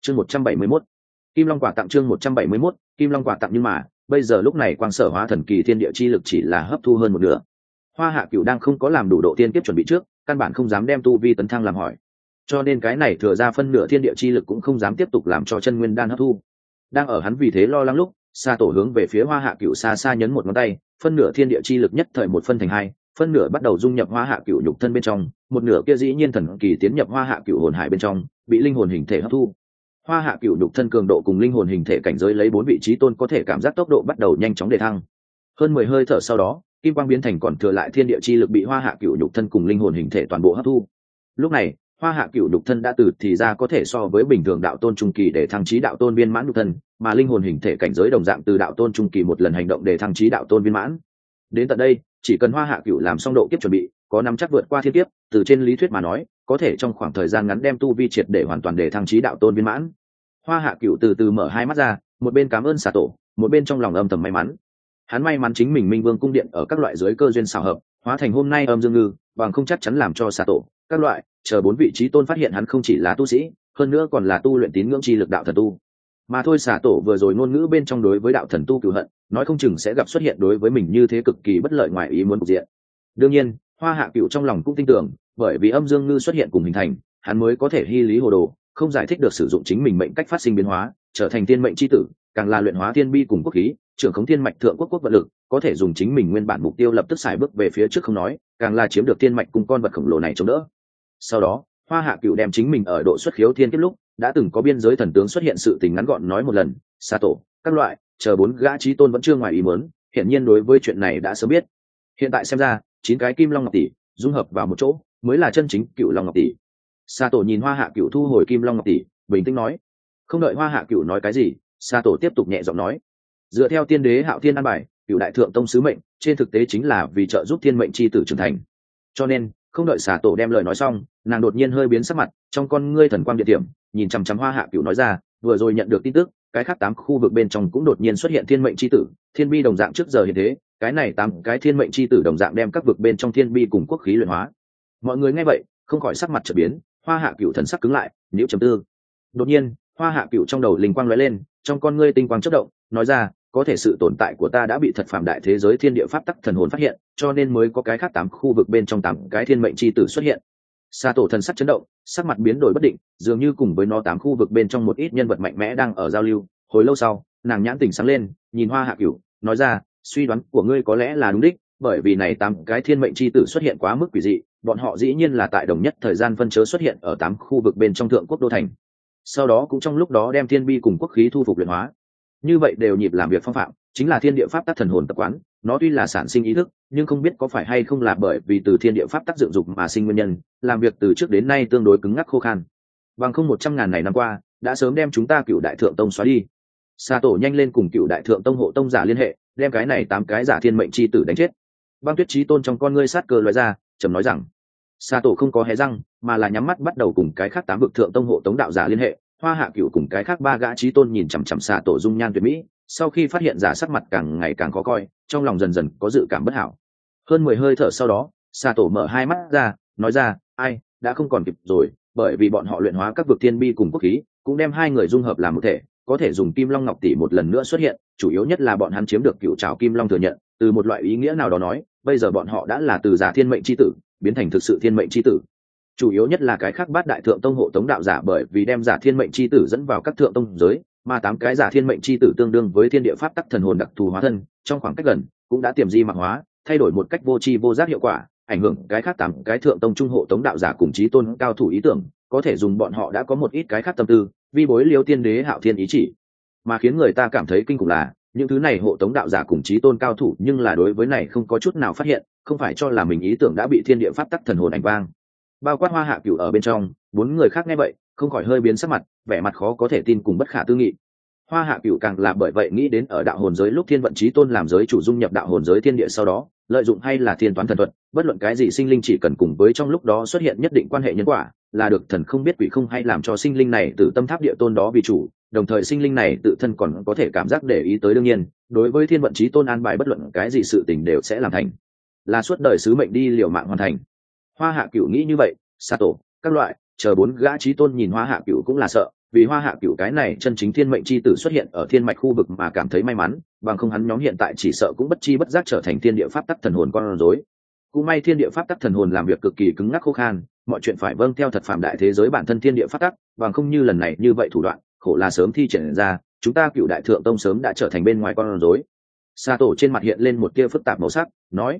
chương 171, kim long quả tặng. chương 171, kim long quả tặng. Nhưng mà bây giờ lúc này quang sở hóa thần kỳ thiên địa chi lực chỉ là hấp thu hơn một nửa. Hoa Hạ Cửu đang không có làm đủ độ tiên kiếp chuẩn bị trước, căn bản không dám đem tu vi tấn thăng làm hỏi, cho nên cái này thừa ra phân nửa thiên địa chi lực cũng không dám tiếp tục làm cho chân nguyên đan hấp thu. Đang ở hắn vì thế lo lắng lúc, Sa Tổ hướng về phía Hoa Hạ Cửu xa xa nhấn một ngón tay, phân nửa thiên địa chi lực nhất thời một phân thành hai, phân nửa bắt đầu dung nhập Hoa Hạ Cửu nhục thân bên trong, một nửa kia dĩ nhiên thần kỳ tiến nhập Hoa Hạ Cửu hồn hải bên trong, bị linh hồn hình thể hấp thu. Hoa Hạ Cửu nhục thân cường độ cùng linh hồn hình thể cảnh giới lấy 4 vị trí tôn có thể cảm giác tốc độ bắt đầu nhanh chóng đề thăng. Hơn 10 hơi thở sau đó, kim quang biến thành còn thừa lại thiên địa chi lực bị Hoa Hạ Cửu nhục thân cùng linh hồn hình thể toàn bộ hấp thu. Lúc này, Hoa Hạ Cửu nhục thân đã từ thì ra có thể so với bình thường đạo tôn trung kỳ để thăng chí đạo tôn viên mãn nhục thân, mà linh hồn hình thể cảnh giới đồng dạng từ đạo tôn trung kỳ một lần hành động để thăng chí đạo tôn viên mãn. Đến tận đây, chỉ cần Hoa Hạ Cửu làm xong độ kiếp chuẩn bị, có nắm chắc vượt qua thiên kiếp, từ trên lý thuyết mà nói, có thể trong khoảng thời gian ngắn đem tu vi triệt để hoàn toàn để thăng chí đạo tôn viên mãn. Hoa Hạ Cửu từ từ mở hai mắt ra, một bên cảm ơn Sa Tổ, một bên trong lòng âm thầm may mắn. Hắn may mắn chính mình Minh Vương cung điện ở các loại giới cơ duyên xảo hợp, hóa thành hôm nay âm dương ngư, bằng không chắc chắn làm cho Sa Tổ, các loại, chờ 4 vị trí tôn phát hiện hắn không chỉ là tu sĩ, hơn nữa còn là tu luyện tín ngưỡng chi lực đạo thần tu. Mà thôi Sa Tổ vừa rồi ngôn ngữ bên trong đối với đạo thần tu cừu hận, nói không chừng sẽ gặp xuất hiện đối với mình như thế cực kỳ bất lợi ngoài ý muốn cục diện. Đương nhiên, Hoa Hạ Cửu trong lòng cũng tin tưởng, bởi vì âm dương ngư xuất hiện cùng hình thành, hắn mới có thể hy lý hồ đồ, không giải thích được sử dụng chính mình mệnh cách phát sinh biến hóa, trở thành thiên mệnh chi tử, càng là luyện hóa thiên bi cùng quốc khí, trưởng khống thiên mạch thượng quốc vận lực, có thể dùng chính mình nguyên bản mục tiêu lập tức xài bước về phía trước không nói, càng là chiếm được thiên mạch cùng con vật khổng lồ này chống đỡ. Sau đó, Hoa Hạ Cửu đem chính mình ở độ xuất khiếu thiên kiếp lúc đã từng có biên giới thần tướng xuất hiện sự tình ngắn gọn nói một lần, Sa Tổ, các loại, chờ 4 gã chí tôn vẫn chưa ngoài ý muốn, hiển nhiên đối với chuyện này đã sớm biết. Hiện tại xem ra, 9 cái kim long ngọc tỷ dung hợp vào một chỗ, mới là chân chính Cửu long ngọc tỷ. Sa Tổ nhìn Hoa Hạ Cửu thu hồi kim long ngọc tỷ, bình tĩnh nói. Không đợi Hoa Hạ Cửu nói cái gì, Sa Tổ tiếp tục nhẹ giọng nói: dựa theo tiên đế Hạo Thiên an bài, Cửu đại thượng tông sứ mệnh, trên thực tế chính là vì trợ giúp thiên mệnh chi tử trưởng thành. Cho nên, không đợi Sa Tổ đem lời nói xong, nàng đột nhiên hơi biến sắc mặt, trong con ngươi thần quang điện điểm, nhìn chằm chằm Hoa Hạ Cửu nói ra, vừa rồi nhận được tin tức, cái khác 8 khu vực bên trong cũng đột nhiên xuất hiện thiên mệnh chi tử, thiên bi đồng dạng trước giờ hiện thế, cái này 8 cái thiên mệnh chi tử đồng dạng đem các vực bên trong thiên bi cùng quốc khí luyện hóa. Mọi người nghe vậy, không khỏi sắc mặt chợt biến, Hoa Hạ Cửu thần sắc cứng lại, nhíu trầm tư. Đột nhiên, Hoa Hạ Cửu trong đầu linh quang lóe lên, trong con ngươi tinh quang chớp động, nói ra, có thể sự tồn tại của ta đã bị thật phàm đại thế giới thiên địa pháp tắc thần hồn phát hiện, cho nên mới có cái khác 8 khu vực bên trong 8 cái thiên mệnh chi tử xuất hiện. Sa Tổ thần sắc chấn động, sắc mặt biến đổi bất định, dường như cùng với nó 8 khu vực bên trong một ít nhân vật mạnh mẽ đang ở giao lưu. Hồi lâu sau, nàng nhãn tỉnh sáng lên, nhìn Hoa Hạ Cửu, nói ra, suy đoán của ngươi có lẽ là đúng đích, bởi vì này 8 cái thiên mệnh chi tử xuất hiện quá mức quỷ dị, bọn họ dĩ nhiên là tại đồng nhất thời gian phân chớ xuất hiện ở 8 khu vực bên trong thượng quốc đô thành. Sau đó cũng trong lúc đó đem thiên bi cùng quốc khí thu phục luyện hóa. Như vậy đều nhịp làm việc phong phạm, chính là thiên địa pháp tắc thần hồn tập quán, nó tuy là sản sinh ý thức, nhưng không biết có phải hay không là bởi vì từ thiên địa pháp tắc dựng dục mà sinh nguyên nhân, làm việc từ trước đến nay tương đối cứng ngắc khô khan. Bằng không 100.000 này năm qua, đã sớm đem chúng ta Cửu đại thượng tông xóa đi. Sa Tổ nhanh lên cùng Cửu đại thượng tông hộ tông giả liên hệ, đem cái này 8 cái giả thiên mệnh chi tử đánh chết. Băng Tuyết Chí Tôn trong con ngươi sát cơ lóe ra, trầm nói rằng, Sa Tổ không có hé răng, mà là nhắm mắt bắt đầu cùng cái khác 8 vực thượng tông hộ tống đạo giả liên hệ. Hoa Hạ Cửu cùng cái khác 3 gã chí tôn nhìn chằm chằm Sa Tổ dung nhan tuyệt mỹ, sau khi phát hiện giả sắc mặt càng ngày càng khó coi, trong lòng dần dần có dự cảm bất hảo. Hơn 10 hơi thở sau đó, Sa Tổ mở hai mắt ra, nói ra, ai, đã không còn kịp rồi, bởi vì bọn họ luyện hóa các vực thiên bi cùng quốc khí, cũng đem hai người dung hợp làm một thể, có thể dùng Kim Long Ngọc tỷ một lần nữa xuất hiện, chủ yếu nhất là bọn hắn chiếm được Cửu Trảo Kim Long thừa nhận, từ một loại ý nghĩa nào đó nói, bây giờ bọn họ đã là từ giả thiên mệnh chi tử, biến thành thực sự thiên mệnh chi tử. Chủ yếu nhất là cái khác bát đại thượng tông hộ tống đạo giả bởi vì đem giả thiên mệnh chi tử dẫn vào các thượng tông giới, mà 8 cái giả thiên mệnh chi tử tương đương với thiên địa pháp tắc thần hồn đặc thù hóa thân, trong khoảng cách gần cũng đã tiềm di mạc hóa, thay đổi một cách vô tri vô giác hiệu quả, ảnh hưởng cái khác 8 cái thượng tông trung hộ tống đạo giả cùng chí tôn cao thủ ý tưởng, có thể dùng bọn họ đã có một ít cái khác tâm tư, vi bối liêu tiên đế Hạo Thiên ý chỉ. Mà khiến người ta cảm thấy kinh khủng là, những thứ này hộ tống đạo giả cùng chí tôn cao thủ nhưng là đối với này không có chút nào phát hiện, không phải cho là mình ý tưởng đã bị thiên địa pháp tắc thần hồn ảnh vang. Bao quát Hoa Hạ Cửu ở bên trong, 4 người khác nghe vậy, không khỏi hơi biến sắc mặt, vẻ mặt khó có thể tin cùng bất khả tư nghị. Hoa Hạ Cửu càng là bởi vậy nghĩ đến ở đạo hồn giới lúc Thiên Vận Chí Tôn làm giới chủ dung nhập đạo hồn giới thiên địa sau đó, lợi dụng hay là thiên toán thần thuật, bất luận cái gì sinh linh chỉ cần cùng với trong lúc đó xuất hiện nhất định quan hệ nhân quả, là được thần không biết quỷ không hay làm cho sinh linh này tự tâm tháp địa tôn đó vì chủ, đồng thời sinh linh này tự thân còn có thể cảm giác để ý tới đương nhiên, đối với Thiên Vận Chí Tôn an bài bất luận cái gì sự tình đều sẽ làm thành, là suốt đời sứ mệnh đi liều mạng hoàn thành. Hoa Hạ Cửu nghĩ như vậy, Sa Tổ, các loại, chờ 4 gã chí tôn nhìn Hoa Hạ Cửu cũng là sợ, vì Hoa Hạ Cửu cái này chân chính thiên mệnh chi tử xuất hiện ở thiên mạch khu vực mà cảm thấy may mắn, bằng không hắn nhóm hiện tại chỉ sợ cũng bất chi bất giác trở thành thiên địa pháp tắc thần hồn con rối. Cũng may thiên địa pháp tắc thần hồn làm việc cực kỳ cứng ngắc khô khan, mọi chuyện phải vâng theo thật phàm đại thế giới bản thân thiên địa pháp tắc, bằng không như lần này như vậy thủ đoạn, khổ là sớm thi triển ra, chúng ta Cửu đại thượng tông sớm đã trở thành bên ngoài con rối. Sa Tổ trên mặt hiện lên một tia phức tạp màu sắc, nói: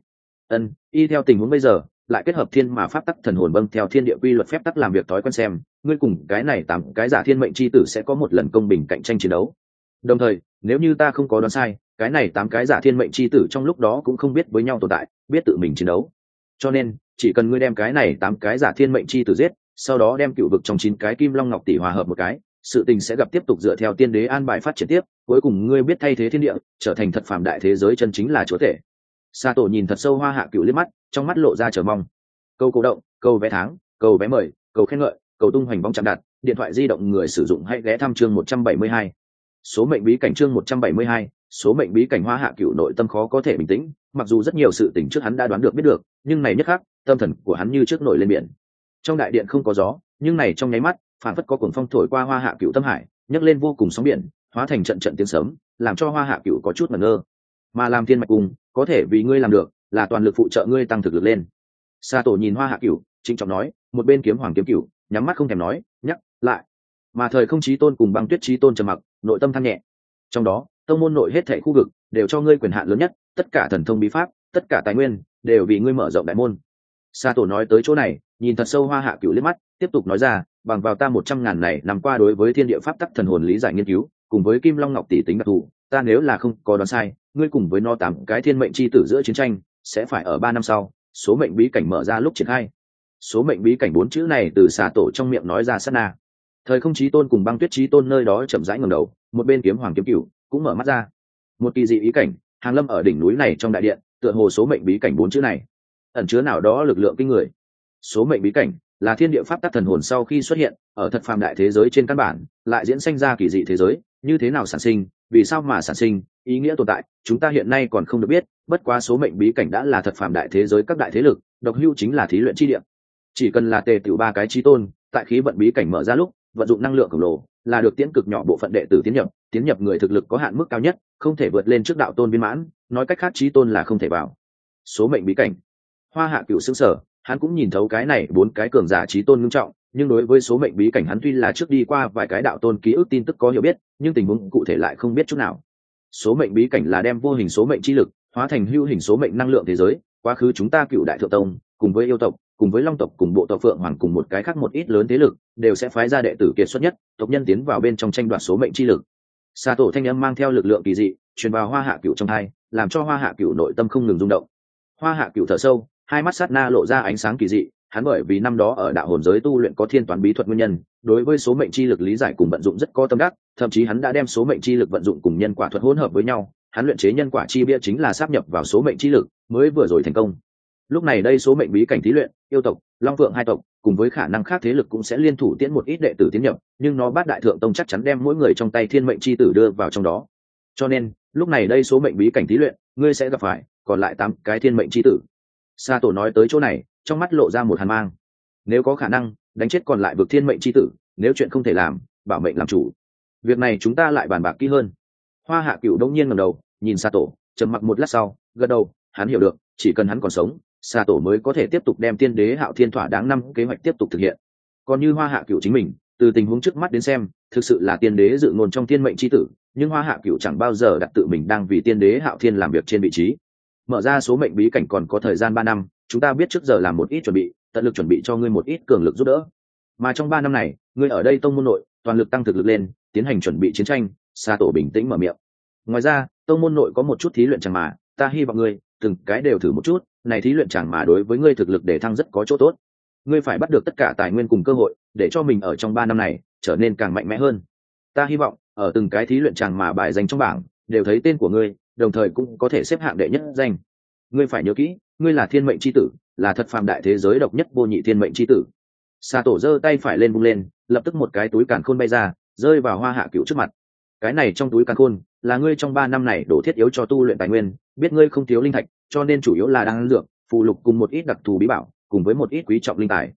y theo tình huống bây giờ, lại kết hợp thiên mà pháp tắc thần hồn vâng theo thiên địa quy luật phép tắc làm việc thói quen xem, ngươi cùng cái này 8 cái giả thiên mệnh chi tử sẽ có một lần công bình cạnh tranh chiến đấu. Đồng thời, nếu như ta không có đoán sai, cái này 8 cái giả thiên mệnh chi tử trong lúc đó cũng không biết với nhau tồn tại, biết tự mình chiến đấu. Cho nên, chỉ cần ngươi đem cái này 8 cái giả thiên mệnh chi tử giết, sau đó đem cựu vực trong 9 cái kim long ngọc tỷ hòa hợp một cái, sự tình sẽ gặp tiếp tục dựa theo tiên đế an bài phát triển tiếp, cuối cùng ngươi biết thay thế thiên địa, trở thành thật phàm đại thế giới chân chính là chúa tể. Sa Tổ nhìn thật sâu Hoa Hạ Cửu liếc mắt, trong mắt lộ ra chờ mong. Câu cổ động, câu vé tháng, câu vé mời, câu khen ngợi, cầu tung hoành bóng chạm đặt, điện thoại di động người sử dụng hãy ghé thăm chương 172. Số mệnh bí cảnh chương 172, số mệnh bí cảnh Hoa Hạ Cửu nội tâm khó có thể bình tĩnh, mặc dù rất nhiều sự tình trước hắn đã đoán được biết được, nhưng này nhất khắc, tâm thần của hắn như trước nổi lên biển. Trong đại điện không có gió, nhưng này trong nháy mắt, phản phất có cuồng phong thổi qua Hoa Hạ Cửu tâm hải, nhấc lên vô cùng sóng biển, hóa thành trận trận tiếng sấm, làm cho Hoa Hạ Cửu có chút ngẩn ngơ. Mà làm thiên mạch cùng, có thể vì ngươi làm được, là toàn lực phụ trợ ngươi tăng thực lực lên. Sa Tổ nhìn Hoa Hạ Cửu, trịnh trọng nói, một bên kiếm hoàng kiếm cửu, nhắm mắt không thèm nói, nhắc lại. Mà thời không chí tôn cùng băng tuyết chí tôn trầm mặc, nội tâm than nhẹ. Trong đó, tông môn nội hết thảy khu vực đều cho ngươi quyền hạn lớn nhất, tất cả thần thông bí pháp, tất cả tài nguyên đều vì ngươi mở rộng đại môn. Sa Tổ nói tới chỗ này, nhìn thật sâu Hoa Hạ Cửu liếc mắt, tiếp tục nói ra, bằng vào ta 100.000 này nằm qua đối với thiên địa pháp tắc thần hồn lý giải nghiên cứu, cùng với Kim Long Ngọc tỷ tính đặc thù, ta nếu là không có đoán sai, ngươi cùng với nó 8 cái thiên mệnh chi tử giữa chiến tranh, sẽ phải ở 3 năm sau, số mệnh bí cảnh mở ra lúc triển khai. Số mệnh bí cảnh 4 chữ này từ Sa Tổ trong miệng nói ra sát na. Thời không chí tôn cùng băng tuyết chí tôn nơi đó chậm rãi ngẩng đầu, một bên kiếm hoàng kiếm cửu cũng mở mắt ra. Một kỳ dị ý cảnh hàng lâm ở đỉnh núi này trong đại điện, tựa hồ số mệnh bí cảnh 4 chữ này ẩn chứa nào đó lực lượng kinh người. Số mệnh bí cảnh là thiên địa pháp tắc thần hồn sau khi xuất hiện ở thật phàm đại thế giới trên căn bản, lại diễn sinh ra kỳ dị thế giới, như thế nào sản sinh, vì sao mà sản sinh, ý nghĩa tồn tại, chúng ta hiện nay còn không được biết, bất quá số mệnh bí cảnh đã là thật phàm đại thế giới các đại thế lực, độc hưu chính là thí luyện chi địa. Chỉ cần là tề tiểu 3 cái chí tôn, tại khí vận bí cảnh mở ra lúc, vận dụng năng lượng khổng lồ, là được tiễn cực nhỏ bộ phận đệ tử tiến nhập người thực lực có hạn mức cao nhất, không thể vượt lên trước đạo tôn viên mãn, nói cách khác chí tôn là không thể vào. Số mệnh bí cảnh. Hoa Hạ Cửu sững sờ, hắn cũng nhìn thấu cái này 4 cái cường giả chí tôn nghiêm trọng, nhưng đối với số mệnh bí cảnh hắn tuy là trước đi qua vài cái đạo tôn ký ức tin tức có hiểu biết, nhưng tình huống cụ thể lại không biết chút nào. Số mệnh bí cảnh là đem vô hình số mệnh chi lực hóa thành hữu hình số mệnh năng lượng thế giới, quá khứ chúng ta Cửu đại thượng tông cùng với yêu tộc, cùng với long tộc cùng bộ tộc phượng hoàng cùng một cái khác một ít lớn thế lực, đều sẽ phái ra đệ tử kiệt xuất nhất, tộc nhân tiến vào bên trong tranh đoạt số mệnh chi lực. Sa Tổ thanh âm mang theo lực lượng kỳ dị, truyền vào Hoa Hạ Cửu trong tai, làm cho Hoa Hạ Cửu nội tâm không ngừng rung động. Hoa Hạ Cửu thở sâu, hai mắt sát na lộ ra ánh sáng kỳ dị, hắn bởi vì năm đó ở đạo hồn giới tu luyện có thiên toán bí thuật nguyên nhân, đối với số mệnh chi lực lý giải cùng vận dụng rất có tâm đắc, thậm chí hắn đã đem số mệnh chi lực vận dụng cùng nhân quả thuật hỗn hợp với nhau, hắn luyện chế nhân quả chi bia chính là sáp nhập vào số mệnh chi lực, mới vừa rồi thành công. Lúc này đây số mệnh bí cảnh thí luyện, yêu tộc, long phượng hai tộc cùng với khả năng khác thế lực cũng sẽ liên thủ tiễn một ít đệ tử tiến nhập, nhưng nó bát đại thượng tông chắc chắn đem mỗi người trong tay thiên mệnh chi tử đưa vào trong đó. Cho nên, lúc này đây số mệnh bí cảnh thí luyện, ngươi sẽ gặp phải còn lại 8 cái thiên mệnh chi tử. Sa Tổ nói tới chỗ này, trong mắt lộ ra một hàn mang. Nếu có khả năng, đánh chết còn lại vực thiên mệnh chi tử, nếu chuyện không thể làm, bảo mệnh làm chủ. Việc này chúng ta lại bàn bạc kỹ hơn. Hoa Hạ Cửu đống nhiên ngẩng đầu, nhìn Sa Tổ, trầm mặc một lát sau, gật đầu, hắn hiểu được, chỉ cần hắn còn sống, Sa Tổ mới có thể tiếp tục đem Tiên Đế Hạo Thiên thỏa đáng năm kế hoạch tiếp tục thực hiện. Còn như Hoa Hạ Cửu chính mình, từ tình huống trước mắt đến xem, thực sự là Tiên Đế dự ngôn trong thiên mệnh chi tử, nhưng Hoa Hạ Cửu chẳng bao giờ đặt tự mình đang vì Tiên Đế Hạo Thiên làm việc trên vị trí. Mở ra số mệnh bí cảnh còn có thời gian 3 năm, chúng ta biết trước giờ làm một ít chuẩn bị, tận lực chuẩn bị cho ngươi một ít cường lực giúp đỡ. Mà trong 3 năm này, ngươi ở đây tông môn nội, toàn lực tăng thực lực lên, tiến hành chuẩn bị chiến tranh. Sa Tổ bình tĩnh mở miệng. Ngoài ra, tông môn nội có một chút thí luyện chẳng mà, ta hy vọng ngươi từng cái đều thử một chút, này thí luyện chẳng mà đối với ngươi thực lực để thăng rất có chỗ tốt. Ngươi phải bắt được tất cả tài nguyên cùng cơ hội, để cho mình ở trong 3 năm này trở nên càng mạnh mẽ hơn. Ta hy vọng ở từng cái thí luyện chẳng mà bài danh trong bảng đều thấy tên của ngươi, đồng thời cũng có thể xếp hạng đệ nhất danh. Ngươi phải nhớ kỹ, ngươi là thiên mệnh chi tử, là thật phàm đại thế giới độc nhất vô nhị thiên mệnh chi tử. Sa Tổ giơ tay phải lên vung lên, lập tức một cái túi càn khôn bay ra, rơi vào Hoa Hạ Cửu trước mặt. Cái này trong túi càn khôn là ngươi trong 3 năm này đổ thiết yếu cho tu luyện tài nguyên, biết ngươi không thiếu linh thạch, cho nên chủ yếu là đan dược, phù lục cùng một ít đặc thù bí bảo, cùng với một ít quý trọng linh tài.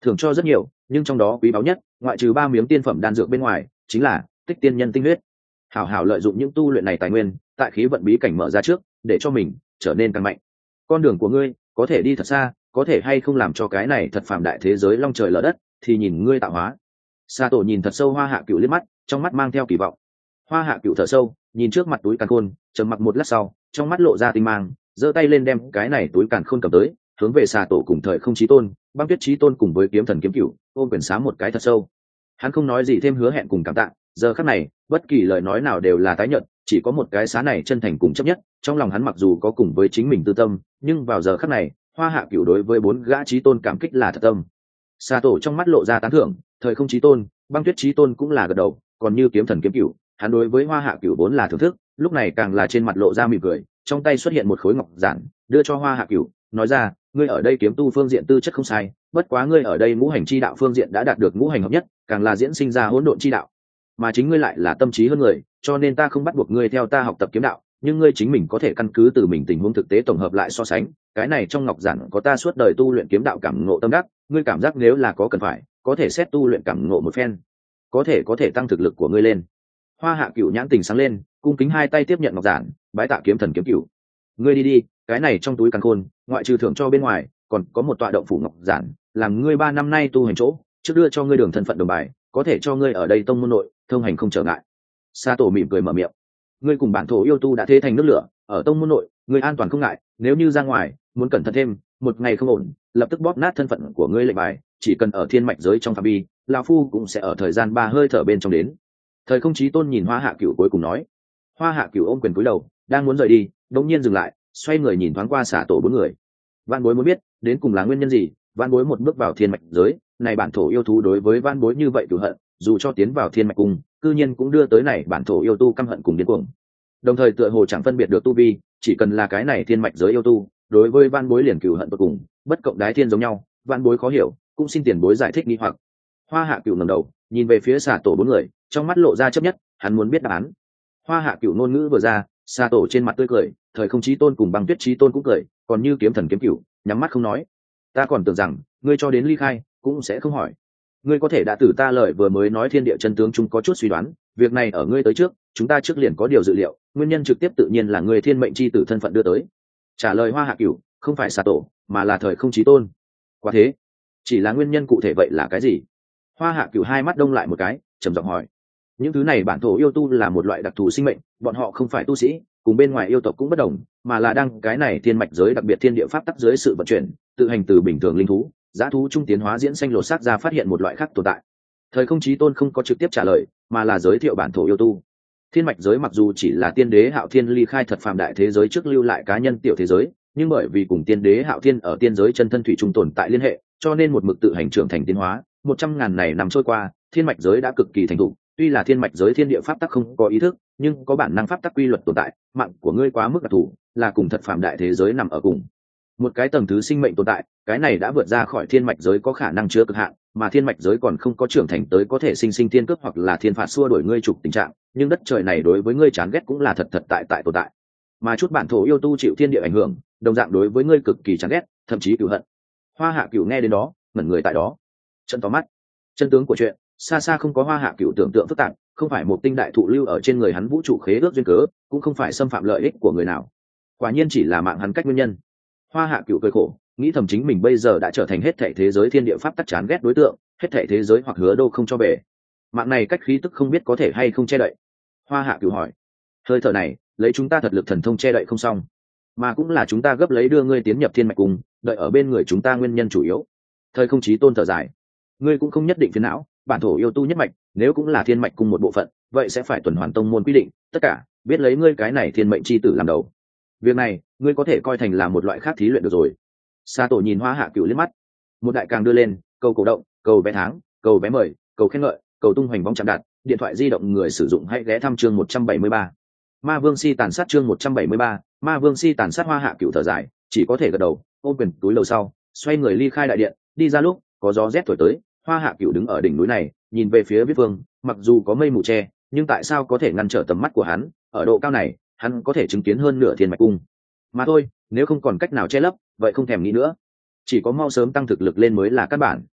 thưởng cho rất nhiều, nhưng trong đó quý báu nhất ngoại trừ 3 miếng tiên phẩm đan dược bên ngoài chính là tích tiên nhân tinh huyết. Hảo hảo lợi dụng những tu luyện này tài nguyên, tại khí vận bí cảnh mở ra trước, để cho mình trở nên càng mạnh. Con đường của ngươi có thể đi thật xa, có thể hay không làm cho cái này thật phàm đại thế giới long trời lở đất, thì nhìn ngươi tạo hóa. Sa Tổ nhìn thật sâu Hoa Hạ Cửu liếc mắt, trong mắt mang theo kỳ vọng. Hoa Hạ Cửu thở sâu, nhìn trước mặt túi càn khôn, trầm mặc một lát sau, trong mắt lộ ra tinh mang, giơ tay lên đem cái này túi càn khôn cầm tới, hướng về Sa Tổ cùng thời không chí tôn, băng tuyết chí tôn cùng với kiếm thần kiếm cửu, ôm quyền xá một cái thật sâu. Hắn không nói gì thêm, hứa hẹn cùng cảm tạ, giờ khắc này bất kỳ lời nói nào đều là tái nhận, chỉ có một cái xá này chân thành cùng chấp nhất. Trong lòng hắn mặc dù có cùng với chính mình tư tâm, nhưng vào giờ khắc này Hoa Hạ Cửu đối với 4 gã chí tôn cảm kích là thật tâm. Sa Tổ trong mắt lộ ra tán thưởng, thời không chí tôn, băng tuyết chí tôn cũng là gật đầu, còn như kiếm thần kiếm cửu, hắn đối với Hoa Hạ Cửu vốn là thưởng thức, lúc này càng là trên mặt lộ ra mỉm cười, trong tay xuất hiện một khối ngọc giản, đưa cho Hoa Hạ Cửu, nói ra, ngươi ở đây kiếm tu phương diện tư chất không sai, bất quá ngươi ở đây ngũ hành chi đạo phương diện đã đạt được ngũ hành hợp nhất, càng là diễn sinh ra hỗn độn chi đạo, mà chính ngươi lại là tâm trí hơn người, cho nên ta không bắt buộc ngươi theo ta học tập kiếm đạo, nhưng ngươi chính mình có thể căn cứ từ mình tình huống thực tế tổng hợp lại so sánh. Cái này trong ngọc giản có ta suốt đời tu luyện kiếm đạo cảm ngộ tâm đắc, ngươi cảm giác nếu là có cần phải, có thể xét tu luyện cảm ngộ một phen, có thể tăng thực lực của ngươi lên. Hoa Hạ Cửu nhãn tình sáng lên, cung kính hai tay tiếp nhận ngọc giản, bái tạ kiếm thần kiếm cửu. Ngươi đi đi, cái này trong túi càn khôn, ngoại trừ thưởng cho bên ngoài, còn có một tọa động phủ ngọc giản, làm ngươi 3 năm nay tu hành chỗ, trước đưa cho ngươi đường thân phận đồng bài, có thể cho ngươi ở đây tông môn nội thông hành không trở ngại. Sa Tổ mỉm cười mở miệng, ngươi cùng bản thổ yêu tu đã thế thành nước lửa, ở tông môn nội ngươi an toàn không ngại, nếu như ra ngoài muốn cẩn thận thêm, một ngày không ổn lập tức bóp nát thân phận của ngươi lệnh bài, chỉ cần ở thiên mạch giới trong phạm vi, lão phu cũng sẽ ở thời gian 3 hơi thở bên trong đến. Thời không chí tôn nhìn Hoa Hạ Cửu cuối cùng nói. Hoa Hạ Cửu ôm quyền cúi đầu, đang muốn rời đi, đột nhiên dừng lại, xoay người nhìn thoáng qua Sa Tổ 4 người. Vạn Bối muốn biết đến cùng là nguyên nhân gì, Vạn Bối một bước vào thiên mạch giới, này bản thổ yêu thú đối với Vạn Bối như vậy cửu hận, dù cho tiến vào thiên mạch cung, cư nhiên cũng đưa tới này bản thổ yêu tu căm hận cùng điên cuồng. Đồng thời tựa hồ chẳng phân biệt được tu vi, chỉ cần là cái này thiên mạch giới yêu tu, đối với Vạn Bối liền cửu hận tột cùng, bất cộng đái thiên giống nhau, Vạn Bối khó hiểu, cũng xin tiền bối giải thích nghi hoặc. Hoa Hạ Cửu ngẩng đầu, nhìn về phía Sa Tổ 4 người, trong mắt lộ ra chấp nhất, hắn muốn biết đáp án. Hoa Hạ Cửu ngôn ngữ vừa ra, Sa Tổ trên mặt tươi cười, thời không chí tôn cùng băng tuyết chí tôn cũng cười, còn như kiếm thần kiếm cửu, nhắm mắt không nói. Ta còn tưởng rằng ngươi cho đến ly khai cũng sẽ không hỏi, ngươi có thể đã từ ta lời vừa mới nói thiên địa chân tướng chúng có chút suy đoán, việc này ở ngươi tới trước, chúng ta trước liền có điều dự liệu, nguyên nhân trực tiếp tự nhiên là ngươi thiên mệnh chi tử thân phận đưa tới. Trả lời Hoa Hạ Cửu, không phải Sa Tổ, mà là thời không chí tôn. Quả thế, chỉ là nguyên nhân cụ thể vậy là cái gì? Hoa Hạ Cửu hai mắt đông lại một cái, trầm giọng hỏi. Những thứ này bản thổ yêu tu là một loại đặc thù sinh mệnh, bọn họ không phải tu sĩ, cùng bên ngoài yêu tộc cũng bất đồng, mà là đang cái này thiên mạch giới đặc biệt thiên địa pháp tắc dưới sự vận chuyển, tự hành từ bình thường linh thú, giá thú trung tiến hóa diễn sinh lột xác ra phát hiện một loại khác tồn tại. Thời không chí tôn không có trực tiếp trả lời, mà là giới thiệu bản thổ yêu tu. Thiên mạch giới mặc dù chỉ là tiên đế Hạo Thiên ly khai thật phàm đại thế giới trước lưu lại cá nhân tiểu thế giới, nhưng bởi vì cùng tiên đế Hạo Thiên ở tiên giới chân thân thủy trung tồn tại liên hệ, cho nên một mực tự hành trưởng thành tiến hóa. 100.000 này năm trôi qua, thiên mạch giới đã cực kỳ thành thục. Tuy là thiên mạch giới thiên địa pháp tắc không có ý thức, nhưng có bản năng pháp tắc quy luật tồn tại. Mạng của ngươi quá mức đặc thù, là cùng thật phàm đại thế giới nằm ở cùng một cái tầng thứ sinh mệnh tồn tại, cái này đã vượt ra khỏi thiên mạch giới có khả năng chứa cực hạn, mà thiên mạch giới còn không có trưởng thành tới có thể sinh thiên cước hoặc là thiên phạt xua đuổi ngươi trục tình trạng, nhưng đất trời này đối với ngươi chán ghét cũng là thật tại tồn tại. Mà chút bản thổ yêu tu chịu thiên địa ảnh hưởng, đồng dạng đối với ngươi cực kỳ chán ghét, thậm chí cừu hận. Hoa Hạ Cửu nghe đến đó, ngẩn người tại đó, trận to mắt. Chân tướng của chuyện xa xa không có Hoa Hạ Cửu tưởng tượng phức tạp, không phải một tinh đại thụ lưu ở trên người hắn vũ trụ khế ước duyên cớ, cũng không phải xâm phạm lợi ích của người nào, quả nhiên chỉ là mạng hắn cách nguyên nhân. Hoa Hạ Cửu cười khổ, nghĩ thầm chính mình bây giờ đã trở thành hết thảy thế giới thiên địa pháp tắc chán ghét đối tượng, hết thảy thế giới hoặc hứa đô không cho về. Mạng này cách khí tức không biết có thể hay không che đậy. Hoa Hạ Cửu hỏi, hơi thở này lấy chúng ta thật lực thần thông che đậy không xong, mà cũng là chúng ta gấp lấy đưa ngươi tiến nhập thiên mạch cùng đợi ở bên người chúng ta nguyên nhân chủ yếu. Thời không chí tôn thở dài, ngươi cũng không nhất định phiền não, bản thổ yêu tu nhất mạch nếu cũng là thiên mạch cùng một bộ phận, vậy sẽ phải tuần hoàn tông môn quy định, tất cả biết lấy ngươi cái này thiên mệnh chi tử làm đầu. Việc này ngươi có thể coi thành là một loại khác thí luyện được rồi. Sa Tổ nhìn Hoa Hạ Cửu liếc mắt, một đại càng đưa lên, cầu cổ động, cầu vé tháng, cầu vé mời, cầu khen ngợi, cầu tung hoành bóng chạm đạt, điện thoại di động người sử dụng hãy ghé thăm chương 173. Ma Vương Si tàn sát chương 173, Ma Vương Si tàn sát. Hoa Hạ Cửu thở dài, chỉ có thể gật đầu, ôm quyền túi lầu sau, xoay người ly khai đại điện, đi ra lúc có gió rét thổi tới, Hoa Hạ Cửu đứng ở đỉnh núi này, nhìn về phía Viết Vương, mặc dù có mây mù che, nhưng tại sao có thể ngăn trở tầm mắt của hắn, ở độ cao này, hắn có thể chứng kiến hơn nửa thiên mạch cung. Mà thôi, nếu không còn cách nào che lấp, vậy không thèm nghĩ nữa, chỉ có mau sớm tăng thực lực lên mới là căn bản.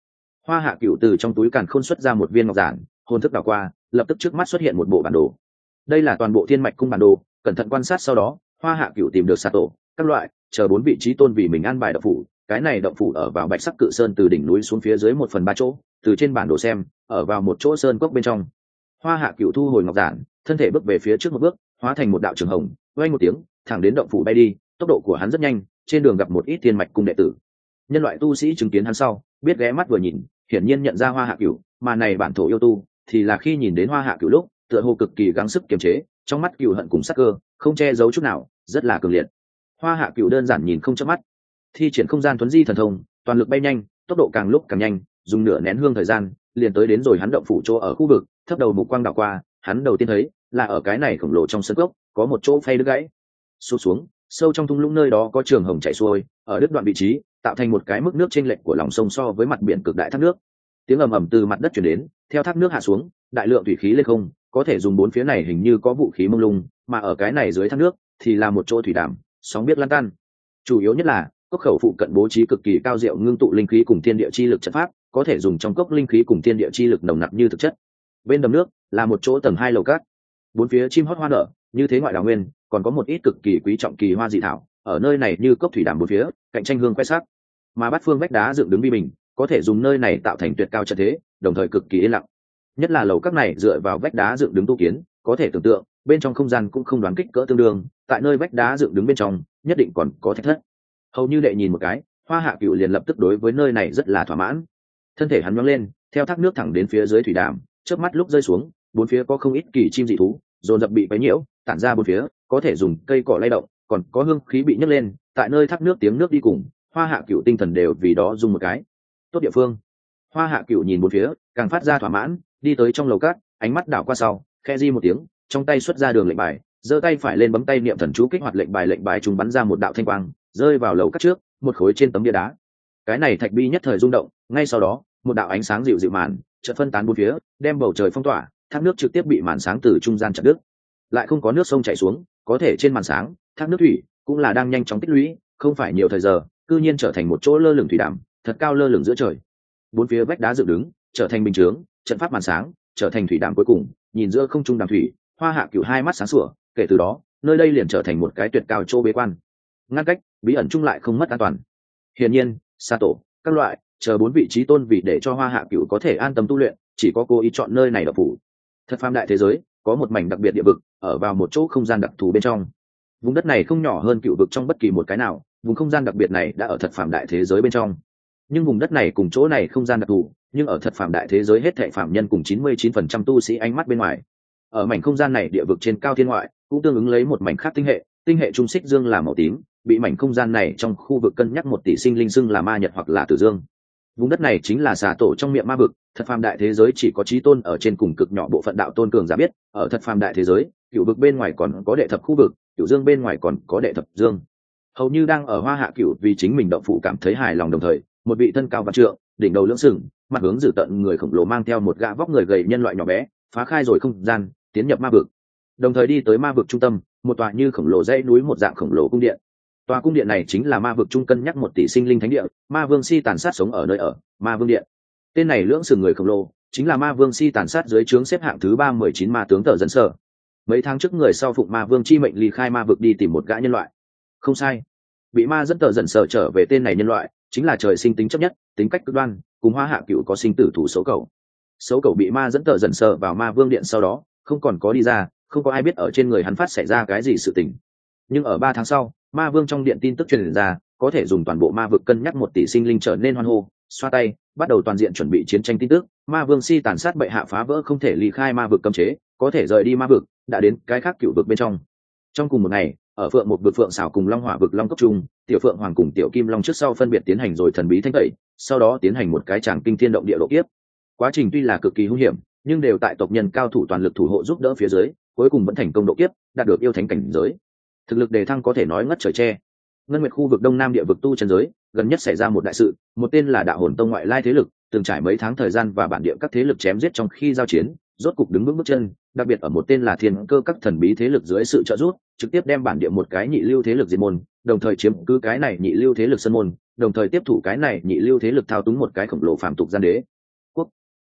Hoa Hạ Cửu từ trong túi càn khôn xuất ra một viên ngọc giản, hồn thức đảo qua, lập tức trước mắt xuất hiện một bộ bản đồ. Đây là toàn bộ thiên mạch cung bản đồ, cẩn thận quan sát sau đó, Hoa Hạ Cửu tìm được Sato, các loại, chờ 4 vị trí tôn vì mình an bài động phủ. Cái này động phủ ở vào Bạch Sắc Cự Sơn từ đỉnh núi xuống phía dưới 1/3 chỗ, từ trên bản đồ xem, ở vào một chỗ sơn cốc bên trong. Hoa Hạ Cửu thu hồi ngọc giản, thân thể bước về phía trước một bước, hóa thành một đạo trường hồng, vang một tiếng, thẳng đến động phủ bay đi. Tốc độ của hắn rất nhanh, trên đường gặp một ít thiên mạch cung đệ tử. Nhân loại tu sĩ chứng kiến hắn sau, biết ghé mắt vừa nhìn, hiển nhiên nhận ra Hoa Hạ Cửu, mà này bản thổ yêu tu, thì là khi nhìn đến Hoa Hạ Cửu lúc, tựa hồ cực kỳ gắng sức kiềm chế, trong mắt cừu hận cùng sắc cơ, không che giấu chút nào, rất là cường liệt. Hoa Hạ Cửu đơn giản nhìn không chớp mắt, thi triển không gian tuấn di thần thông, toàn lực bay nhanh, tốc độ càng lúc càng nhanh, dùng nửa nén hương thời gian, liền tới đến rồi hắn động phủ chỗ ở khu vực, thấp đầu mục quang đảo qua, hắn đầu tiên thấy là ở cái này khổng lồ trong sân cốc, có một chỗ phay đứt gãy. Sụp xuống, sâu trong thung lũng nơi đó có trường hồng chảy xuôi, ở đứt đoạn vị trí, tạo thành một cái mức nước chênh lệch của lòng sông so với mặt biển cực đại thác nước. Tiếng ầm ầm từ mặt đất truyền đến, theo thác nước hạ xuống, đại lượng thủy khí lên không, có thể dùng bốn phía này hình như có vũ khí mông lung, mà ở cái này dưới thác nước thì là một chỗ thủy đàm, sóng biết lan tan. Chủ yếu nhất là cốc khẩu phụ cận bố trí cực kỳ cao diệu ngưng tụ linh khí cùng thiên địa chi lực trận pháp, có thể dùng trong cốc linh khí cùng thiên địa chi lực nồng nặc như thực chất. Bên đầm nước là một chỗ tầng 2 lầu cát, bốn phía chim hót hoa nở, như thế ngoại đào nguyên, còn có một ít cực kỳ quý trọng kỳ hoa dị thảo, ở nơi này như cốc thủy đàm bốn phía, cạnh tranh hương khoe sắc. Mà bát phương vách đá dựng đứng bi bình, có thể dùng nơi này tạo thành tuyệt cao trận thế, đồng thời cực kỳ yên lặng. Nhất là lầu các này dựa vào vách đá dựng đứng tu kiến, có thể tưởng tượng, bên trong không gian cũng không đoán kích cỡ tương đương, tại nơi vách đá dựng đứng bên trong, nhất định còn có thạch thất. Hầu như đệ nhìn một cái, Hoa Hạ Cửu liền lập tức đối với nơi này rất là thỏa mãn. Thân thể hắn nhón lên, theo thác nước thẳng đến phía dưới thủy đàm, chớp mắt lúc rơi xuống, bốn phía có không ít kỳ chim dị thú, dồn dập bị quấy nhiễu, tản ra bốn phía, có thể dùng cây cỏ lay động, còn có hương khí bị nhấc lên, tại nơi thác nước tiếng nước đi cùng, Hoa Hạ Cửu tinh thần đều vì đó dùng một cái. Tốt địa phương. Hoa Hạ Cửu nhìn bốn phía, càng phát ra thỏa mãn, đi tới trong lầu cát, ánh mắt đảo qua sau, khe di một tiếng, trong tay xuất ra đường lệnh bài, giơ tay phải lên bấm tay niệm thần chú kích hoạt lệnh bài trùng bắn ra một đạo thanh quang, rơi vào lầu cát trước, một khối trên tấm bia đá. Cái này thạch bi nhất thời rung động, ngay sau đó, một đạo ánh sáng dịu dịu màn, chợt phân tán bốn phía, đem bầu trời phong tỏa, thác nước trực tiếp bị màn sáng từ trung gian chặt đứt. Lại không có nước sông chảy xuống, có thể trên màn sáng, thác nước thủy cũng là đang nhanh chóng tích lũy, không phải nhiều thời giờ, cư nhiên trở thành một chỗ lơ lửng thủy đàm, thật cao lơ lửng giữa trời. Bốn phía vách đá dựng đứng, trở thành bình chướng, trận pháp màn sáng, trở thành thủy đàm cuối cùng, nhìn giữa không trung đàm thủy, Hoa Hạ Cửu hai mắt sáng sủa, kể từ đó, nơi đây liền trở thành một cái tuyệt cao chỗ bế quan. Ngăn cách, bí ẩn chung lại không mất an toàn. Hiển nhiên, Sato, các loại, chờ 4 vị trí tôn vì để cho Hoa Hạ Cửu có thể an tâm tu luyện, chỉ có cô ý chọn nơi này độc phủ. Thật phàm đại thế giới, có một mảnh đặc biệt địa vực, ở vào một chỗ không gian đặc thù bên trong. Vùng đất này không nhỏ hơn cựu vực trong bất kỳ một cái nào, vùng không gian đặc biệt này đã ở thật phàm đại thế giới bên trong. Nhưng vùng đất này cùng chỗ này không gian đặc thù, nhưng ở thật phàm đại thế giới hết thảy phàm nhân cùng 99% tu sĩ ánh mắt bên ngoài. Ở mảnh không gian này địa vực trên cao thiên ngoại, cũng tương ứng lấy một mảnh khác tinh hệ trung xích dương là màu tím, bị mảnh không gian này trong khu vực cân nhắc 1 tỷ sinh linh xưng là ma nhật hoặc là tử dương. Vùng đất này chính là xà tổ trong miệng ma vực, thật phàm đại thế giới chỉ có chí tôn ở trên cùng cực nhỏ bộ phận đạo tôn cường giả biết, ở thật phàm đại thế giới, cựu vực bên ngoài còn có đệ thập khu vực, cựu dương bên ngoài còn có đệ thập dương. Hầu như đang ở Hoa Hạ Cửu vì chính mình động phụ cảm thấy hài lòng, đồng thời, một vị thân cao vạn trượng, đỉnh đầu lưỡng sừng, mặt hướng dữ tợn người khổng lồ mang theo một gã vóc người gầy nhân loại nhỏ bé, phá khai rồi không gian, tiến nhập ma vực. Đồng thời đi tới ma vực trung tâm, một tòa như khổng lồ dãy núi một dạng khổng lồ cung điện. Tòa cung điện này chính là ma vực trung cân nhắc 1 tỷ sinh linh thánh địa, Ma Vương Si tàn sát sống ở nơi ở, Ma Vương điện. Tên này lưỡng sừng người khổng lồ, chính là Ma Vương Si tàn sát dưới trướng xếp hạng thứ 319 ma tướng Tở Dần Sở. Mấy tháng trước người sau phụng Ma Vương chi mệnh ly khai ma vực đi tìm một gã nhân loại. Không sai, bị ma dẫn Tở Dần Sở trở về tên này nhân loại, chính là trời sinh tính chấp nhất, tính cách cực đoan, cùng Hoa Hạ Cửu có sinh tử thủ xấu cầu. Xấu cầu bị ma dẫn Tở Dần Sở vào Ma Vương điện sau đó, không còn có đi ra, không có ai biết ở trên người hắn phát xảy ra cái gì sự tình. Nhưng ở 3 tháng sau, Ma Vương trong điện tin tức truyền ra, có thể dùng toàn bộ ma vực cân nhắc 1 tỷ sinh linh trở nên hoan hô, xoa tay, bắt đầu toàn diện chuẩn bị chiến tranh tin tức. Ma Vương Si tàn sát bệ hạ phá vỡ không thể ly khai ma vực cấm chế, có thể rời đi ma vực, đã đến cái khác cựu vực bên trong. Trong cùng một ngày, ở Phượng một vực Phượng xảo cùng Long Hỏa vực Long Cốc Trung, Tiểu Phượng Hoàng cùng Tiểu Kim Long trước sau phân biệt tiến hành rồi thần bí thanh tẩy, sau đó tiến hành một cái tràng kinh thiên động địa độ kiếp. Quá trình tuy là cực kỳ hung hiểm, nhưng đều tại tộc nhân cao thủ toàn lực thủ hộ giúp đỡ phía dưới, cuối cùng vẫn thành công độ kiếp, đạt được yêu thánh cảnh giới. Thực lực đề thăng có thể nói ngất trời che. Ngân Nguyệt khu vực Đông Nam địa vực tu chân giới, gần nhất xảy ra một đại sự, một tên là Đạo Hồn Tông ngoại lai thế lực, từng trải mấy tháng thời gian và bản địa các thế lực chém giết trong khi giao chiến, rốt cục đứng vững bước chân, đặc biệt ở một tên là Thiên Cơ các thần bí thế lực dưới sự trợ giúp, trực tiếp đem bản địa một cái nhị lưu thế lực diệt môn, đồng thời chiếm cứ cái này nhị lưu thế lực sân môn, đồng thời tiếp thủ cái này nhị lưu thế lực thao túng một cái khổng lồ phàm tục gian đế,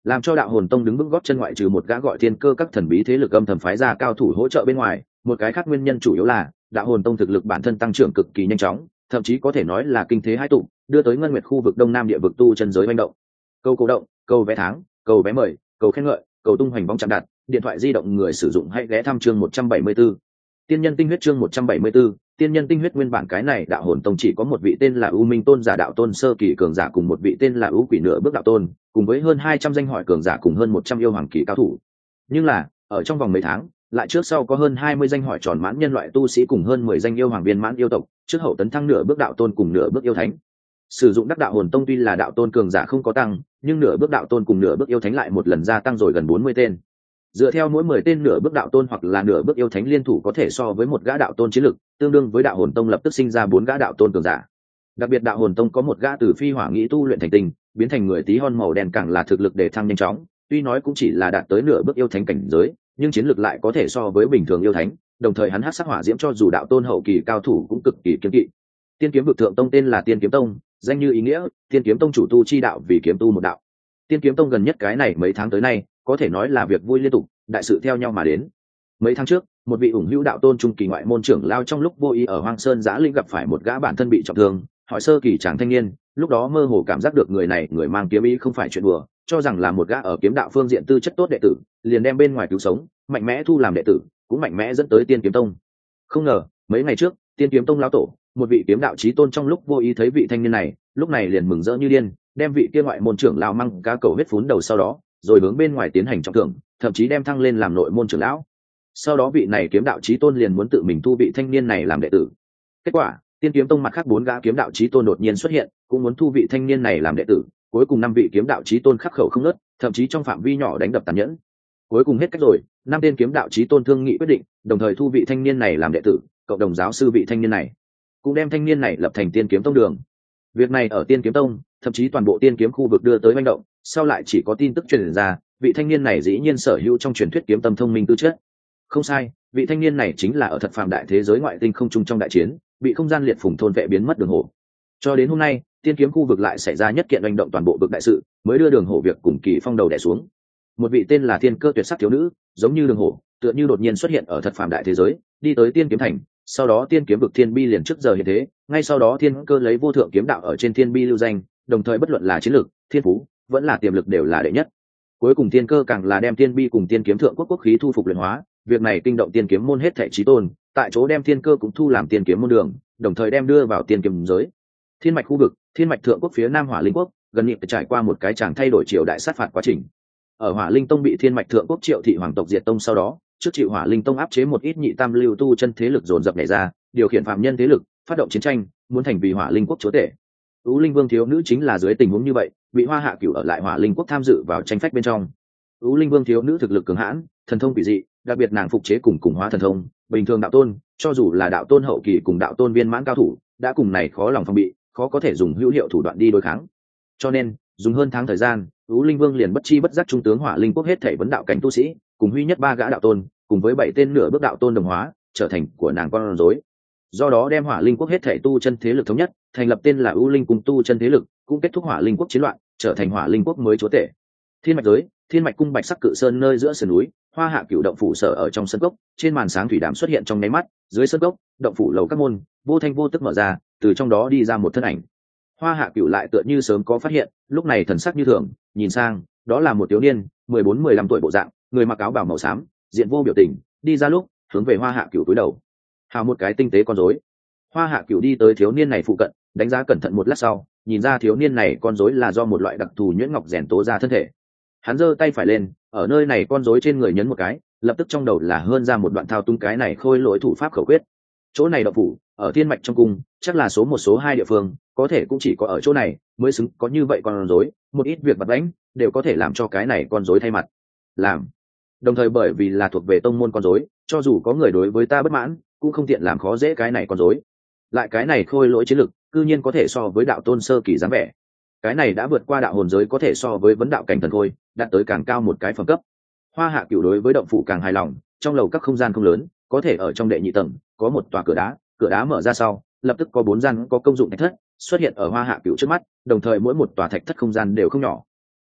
làm cho đạo hồn tông đứng vững gót chân, ngoại trừ một gã gọi thiên cơ các thần bí thế lực âm thầm phái ra cao thủ hỗ trợ bên ngoài, một cái khác nguyên nhân chủ yếu là đạo hồn tông thực lực bản thân tăng trưởng cực kỳ nhanh chóng, thậm chí có thể nói là kinh thế hai tụ, đưa tới ngân nguyệt khu vực đông nam địa vực tu chân giới manh động. Câu cổ động, câu vé tháng, câu vé mời, câu khen ngợi, cầu tung hoành bóng chạm đặt, điện thoại di động người sử dụng hãy ghé thăm chương 174. Tiên nhân tinh huyết chương 174, tiên nhân tinh huyết. Nguyên bản cái này đạo hồn tông chỉ có một vị tên là U Minh Tôn giả đạo tôn sơ kỳ cường giả cùng một vị tên là U Quỷ nửa bước đạo tôn, cùng với hơn 200 danh hỏi cường giả cùng hơn 100 yêu hoàng kỳ cao thủ. Nhưng là, ở trong vòng mấy tháng, lại trước sau có hơn 20 danh hỏi tròn mãn nhân loại tu sĩ cùng hơn 10 danh yêu hoàng viên mãn yêu tộc, trước hậu tấn thăng nửa bước đạo tôn cùng nửa bước yêu thánh. Sử dụng đắc đạo hồn tông tuy là đạo tôn cường giả không có tăng, nhưng nửa bước đạo tôn cùng nửa bước yêu thánh lại một lần gia tăng rồi gần 40 tên. Dựa theo mỗi 10 tên nửa bước đạo tôn hoặc là nửa bước yêu thánh liên thủ có thể so với một gã đạo tôn chiến lực, tương đương với đạo hồn tông lập tức sinh ra 4 gã đạo tôn cường giả. Đặc biệt đạo hồn tông có một gã từ phi hỏa nghĩ tu luyện thành tinh, biến thành người tí hon màu đen càng là thực lực để thăng nhanh chóng, tuy nói cũng chỉ là đạt tới nửa bước yêu thánh cảnh giới, nhưng chiến lực lại có thể so với bình thường yêu thánh, đồng thời hắn hắc sắc hỏa diễm cho dù đạo tôn hậu kỳ cao thủ cũng cực kỳ kiêng kỵ. Tiên kiếm vực thượng tông tên là Tiên kiếm tông, danh như ý nghĩa, Tiên kiếm tông chủ tu chi đạo vì kiếm tu một đạo. Tiên kiếm tông gần nhất cái này mấy tháng tới nay, có thể nói là việc vui liên tục, đại sự theo nhau mà đến. Mấy tháng trước, một vị ủng hữu đạo tôn trung kỳ ngoại môn trưởng lao trong lúc vô ý ở Hoang Sơn Giã Linh gặp phải một gã bản thân bị trọng thương, hỏi sơ kỳ chàng thanh niên, lúc đó mơ hồ cảm giác được người này người mang kiếm ý không phải chuyện đùa, cho rằng là một gã ở kiếm đạo phương diện tư chất tốt đệ tử, liền đem bên ngoài cứu sống, mạnh mẽ thu làm đệ tử, cũng mạnh mẽ dẫn tới Tiên kiếm tông. Không ngờ, mấy ngày trước, Tiên kiếm tông lão tổ, một vị kiếm đạo chí tôn trong lúc vô ý thấy vị thanh niên này, lúc này liền mừng rỡ như điên, đem vị kia ngoại môn trưởng lão mang cá cầu huyết phún đầu sau đó, rồi hướng bên ngoài tiến hành trọng thưởng, thậm chí đem thăng lên làm nội môn trưởng lão. Sau đó vị này kiếm đạo chí tôn liền muốn tự mình thu vị thanh niên này làm đệ tử. Kết quả, Tiên kiếm tông mặt khác 4 gã kiếm đạo chí tôn đột nhiên xuất hiện, cũng muốn thu vị thanh niên này làm đệ tử, cuối cùng 5 vị kiếm đạo chí tôn khắc khẩu không ngớt, thậm chí trong phạm vi nhỏ đánh đập tàn nhẫn. Cuối cùng hết cách rồi, 5 tên kiếm đạo chí tôn thương nghị quyết định, đồng thời thu vị thanh niên này làm đệ tử, cộng đồng giáo sư vị thanh niên này, cũng đem thanh niên này lập thành Tiên kiếm tông đường. Việc này ở Tiên kiếm tông, thậm chí toàn bộ Tiên kiếm khu vực đưa tới manh động, sau lại chỉ có tin tức truyền ra, vị thanh niên này dĩ nhiên sở hữu trong truyền thuyết kiếm tâm thông minh tư chất. Không sai, vị thanh niên này chính là ở thật phàm đại thế giới ngoại tinh không trung trong đại chiến, bị không gian liệt phùng thôn vệ biến mất Đường Hổ. Cho đến hôm nay, Tiên kiếm khu vực lại xảy ra nhất kiện hành động toàn bộ vực đại sự, mới đưa Đường Hổ việc cùng Kỳ Phong đầu đè xuống. Một vị tên là Thiên Cơ tuyệt sắc thiếu nữ, giống như Đường Hổ, tựa như đột nhiên xuất hiện ở thật phàm đại thế giới, đi tới Tiên kiếm thành, sau đó Tiên kiếm vực Thiên Bi liền trước giờ hiện thế, ngay sau đó Thiên Cơ lấy vô thượng kiếm đạo ở trên Thiên Bi lưu danh, đồng thời bất luận là chiến lược, thiên phú, vẫn là tiềm lực đều là đệ nhất. Cuối cùng Thiên Cơ càng là đem Thiên Bi cùng Tiên kiếm thượng quốc quốc khí thu phục luyện hóa, việc này kinh động Tiên kiếm môn hết thảy chí tôn, tại chỗ đem Thiên Cơ cũng thu làm Tiên kiếm môn đường, đồng thời đem đưa vào Tiên kiếm giới. Thiên mạch khu vực, Thiên mạch thượng quốc phía Nam Hỏa Linh quốc, gần nhịp trải qua một cái tràng thay đổi triều đại sát phạt quá trình. Ở Hỏa Linh tông bị Thiên mạch thượng quốc Triệu thị hoàng tộc diệt tông sau đó, trước chịu Hỏa Linh tông áp chế một ít nhị tam lưu tu chân thế lực dồn dập nhảy ra, điều khiển phạm nhân thế lực, phát động chiến tranh, muốn thành vì Hỏa Linh quốc chúa tể. Ú Linh Vương thiếu nữ chính là dưới tình huống như vậy, bị Hoa Hạ Cửu ở lại Hỏa Linh quốc tham dự vào tranh phách bên trong. Ú Linh Vương thiếu nữ thực lực cường hãn, thần thông kỳ dị, đặc biệt nàng phục chế cùng hóa thần thông, bình thường đạo tôn, cho dù là đạo tôn hậu kỳ cùng đạo tôn viên mãn cao thủ, đã cùng này khó lòng phòng bị, khó có thể dùng hữu hiệu thủ đoạn đi đối kháng. Cho nên, dùng hơn tháng thời gian, Ú Linh Vương liền bất chi bất giác trung tướng Hỏa Linh quốc hết thảy vấn đạo cảnh tu sĩ, cùng huy nhất 3 gã đạo tôn, cùng với 7 tên nửa bước đạo tôn đồng hóa, trở thành của nàng con rối. Do đó đem Hỏa Linh quốc hết thảy tu chân thế lực thống nhất, thành lập tên là U Linh cung tu chân thế lực, cũng kết thúc Hỏa Linh quốc chiến loạn, trở thành Hỏa Linh quốc mới chúa tể. Thiên mạch giới, Thiên mạch cung bạch sắc cự sơn nơi giữa sườn núi, Hoa Hạ Cửu động phủ sở ở trong sân cốc, trên màn sáng thủy đàm xuất hiện trong nháy mắt, dưới sân cốc, động phủ lầu các môn, vô thanh vô tức mở ra, từ trong đó đi ra một thân ảnh. Hoa Hạ Cửu lại tựa như sớm có phát hiện, lúc này thần sắc như thường, nhìn sang, đó là một thiếu niên, 14-15 tuổi bộ dạng, người mặc áo bào màu xám, diện vô biểu tình, đi ra lúc, hướng về Hoa Hạ Cửu cúi đầu. Hào một cái tinh tế con rối. Hoa Hạ Cửu đi tới thiếu niên này phụ cận, đánh giá cẩn thận một lát sau, nhìn ra thiếu niên này con rối là do một loại đặc thù nhuyễn ngọc rèn tố ra thân thể. Hắn giơ tay phải lên, ở nơi này con rối trên người nhấn một cái, lập tức trong đầu là hơn ra một đoạn thao tung cái này khôi lỗi thủ pháp khẩu quyết. Chỗ này động phủ, ở Thiên mạch trong cung, chắc là số 1 số 2 địa phương, có thể cũng chỉ có ở chỗ này mới xứng có như vậy con rối, một ít việc vặt vãnh đều có thể làm cho cái này con rối thay mặt. Làm. Đồng thời bởi vì là thuộc về tông môn con rối, cho dù có người đối với ta bất mãn, cũng không tiện làm khó dễ cái này con rối. Lại cái này khôi lỗi chiến lực, cư nhiên có thể so với đạo tôn sơ kỳ dáng vẻ. Cái này đã vượt qua đạo hồn giới, có thể so với vấn đạo cảnh thần khôi, đạt tới càng cao một cái phẩm cấp. Hoa Hạ Cửu đối với động phủ càng hài lòng, trong lầu các không gian không lớn, có thể ở trong đệ nhị tầng có một tòa cửa đá mở ra sau, lập tức có 4 gian có công dụng thạch thất xuất hiện ở Hoa Hạ Cửu trước mắt, đồng thời mỗi một tòa thạch thất không gian đều không nhỏ.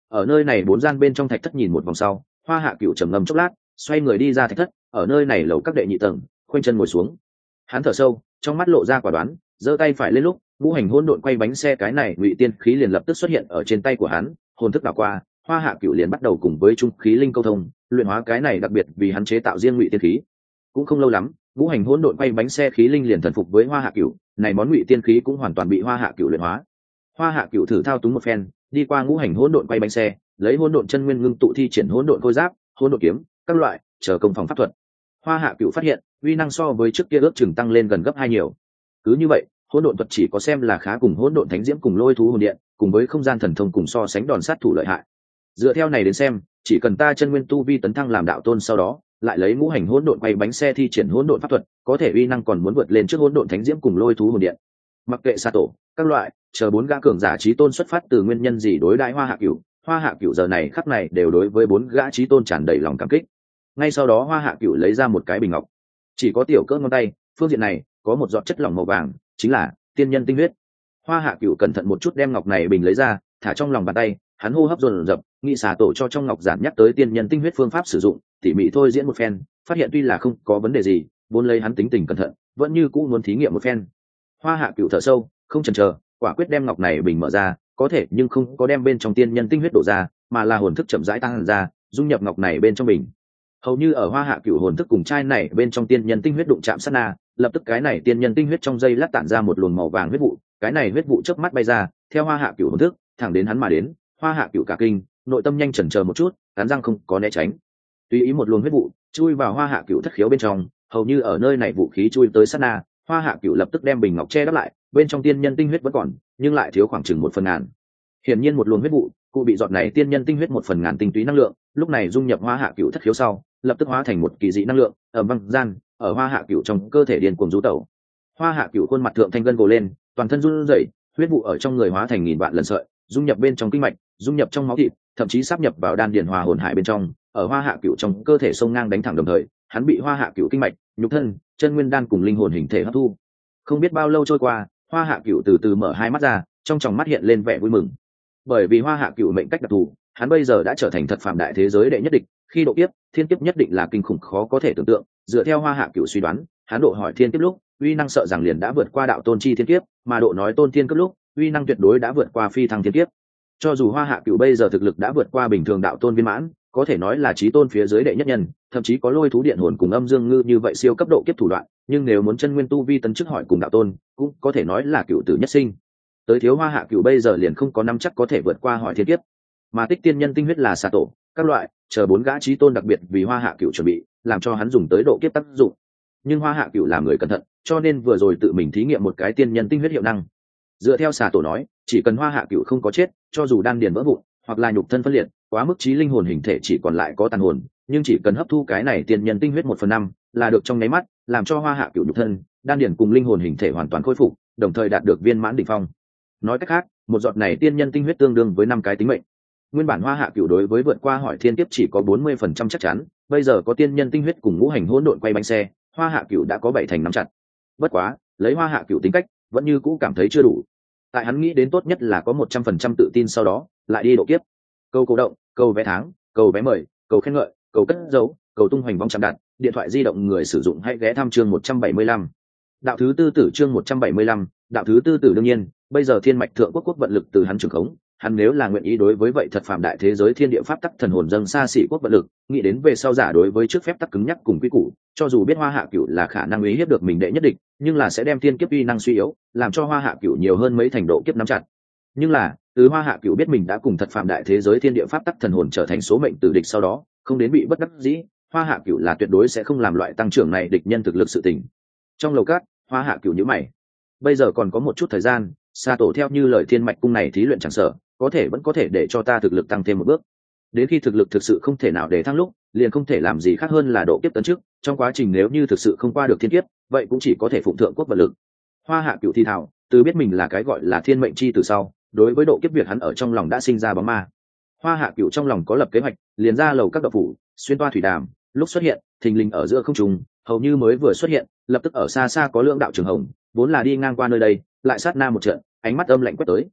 Ở nơi này bốn gian bên trong thạch thất nhìn một vòng sau, Hoa Hạ Cửu trầm ngâm chốc lát, xoay người đi ra thạch thất, ở nơi này lầu các đệ nhị tầng, khoanh chân ngồi xuống. Hắn thở sâu, trong mắt lộ ra quả đoán, giơ tay phải lên lúc, ngũ hành hỗn độn quay bánh xe cái này ngụy tiên khí liền lập tức xuất hiện ở trên tay của hắn, hồn thức đảo qua, Hoa Hạ Cửu liền bắt đầu cùng với trung khí linh câu thông, luyện hóa cái này đặc biệt vì hắn chế tạo riêng ngụy tiên khí. Cũng không lâu lắm, ngũ hành hỗn độn quay bánh xe khí linh liền thần phục với Hoa Hạ Cửu, này món ngụy tiên khí cũng hoàn toàn bị Hoa Hạ Cửu luyện hóa. Hoa Hạ Cửu thử thao túng một phen, đi qua ngũ hành hỗn độn quay bánh xe, lấy hỗn độn chân nguyên ngưng tụ thi triển hỗn độn khôi giáp, hỗn độn kiếm, các loại, chờ công phòng pháp thuật. Hoa Hạ Cửu phát hiện, uy năng so với trước kia ước chừng tăng lên gần gấp 2 nhiều. Cứ như vậy, hỗn độn thuật chỉ có xem là khá cùng hỗn độn thánh diễm cùng lôi thú hồn điện, cùng với không gian thần thông cùng so sánh đòn sát thủ lợi hại. Dựa theo này đến xem, chỉ cần ta chân nguyên tu vi tấn thăng làm đạo tôn sau đó, lại lấy ngũ hành hỗn độn quay bánh xe thi triển hỗn độn pháp thuật, có thể uy năng còn muốn vượt lên trước hỗn độn thánh diễm cùng lôi thú hồn điện. Mặc kệ sa tổ, các loại, chờ bốn gã cường giả chí tôn xuất phát từ nguyên nhân gì đối đãi Hoa Hạ Cửu, Hoa Hạ Cửu giờ này khắc này đều đối với bốn gã chí tôn tràn đầy lòng cảm kích. Ngay sau đó Hoa Hạ Cửu lấy ra một cái bình ngọc, chỉ có tiểu cỡ ngón tay, phương diện này có một giọt chất lỏng màu vàng, chính là tiên nhân tinh huyết. Hoa Hạ Cửu cẩn thận một chút đem ngọc này bình lấy ra, thả trong lòng bàn tay, hắn hô hấp dồn dập, nghĩ xà tổ cho trong ngọc giản nhắc tới tiên nhân tinh huyết phương pháp sử dụng, tỉ mỉ thôi diễn một phen, phát hiện tuy là không có vấn đề gì, vốn lấy hắn tính tình cẩn thận, vẫn như cũ muốn thí nghiệm một phen. Hoa Hạ Cửu thở sâu, không chần chờ, quả quyết đem ngọc này bình mở ra, có thể nhưng không có đem bên trong tiên nhân tinh huyết đổ ra, mà là hồn thức chậm rãi tăng ra, dung nhập ngọc này bên trong bình. Hầu như ở Hoa Hạ Cửu hồn thức cùng chai này bên trong tiên nhân tinh huyết đụng chạm sát na, lập tức cái này tiên nhân tinh huyết trong dây lát tản ra một luồng màu vàng huyết vụ, cái này huyết vụ chớp mắt bay ra, theo Hoa Hạ Cửu hồn thức, thẳng đến hắn mà đến. Hoa Hạ Cửu cả kinh, nội tâm nhanh chần chờ một chút, cắn răng không có né tránh. Tùy ý một luồng huyết vụ chui vào Hoa Hạ Cửu thất khiếu bên trong, hầu như ở nơi này vũ khí chui tới sát na, Hoa Hạ Cửu lập tức đem bình ngọc che đắp lại, bên trong tiên nhân tinh huyết vẫn còn, nhưng lại thiếu khoảng chừng 1/1000. Hiển nhiên một luồng huyết vụ, cụ bị giọt này tiên nhân tinh huyết 1/1000 tinh túy năng lượng, lúc này dung nhập Hoa Hạ Cửu thất khiếu sau, lập tức hóa thành một kỳ dị năng lượng, ở văng gian, ở Hoa Hạ Cửu trong cơ thể điên cuồng rú tẩu. Hoa Hạ Cửu khuôn mặt thượng thanh gân gồ lên, toàn thân run rẩy, huyết vụ ở trong người hóa thành nghìn vạn lần sợi, dung nhập bên trong kinh mạch, dung nhập trong máu thịt, thậm chí sáp nhập vào đan điền hòa hồn hải bên trong, ở Hoa Hạ Cửu trong cơ thể sông ngang đánh thẳng đồng thời, hắn bị Hoa Hạ Cửu kinh mạch, nhục thân, chân nguyên đan cùng linh hồn hình thể hấp thu. Không biết bao lâu trôi qua, Hoa Hạ Cửu từ từ mở hai mắt ra, trong tròng mắt hiện lên vẻ vui mừng. Bởi vì Hoa Hạ Cửu mệnh cách đặc thù, hắn bây giờ đã trở thành thật phàm đại thế giới đệ nhất địch, khi độ kiếp, thiên kiếp nhất định là kinh khủng khó có thể tưởng tượng, dựa theo Hoa Hạ Cửu suy đoán, hắn độ hỏi thiên kiếp lúc, uy năng sợ rằng liền đã vượt qua đạo tôn chi thiên kiếp, mà độ nói tôn thiên cấp lúc, uy năng tuyệt đối đã vượt qua phi thăng thiên kiếp. Cho dù Hoa Hạ Cửu bây giờ thực lực đã vượt qua bình thường đạo tôn viên mãn, có thể nói là chí tôn phía dưới đệ nhất nhân, thậm chí có lôi thú điện hồn cùng âm dương ngư như vậy siêu cấp độ kiếp thủ đoạn, nhưng nếu muốn chân nguyên tu vi tấn chức hỏi cùng đạo tôn, cũng có thể nói là cửu tử nhất sinh. Tới thiếu Hoa Hạ Cửu bây giờ liền không có nắm chắc có thể vượt qua hỏi thiên kiếp. Mà tích tiên nhân tinh huyết là xà tổ, các loại, chờ bốn gã chí tôn đặc biệt vì Hoa Hạ Cửu chuẩn bị, làm cho hắn dùng tới độ kiếp tác dụng. Nhưng Hoa Hạ Cửu là người cẩn thận, cho nên vừa rồi tự mình thí nghiệm một cái tiên nhân tinh huyết hiệu năng. Dựa theo xà tổ nói, chỉ cần Hoa Hạ Cửu không có chết, cho dù đan điền vỡ vụn, hoặc là nhục thân phân liệt, quá mức trí linh hồn hình thể chỉ còn lại có tàn hồn, nhưng chỉ cần hấp thu cái này tiên nhân tinh huyết 1/5, là được trong nháy mắt, làm cho Hoa Hạ Cửu nhục thân, đan điền cùng linh hồn hình thể hoàn toàn khôi phục, đồng thời đạt được viên mãn đỉnh phong. Nói cách khác, một giọt này tiên nhân tinh huyết tương đương với 5 cái tính mệnh. Nguyên bản Hoa Hạ Cửu đối với vượt qua hỏi thiên kiếp chỉ có 40% chắc chắn, bây giờ có tiên nhân tinh huyết cùng ngũ hành hỗn độn quay bánh xe, Hoa Hạ Cửu đã có 7 thành nắm chặt. Bất quá, lấy Hoa Hạ Cửu tính cách, vẫn như cũ cảm thấy chưa đủ. Tại hắn nghĩ đến tốt nhất là có 100% tự tin sau đó, lại đi độ kiếp. Câu cổ động, câu vé tháng, câu vé mời, câu khen ngợi, câu cất dấu, cầu tung hoành vong chạm đặt, điện thoại di động người sử dụng hãy ghé thăm chương 175. Đạo thứ tư tử chương 175, đạo thứ tư tử đương nhiên, bây giờ thiên mạch thượng quốc vận lực từ hắn trường khống, hắn nếu là nguyện ý đối với vậy thật phàm đại thế giới thiên địa pháp tắc thần hồn dâng xa xỉ quốc vận lực, nghĩ đến về sau giả đối với trước phép tắc cứng nhắc cùng quy củ, cho dù biết Hoa Hạ Cửu là khả năng uy hiếp được mình đệ nhất địch, nhưng là sẽ đem thiên kiếp uy năng suy yếu, làm cho Hoa Hạ Cửu nhiều hơn mấy thành độ kiếp nắm chặt. Nhưng là, từ Hoa Hạ Cửu biết mình đã cùng thật phàm đại thế giới thiên địa pháp tắc thần hồn trở thành số mệnh tử địch sau đó, không đến bị bất đắc dĩ, Hoa Hạ Cửu là tuyệt đối sẽ không làm loại tăng trưởng này địch nhân thực lực sự tình. Trong lầu cát, Hoa Hạ Cửu nhíu mày. Bây giờ còn có một chút thời gian, Sa tổ theo như lời thiên mạch cung này thí luyện chẳng sợ, có thể vẫn có thể để cho ta thực lực tăng thêm một bước. Đến khi thực lực thực sự không thể nào để thăng lúc, liền không thể làm gì khác hơn là độ kiếp tấn trước, trong quá trình nếu như thực sự không qua được thiên kiếp, vậy cũng chỉ có thể phụng thượng quốc vận lực. Hoa Hạ Cửu thi thảo, từ biết mình là cái gọi là thiên mệnh chi từ sau, đối với độ kiếp việc hắn ở trong lòng đã sinh ra bóng ma. Hoa Hạ Cửu trong lòng có lập kế hoạch, liền ra lầu các độc phủ, xuyên toa thủy đàm, lúc xuất hiện, thình lình ở giữa không trung, hầu như mới vừa xuất hiện, lập tức ở xa xa có lượng đạo trường hồng, vốn là đi ngang qua nơi đây, lại sát na một trận, ánh mắt âm lạnh quét tới.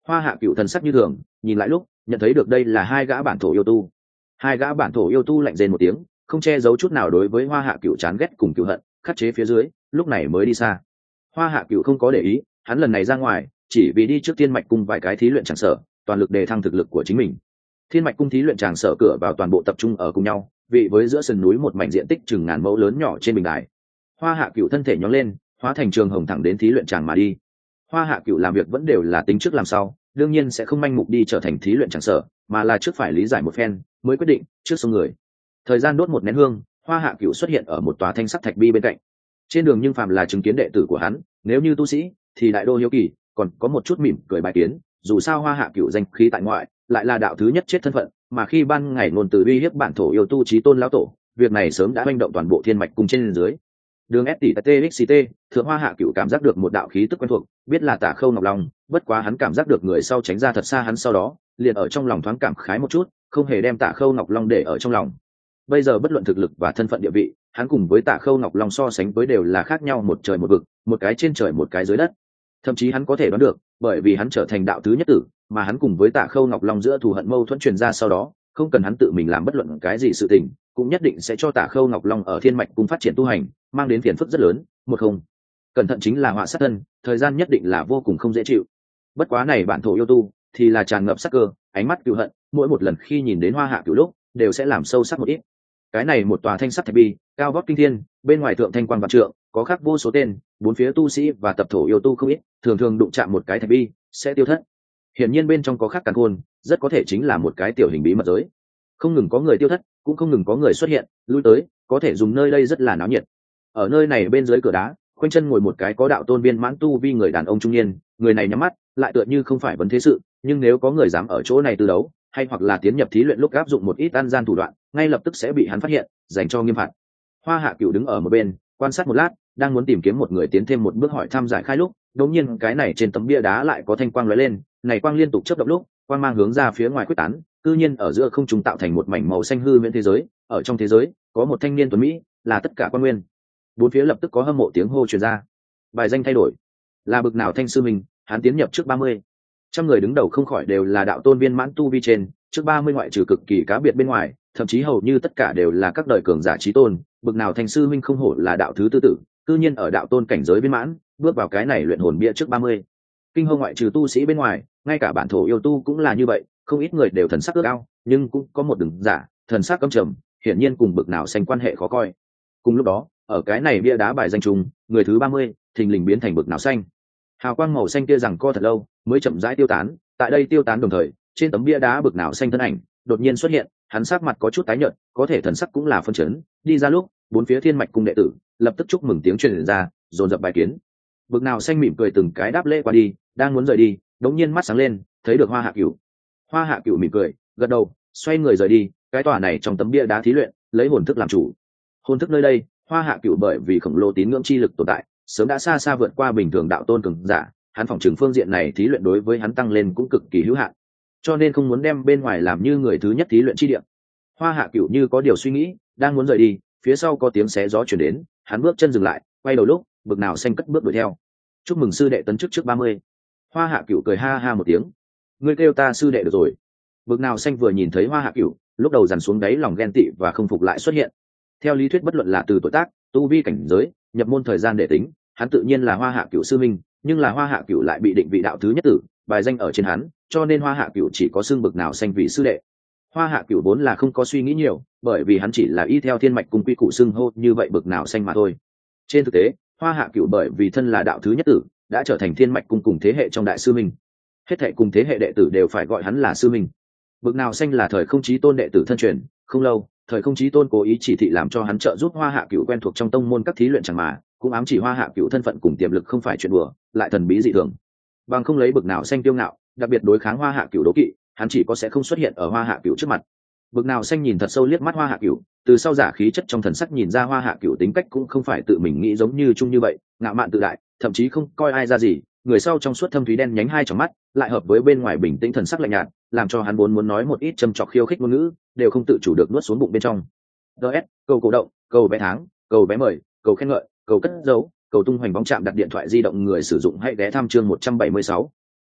Hoa Hạ Cửu thần sắc như thường, nhìn lại lúc nhận thấy được đây là hai gã bản thổ yêu tu. Hai gã bản thổ yêu tu lạnh rên một tiếng, không che giấu chút nào đối với Hoa Hạ Cửu chán ghét cùng cửu hận, khắc chế phía dưới, lúc này mới đi xa. Hoa Hạ Cửu không có để ý, hắn lần này ra ngoài chỉ vì đi trước Thiên Mạch Cung vài cái thí luyện tràng sở, toàn lực đề thăng thực lực của chính mình. Thiên Mạch Cung thí luyện tràng sở cửa vào toàn bộ tập trung ở cùng nhau, vị với giữa sườn núi một mảnh diện tích chừng ngàn mẫu lớn nhỏ trên bình đài. Hoa Hạ Cửu thân thể nhón lên, hóa thành trường hồng thẳng đến thí luyện tràng mà đi. Hoa Hạ Cửu làm việc vẫn đều là tính trước làm sau, đương nhiên sẽ không manh mục đi trở thành thí luyện tràng sở, mà là trước phải lý giải một phen mới quyết định trước sông người. Thời gian đốt một nén hương, Hoa Hạ Cửu xuất hiện ở một tòa thanh sắc thạch bi bên cạnh. Trên đường nhưng phàm là chứng kiến đệ tử của hắn, nếu như tu sĩ thì đại đô hiếu kỳ, còn có một chút mỉm cười bài kiến, dù sao Hoa Hạ Cửu danh khí tại ngoại, lại là đạo thứ nhất chết thân phận, mà khi ban ngày ngôn từ uy hiếp bản thổ yêu tu chí tôn lão tổ, việc này sớm đã manh động toàn bộ Thiên Mạch Cung trên dưới. Đường STTXT, thượng Hoa Hạ Cửu cảm giác được một đạo khí tức quen thuộc, biết là Tả Khâu Ngọc Long, bất quá hắn cảm giác được người sau tránh ra thật xa hắn, sau đó liền ở trong lòng thoáng cảm khái một chút, không hề đem Tả Khâu Ngọc Long để ở trong lòng. Bây giờ bất luận thực lực và thân phận địa vị, hắn cùng với Tả Khâu Ngọc Long so sánh với đều là khác nhau một trời một vực, một cái trên trời một cái dưới đất. Thậm chí hắn có thể đoán được, bởi vì hắn trở thành đạo thứ nhất tử, mà hắn cùng với Tả Khâu Ngọc Long giữa thù hận mâu thuẫn truyền ra sau đó, không cần hắn tự mình làm bất luận cái gì sự tình, cũng nhất định sẽ cho Tả Khâu Ngọc Long ở Thiên Mạch Cung phát triển tu hành, mang đến phiền phức rất lớn, một không cẩn thận chính là họa sát thân, thời gian nhất định là vô cùng không dễ chịu. Bất quá này bản thổ yêu tu thì là tràn ngập sắc cơ, ánh mắt cừu hận, mỗi một lần khi nhìn đến Hoa Hạ Cửu lúc, đều sẽ làm sâu sắc một ít. Cái này một tòa thanh sắc thạch bi, cao vót kinh thiên, bên ngoài thượng thanh quan vạn trượng, có khắc vô số tên, bốn phía tu sĩ và tập thổ yêu tu không ít, thường thường đụng chạm một cái thạch bi sẽ tiêu thất. Hiển nhiên bên trong có khắc càn khôn, rất có thể chính là một cái tiểu hình bí mật giới. Không ngừng có người tiêu thất, cũng không ngừng có người xuất hiện, lui tới, có thể dùng nơi đây rất là náo nhiệt. Ở nơi này bên dưới cửa đá, khoanh chân ngồi một cái có đạo tôn viên mãn tu vi người đàn ông trung niên, người này nhắm mắt, lại tựa như không phải vấn thế sự, nhưng nếu có người dám ở chỗ này tư đấu, hay hoặc là tiến nhập thí luyện lúc áp dụng một ít ăn gian thủ đoạn, ngay lập tức sẽ bị hắn phát hiện, dành cho nghiêm phạt. Hoa Hạ Cửu đứng ở một bên, quan sát một lát, đang muốn tìm kiếm một người tiến thêm một bước hỏi thăm giải khai lúc, đột nhiên cái này trên tấm bia đá lại có thanh quang lóe lên, này quang liên tục chớp động lúc, quang mang hướng ra phía ngoài quyết tán, cư nhiên ở giữa không trung tạo thành một mảnh màu xanh hư huyễn thế giới, ở trong thế giới có một thanh niên tuấn mỹ, là tất cả quan nguyên. Bốn phía lập tức có hâm mộ tiếng hô truyền ra. Bài danh thay đổi, là bực nào thanh sư mình, hắn tiến nhập trước 30. Trăm người đứng đầu không khỏi đều là đạo tôn viên mãn tu vi trên, trước 30 ngoại trừ cực kỳ cá biệt bên ngoài, thậm chí hầu như tất cả đều là các đời cường giả chí tôn, bực nào thanh sư minh không hổ là đạo thứ tư tử, cư nhiên ở đạo tôn cảnh giới viên mãn, bước vào cái này luyện hồn bia trước 30. Kinh hông ngoại trừ tu sĩ bên ngoài, ngay cả bản thổ yêu tu cũng là như vậy, không ít người đều thần sắc ước ao, nhưng cũng có một đường giả, thần sắc căm trầm, hiển nhiên cùng bực nào xanh quan hệ khó coi. Cùng lúc đó, ở cái này bia đá bài danh trùng, người thứ 30, thình lình biến thành bực nào xanh. Hào quang màu xanh kia rằng co thật lâu, mới chậm rãi tiêu tán, tại đây tiêu tán đồng thời, trên tấm bia đá bực nào xanh thân ảnh đột nhiên xuất hiện, hắn sắc mặt có chút tái nhợt, có thể thần sắc cũng là phân chấn, đi ra lúc, bốn phía Thiên Mạch Cung đệ tử lập tức chúc mừng tiếng truyền ra, dồn dập bài kiến. Bực nào xanh mỉm cười từng cái đáp lễ qua đi, đang muốn rời đi, đống nhiên mắt sáng lên, thấy được Hoa Hạ Cửu. Hoa Hạ Cửu mỉm cười, gật đầu, xoay người rời đi. Cái tòa này trong tấm bia đá thí luyện, lấy hồn thức làm chủ. Hồn thức nơi đây, Hoa Hạ Cửu bởi vì khổng lồ tín ngưỡng chi lực tồn tại, sớm đã xa xa vượt qua bình thường đạo tôn cường giả. Hắn phòng trường phương diện này thí luyện đối với hắn tăng lên cũng cực kỳ hữu hạn, cho nên không muốn đem bên ngoài làm như người thứ nhất thí luyện chi địa. Hoa Hạ Cửu như có điều suy nghĩ, đang muốn rời đi, phía sau có tiếng xé gió truyền đến, hắn bước chân dừng lại, quay đầu lúc, bực nào xanh cất bước đuổi theo. Chúc mừng sư đệ tấn chức trước 30. Hoa Hạ Cửu cười ha ha một tiếng, ngươi kêu ta sư đệ được rồi. Bực nào xanh vừa nhìn thấy Hoa Hạ Cửu, lúc đầu dằn xuống đáy lòng ghen tị và không phục lại xuất hiện. Theo lý thuyết bất luận là từ tuổi tác, tu vi cảnh giới, nhập môn thời gian để tính, hắn tự nhiên là Hoa Hạ Cửu sư minh, nhưng là Hoa Hạ Cửu lại bị định vị đạo thứ nhất tử, bài danh ở trên hắn, cho nên Hoa Hạ Cửu chỉ có xưng bực nào xanh vị sư đệ. Hoa Hạ Cửu vốn là không có suy nghĩ nhiều, bởi vì hắn chỉ là y theo Thiên Mạch Cung quy củ xưng hô như vậy bực nào xanh mà thôi. Trên thực tế, Hoa Hạ Cửu bởi vì thân là đạo thứ nhất tử, đã trở thành Thiên Mạch Cung cùng thế hệ trong đại sư minh. Hết thệ cùng thế hệ đệ tử đều phải gọi hắn là sư minh. Bực nào xanh là thời không chí tôn đệ tử thân truyền, không lâu, thời không chí tôn cố ý chỉ thị làm cho hắn trợ giúp Hoa Hạ Cửu quen thuộc trong tông môn các thí luyện chẳng mà, cũng ám chỉ Hoa Hạ Cửu thân phận cùng tiềm lực không phải chuyện đùa, lại thần bí dị thường. Bằng không lấy bực nào xanh tiêu ngạo, đặc biệt đối kháng Hoa Hạ Cửu đố kỵ, hắn chỉ có sẽ không xuất hiện ở Hoa Hạ Cửu trước mặt. Bực nào xanh nhìn thật sâu liếc mắt Hoa Hạ Cửu, từ sau giả khí chất trong thần sắc nhìn ra Hoa Hạ Cửu tính cách cũng không phải tự mình nghĩ giống như chung như vậy, ngạo mạn tự đại, thậm chí không coi ai ra gì. Người sau trong suốt thâm thúy đen nhánh hai tròng mắt, lại hợp với bên ngoài bình tĩnh thần sắc lạnh nhạt, làm cho hắn muốn nói một ít châm chọc khiêu khích ngôn ngữ, đều không tự chủ được nuốt xuống bụng bên trong. DS, cầu cổ động, cầu vé tháng, cầu vé mời, cầu khen ngợi, cầu cất dấu, cầu tung hoành bóng chạm đặt điện thoại di động người sử dụng hãy ghé thăm chương 176.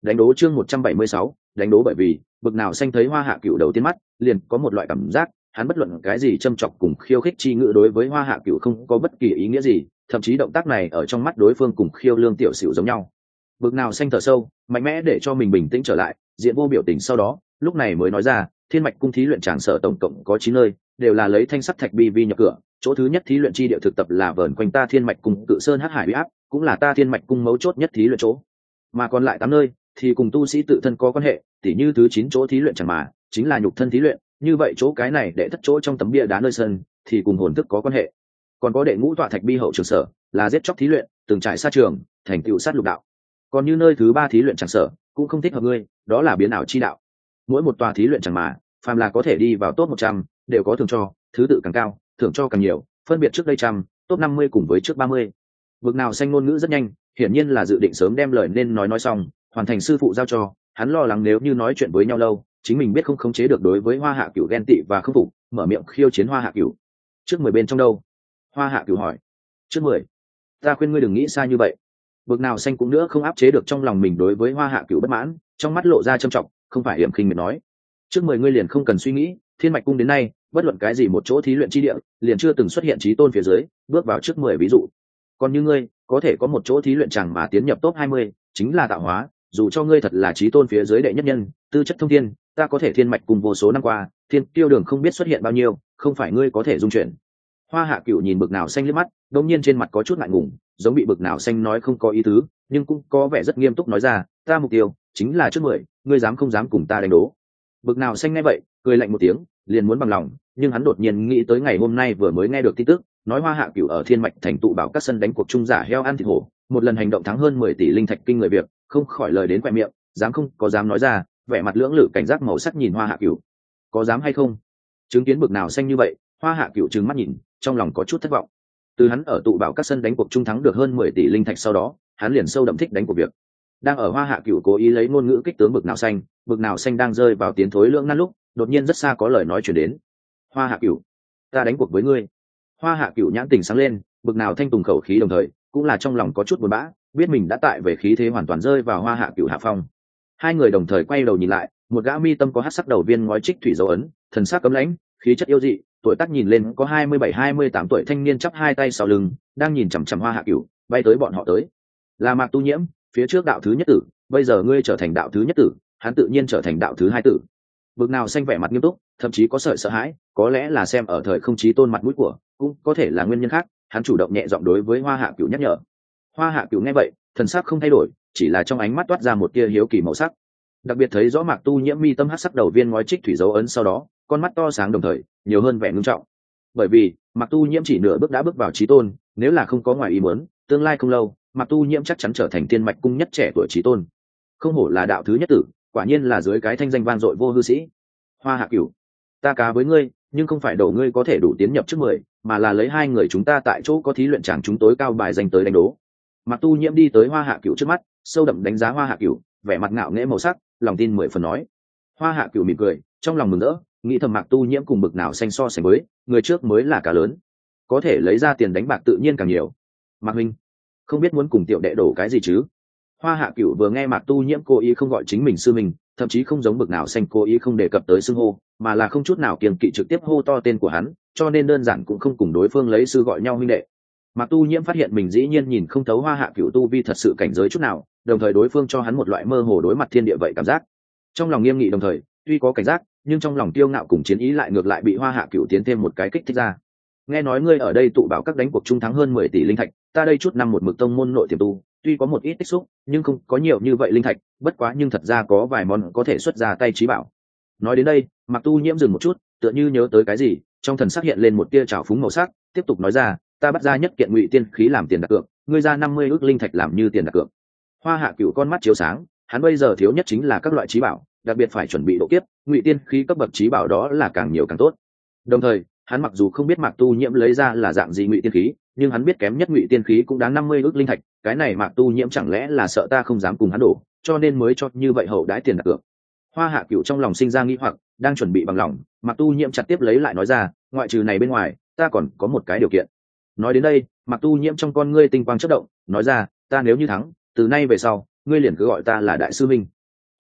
Đánh đố chương 176, đánh đố. Bởi vì bực nào xanh thấy Hoa Hạ Cửu đầu tiên mắt liền có một loại cảm giác, hắn bất luận cái gì châm chọc cùng khiêu khích chi ngữ đối với Hoa Hạ Cửu không có bất kỳ ý nghĩa gì, thậm chí động tác này ở trong mắt đối phương cùng khiêu lương tiểu xỉu giống nhau. Bực nào xanh thở sâu, mạnh mẽ để cho mình bình tĩnh trở lại, diện vô biểu tình sau đó, lúc này mới nói ra, Thiên Mạch cung thí luyện tràng sở tổng cộng có 9 nơi, đều là lấy thanh sắt thạch bi vi nhập cửa, chỗ thứ nhất thí luyện chi địa thực tập là vờn quanh ta Thiên Mạch cung Cự Sơn Hắc Hải uy áp, cũng là ta Thiên Mạch cung mấu chốt nhất thí luyện chỗ. Mà còn lại 8 nơi thì cùng tu sĩ tự thân có quan hệ, tỉ như thứ 9 chỗ thí luyện chẳng mà, chính là nhục thân thí luyện, như vậy chỗ cái này đệ thất chỗ trong tấm bia đá nơi sân thì cùng hồn thức có quan hệ. Còn có đệ ngũ tọa thạch bi hậu trường sở, là giết chóc thí luyện, từng trải sát trường, thành tựu sát lục đạo. Còn như nơi thứ 3 thí luyện chẳng sở, cũng không thích hợp ngươi, đó là biến ảo chi đạo. Mỗi một tòa thí luyện chẳng mà, phàm là có thể đi vào top 100, đều có thưởng cho, thứ tự càng cao, thưởng cho càng nhiều, phân biệt trước đây 100, top 50 cùng với trước 30. Vực nào xanh ngôn ngữ rất nhanh, hiển nhiên là dự định sớm đem lời nên nói xong, hoàn thành sư phụ giao cho, hắn lo lắng nếu như nói chuyện với nhau lâu, chính mình biết không khống chế được đối với Hoa Hạ Cửu ghen tị và không phục, mở miệng khiêu chiến Hoa Hạ Cửu. Trước 10 bên trong đâu? Hoa Hạ Cửu hỏi. Trước 10. Ta khuyên ngươi đừng nghĩ xa như vậy. Vực nào xanh cũng nữa không áp chế được trong lòng mình đối với Hoa Hạ Cửu bất mãn, trong mắt lộ ra trầm trọng, không phải hiểm khinh miệt nói. Trước 10 ngươi liền không cần suy nghĩ, Thiên Mạch cung đến nay, bất luận cái gì một chỗ thí luyện chi địa, liền chưa từng xuất hiện chí tôn phía dưới, bước vào trước 10 ví dụ. Còn như ngươi, có thể có một chỗ thí luyện chẳng mà tiến nhập top 20, chính là tạo hóa, dù cho ngươi thật là chí tôn phía dưới đệ nhất nhân, tư chất thông thiên, ta có thể Thiên Mạch cùng vô số năm qua, thiên tiêu đường không biết xuất hiện bao nhiêu, không phải ngươi có thể dung chuyển. Hoa Hạ Cửu nhìn bực nào xanh liếc mắt, đột nhiên trên mặt có chút ngại ngùng, giống bị bực nào xanh nói không có ý tứ, nhưng cũng có vẻ rất nghiêm túc nói ra, ta mục tiêu chính là trước 10, ngươi dám không dám cùng ta đánh đố. Bực nào xanh nghe vậy, cười lạnh một tiếng, liền muốn bằng lòng, nhưng hắn đột nhiên nghĩ tới ngày hôm nay vừa mới nghe được tin tức, nói Hoa Hạ Cửu ở Thiên Mạch thành tụ bảo các sân đánh cuộc trung giả heo ăn thịt hổ, một lần hành động thắng hơn 10 tỷ linh thạch kinh người việc, không khỏi lời đến quẹt miệng, dám không có dám nói ra, vẻ mặt lưỡng lự cảnh giác màu sắc nhìn Hoa Hạ Cửu. Có dám hay không? Chứng kiến bực nào xanh như vậy, Hoa Hạ Cửu trừng mắt nhìn, trong lòng có chút thất vọng. Từ hắn ở tụ bảo các sân đánh cuộc trung thắng được hơn 10 tỷ linh thạch sau đó, hắn liền sâu đậm thích đánh cuộc việc. Đang ở Hoa Hạ Cửu cố ý lấy ngôn ngữ kích tướng bực nào xanh đang rơi vào tiến thối lưỡng nan lúc, đột nhiên rất xa có lời nói truyền đến. Hoa Hạ Cửu, ta đánh cuộc với ngươi. Hoa Hạ Cửu nhãn tình sáng lên, bực nào thanh tùng khẩu khí đồng thời, cũng là trong lòng có chút buồn bã, biết mình đã tại về khí thế hoàn toàn rơi vào Hoa Hạ Cửu hạ phong. Hai người đồng thời quay đầu nhìn lại, một gã mi tâm có hắc sắc đầu viên ngói trích thủy dấu ấn, thần sắc cấm lãnh, khí chất yêu dị, tuổi tác nhìn lên có 27-28 tuổi thanh niên chắp hai tay sau lưng, đang nhìn chằm chằm Hoa Hạ Cửu, bay tới bọn họ tới. Là Mạc Tu Nhiễm, phía trước đạo thứ nhất tử, bây giờ ngươi trở thành đạo thứ nhất tử, hắn tự nhiên trở thành đạo thứ hai tử. Bực nào xanh vẻ mặt nghiêm túc, thậm chí có sợi sợ hãi, có lẽ là xem ở thời không chí tôn mặt mũi của, cũng có thể là nguyên nhân khác, hắn chủ động nhẹ giọng đối với Hoa Hạ Cửu nhắc nhở. Hoa Hạ Cửu nghe vậy, thần sắc không thay đổi, chỉ là trong ánh mắt toát ra một tia hiếu kỳ màu sắc. Đặc biệt thấy rõ Mạc Tu Nhiễm mi tâm hắc sắc đầu viên ngói trích thủy dấu ấn sau đó, con mắt to sáng đồng thời, nhiều hơn vẻ ngưng trọng. Bởi vì, Mạc Tu Nhiễm chỉ nửa bước đã bước vào chí tôn, nếu là không có ngoài ý muốn, tương lai không lâu, Mạc Tu Nhiễm chắc chắn trở thành Thiên Mạch cung nhất trẻ tuổi chí tôn. Không hổ là đạo thứ nhất tử, quả nhiên là dưới cái thanh danh vang dội vô hư sĩ. Hoa Hạ Cửu, ta cá với ngươi, nhưng không phải đổ ngươi có thể đủ tiến nhập trước 10, mà là lấy hai người chúng ta tại chỗ có thí luyện chẳng chúng tối cao bài danh tới đánh đố. Mạc Tu Nhiễm đi tới Hoa Hạ Cửu trước mắt, sâu đậm đánh giá Hoa Hạ Cửu, vẻ mặt ngạo nghễ màu sắc, lòng tin 10 phần nói. Hoa Hạ Cửu mỉm cười, trong lòng mừng rỡ, nghĩ thầm Mạc Tu Nhiễm cùng bực nào xanh so sánh với, người trước mới là cá lớn, có thể lấy ra tiền đánh bạc tự nhiên càng nhiều. Mạc huynh, không biết muốn cùng tiểu đệ đổ cái gì chứ? Hoa Hạ Cửu vừa nghe Mạc Tu Nhiễm cố ý không gọi chính mình sư mình, thậm chí không giống bực nào xanh cố ý không đề cập tới xưng hô, mà là không chút nào kiêng kỵ trực tiếp hô to tên của hắn, cho nên đơn giản cũng không cùng đối phương lấy sư gọi nhau huynh đệ. Mạc Tu Nhiễm phát hiện mình dĩ nhiên nhìn không thấu Hoa Hạ Cửu tu vi thật sự cảnh giới chút nào, đồng thời đối phương cho hắn một loại mơ hồ đối mặt thiên địa vậy cảm giác. Trong lòng nghiêm nghị đồng thời, tuy có cảnh giác, nhưng trong lòng kiêu ngạo cùng chiến ý lại ngược lại bị Hoa Hạ Cửu tiến thêm một cái kích thích ra. Nghe nói ngươi ở đây tụ bảo các đánh cuộc trung thắng hơn 10 tỷ linh thạch, ta đây chút năm một mực tông môn nội tiềm tu, tuy có một ít tích xúc, nhưng không có nhiều như vậy linh thạch, bất quá nhưng thật ra có vài món có thể xuất ra tay trí bảo. Nói đến đây, Mạc Tu Nhiễm dừng một chút, tựa như nhớ tới cái gì, trong thần sắc hiện lên một tia trào phúng màu sắc, tiếp tục nói ra, ta bắt ra nhất kiện ngụy tiên khí làm tiền đặt cược, ngươi ra 50 ức linh thạch làm như tiền đặt cược. Hoa Hạ Cửu con mắt chiếu sáng, hắn bây giờ thiếu nhất chính là các loại trí bảo, đặc biệt phải chuẩn bị độ kiếp, ngụy tiên khí cấp bậc trí bảo đó là càng nhiều càng tốt. Đồng thời, hắn mặc dù không biết Mạc Tu Nhiễm lấy ra là dạng gì ngụy tiên khí, nhưng hắn biết kém nhất ngụy tiên khí cũng đáng 50 ức linh thạch, cái này Mạc Tu Nhiễm chẳng lẽ là sợ ta không dám cùng hắn đổ, cho nên mới cho như vậy hậu đãi tiền đặt cược. Hoa Hạ Cửu trong lòng sinh ra nghi hoặc, đang chuẩn bị bằng lòng, Mạc Tu Nhiễm chặt tiếp lấy lại nói ra, ngoại trừ này bên ngoài, ta còn có một cái điều kiện. Nói đến đây, Mạc Tu Nhiễm trong con ngươi tinh quang chớp động, nói ra, ta nếu như thắng, từ nay về sau, ngươi liền cứ gọi ta là đại sư minh,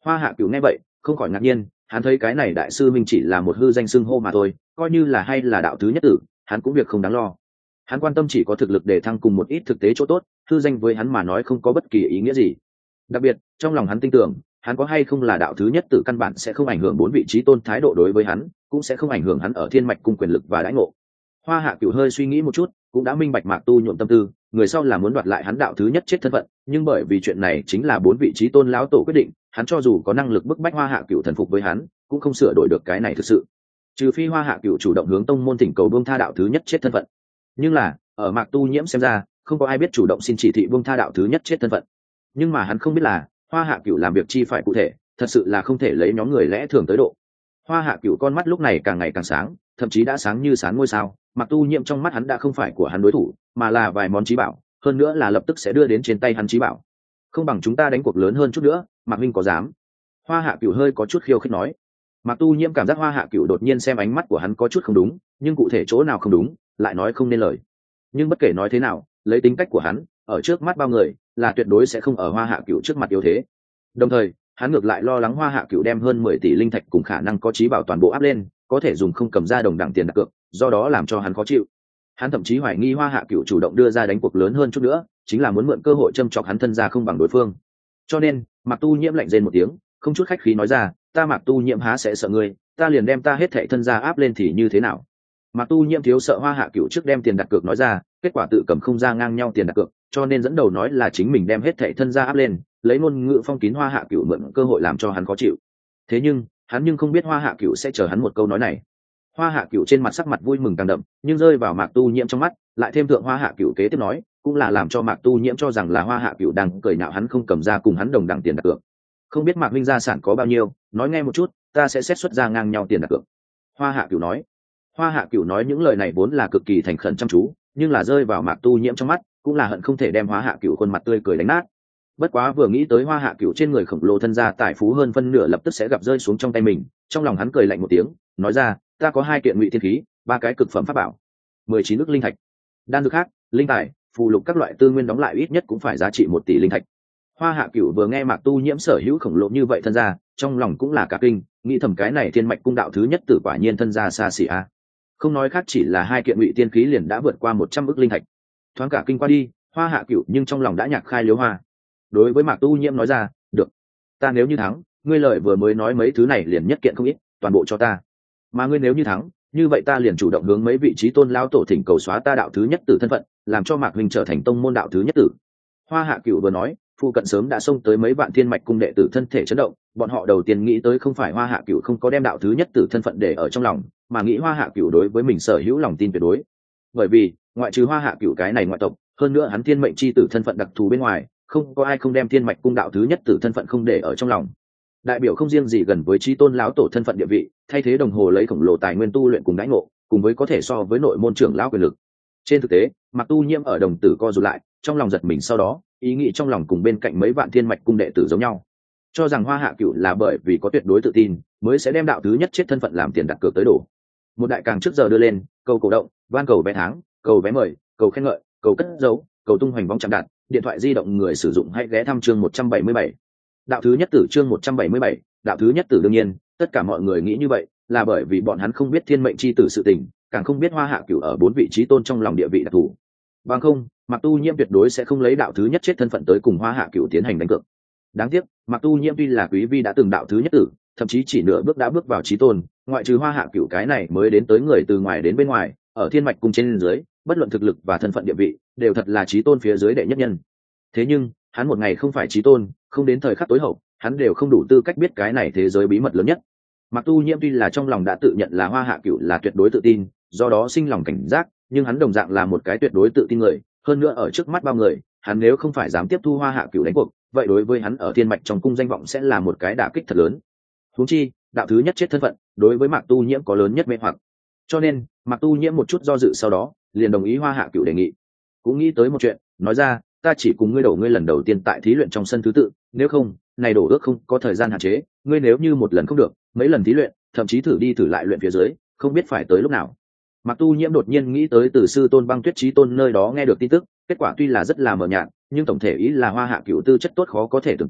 Hoa Hạ Cửu nghe vậy không khỏi ngạc nhiên, hắn thấy cái này đại sư minh chỉ là một hư danh xưng hô mà thôi, coi như là hay là đạo thứ nhất tử, hắn cũng việc không đáng lo. Hắn quan tâm chỉ có thực lực để thăng cùng một ít thực tế chỗ tốt, hư danh với hắn mà nói không có bất kỳ ý nghĩa gì. Đặc biệt trong lòng hắn tin tưởng, hắn có hay không là đạo thứ nhất tử căn bản sẽ không ảnh hưởng bốn vị trí tôn thái độ đối với hắn, cũng sẽ không ảnh hưởng hắn ở thiên mạch cung quyền lực và đãi ngộ. Hoa Hạ Cửu hơi suy nghĩ một chút, cũng đã minh bạch Mạc Tu nhuộm tâm tư, người sau là muốn đoạt lại hắn đạo thứ nhất chết thân phận, nhưng bởi vì chuyện này chính là bốn vị trí tôn lão tổ quyết định, hắn cho dù có năng lực bức bách Hoa Hạ Cửu thần phục với hắn, cũng không sửa đổi được cái này thực sự. Trừ phi Hoa Hạ Cửu chủ động hướng tông môn thỉnh cầu buông tha đạo thứ nhất chết thân phận. Nhưng là, ở Mạc Tu Nhiễm xem ra, không có ai biết chủ động xin chỉ thị buông tha đạo thứ nhất chết thân phận. Nhưng mà hắn không biết là, Hoa Hạ Cửu làm việc chi phải cụ thể, thật sự là không thể lấy nhóm người lẽ thường tới độ. Hoa Hạ Cửu con mắt lúc này càng ngày càng sáng, thậm chí đã sáng như sáng ngôi sao. Mạc Tu Nhiễm trong mắt hắn đã không phải của hắn đối thủ, mà là vài món chí bảo, hơn nữa là lập tức sẽ đưa đến trên tay hắn chí bảo. Không bằng chúng ta đánh cuộc lớn hơn chút nữa, Mạc huynh có dám? Hoa Hạ Cửu hơi có chút khiêu khích nói. Mạc Tu Nhiễm cảm giác Hoa Hạ Cửu đột nhiên xem ánh mắt của hắn có chút không đúng, nhưng cụ thể chỗ nào không đúng, lại nói không nên lời. Nhưng bất kể nói thế nào, lấy tính cách của hắn, ở trước mắt bao người, là tuyệt đối sẽ không ở Hoa Hạ Cửu trước mặt yếu thế. Đồng thời, hắn ngược lại lo lắng Hoa Hạ Cửu đem hơn 10 tỷ linh thạch cùng khả năng có chí bảo toàn bộ áp lên, có thể dùng không cầm ra đồng đẳng tiền đặt cược, do đó làm cho hắn khó chịu. Hắn thậm chí hoài nghi Hoa Hạ Cửu chủ động đưa ra đánh cuộc lớn hơn chút nữa, chính là muốn mượn cơ hội châm chọc hắn thân gia không bằng đối phương. Cho nên, Mạc Tu Nhiễm lạnh rên một tiếng, không chút khách khí nói ra, ta Mạc Tu Nhiễm há sẽ sợ ngươi, ta liền đem ta hết thảy thân gia áp lên thì như thế nào? Mạc Tu Nhiễm thiếu sợ Hoa Hạ Cửu trước đem tiền đặt cược nói ra, kết quả tự cầm không ra ngang nhau tiền đặt cược, cho nên dẫn đầu nói là chính mình đem hết thảy thân gia áp lên, lấy ngôn ngữ phong kín Hoa Hạ Cửu mượn cơ hội làm cho hắn khó chịu. Thế nhưng, hắn không biết Hoa Hạ Cửu sẽ chờ hắn một câu nói này. Hoa Hạ Cửu trên mặt sắc mặt vui mừng càng đậm, nhưng rơi vào Mạc Tu Nhiễm trong mắt, lại thêm thượng Hoa Hạ Cửu kế tiếp nói, cũng là làm cho Mạc Tu Nhiễm cho rằng là Hoa Hạ Cửu đang cười nhạo hắn không cầm ra cùng hắn đồng đẳng tiền đặt cược. Không biết Mạc huynh gia sản có bao nhiêu, nói nghe một chút, ta sẽ xét xuất ra ngang nhau tiền đặt cược. Hoa Hạ Cửu nói. Hoa Hạ Cửu nói những lời này vốn là cực kỳ thành khẩn chăm chú, nhưng là rơi vào Mạc Tu Nhiễm trong mắt, cũng là hận không thể đem Hoa Hạ Cửu khuôn mặt tươi cười đánh nát. Bất quá vừa nghĩ tới Hoa Hạ Cửu trên người khổng lồ thân gia tài phú hơn phân nửa lập tức sẽ gặp rơi xuống trong tay mình, trong lòng hắn cười lạnh một tiếng, nói ra, ta có 2 kiện ngụy thiên khí, 3 cái cực phẩm pháp bảo, 19 ức linh thạch, đan dược khác, linh tài, phù lục các loại tư nguyên đóng lại ít nhất cũng phải giá trị 1 tỷ linh thạch. Hoa Hạ Cửu vừa nghe Mạc Tu Nhiễm sở hữu khổng lồ như vậy thân gia, trong lòng cũng là cả kinh, nghĩ thầm cái này thiên mạch cung đạo thứ nhất tử quả nhiên thân gia xa xỉ a. Không nói khác chỉ là 2 kiện ngụy tiên khí liền đã vượt qua 100 ức linh thạch. Thoáng cả kinh qua đi, Hoa Hạ Cửu nhưng trong lòng đã nhạc khai liếu hoa. Đối với Mạc Tu Nhiễm nói ra, được, ta nếu như thắng, ngươi lời vừa mới nói mấy thứ này liền nhất kiện không ít, toàn bộ cho ta. Mà ngươi nếu như thắng, như vậy ta liền chủ động hướng mấy vị trí tôn lão tổ thỉnh cầu xóa ta đạo thứ nhất tử thân phận, làm cho Mạc huynh trở thành tông môn đạo thứ nhất tử. Hoa Hạ Cửu vừa nói, phụ cận sớm đã xông tới mấy vạn thiên mạch cung đệ tử thân thể chấn động, bọn họ đầu tiên nghĩ tới không phải Hoa Hạ Cửu không có đem đạo thứ nhất tử thân phận để ở trong lòng, mà nghĩ Hoa Hạ Cửu đối với mình sở hữu lòng tin tuyệt đối. Bởi vì, ngoại trừ Hoa Hạ Cửu cái này ngoại tộc, hơn nữa hắn thiên mệnh chi tử thân phận đặc thù bên ngoài, không có ai không đem thiên mạch cung đạo thứ nhất tử thân phận không để ở trong lòng. Đại biểu không riêng gì gần với chí tôn lão tổ thân phận địa vị, thay thế đồng hồ lấy khổng lồ tài nguyên tu luyện cùng đãi ngộ, cùng với có thể so với nội môn trưởng lão quyền lực. Trên thực tế, Mạc Tu Nhiễm ở đồng tử co rụt lại, trong lòng giật mình, sau đó ý nghĩ trong lòng cùng bên cạnh mấy vạn thiên mạch cung đệ tử giống nhau, cho rằng Hoa Hạ Cửu là bởi vì có tuyệt đối tự tin mới sẽ đem đạo thứ nhất chết thân phận làm tiền đặt cược tới đổ. Một đại càng trước giờ đưa lên, cầu cổ động, van cầu vé tháng, cầu vé mời, cầu khen ngợi, cầu cất dấu, cầu tung hoành bóng chạm đạt, điện thoại di động người sử dụng hãy ghé thăm chương 177. Đạo thứ nhất tử chương 177, đạo thứ nhất tử đương nhiên, tất cả mọi người nghĩ như vậy, là bởi vì bọn hắn không biết thiên mệnh chi tử sự tình, càng không biết Hoa Hạ Cửu ở 4 vị trí tôn trong lòng địa vị đặc thù. Bằng không, Mạc Tu Nhiễm tuyệt đối sẽ không lấy đạo thứ nhất chết thân phận tới cùng Hoa Hạ Cửu tiến hành đánh cược. Đáng tiếc, Mạc Tu Nhiễm tuy là quý vi đã từng đạo thứ nhất tử, thậm chí chỉ nửa bước đã bước vào chí tôn, ngoại trừ Hoa Hạ Cửu cái này mới đến tới người từ ngoài đến bên ngoài, ở thiên mạch cung trên dưới, bất luận thực lực và thân phận địa vị, đều thật là chí tôn phía dưới đệ nhất nhân. Thế nhưng, hắn một ngày không phải chí tôn, không đến thời khắc tối hậu, hắn đều không đủ tư cách biết cái này thế giới bí mật lớn nhất. Mạc Tu Nhiễm tuy là trong lòng đã tự nhận là Hoa Hạ Cửu là tuyệt đối tự tin, do đó sinh lòng cảnh giác, nhưng hắn đồng dạng là một cái tuyệt đối tự tin người, hơn nữa ở trước mắt bao người, hắn nếu không phải dám tiếp thu Hoa Hạ Cửu đánh cuộc, vậy đối với hắn ở thiên mạch trong cung danh vọng sẽ là một cái đả kích thật lớn. Huống chi, đạo thứ nhất chết thân phận, đối với Mạc Tu Nhiễm có lớn nhất mê hoặc. Cho nên, Mạc Tu Nhiễm một chút do dự sau đó, liền đồng ý Hoa Hạ Cửu đề nghị. Cũng nghĩ tới một chuyện, nói ra, ta chỉ cùng ngươi đổ ngươi lần đầu tiên tại thí luyện trong sân thứ tự, nếu không, này đổ ước không có thời gian hạn chế, ngươi nếu như một lần không được, mấy lần thí luyện, thậm chí thử đi thử lại luyện phía dưới, không biết phải tới lúc nào. Mạc Tu Nhiễm đột nhiên nghĩ tới từ sư tôn Băng Tuyết Chí Tôn nơi đó nghe được tin tức, kết quả tuy là rất là mờ nhạt, nhưng tổng thể ý là Hoa Hạ Cửu tư chất tốt khó có thể tưởng tượng,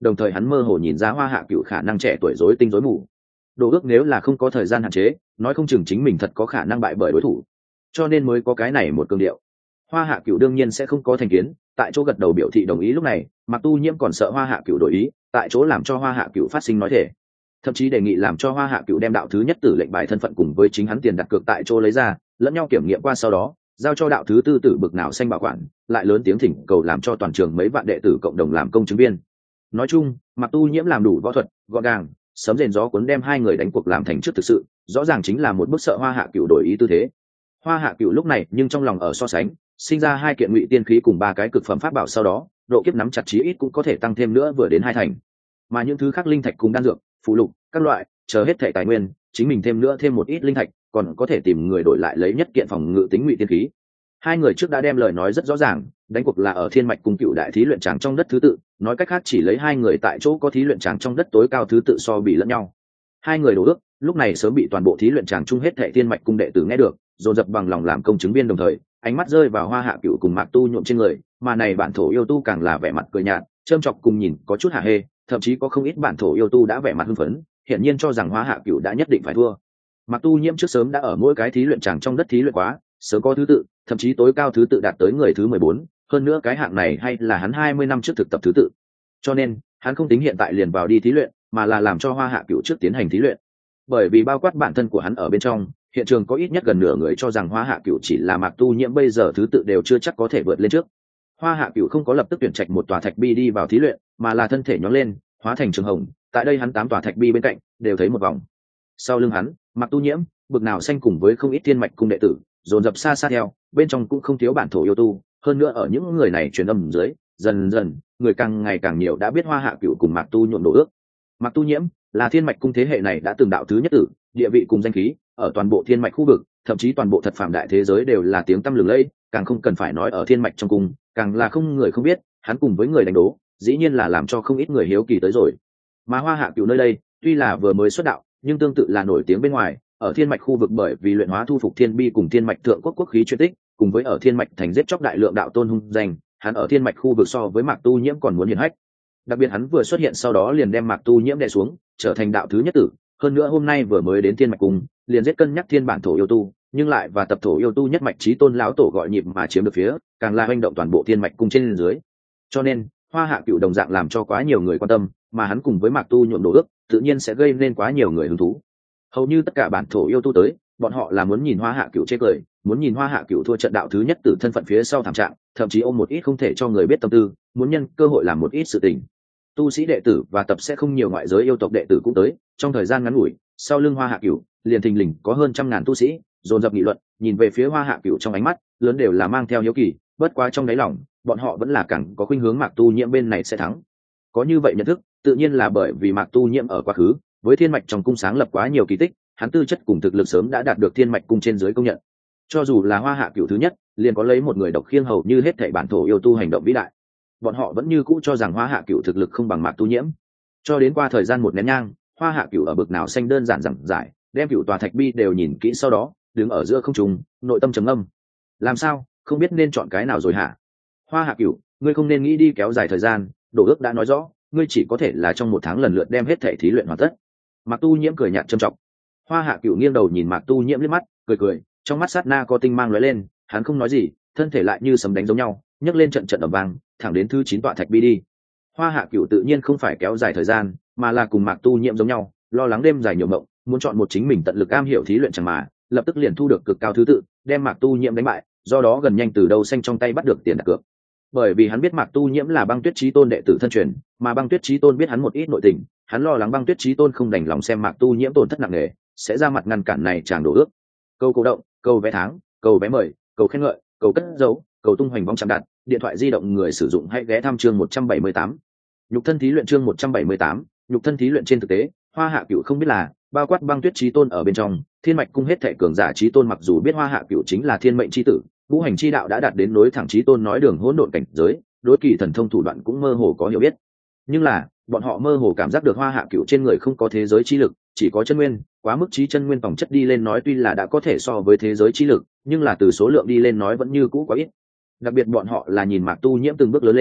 đồng thời hắn mơ hồ nhìn ra Hoa Hạ Cửu khả năng trẻ tuổi rối tinh rối mù. Đồ ước nếu là không có thời gian hạn chế, nói không chừng chính mình thật có khả năng bại bởi đối thủ, cho nên mới có cái này một cương điệu. Hoa Hạ Cửu đương nhiên sẽ không có thành kiến, tại chỗ gật đầu biểu thị đồng ý. Lúc này Mạc Tu Nhiễm còn sợ Hoa Hạ Cửu đổi ý, tại chỗ làm cho Hoa Hạ Cửu phát sinh nói thể, thậm chí đề nghị làm cho Hoa Hạ Cửu đem đạo thứ nhất tử lệnh bài thân phận cùng với chính hắn tiền đặt cược tại chỗ lấy ra, lẫn nhau kiểm nghiệm qua sau đó giao cho đạo thứ tư tử bực nào xanh bảo quản, lại lớn tiếng thỉnh cầu làm cho toàn trường mấy vạn đệ tử cộng đồng làm công chứng viên. Nói chung Mạc Tu Nhiễm làm đủ võ thuật, gọn gàng sấm rền gió cuốn đem hai người đánh cuộc làm thành trước, thực sự rõ ràng chính là một bức sợ Hoa Hạ Cửu đổi ý tư thế. Hoa Hạ Cửu lúc này nhưng trong lòng ở so sánh, sinh ra hai kiện ngụy tiên khí cùng ba cái cực phẩm pháp bảo sau đó, độ kiếp nắm chặt chí ít cũng có thể tăng thêm nữa vừa đến 2 thành. Mà những thứ khác linh thạch cùng đan dược, phụ lục, các loại, chờ hết thảy tài nguyên, chính mình thêm nữa thêm một ít linh thạch, còn có thể tìm người đổi lại lấy nhất kiện phòng ngự tính ngụy tiên khí. Hai người trước đã đem lời nói rất rõ ràng, đánh cuộc là ở Thiên Mạch Cung Cựu đại thí luyện tràng trong đất thứ tự, nói cách khác chỉ lấy hai người tại chỗ có thí luyện tràng trong đất tối cao thứ tự so bì lẫn nhau. Hai người đổ ước, lúc này sớm bị toàn bộ thí luyện tràng chung hết thảy Thiên Mạch Cung đệ tử nghe được, dồn dập bằng lòng làm công chứng viên, đồng thời ánh mắt rơi vào Hoa Hạ Cựu cùng Mạc Tu Nhuộm trên người, mà này bản thổ yêu tu càng là vẻ mặt cười nhạt, châm chọc cùng nhìn có chút hả hê, thậm chí có không ít bản thổ yêu tu đã vẻ mặt hưng phấn, hiển nhiên cho rằng Hoa Hạ Cựu đã nhất định phải thua. Mạc Tu Nhiễm trước sớm đã ở mỗi cái thí luyện tràng trong đất thí luyện quá, sớm có thứ tự, thậm chí tối cao thứ tự đạt tới người thứ 14, hơn nữa cái hạng này hay là hắn 20 năm trước thực tập thứ tự. Cho nên, hắn không tính hiện tại liền vào đi thí luyện, mà là làm cho Hoa Hạ Cựu trước tiến hành thí luyện. Bởi vì bao quát bản thân của hắn ở bên trong, hiện trường có ít nhất gần nửa người cho rằng Hoa Hạ Cựu chỉ là Mạc Tu Nhiễm bây giờ thứ tự đều chưa chắc có thể vượt lên trước. Hoa Hạ Cựu không có lập tức tuyển trạch một tòa thạch bi đi vào thí luyện, mà là thân thể nhón lên, hóa thành trường hồng, tại đây hắn 8 tòa thạch bi bên cạnh đều thấy một vòng. Sau lưng hắn, Mạc Tu Nhiễm, bực nào xanh cùng với không ít Thiên Mạch Cung đệ tử, dồn dập xa xa theo, bên trong cũng không thiếu bản thổ yêu tu, hơn nữa ở những người này truyền âm dưới, dần dần, người càng ngày càng nhiều đã biết Hoa Hạ Cựu cùng Mạc Tu Nhuộm đổ ước. Mạc Tu Nhiễm là Thiên Mạch Cung thế hệ này đã từng đạo thứ nhất tử, địa vị cùng danh khí, ở toàn bộ Thiên Mạch khu vực, thậm chí toàn bộ thật phàm đại thế giới đều là tiếng tăm lừng lẫy, càng không cần phải nói ở Thiên Mạch trong cung, càng là không người không biết, hắn cùng với người đánh đố, dĩ nhiên là làm cho không ít người hiếu kỳ tới rồi. Mà Hoa Hạ Cựu nơi đây, tuy là vừa mới xuất đạo, nhưng tương tự là nổi tiếng bên ngoài, ở Thiên Mạch khu vực bởi vì luyện hóa thu phục Thiên Bi cùng Thiên Mạch thượng quốc quốc khí chuyên tích, cùng với ở Thiên Mạch thành giết chóc đại lượng đạo tôn hung danh, hắn ở Thiên Mạch khu vực so với Mạc Tu Nhiễm còn muốn hiển hách. Đặc biệt hắn vừa xuất hiện sau đó liền đem Mạc Tu Nhiễm đè xuống, trở thành đạo thứ nhất tử, hơn nữa hôm nay vừa mới đến Thiên Mạch cung, liền giết cân nhắc thiên bản thổ yêu tu, nhưng lại và tập thổ yêu tu nhất mạch chí tôn lão tổ gọi nhịp mà chiếm được phía, càng là hành động toàn bộ Thiên Mạch cung trên dưới. Cho nên, Hoa Hạ Cựu đồng dạng làm cho quá nhiều người quan tâm, mà hắn cùng với Mạc Tu Nhuộm đổ ước, tự nhiên sẽ gây nên quá nhiều người hứng thú. Hầu như tất cả bản thổ yêu tu tới, bọn họ là muốn nhìn Hoa Hạ Cựu chê cười, muốn nhìn Hoa Hạ Cựu thua trận đạo thứ nhất tử thân phận phía sau thảm trạng, thậm chí ôm một ít không thể cho người biết tâm tư, muốn nhân cơ hội làm một ít sự tình. Tu sĩ đệ tử và tập sẽ không nhiều, ngoại giới yêu tộc đệ tử cũng tới, trong thời gian ngắn ngủi, sau lưng Hoa Hạ Cựu liền thình lình có hơn 100.000 tu sĩ dồn dập nghị luận, nhìn về phía Hoa Hạ Cựu trong ánh mắt lớn đều là mang theo hiếu kỳ, bất quá trong đáy lòng bọn họ vẫn là càng có khuynh hướng Mạc Tu Nhiễm bên này sẽ thắng. Có như vậy nhận thức, tự nhiên là bởi vì Mạc Tu Nhiễm ở quá khứ với Thiên Mạch trong cung sáng lập quá nhiều kỳ tích, hắn tư chất cùng thực lực sớm đã đạt được Thiên Mạch cung trên dưới công nhận. Cho dù là Hoa Hạ Cựu thứ nhất, liền có lấy một người độc khiêng hầu như hết thảy bản thổ yêu tu hành động vĩ đại, bọn họ vẫn như cũ cho rằng Hoa Hạ Cựu thực lực không bằng Mạc Tu Nhiễm. Cho đến qua thời gian một nén nhang, Hoa Hạ Cựu ở bực nào xanh đơn giản giản giải, đem cựu tòa thạch bi đều nhìn kỹ sau đó, đứng ở giữa không trung, nội tâm trầm ngâm. Làm sao, không biết nên chọn cái nào rồi hả? Hoa Hạ Cựu, ngươi không nên nghĩ đi kéo dài thời gian, Đổ ước đã nói rõ, ngươi chỉ có thể là trong 1 tháng lần lượt đem hết thể thí luyện hoàn tất. Mạc Tu Nhiễm cười nhạt trầm trọng. Hoa Hạ Cựu nghiêng đầu nhìn Mạc Tu Nhiễm liếc mắt, cười cười, trong mắt sát na có tinh mang lóe lên, hắn không nói gì, thân thể lại như sấm đánh giống nhau, nhấc lên trận trận ầm vang, thẳng đến thứ 9 tọa thạch bi đi. Hoa Hạ Cựu tự nhiên không phải kéo dài thời gian, mà là cùng Mạc Tu Nhiễm giống nhau, lo lắng đêm dài nhiều mộng, muốn chọn một chính mình tận lực am hiểu thí luyện chẳng mà, lập tức liền thu được cực cao thứ tự, đem Mạc Tu Nhiễm đánh bại, do đó gần nhanh từ đầu xanh trong tay bắt được tiền đặt cược. Bởi vì hắn biết Mạc Tu Nhiễm là Băng Tuyết Chí Tôn đệ tử thân truyền, mà Băng Tuyết Chí Tôn biết hắn một ít nội tình, hắn lo lắng Băng Tuyết Chí Tôn không đành lòng xem Mạc Tu Nhiễm tổn thất nặng nề, sẽ ra mặt ngăn cản này chàng đổ ước. Câu cổ động, câu vé tháng, câu vé mời, câu khen ngợi, câu cất dấu, cầu tung hoành vong chạm đặt, điện thoại di động người sử dụng hãy ghé thăm chương 178. Nhục thân thí luyện chương 178, nhục thân thí luyện trên thực tế, Hoa Hạ Cựu không biết là, bao quát Băng Tuyết Chí Tôn ở bên trong, Thiên Mạch cung hết thảy cường giả chí tôn mặc dù biết Hoa Hạ Cựu chính là thiên mệnh chi tử, ngũ hành chi đạo đã đạt đến nối thẳng chí tôn nói đường hỗn độn cảnh giới, đối kỳ thần thông thủ đoạn cũng mơ hồ có hiểu biết. Nhưng là, bọn họ mơ hồ cảm giác được Hoa Hạ Cựu trên người không có thế giới chi lực, chỉ có chân nguyên, quá mức chí chân nguyên tổng chất đi lên nói tuy là đã có thể so với thế giới chi lực, nhưng là từ số lượng đi lên nói vẫn như cũ quá ít. Đặc biệt bọn họ là nhìn Mạc Tu Nhiễm từng bước lớn lên,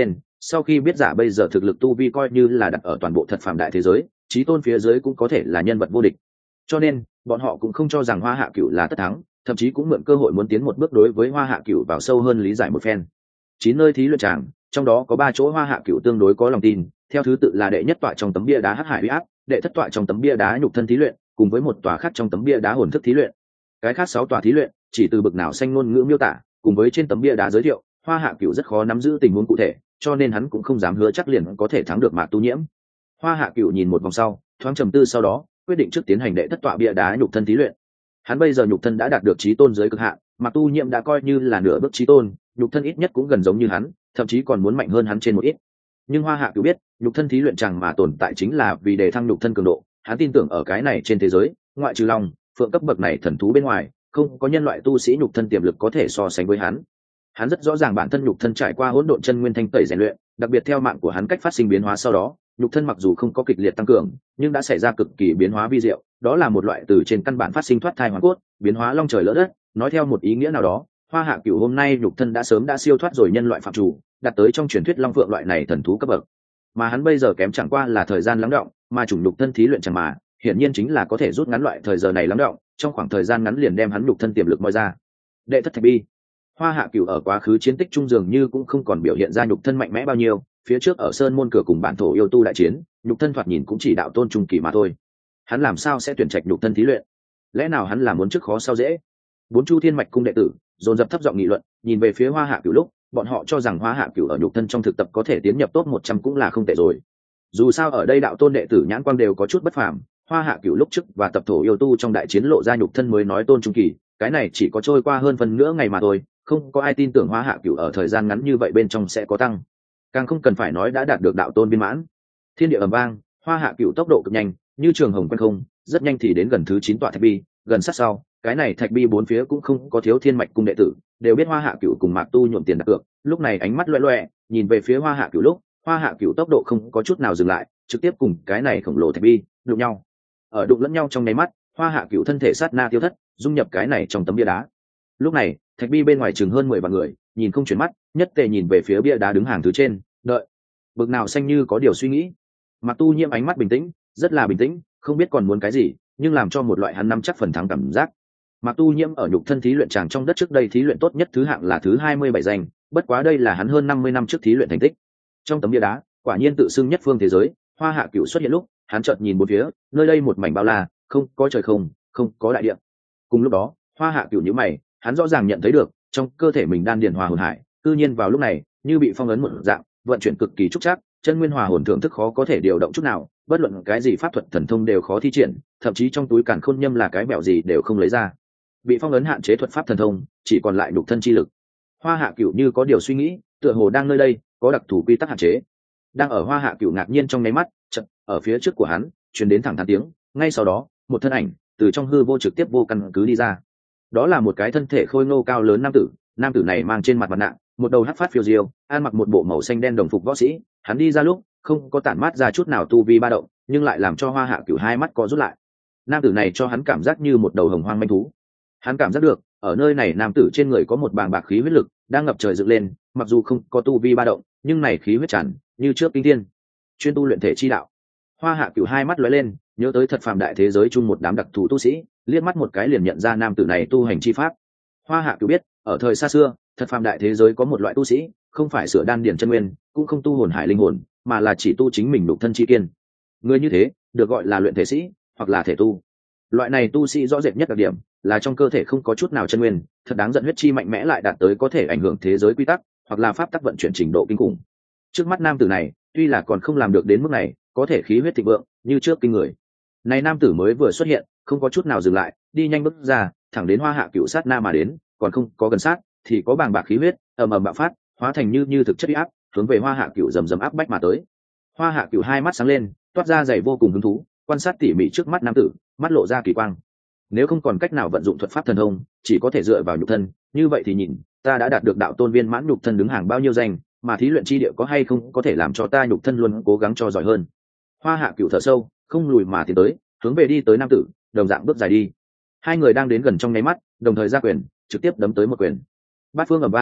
sau khi biết giả bây giờ thực lực tu vi coi như là đặt ở toàn bộ thật phàm đại thế giới, chí tôn phía dưới cũng có thể là nhân vật vô địch, cho nên bọn họ cũng không cho rằng Hoa Hạ Cửu là tất thắng, thậm chí cũng mượn cơ hội muốn tiến một bước đối với Hoa Hạ Cửu vào sâu hơn lý giải một phen. 9 nơi thí luyện tràng, trong đó có 3 chỗ Hoa Hạ Cửu tương đối có lòng tin, theo thứ tự là đệ nhất tọa trong tấm bia đá Hắc Hải uy áp, đệ thất tọa trong tấm bia đá nhục thân thí luyện, cùng với một tòa khác trong tấm bia đá hồn thức thí luyện. Cái khác 6 tòa thí luyện, chỉ từ bực nào xanh ngôn ngữ miêu tả, cùng với trên tấm bia đá giới thiệu, Hoa Hạ Cửu rất khó nắm giữ tình huống cụ thể, cho nên hắn cũng không dám hứa chắc liền có thể thắng được Mạc Tu Nhiễm. Hoa Hạ Cửu nhìn một vòng sau, thoáng trầm tư sau đó, quyết định trước tiến hành đệ thất tọa bia đá nhục thân thí luyện. Hắn bây giờ nhục thân đã đạt được chí tôn giới cực hạn, Mạc Tu Nhiễm đã coi như là nửa bước chí tôn, nhục thân ít nhất cũng gần giống như hắn, thậm chí còn muốn mạnh hơn hắn trên một ít. Nhưng Hoa Hạ Cửu biết, nhục thân thí luyện chẳng mà tồn tại chính là vì để thăng nhục thân cường độ, hắn tin tưởng ở cái này trên thế giới, ngoại trừ Long, Phượng cấp bậc này thần thú bên ngoài, không có nhân loại tu sĩ nhục thân tiềm lực có thể so sánh với hắn. Hắn rất rõ ràng bản thân nhục thân trải qua hỗn độn chân nguyên thanh tẩy rèn luyện, đặc biệt theo mạng của hắn cách phát sinh biến hóa sau đó, nhục thân mặc dù không có kịch liệt tăng cường, nhưng đã xảy ra cực kỳ biến hóa vi diệu, đó là một loại từ trên căn bản phát sinh thoát thai hoàn cốt, biến hóa long trời lỡ đất, nói theo một ý nghĩa nào đó, Hoa Hạ Cửu hôm nay nhục thân đã sớm đã siêu thoát rồi nhân loại phạm chủ, đạt tới trong truyền thuyết long phượng loại này thần thú cấp bậc. Mà hắn bây giờ kém chẳng qua là thời gian lắng đọng, mà chủng nhục thân thí luyện chẳng mà, hiển nhiên chính là có thể rút ngắn loại thời giờ này lắng đọng, trong khoảng thời gian ngắn liền đem hắn nhục thân tiềm lực moi ra. Đệ thất thạch bi. Hoa Hạ Cửu ở quá khứ chiến tích trung dường như cũng không còn biểu hiện ra nhục thân mạnh mẽ bao nhiêu, phía trước ở sơn môn cửa cùng bản thổ yêu tu đại chiến, nhục thân thoạt nhìn cũng chỉ đạo tôn trung kỳ mà thôi. Hắn làm sao sẽ tuyển trạch nhục thân thí luyện? Lẽ nào hắn là muốn trước khó sau dễ? 4 Chu Thiên Mạch cung đệ tử dồn dập thấp giọng nghị luận, nhìn về phía Hoa Hạ Cửu lúc, bọn họ cho rằng Hoa Hạ Cửu ở nhục thân trong thực tập có thể tiến nhập top 100 cũng là không tệ rồi. Dù sao ở đây đạo tôn đệ tử nhãn quang đều có chút bất phàm, Hoa Hạ Cửu lúc trước và tập thổ yêu tu trong đại chiến lộ ra nhục thân mới nói tôn trung kỳ, cái này chỉ có trôi qua hơn phần nữa ngày mà thôi, không có ai tin tưởng Hoa Hạ Cửu ở thời gian ngắn như vậy bên trong sẽ có tăng, càng không cần phải nói đã đạt được đạo tôn viên mãn. Thiên địa ầm vang, Hoa Hạ Cửu tốc độ cực nhanh, như trường hồng quen không, rất nhanh thì đến gần thứ 9 tọa thạch bi, gần sát sau, cái này thạch bi bốn phía cũng không có thiếu thiên mạch cung đệ tử, đều biết Hoa Hạ Cửu cùng Mạc Tu nhuộm tiền đặt cược, lúc này ánh mắt loé loé, nhìn về phía Hoa Hạ Cửu lúc, Hoa Hạ Cửu tốc độ không có chút nào dừng lại, trực tiếp cùng cái này khổng lồ thạch bi đụng nhau. Ở đụng lẫn nhau trong nháy mắt, Hoa Hạ Cửu thân thể sát na tiêu thất, dung nhập cái này trong tấm bia đá. Lúc này, thạch bi bên ngoài chừng hơn 10 vạn người, nhìn không chuyển mắt, nhất tề nhìn về phía bia đá đứng hàng thứ trên, đợi. Bực nào xanh như có điều suy nghĩ. Mạc Tu Nhiễm ánh mắt bình tĩnh, rất là bình tĩnh, không biết còn muốn cái gì, nhưng làm cho một loại hắn nắm chắc phần thắng cảm giác. Mạc Tu Nhiễm ở nhục thân thí luyện tràng trong đất trước đây thí luyện tốt nhất thứ hạng là thứ 27 danh, bất quá đây là hắn hơn 50 năm trước thí luyện thành tích. Trong tấm bia đá, quả nhiên tự xưng nhất phương thế giới, Hoa Hạ Cửu xuất hiện lúc, hắn chợt nhìn bốn phía, nơi đây một mảnh bao la, không có trời không, không có đại địa. Cùng lúc đó, Hoa Hạ Cửu nhíu mày, hắn rõ ràng nhận thấy được, trong cơ thể mình đan điền hòa hồn hải, cư nhiên vào lúc này, như bị phong ấn một dạng, vận chuyển cực kỳ trúc trác, chân nguyên hòa hồn thượng thức khó có thể điều động chút nào, bất luận cái gì pháp thuật thần thông đều khó thi triển, thậm chí trong túi càn khôn nhâm là cái bẹo gì đều không lấy ra. Bị phong ấn hạn chế thuật pháp thần thông, chỉ còn lại nhục thân chi lực. Hoa Hạ Cửu như có điều suy nghĩ, tựa hồ đang nơi đây có đặc thù quy tắc hạn chế. Đang ở Hoa Hạ Cửu ngạc nhiên trong nháy mắt, chợt ở phía trước của hắn truyền đến thẳng thắn tiếng, ngay sau đó, một thân ảnh từ trong hư vô trực tiếp vô căn cứ đi ra. Đó là một cái thân thể khôi ngô cao lớn nam tử này mang trên mặt mặt nạ, một đầu hắc phát phiêu diêu, ăn mặc một bộ màu xanh đen đồng phục võ sĩ, hắn đi ra lúc không có tản mát ra chút nào tu vi ba động, nhưng lại làm cho Hoa Hạ Cửu hai mắt co rút lại. Nam tử này cho hắn cảm giác như một đầu hồng hoang manh thú. Hắn cảm giác được, ở nơi này nam tử trên người có một bàng bạc khí huyết lực đang ngập trời dựng lên, mặc dù không có tu vi ba động, nhưng này khí huyết tràn như trước kinh thiên, chuyên tu luyện thể chi đạo. Hoa Hạ Cửu hai mắt lóe lên, nhớ tới thật phàm đại thế giới chung một đám đặc thù tu sĩ, liếc mắt một cái liền nhận ra nam tử này tu hành chi pháp. Hoa Hạ Cửu biết, ở thời xa xưa, thật phàm đại thế giới có một loại tu sĩ, không phải sửa đan điển chân nguyên, cũng không tu hồn hải linh hồn, mà là chỉ tu chính mình nhục thân chi kiên. Người như thế, được gọi là luyện thể sĩ, hoặc là thể tu. Loại này tu sĩ rõ rệt nhất đặc điểm là trong cơ thể không có chút nào chân nguyên, thật đáng giận huyết chi mạnh mẽ lại đạt tới có thể ảnh hưởng thế giới quy tắc, hoặc là pháp tắc vận chuyển trình độ kinh khủng. Trước mắt nam tử này, tuy là còn không làm được đến mức này, có thể khí huyết thịnh vượng, như trước kinh người. Này nam tử mới vừa xuất hiện, không có chút nào dừng lại, đi nhanh bước ra, thẳng đến Hoa Hạ Cửu sát na mà đến, còn không có gần sát, thì có bàng bạc khí huyết ầm ầm bạo phát, hóa thành như thực chất uy áp, hướng về Hoa Hạ Cửu rầm rầm áp bách mà tới. Hoa Hạ Cửu hai mắt sáng lên, toát ra dày vô cùng hứng thú, quan sát tỉ mỉ trước mắt nam tử, mắt lộ ra kỳ quang. Nếu không còn cách nào vận dụng thuật pháp thần thông, chỉ có thể dựa vào nhục thân, như vậy thì nhìn, ta đã đạt được đạo tôn viên mãn nhục thân đứng hàng bao nhiêu danh, mà thí luyện chi địa có hay không có thể làm cho ta nhục thân luôn cố gắng cho giỏi hơn. Hoa Hạ Cửu thở sâu, không lùi mà tiến tới, hướng về đi tới nam tử, đồng dạng bước dài đi. Hai người đang đến gần trong nháy mắt, đồng thời ra quyền, trực tiếp đấm tới một quyền. Bát phương ầm vang,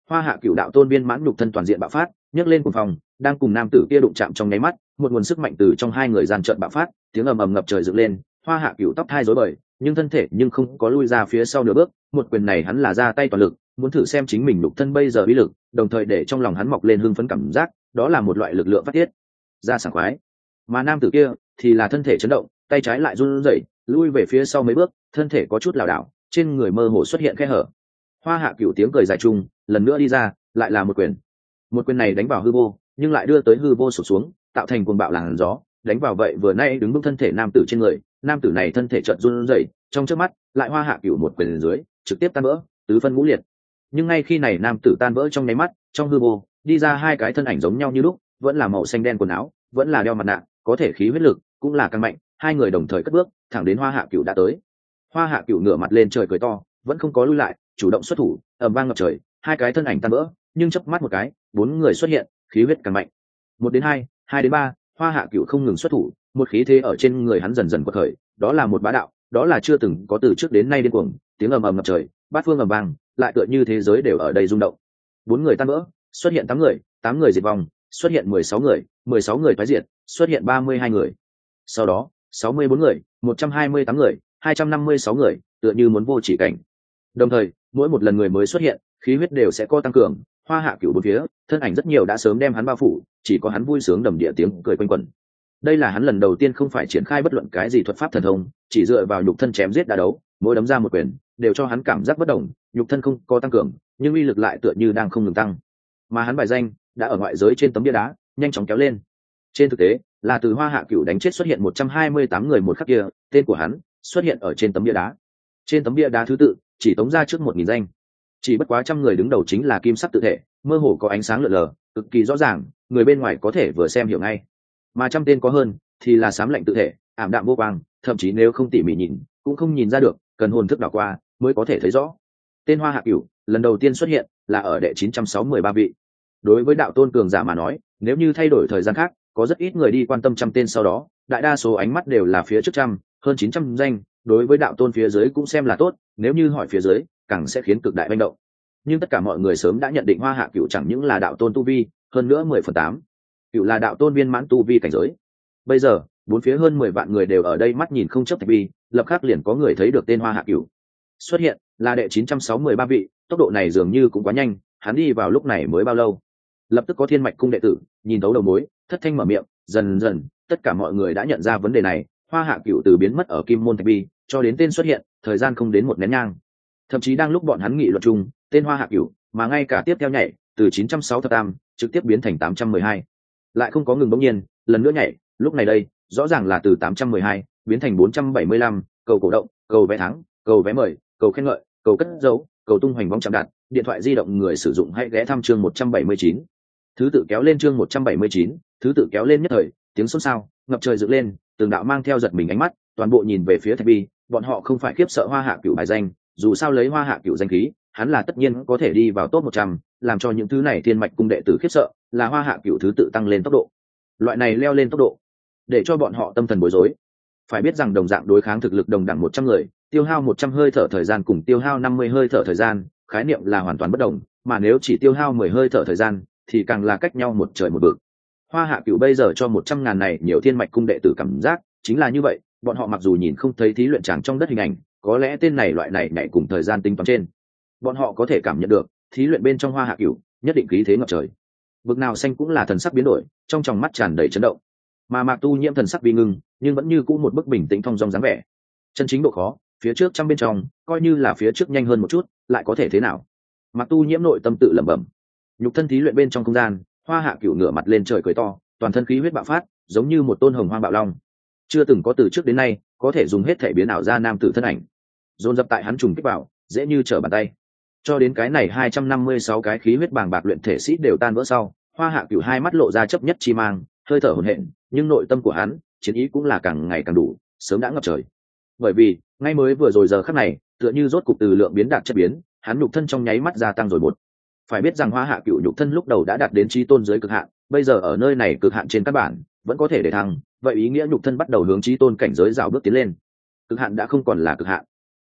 Hoa Hạ Cửu đạo tôn viên mãn nhục thân toàn diện bạo phát, nhấc lên cuồng phòng, đang cùng nam tử kia đụng chạm trong nháy mắt, một nguồn sức mạnh từ trong hai người gian trận bạo phát, tiếng ầm ầm ngập trời dựng lên. Hoa Hạ Cửu tóc hai rối bời, nhưng thân thể nhưng không có lui ra phía sau nửa bước, một quyền này hắn là ra tay toàn lực, muốn thử xem chính mình nhục thân bây giờ uy lực, đồng thời để trong lòng hắn mọc lên hưng phấn cảm giác, đó là một loại lực lượng phát tiết ra sảng khoái. Mà nam tử kia thì là thân thể chấn động, tay trái lại run rẩy, lui về phía sau mấy bước, thân thể có chút lảo đảo, trên người mơ hồ xuất hiện khe hở. Hoa Hạ Cửu tiếng cười dài chung, lần nữa đi ra, lại là một quyền. Một quyền này đánh vào hư vô, nhưng lại đưa tới hư vô sụp xuống, tạo thành cuồng bạo làn gió, đánh vào vậy vừa nay đứng vững thân thể nam tử trên người. Nam tử này thân thể chợt run rẩy, trong chớp mắt, lại Hoa Hạ Cửu một quyền dưới, trực tiếp tan vỡ, tứ phân ngũ liệt. Nhưng ngay khi này nam tử tan vỡ trong nháy mắt, trong hư vô đi ra hai cái thân ảnh giống nhau như lúc, vẫn là màu xanh đen quần áo, vẫn là đeo mặt nạ, có thể khí huyết lực cũng là căng mạnh. Hai người đồng thời cất bước, thẳng đến Hoa Hạ Cửu đã tới. Hoa Hạ Cửu ngửa mặt lên trời cười to, vẫn không có lui lại, chủ động xuất thủ, ầm vang ngập trời, hai cái thân ảnh tan vỡ, nhưng chớp mắt một cái, bốn người xuất hiện, khí huyết càng mạnh. 1 đến 2, 2 đến 3, Hoa Hạ Cửu không ngừng xuất thủ, một khí thế ở trên người hắn dần dần quật khởi, đó là một bá đạo, đó là chưa từng có từ trước đến nay điên cuồng, tiếng ầm ầm ngập trời, bát phương ầm vang, lại tựa như thế giới đều ở đây rung động. Bốn người tan vỡ, xuất hiện 8 người diệt vong, xuất hiện 16 người, 16 người phá diệt, xuất hiện 32 người. Sau đó, 64 người, 128 người, 256 người, tựa như muốn vô chỉ cảnh. Đồng thời, mỗi một lần người mới xuất hiện, khí huyết đều sẽ có tăng cường. Hoa Hạ Cửu bốn phía, thân ảnh rất nhiều đã sớm đem hắn bao phủ, chỉ có hắn vui sướng đầm địa tiếng cười quanh quẩn. Đây là hắn lần đầu tiên không phải triển khai bất luận cái gì thuật pháp thần thông, chỉ dựa vào nhục thân chém giết đá đấu, mỗi đấm ra một quyền, đều cho hắn cảm giác bất động, nhục thân không có tăng cường, nhưng uy lực lại tựa như đang không ngừng tăng. Mà hắn bài danh đã ở ngoại giới trên tấm bia đá, nhanh chóng kéo lên. Trên thực tế, là từ Hoa Hạ Cửu đánh chết xuất hiện 128 người một khắc kia, tên của hắn xuất hiện ở trên tấm bia đá. Trên tấm bia đá thứ tự chỉ tống ra trước 1000 danh. Chỉ bất quá trăm người đứng đầu chính là kim sắc tự thể, mơ hồ có ánh sáng lượn lờ, cực kỳ rõ ràng, người bên ngoài có thể vừa xem hiểu ngay. Mà trăm tên có hơn thì là xám lạnh tự thể, ảm đạm vô quang, thậm chí nếu không tỉ mỉ nhìn cũng không nhìn ra được, cần hồn thức đảo qua mới có thể thấy rõ. Tên Hoa Hạ Cửu lần đầu tiên xuất hiện là ở đệ 963 vị. Đối với đạo tôn cường giả mà nói, nếu như thay đổi thời gian khác, có rất ít người đi quan tâm trăm tên sau đó, đại đa số ánh mắt đều là phía trước trăm, hơn 900 danh, đối với đạo tôn phía dưới cũng xem là tốt, nếu như hỏi phía dưới, càng sẽ khiến cực đại manh động. Nhưng tất cả mọi người sớm đã nhận định Hoa Hạ Cửu chẳng những là đạo tôn tu vi, hơn nữa 10/8. Cửu là đạo tôn viên mãn tu vi cảnh giới. Bây giờ, bốn phía hơn 10 vạn người đều ở đây mắt nhìn không chấp thạch bi, lập khắc liền có người thấy được tên Hoa Hạ Cửu xuất hiện, là đệ 963 vị, tốc độ này dường như cũng quá nhanh, hắn đi vào lúc này mới bao lâu? Lập tức có Thiên Mạch cung đệ tử nhìn thấu đầu mối, thất thanh mở miệng, dần dần, tất cả mọi người đã nhận ra vấn đề này. Hoa Hạ Cửu từ biến mất ở Kim Môn Thạch Bi, cho đến tên xuất hiện, thời gian không đến một nén nhang. Thậm chí đang lúc bọn hắn nghị luận chung, tên Hoa Hạ Cửu, mà ngay cả tiếp theo nhảy, từ 968 trực tiếp biến thành 812. Lại không có ngừng bỗng nhiên, lần nữa nhảy, lúc này đây, rõ ràng là từ 812 biến thành 475, cầu cổ động, cầu vé thắng, cầu vé mời, cầu khen ngợi, cầu cất dấu, cầu tung hoành vong chạm đặt, điện thoại di động người sử dụng hãy ghé thăm chương 179. Thứ tự kéo lên chương 179, thứ tự kéo lên nhất thời, tiếng xôn xao ngập trời dựng lên, từng đạo mang theo giật mình ánh mắt, toàn bộ nhìn về phía Thạch Bi, bọn họ không phải khiếp sợ Hoa Hạ Cửu bài danh, dù sao lấy Hoa Hạ Cửu danh khí, hắn là tất nhiên có thể đi vào top 100, làm cho những thứ này Thiên Mạch cung đệ tử khiếp sợ, là Hoa Hạ Cửu thứ tự tăng lên tốc độ. Loại này leo lên tốc độ, để cho bọn họ tâm thần bối rối. Phải biết rằng đồng dạng đối kháng thực lực đồng đẳng 100 người, tiêu hao 100 hơi thở thời gian cùng tiêu hao 50 hơi thở thời gian, khái niệm là hoàn toàn bất đồng, mà nếu chỉ tiêu hao 10 hơi thở thời gian, thì càng là cách nhau một trời một vực. Hoa Hạ Cửu bây giờ cho 100.000 này nhiều Thiên Mạch cung đệ tử cảm giác chính là như vậy, bọn họ mặc dù nhìn không thấy thí luyện tràng trong đất hình ảnh, có lẽ tên này loại này nhảy cùng thời gian tính toán trên, bọn họ có thể cảm nhận được thí luyện bên trong Hoa Hạ Cửu nhất định khí thế ngập trời. Vực nào xanh cũng là thần sắc biến đổi, trong tròng mắt tràn đầy chấn động. Mà Mạc Tu Nhiễm thần sắc vi ngưng, nhưng vẫn như cũ một bức bình tĩnh thong dong dáng vẻ. Chân chính độ khó, phía trước trăm bên trong, coi như là phía trước nhanh hơn một chút, lại có thể thế nào? Mạc Tu Nhiễm nội tâm tự lẩm bẩm. Nhục thân thí luyện bên trong không gian, Hoa Hạ Cửu ngửa mặt lên trời cười to, toàn thân khí huyết bạo phát, giống như một tôn hồng hoang bạo long. Chưa từng có từ trước đến nay, có thể dùng hết thể biến ảo ra nam tử thân ảnh. Dồn dập tại hắn trùng kích vào, dễ như trở bàn tay. Cho đến cái này 256 cái khí huyết bàng bạc luyện thể sĩ đều tan vỡ sau, Hoa Hạ Cửu hai mắt lộ ra chấp nhất chi mang, hơi thở hổn hển, nhưng nội tâm của hắn, chiến ý cũng là càng ngày càng đủ, sớm đã ngập trời. Bởi vì, ngay mới vừa rồi giờ khắc này, tựa như rốt cục từ lượng biến đạt chất biến, hắn nhục thân trong nháy mắt gia tăng rồi một. Phải biết rằng Hoa Hạ Cửu nhục thân lúc đầu đã đạt đến chí tôn dưới cực hạn, bây giờ ở nơi này cực hạn trên các bản, vẫn có thể để thăng, vậy ý nghĩa nhục thân bắt đầu hướng chí tôn cảnh giới dạo bước tiến lên. Cực hạn đã không còn là cực hạn.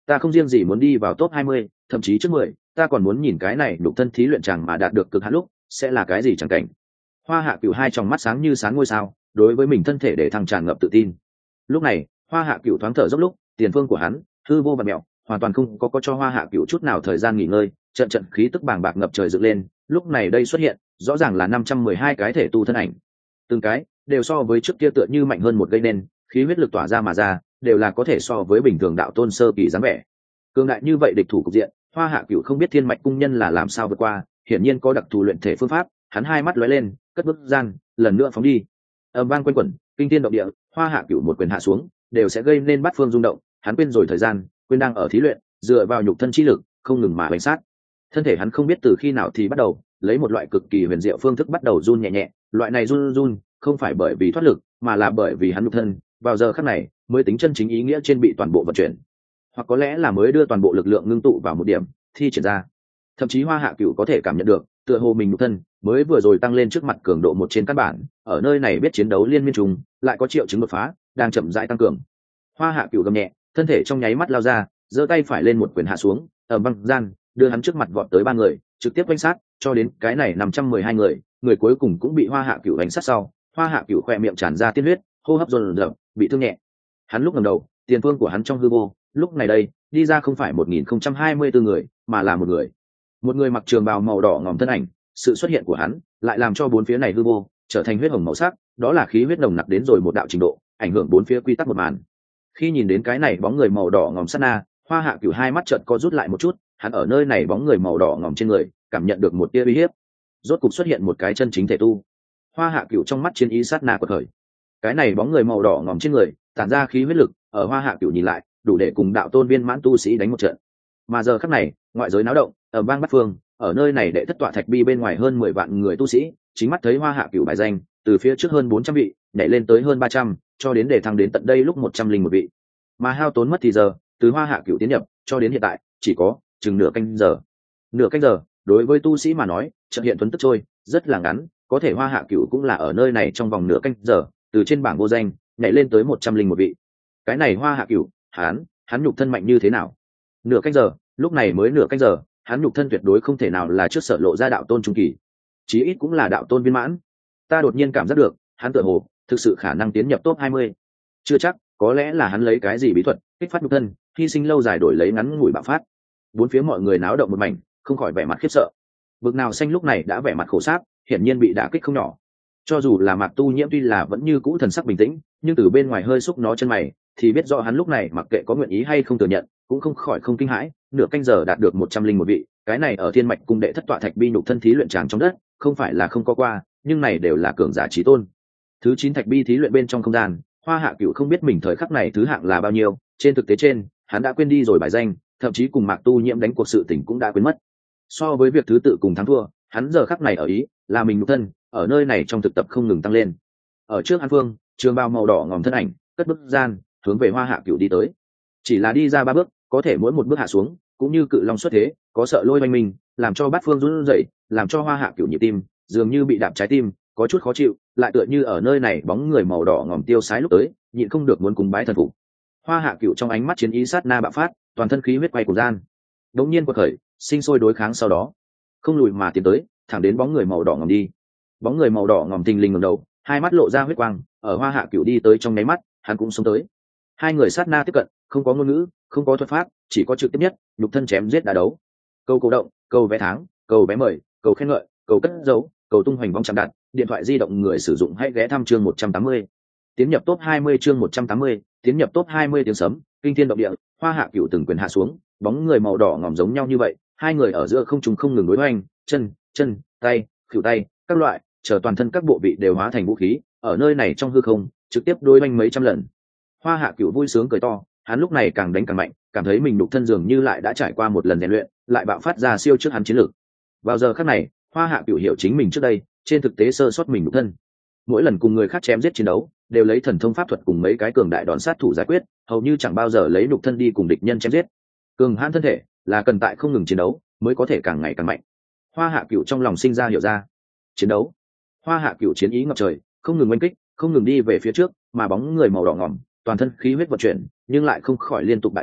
Ta không riêng gì muốn đi vào top 20, thậm chí trước 10, ta còn muốn nhìn cái này nhục thân thí luyện chẳng mà đạt được cực hạn lúc sẽ là cái gì chẳng cảnh. Hoa Hạ Cửu hai tròng mắt sáng như sáng ngôi sao, đối với mình thân thể để thăng tràn ngập tự tin. Lúc này, Hoa Hạ Cửu thoáng thở dốc lúc, tiền phương của hắn hư vô và mèo, hoàn toàn không có cho Hoa Hạ Cửu chút nào thời gian nghỉ ngơi, trận trận khí tức bàng bạc ngập trời dựng lên. Lúc này đây xuất hiện, rõ ràng là 512 cái thể tu thân ảnh, từng cái đều so với trước kia tựa như mạnh hơn một gây nên, khí huyết lực tỏa ra mà ra, đều là có thể so với bình thường đạo tôn sơ kỳ dáng vẻ. Cường đại như vậy địch thủ cục diện, Hoa Hạ Cửu không biết thiên mạch cung nhân là làm sao vượt qua, hiển nhiên có đặc thù luyện thể phương pháp. Hắn hai mắt lóe lên, cất bước gian, lần nữa phóng đi. Ầm vang quanh quẩn, kinh thiên động địa, Hoa Hạ Cửu một quyền hạ xuống, đều sẽ gây nên bát phương rung động. Hắn quên rồi thời gian, quên đang ở thí luyện, dựa vào nhục thân chi lực, không ngừng mà bành sát. Thân thể hắn không biết từ khi nào thì bắt đầu, lấy một loại cực kỳ huyền diệu phương thức bắt đầu run nhẹ nhẹ. Loại này run run, không phải bởi vì thoát lực, mà là bởi vì hắn nhục thân, vào giờ khắc này, mới tính chân chính ý nghĩa trên bị toàn bộ vận chuyển, hoặc có lẽ là mới đưa toàn bộ lực lượng ngưng tụ vào một điểm, thi triển ra. Thậm chí Hoa Hạ Cửu có thể cảm nhận được, tựa hồ mình nhục thân mới vừa rồi tăng lên trước mặt cường độ một trên căn bản, ở nơi này biết chiến đấu liên miên trùng, lại có triệu chứng đột phá, đang chậm rãi tăng cường. Hoa Hạ Cửu gầm nhẹ, thân thể trong nháy mắt lao ra, giơ tay phải lên một quyền hạ xuống, ở băng gian, đưa hắn trước mặt vọt tới ba người, trực tiếp đánh sát, cho đến cái này 512 người, người cuối cùng cũng bị Hoa Hạ Cửu đánh sát sau, Hoa Hạ Cửu khỏe miệng tràn ra tiên huyết, hô hấp dồn dập, bị thương nhẹ. Hắn lúc ngẩng đầu, tiền phương của hắn trong hư vô, lúc này đây, đi ra không phải 1024 người, mà là một người mặc trường bào màu đỏ ngòm thân ảnh. Sự xuất hiện của hắn lại làm cho bốn phía này hư vô trở thành huyết hồng màu sắc, đó là khí huyết nồng nặc đến rồi một đạo trình độ, ảnh hưởng bốn phía quy tắc một màn. Khi nhìn đến cái này bóng người màu đỏ ngòm sát na, Hoa Hạ Cửu hai mắt chợt co rút lại một chút, hắn ở nơi này bóng người màu đỏ ngòm trên người, cảm nhận được một tia uy hiếp. Rốt cục xuất hiện một cái chân chính thể tu. Hoa Hạ Cửu trong mắt chiến ý sát na của thời. Cái này bóng người màu đỏ ngòm trên người, tản ra khí huyết lực, ở Hoa Hạ Cửu nhìn lại, đủ để cùng đạo tôn viên mãn tu sĩ đánh một trận. Mà giờ khắc này, ngoại giới náo động, ở bang bát phương, ở nơi này đệ thất tọa thạch bi bên ngoài hơn 10 vạn người tu sĩ, chính mắt thấy Hoa Hạ Cửu bài danh, từ phía trước hơn 400 vị, nhảy lên tới hơn 300, cho đến để thăng đến tận đây lúc 101 vị. Mà hao tốn mất thì giờ, từ Hoa Hạ Cửu tiến nhập, cho đến hiện tại, chỉ có chừng nửa canh giờ. Nửa canh giờ, đối với tu sĩ mà nói, chợt hiện tuấn tức trôi, rất là ngắn, có thể Hoa Hạ Cửu cũng là ở nơi này trong vòng nửa canh giờ, từ trên bảng vô danh, nhảy lên tới 101 vị. Cái này Hoa Hạ Cửu, hắn nhục thân mạnh như thế nào? Nửa canh giờ, lúc này mới nửa canh giờ, hắn nhục thân tuyệt đối không thể nào là trước sở lộ ra đạo tôn trung kỳ, chí ít cũng là đạo tôn viên mãn. Ta đột nhiên cảm giác được, hắn tựa hồ thực sự khả năng tiến nhập top 20. Chưa chắc, có lẽ là hắn lấy cái gì bí thuật kích phát nhục thân, hy sinh lâu dài đổi lấy ngắn ngủi bạo phát. Bốn phía mọi người náo động một mảnh, không khỏi vẻ mặt khiếp sợ. Vực nào xanh lúc này đã vẻ mặt khổ sáp, hiển nhiên bị đả kích không nhỏ. Cho dù là Mạc Tu Nhiễm tuy là vẫn như cũ thần sắc bình tĩnh, nhưng từ bên ngoài hơi xúc nó chân mày, thì biết rõ hắn lúc này mặc kệ có nguyện ý hay không thừa nhận, cũng không khỏi không kinh hãi. Nửa canh giờ đạt được 101 vị, cái này ở Thiên Mạch cung đệ thất tọa thạch bi nhục thân thí luyện tràng trong đất, không phải là không có qua, nhưng này đều là cường giả chí tôn. Thứ 9 thạch bi thí luyện bên trong không gian, Hoa Hạ Cửu không biết mình thời khắc này thứ hạng là bao nhiêu, trên thực tế trên, hắn đã quên đi rồi bài danh, thậm chí cùng Mạc Tu Nhiễm đánh cuộc sự tình cũng đã quên mất. So với việc thứ tự cùng thắng thua, hắn giờ khắc này ở ý là mình nhục thân ở nơi này trong thực tập không ngừng tăng lên. Ở trước An Phương, trường bào màu đỏ ngòm thân ảnh, cất bước gian, hướng về Hoa Hạ Cửu đi tới. Chỉ là đi ra 3 bước, có thể mỗi một bước hạ xuống, cũng như cự long xuất thế, có sợ lôi oanh minh, làm cho bát phương run rẩy, làm cho Hoa Hạ Cửu nhịp tim dường như bị đạp trái tim, có chút khó chịu, lại tựa như ở nơi này bóng người màu đỏ ngòm tiêu sái lúc tới, nhịn không được muốn cúng bái thần phục. Hoa Hạ Cửu trong ánh mắt chiến ý sát na bạo phát, toàn thân khí huyết quay cuồng gian, đống nhiên quật khởi, sinh sôi đối kháng sau đó, không lùi mà tiến tới, thẳng đến bóng người màu đỏ ngòm đi. Bóng người màu đỏ ngòm thình lình ngẩng đầu, hai mắt lộ ra huyết quang, ở Hoa Hạ Cửu đi tới trong nháy mắt, hắn cũng xông tới. Hai người sát na tiếp cận, không có ngôn ngữ, không có thuật pháp, chỉ có trực tiếp nhất, nhục thân chém giết đá đấu. Câu cổ động, câu vé tháng, câu vé mời, câu khen ngợi, câu cất dấu, cầu tung hoành vong chạm đặt, điện thoại di động người sử dụng hãy ghé thăm chương 180. Tiến nhập top 20 chương 180, tiến nhập top 20 tiếng sấm, kinh thiên động địa, Hoa Hạ Cửu từng quyền hạ xuống, bóng người màu đỏ ngòm giống nhau như vậy, hai người ở giữa không trung không ngừng đối hoành, chân, tay, khuỷu tay, các loại, chờ toàn thân các bộ vị đều hóa thành vũ khí, ở nơi này trong hư không, trực tiếp đối hoành mấy trăm lần. Hoa Hạ Cửu vui sướng cười to, hắn lúc này càng đánh càng mạnh, cảm thấy mình nhục thân dường như lại đã trải qua một lần rèn luyện, lại bạo phát ra siêu trước hắn chiến lược. Vào giờ khắc này, Hoa Hạ Cửu hiểu chính mình trước đây, trên thực tế sơ sót mình nhục thân. Mỗi lần cùng người khác chém giết chiến đấu, đều lấy thần thông pháp thuật cùng mấy cái cường đại đòn sát thủ giải quyết, hầu như chẳng bao giờ lấy nhục thân đi cùng địch nhân chém giết. Cường hãn thân thể là cần tại không ngừng chiến đấu, mới có thể càng ngày càng mạnh. Hoa Hạ Cửu trong lòng sinh ra hiểu ra. Chiến đấu. Hoa Hạ Cửu chiến ý ngập trời, không ngừng oanh kích, không ngừng đi về phía trước, mà bóng người màu đỏ ngòm, toàn thân khí huyết vận chuyển, nhưng lại không khỏi liên tục bại lui,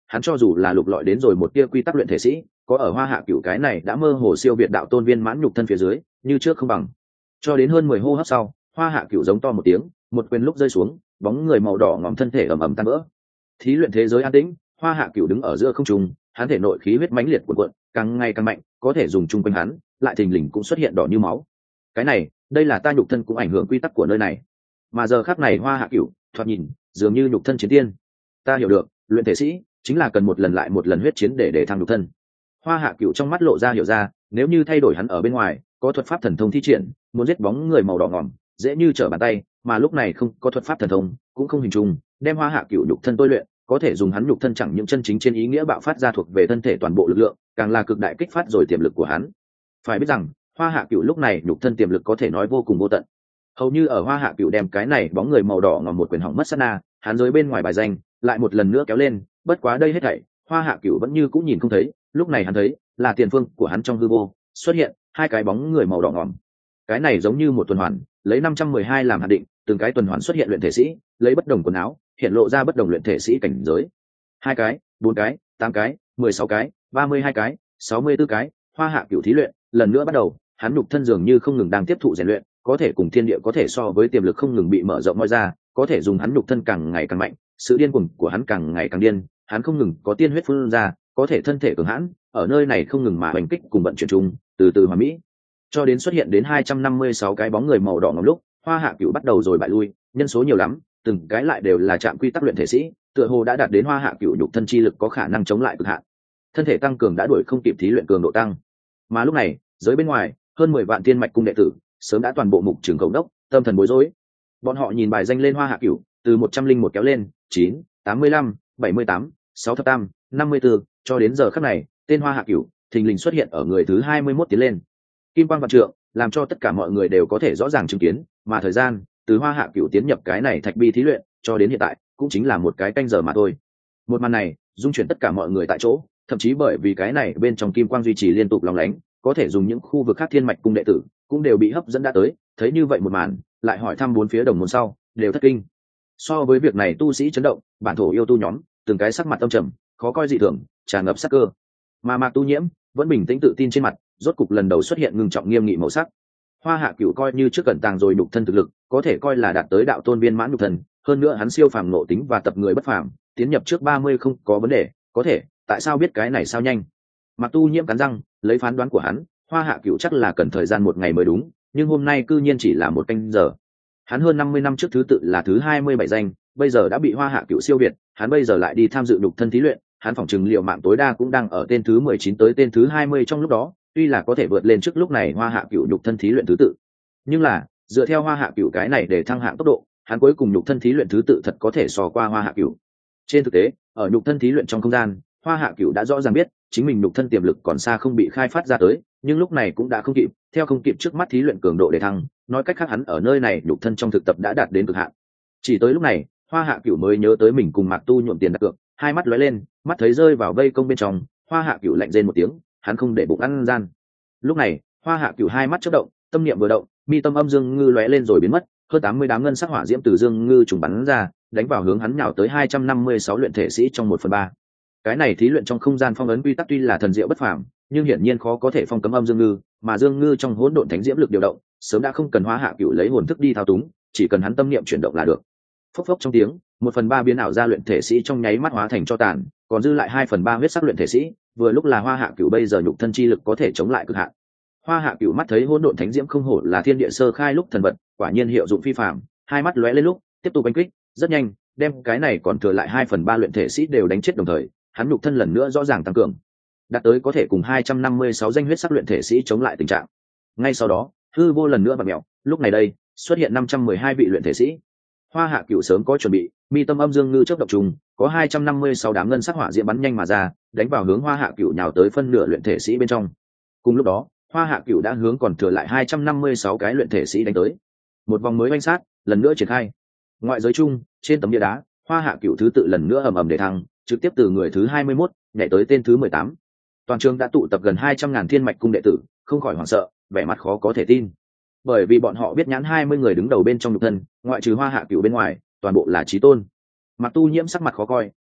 hắn cho dù là lục lọi đến rồi một tia quy tắc luyện thể sĩ, có ở Hoa Hạ Cửu cái này đã mơ hồ siêu việt đạo tôn viên mãn nhục thân phía dưới, như trước không bằng. Cho đến hơn 10 hô hấp sau, Hoa Hạ Cửu giống to một tiếng, một quyền lúc rơi xuống, bóng người màu đỏ ngòm thân thể ầm ầm tan vỡ. Thí luyện thế giới an tĩnh, Hoa Hạ Cửu đứng ở giữa không trung, hắn thể nội khí huyết mãnh liệt cuộn cuộn, càng ngày càng mạnh, có thể dùng chung quanh hắn, lại thình lình cũng xuất hiện đỏ như máu. Cái này, đây là ta nhục thân cũng ảnh hưởng quy tắc của nơi này. Mà giờ khắc này Hoa Hạ Cửu, thoạt nhìn, dường như nhục thân chiến tiên. Ta hiểu được, luyện thể sĩ chính là cần một lần lại một lần huyết chiến để thăng nhục thân. Hoa Hạ Cửu trong mắt lộ ra hiểu ra, nếu như thay đổi hắn ở bên ngoài, có thuật pháp thần thông thi triển, muốn giết bóng người màu đỏ ngòm, dễ như trở bàn tay, mà lúc này không có thuật pháp thần thông, cũng không hình trùng, đem Hoa Hạ Cửu nhục thân tôi luyện, có thể dùng hắn nhục thân chẳng những chân chính trên ý nghĩa bạo phát ra thuộc về thân thể toàn bộ lực lượng, càng là cực đại kích phát rồi tiềm lực của hắn. Phải biết rằng, Hoa Hạ Cửu lúc này nhục thân tiềm lực có thể nói vô cùng vô tận. Hầu như ở Hoa Hạ Cửu đem cái này bóng người màu đỏ ngòm một quyền hỏng mất sát na, hắn giới bên ngoài bài danh, lại một lần nữa kéo lên, bất quá đây hết thảy, Hoa Hạ Cửu vẫn như cũng nhìn không thấy, lúc này hắn thấy, là tiền phương của hắn trong hư vô, xuất hiện hai cái bóng người màu đỏ ngòm. Cái này giống như một tuần hoàn, lấy 512 làm hạt định, từng cái tuần hoàn xuất hiện luyện thể sĩ, lấy bất đồng quần áo, hiện lộ ra bất đồng luyện thể sĩ cảnh giới. 2 cái, 4 cái, 8 cái, 16 cái, 32 cái, 64 cái, Hoa Hạ Cửu thí luyện, lần nữa bắt đầu, hắn nhục thân dường như không ngừng đang tiếp thụ rèn luyện, có thể cùng thiên địa có thể so với tiềm lực không ngừng bị mở rộng moi ra, có thể dùng hắn nhục thân càng ngày càng mạnh, sự điên cuồng của hắn càng ngày càng điên, hắn không ngừng có tiên huyết phun ra, có thể thân thể cường hãn, ở nơi này không ngừng mà hành kích cùng vận chuyển chung, từ từ hòa mỹ, cho đến xuất hiện đến 256 cái bóng người màu đỏ ngòm lúc, Hoa Hạ Cửu bắt đầu rồi bại lui, nhân số nhiều lắm, từng cái lại đều là chạm quy tắc luyện thể sĩ, tựa hồ đã đạt đến Hoa Hạ Cửu nhục thân chi lực có khả năng chống lại cực hạn. Thân thể tăng cường đã đuổi không kịp thí luyện cường độ tăng. Mà lúc này, giới bên ngoài, hơn 10 vạn tiên mạch cung đệ tử, sớm đã toàn bộ mục trường cầu đốc, tâm thần bối rối. Bọn họ nhìn bài danh lên Hoa Hạ Cửu, từ 101 kéo lên, 9, 85, 78, 6 thập tam, 54, cho đến giờ khắc này, tên Hoa Hạ Cửu thình lình xuất hiện ở người thứ 21 tiến lên. Kim quang vạn trượng, làm cho tất cả mọi người đều có thể rõ ràng chứng kiến, mà thời gian từ Hoa Hạ Cửu tiến nhập cái này thạch bi thí luyện cho đến hiện tại cũng chính là một cái canh giờ mà thôi. Một màn này dung chuyển tất cả mọi người tại chỗ, thậm chí bởi vì cái này bên trong kim quang duy trì liên tục lóng lánh, có thể dùng những khu vực khác thiên mạch cung đệ tử cũng đều bị hấp dẫn đã tới, thấy như vậy một màn, lại hỏi thăm bốn phía đồng môn sau, đều thất kinh. So với việc này tu sĩ chấn động, bản thổ yêu tu nhóm, từng cái sắc mặt âm trầm, khó coi dị thường, tràn ngập sắc cơ. Mà Mạc Tu Nhiễm vẫn bình tĩnh tự tin trên mặt, rốt cục lần đầu xuất hiện ngưng trọng nghiêm nghị màu sắc. Hoa Hạ Cửu coi như trước cẩn tàng rồi nhục thân thực lực, có thể coi là đạt tới đạo tôn viên mãn nhục thân, hơn nữa hắn siêu phàm ngộ tính và tập người bất phàm, tiến nhập trước 30 không có vấn đề, có thể, tại sao biết cái này sao nhanh? Mạc Tu Nhiễm cắn răng, lấy phán đoán của hắn, Hoa Hạ Cửu chắc là cần thời gian một ngày mới đúng, nhưng hôm nay cư nhiên chỉ là một canh giờ. Hắn hơn 50 năm trước thứ tự là thứ 27 danh, bây giờ đã bị Hoa Hạ Cửu siêu việt, hắn bây giờ lại đi tham dự nhục thân thí luyện, hắn phỏng chừng liệu mạng tối đa cũng đang ở tên thứ 19 tới tên thứ 20 trong lúc đó, tuy là có thể vượt lên trước lúc này Hoa Hạ Cửu nhục thân thí luyện thứ tự, nhưng là dựa theo Hoa Hạ Cửu cái này để thăng hạng tốc độ, hắn cuối cùng nhục thân thí luyện thứ tự thật có thể so qua Hoa Hạ Cửu. Trên thực tế, ở nhục thân thí luyện trong không gian, Hoa Hạ Cửu đã rõ ràng biết chính mình nhục thân tiềm lực còn xa không bị khai phát ra tới, nhưng lúc này cũng đã không kịp, theo không kịp trước mắt thí luyện cường độ để thăng, nói cách khác hắn ở nơi này nhục thân trong thực tập đã đạt đến cực hạn. Chỉ tới lúc này, Hoa Hạ Cửu mới nhớ tới mình cùng Mạc Tu nhuộm tiền đặt cược, hai mắt lóe lên, mắt thấy rơi vào vây công bên trong, Hoa Hạ Cửu lạnh rên một tiếng, hắn không để bụng ăn gian. Lúc này, Hoa Hạ Cửu hai mắt chớp động, tâm niệm vừa động, mi tâm âm dương ngư lóe lên rồi biến mất, hơn 80 đám ngân sắc hỏa diễm từ dương ngư trùng bắn ra, đánh vào hướng hắn nhào tới 256 luyện thể sĩ trong 1/3. Cái này thí luyện trong không gian phong ấn quy tắc tuy là thần diệu bất phàm, nhưng hiển nhiên khó có thể phong cấm âm dương ngư, mà dương ngư trong hỗn độn thánh diễm lực điều động, sớm đã không cần Hoa Hạ Cửu lấy hồn thức đi thao túng, chỉ cần hắn tâm niệm chuyển động là được. Phốc phốc trong tiếng, 1/3 biến ảo ra luyện thể sĩ trong nháy mắt hóa thành tro tàn, còn dư lại 2/3 huyết sắc luyện thể sĩ, vừa lúc là Hoa Hạ Cửu bây giờ nhục thân chi lực có thể chống lại cực hạn. Hoa Hạ Cửu mắt thấy hỗn độn thánh diễm không hổ là thiên địa sơ khai lúc thần vật, quả nhiên hiệu dụng phi phàm, hai mắt lóe lên lúc, tiếp tục đánh kích, rất nhanh, đem cái này còn thừa lại 2/3 luyện thể sĩ đều đánh chết đồng thời, hắn nhục thân lần nữa rõ ràng tăng cường, đạt tới có thể cùng 256 danh huyết sắc luyện thể sĩ chống lại tình trạng. Ngay sau đó, hư vô lần nữa vặn mèo, lúc này đây, xuất hiện 512 vị luyện thể sĩ. Hoa Hạ Cửu sớm có chuẩn bị, mi tâm âm dương ngư chớp động trùng, có 256 đám ngân sắc hỏa diễm bắn nhanh mà ra, đánh vào hướng Hoa Hạ Cửu nhào tới phân nửa luyện thể sĩ bên trong. Cùng lúc đó, Hoa Hạ Cửu đã hướng còn thừa lại 256 cái luyện thể sĩ đánh tới. Một vòng mới oanh sát, lần nữa triển khai. Ngoại giới chung, trên tấm bia đá, Hoa Hạ Cửu thứ tự lần nữa ầm ầm để thăng, trực tiếp từ người thứ 21 nhảy tới tên thứ 18. Toàn trường đã tụ tập gần 200.000 thiên mạch cung đệ tử, không khỏi hoảng sợ, vẻ mặt khó có thể tin. Bởi vì bọn họ biết nhãn 20 người đứng đầu bên trong nhục thân, ngoại trừ Hoa Hạ Cửu bên ngoài, toàn bộ là chí tôn. Mạc Tu Nhiễm sắc mặt khó coi,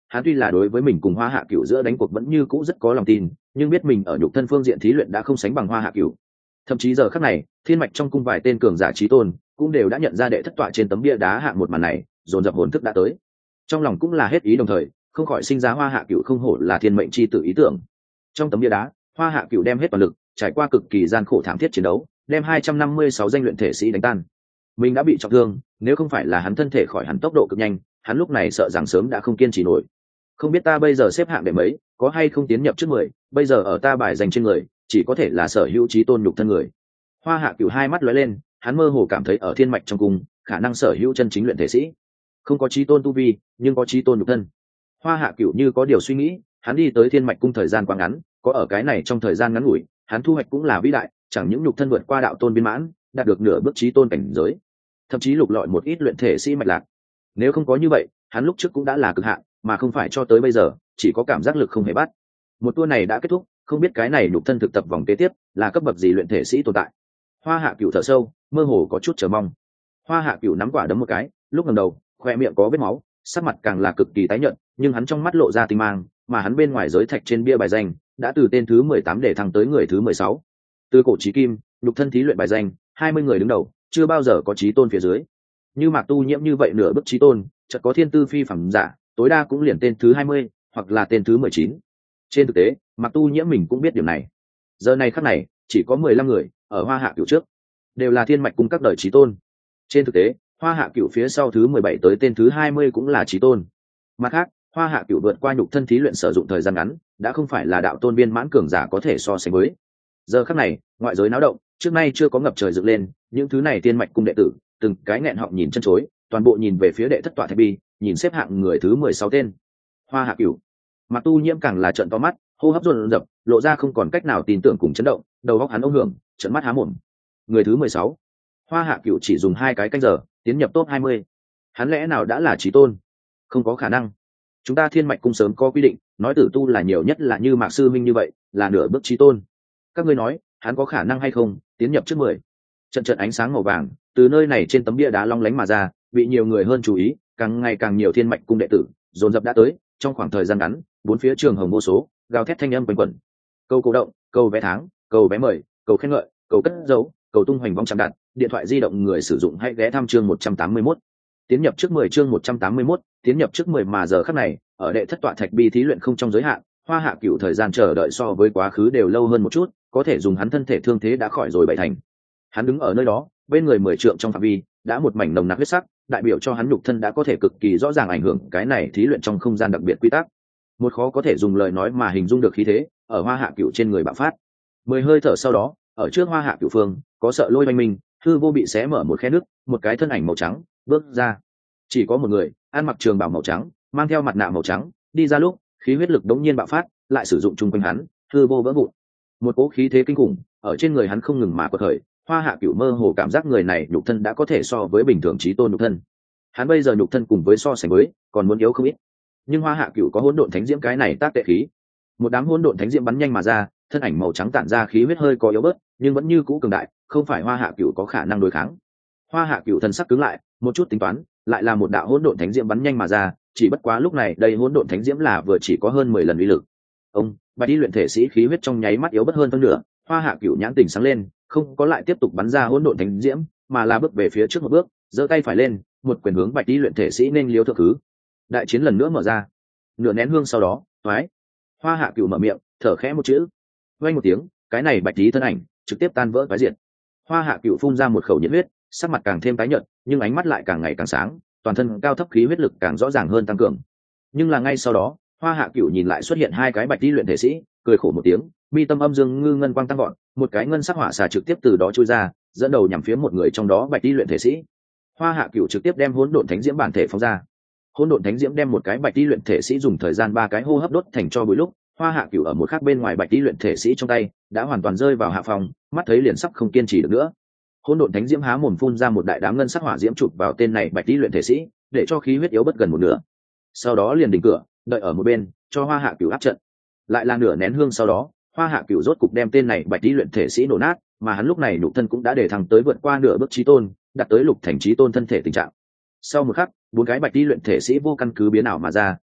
hắn tuy là đối với mình cùng Hoa Hạ Cửu giữa đánh cuộc vẫn như cũ rất có lòng tin, nhưng biết mình ở nhục thân phương diện thí luyện đã không sánh bằng Hoa Hạ Cửu. Thậm chí giờ khắc này, thiên mạch trong cung vài tên cường giả chí tôn cũng đều đã nhận ra đệ thất tọa trên tấm bia đá hạng một màn này, dồn dập hồn thức đã tới. Trong lòng cũng là hết ý đồng thời, không khỏi sinh ra Hoa Hạ Cửu không hổ là thiên mệnh chi tử ý tưởng. Trong tấm bia đá, Hoa Hạ Cửu đem hết toàn lực, trải qua cực kỳ gian khổ thảm thiết chiến đấu, đem 256 danh luyện thể sĩ đánh tan. Mình đã bị trọng thương, nếu không phải là hắn thân thể khỏi hẳn tốc độ cực nhanh, hắn lúc này sợ rằng sớm đã không kiên trì nổi. Không biết ta bây giờ xếp hạng đệ mấy, có hay không tiến nhập trước 10, bây giờ ở ta bài dành trên người, chỉ có thể là sở hữu chí tôn nhục thân người. Hoa Hạ Cửu hai mắt lóe lên, hắn mơ hồ cảm thấy ở thiên mạch trong cung, khả năng sở hữu chân chính luyện thể sĩ, không có chí tôn tu vi, nhưng có chí tôn nhục thân. Hoa Hạ Cửu như có điều suy nghĩ, hắn đi tới thiên mạch cung thời gian quá ngắn, có ở cái này trong thời gian ngắn ngủi, hắn thu hoạch cũng là vĩ đại, chẳng những nhục thân vượt qua đạo tôn viên mãn, đạt được nửa bước chí tôn cảnh giới, thậm chí lục lọi một ít luyện thể sĩ mạch lạc. Nếu không có như vậy, hắn lúc trước cũng đã là cực hạn, mà không phải cho tới bây giờ chỉ có cảm giác lực không hề bắt. Một tour này đã kết thúc, không biết cái này nhục thân thực tập vòng kế tiếp là cấp bậc gì luyện thể sĩ tồn tại. Hoa Hạ Cửu thở sâu, mơ hồ có chút chờ mong. Hoa Hạ Cửu nắm quả đấm một cái, lúc ngẩng đầu, khoe miệng có vết máu, sắc mặt càng là cực kỳ tái nhợt, nhưng hắn trong mắt lộ ra tinh mang, mà hắn bên ngoài giới thạch trên bia bài danh đã từ tên thứ 18 để thăng tới người thứ 16. Từ cổ chí kim, nhục thân thí luyện bài danh, 20 người đứng đầu, chưa bao giờ có chí tôn phía dưới. Như Mạc Tu Nhiễm như vậy nửa bước chí tôn, chợt có thiên tư phi phàm giả, tối đa cũng liền tên thứ 20, hoặc là tên thứ 19. Trên thực tế, Mạc Tu Nhiễm mình cũng biết điều này. Giờ này khắc này, chỉ có 15 người ở Hoa Hạ Cửu trước, đều là thiên mạch cung các đời chí tôn. Trên thực tế, Hoa Hạ Cửu phía sau thứ 17 tới tên thứ 20 cũng là chí tôn. Mặt khác, Hoa Hạ Cửu vượt qua nhục thân thí luyện sử dụng thời gian ngắn, đã không phải là đạo tôn viên mãn cường giả có thể so sánh với. Giờ khắc này, ngoại giới náo động, trước nay chưa có ngập trời dựng lên, những thứ này thiên mạch cung đệ tử, từng cái nghẹn họng nhìn chân chối, toàn bộ nhìn về phía đệ thất tọa thạch bi, nhìn xếp hạng người thứ 16 tên. Hoa Hạ Cửu. Mạc Tu Nhiễm càng là trợn to mắt, hô hấp dồn dập, lộ ra không còn cách nào tin tưởng cùng chấn động, đầu óc hắn ống hưởng, trợn mắt há mồm. Người thứ 16. Hoa Hạ Cửu chỉ dùng 2 cái canh giờ, tiến nhập top 20. Hắn lẽ nào đã là chí tôn? Không có khả năng. Chúng ta thiên mạch cung sớm có quy định, nói tử tu là nhiều nhất là như Mạc sư minh như vậy, là nửa bước chí tôn. Các ngươi nói, hắn có khả năng hay không tiến nhập trước 10? Trận trận ánh sáng màu vàng từ nơi này trên tấm bia đá long lánh mà ra, bị nhiều người hơn chú ý, càng ngày càng nhiều thiên mạch cung đệ tử dồn dập đã tới. Trong khoảng thời gian ngắn, bốn phía trường hồng vô số, gào thét thanh âm quanh quẩn. Câu cổ động, câu vé tháng, câu vé mời, cầu khen ngợi, cầu cất dấu, cầu tung hoành vong chạm đặt, điện thoại di động người sử dụng hãy ghé thăm chương 181. Tiến nhập trước 10 chương 181, tiến nhập trước 10 mà giờ khắc này, ở đệ thất tọa thạch bi thí luyện không trong giới hạn, Hoa Hạ Cửu thời gian chờ đợi so với quá khứ đều lâu hơn một chút, có thể dùng hắn thân thể thương thế đã khỏi rồi bảy thành. Hắn đứng ở nơi đó, bên người 10 trượng trong phạm vi, đã một mảnh nồng nặc huyết sắc, đại biểu cho hắn nhục thân đã có thể cực kỳ rõ ràng ảnh hưởng cái này thí luyện trong không gian đặc biệt quy tắc. Một khó có thể dùng lời nói mà hình dung được khí thế, ở Hoa Hạ Cửu trên người bạo phát. 10 hơi thở sau đó, ở trước Hoa Hạ Cửu phương, có sợ lôi oanh minh, hư vô bị xé mở một khe nước, một cái thân ảnh màu trắng bước ra. Chỉ có một người, ăn mặc trường bào màu trắng, mang theo mặt nạ màu trắng, đi ra lúc, khí huyết lực đống nhiên bạo phát, lại sử dụng chung quanh hắn, hư vô vỡ vụn. Một cỗ khí thế kinh khủng, ở trên người hắn không ngừng mà quật khởi. Hoa Hạ Cửu mơ hồ cảm giác người này nhục thân đã có thể so với bình thường chí tôn nhục thân. Hắn bây giờ nhục thân cùng với so sánh với, còn muốn yếu không ít. Nhưng Hoa Hạ Cửu có hỗn độn thánh diễm cái này tác tệ khí. Một đám hỗn độn thánh diễm bắn nhanh mà ra, thân ảnh màu trắng tản ra khí huyết hơi có yếu bớt, nhưng vẫn như cũ cường đại, không phải Hoa Hạ Cửu có khả năng đối kháng. Hoa Hạ Cửu thân sắc cứng lại, một chút tính toán, lại là một đạo hỗn độn thánh diễm bắn nhanh mà ra, chỉ bất quá lúc này đây hỗn độn thánh diễm là vừa chỉ có hơn 10 lần uy lực. Ông, bài đi luyện thể sĩ khí huyết trong nháy mắt yếu bớt hơn phân nửa, Hoa Hạ Cửu nhãn tình sáng lên, không có lại tiếp tục bắn ra hỗn độn thánh diễm, mà là bước về phía trước một bước, giơ tay phải lên, một quyền hướng bạch đi luyện thể sĩ nên liếu thượng thứ. Đại chiến lần nữa mở ra. Nửa nén hương sau đó, toái. Hoa Hạ Cửu mở miệng, thở khẽ một chữ. Vang một tiếng, cái này bạch tí thân ảnh trực tiếp tan vỡ toái diệt. Hoa Hạ Cửu phun ra một khẩu nhiệt huyết, sắc mặt càng thêm tái nhợt, nhưng ánh mắt lại càng ngày càng sáng, toàn thân cao thấp khí huyết lực càng rõ ràng hơn tăng cường. Nhưng là ngay sau đó, Hoa Hạ Cửu nhìn lại xuất hiện hai cái bạch tí luyện thể sĩ, cười khổ một tiếng, mi tâm âm dương ngư ngân quang tăng gọn, một cái ngân sắc hỏa xà trực tiếp từ đó chui ra, dẫn đầu nhằm phía một người trong đó bạch tí luyện thể sĩ. Hoa Hạ Cửu trực tiếp đem hỗn độn thánh diễm bản thể phóng ra. Hỗn độn thánh diễm đem một cái bạch tí luyện thể sĩ dùng thời gian 3 cái hô hấp đốt thành cho bụi lúc, Hoa Hạ Cửu ở một khác bên ngoài bạch tí luyện thể sĩ trong tay đã hoàn toàn rơi vào hạ phòng, mắt thấy liền sắp không kiên trì được nữa. Hỗn độn thánh diễm há mồm phun ra một đại đám ngân sắc hỏa diễm chụp vào tên này bạch tí luyện thể sĩ, để cho khí huyết yếu bất gần một nửa. Sau đó liền đình cửa, đợi ở một bên, cho Hoa Hạ Cửu áp trận. Lại là nửa nén hương sau đó, Hoa Hạ Cửu rốt cục đem tên này bạch tí luyện thể sĩ nổ nát, mà hắn lúc này nhục thân cũng đã để thăng tới vượt qua nửa bước chí tôn, đạt tới lục thành chí tôn thân thể tình trạng. Sau một khắc, 4 cái bạch tí luyện thể sĩ vô căn cứ biến ảo mà ra,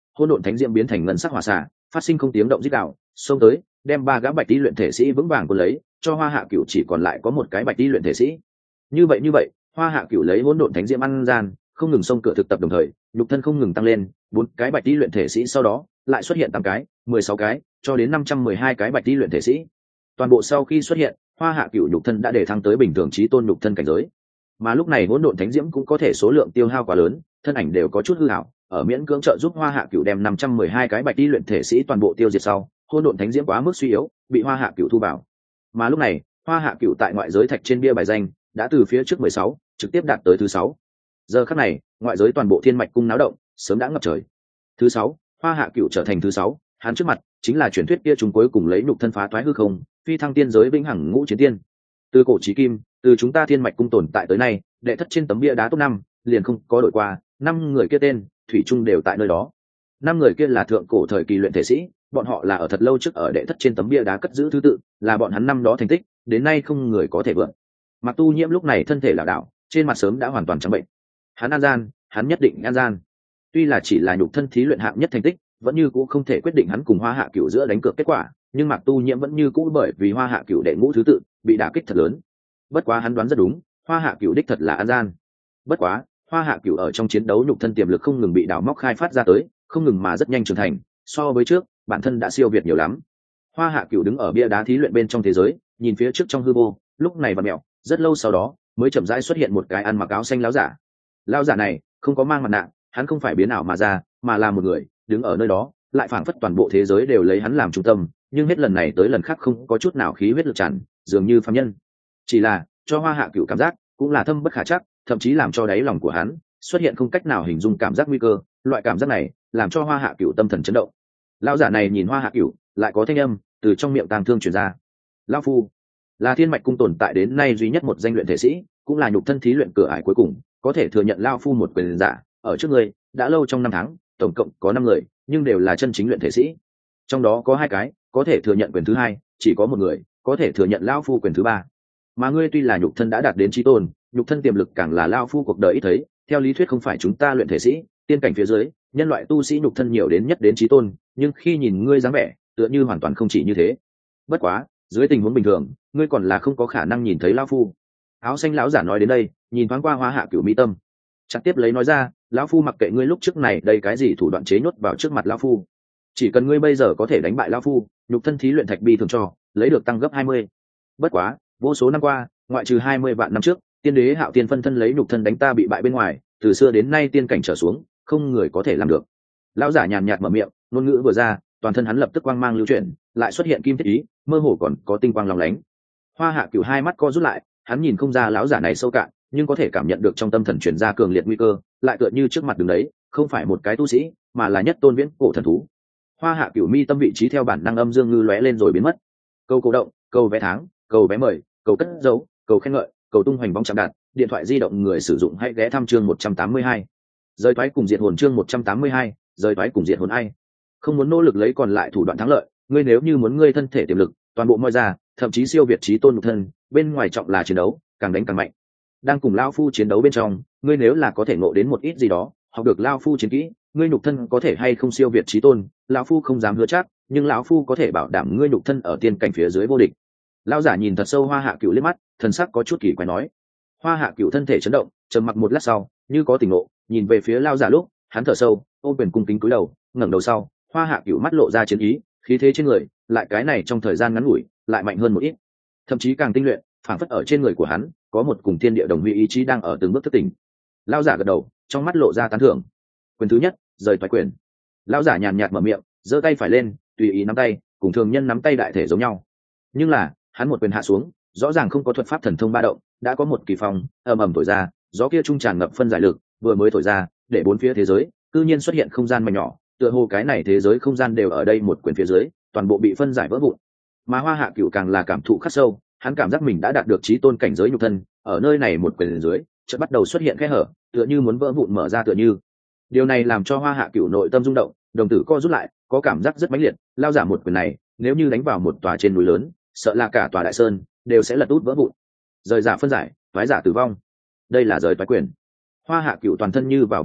hỗn độn thánh diễm biến thành ngân sắc hỏa xạ, phát sinh không tiếng động rít gào, xông tới, đem 3 gã bạch tí luyện thể sĩ vững vàng cuốn lấy, cho Hoa Hạ Cửu chỉ còn lại có một cái bạch tí luyện thể sĩ. Như vậy, Hoa Hạ Cửu lấy hỗn độn thánh diễm ăn gian, không ngừng xông cửa thực tập đồng thời, nhục thân không ngừng tăng lên, 4 cái bạch tí luyện thể sĩ sau đó lại xuất hiện 8 cái, 16 cái, cho đến 512 cái bạch tí luyện thể sĩ. Toàn bộ sau khi xuất hiện, Hoa Hạ Cửu nhục thân đã để thăng tới bình thường chí tôn nhục thân cảnh giới. Mà lúc này hỗn độn thánh diễm cũng có thể số lượng tiêu hao quá lớn, thân ảnh đều có chút hư ảo, ở miễn cưỡng trợ giúp Hoa Hạ Cửu đem 512 cái bạch tí luyện thể sĩ toàn bộ tiêu diệt sau, hỗn độn thánh diễm quá mức suy yếu, bị Hoa Hạ Cửu thu vào. Mà lúc này, Hoa Hạ Cửu tại ngoại giới thạch trên bia bài danh đã từ phía trước 16, trực tiếp đạt tới thứ 6. Giờ khắc này, ngoại giới toàn bộ thiên mạch cung náo động, sớm đã ngập trời. Thứ 6, Hoa Hạ Cửu trở thành thứ 6, hắn trước mặt chính là truyền thuyết kia chúng cuối cùng lấy nhục thân phá thoái hư không, phi thăng tiên giới vĩnh hằng ngũ chiến tiên. Từ cổ chí kim, từ chúng ta thiên mạch cung tồn tại tới nay, đệ thất trên tấm bia đá top 5, liền không có đổi qua, 5 người kia tên, thủy chung đều tại nơi đó. 5 người kia là thượng cổ thời kỳ luyện thể sĩ, bọn họ là ở thật lâu trước ở đệ thất trên tấm bia đá cất giữ thứ tự, là bọn hắn năm đó thành tích, đến nay không người có thể vượt. Mặc Tu Nhiễm lúc này thân thể lảo đảo, trên mặt sớm đã hoàn toàn trắng bệnh. Hắn an gian, hắn nhất định an gian. Tuy là chỉ là nhục thân thí luyện hạng nhất thành tích, vẫn như cũ không thể quyết định hắn cùng Hoa Hạ Cửu giữa đánh cược kết quả, nhưng Mạc Tu Nhiễm vẫn như cũ bởi vì Hoa Hạ Cửu đệ ngũ thứ tự bị đả kích thật lớn. Bất quá hắn đoán rất đúng, Hoa Hạ Cửu đích thật là an gian. Bất quá, Hoa Hạ Cửu ở trong chiến đấu nhục thân tiềm lực không ngừng bị đào móc khai phát ra tới, không ngừng mà rất nhanh trưởng thành, so với trước, bản thân đã siêu việt nhiều lắm. Hoa Hạ Cửu đứng ở bia đá thí luyện bên trong thế giới, nhìn phía trước trong hư vô, lúc này vặn mèo, rất lâu sau đó, mới chậm rãi xuất hiện một cái ăn mặc áo xanh lão giả. Lão giả này không có mang mặt nạ, hắn không phải biến ảo mà ra, mà là một người, đứng ở nơi đó, lại phảng phất toàn bộ thế giới đều lấy hắn làm trung tâm, nhưng hết lần này tới lần khác không có chút nào khí huyết lực tràn, dường như phàm nhân. Chỉ là, cho Hoa Hạ Cửu cảm giác, cũng là thâm bất khả trắc, thậm chí làm cho đáy lòng của hắn xuất hiện không cách nào hình dung cảm giác nguy cơ, loại cảm giác này làm cho Hoa Hạ Cửu tâm thần chấn động. Lão giả này nhìn Hoa Hạ Cửu, lại có thanh âm từ trong miệng tang thương truyền ra. Lão phu là thiên mạch cung tồn tại đến nay duy nhất một danh luyện thể sĩ, cũng là nhục thân thí luyện cửa ải cuối cùng, có thể thừa nhận lão phu một quyền giả, ở trước người, đã lâu trong 5 tháng, tổng cộng có 5 người, nhưng đều là chân chính luyện thể sĩ. Trong đó có 2 cái có thể thừa nhận quyền thứ 2, chỉ có 1 người có thể thừa nhận lão phu quyền thứ 3. Mà ngươi tuy là nhục thân đã đạt đến chí tôn, nhục thân tiềm lực càng là lão phu cuộc đời ít thấy, theo lý thuyết không phải chúng ta luyện thể sĩ, tiên cảnh phía dưới, nhân loại tu sĩ nhục thân nhiều đến nhất đến chí tôn, nhưng khi nhìn ngươi dáng vẻ, tựa như hoàn toàn không chỉ như thế. Bất quá, dưới tình huống bình thường, ngươi còn là không có khả năng nhìn thấy lão phu. Áo xanh lão giả nói đến đây, nhìn thoáng qua Hoa Hạ Cửu mi tâm, chặt tiếp lấy nói ra, lão phu mặc kệ ngươi lúc trước này đây cái gì thủ đoạn chế nhốt vào trước mặt lão phu, chỉ cần ngươi bây giờ có thể đánh bại lão phu, nhục thân thí luyện thạch bi thường cho lấy được tăng gấp 20. Bất quá, vô số năm qua, ngoại trừ 20 vạn năm trước, tiên đế Hạo Tiên phân thân lấy nhục thân đánh ta bị bại bên ngoài, từ xưa đến nay tiên cảnh trở xuống, không người có thể làm được. Lão giả nhàn nhạt mở miệng, ngôn ngữ vừa ra, toàn thân hắn lập tức quang mang lưu chuyển, lại xuất hiện kim thiết ý, mơ hồ còn có tinh quang lóng lánh. Hoa Hạ Cửu hai mắt co rút lại, hắn nhìn không ra lão giả này sâu cạn, nhưng có thể cảm nhận được trong tâm thần truyền ra cường liệt nguy cơ, lại tựa như trước mặt đứng đấy, không phải một cái tu sĩ, mà là nhất tôn viễn cổ thần thú. Hoa Hạ Cửu mi tâm vị trí theo bản năng âm dương ngư lóe lên rồi biến mất. Câu cổ động, câu vé tháng, câu vé mời, câu cất dấu, câu khen ngợi, cầu tung hoành bóng chạm đạt, điện thoại di động người sử dụng hãy ghé thăm chương 182. Rời thoái cùng diệt hồn chương 182, rời thoái cùng diệt hồn ai. Không muốn nỗ lực lấy còn lại thủ đoạn thắng lợi, ngươi nếu như muốn ngươi thân thể tiềm lực, toàn bộ moi ra, thậm chí siêu việt chí tôn nhục thân, bên ngoài trọng là chiến đấu, càng đánh càng mạnh. Đang cùng lão phu chiến đấu bên trong, ngươi nếu là có thể ngộ đến một ít gì đó, học được lão phu chiến kỹ, ngươi nhục thân có thể hay không siêu việt chí tôn, lão phu không dám hứa chắc, nhưng lão phu có thể bảo đảm ngươi nhục thân ở tiên cảnh phía dưới vô địch. Lão giả nhìn thật sâu Hoa Hạ Cửu liếc mắt, thần sắc có chút kỳ quái nói. Hoa Hạ Cửu thân thể chấn động, trầm mặc một lát sau, như có tỉnh ngộ, nhìn về phía lão giả lúc, hắn thở sâu, ôm quyền cung kính cúi đầu, ngẩng đầu sau, Hoa Hạ Cửu mắt lộ ra chiến ý, khí thế trên người, lại cái này trong thời gian ngắn ngủi, lại mạnh hơn một ít, thậm chí càng tinh luyện, phảng phất ở trên người của hắn, có một cùng thiên địa đồng huy ý chí đang ở từng bước thức tỉnh. Lão giả gật đầu, trong mắt lộ ra tán thưởng. Quyền thứ nhất, rời thoái quyền. Lão giả nhàn nhạt mở miệng, giơ tay phải lên, tùy ý nắm tay, cùng thường nhân nắm tay đại thể giống nhau. Nhưng là, hắn một quyền hạ xuống, rõ ràng không có thuật pháp thần thông ba động, đã có một kỳ phong ầm ầm thổi ra, gió kia trung tràn ngập phân giải lực, vừa mới thổi ra, để bốn phía thế giới, cư nhiên xuất hiện không gian mảnh nhỏ, tựa hồ cái này thế giới không gian đều ở đây một quyền phía dưới, toàn bộ bị phân giải vỡ vụn. Mà Hoa Hạ Cửu càng là cảm thụ khắc sâu, hắn cảm giác mình đã đạt được chí tôn cảnh giới nhục thân, ở nơi này một quyền dưới, chợt bắt đầu xuất hiện khe hở, tựa như muốn vỡ vụn mở ra tựa như. Điều này làm cho Hoa Hạ Cửu nội tâm rung động, đồng tử co rút lại, có cảm giác rất mãnh liệt, lao giả một quyền này, nếu như đánh vào một tòa trên núi lớn, sợ là cả tòa đại sơn đều sẽ lật út vỡ vụn. Rời giả phân giải, thoái giả tử vong. Đây là rời thoái quyền. Hoa Hạ Cửu toàn thân như vào vết nứt,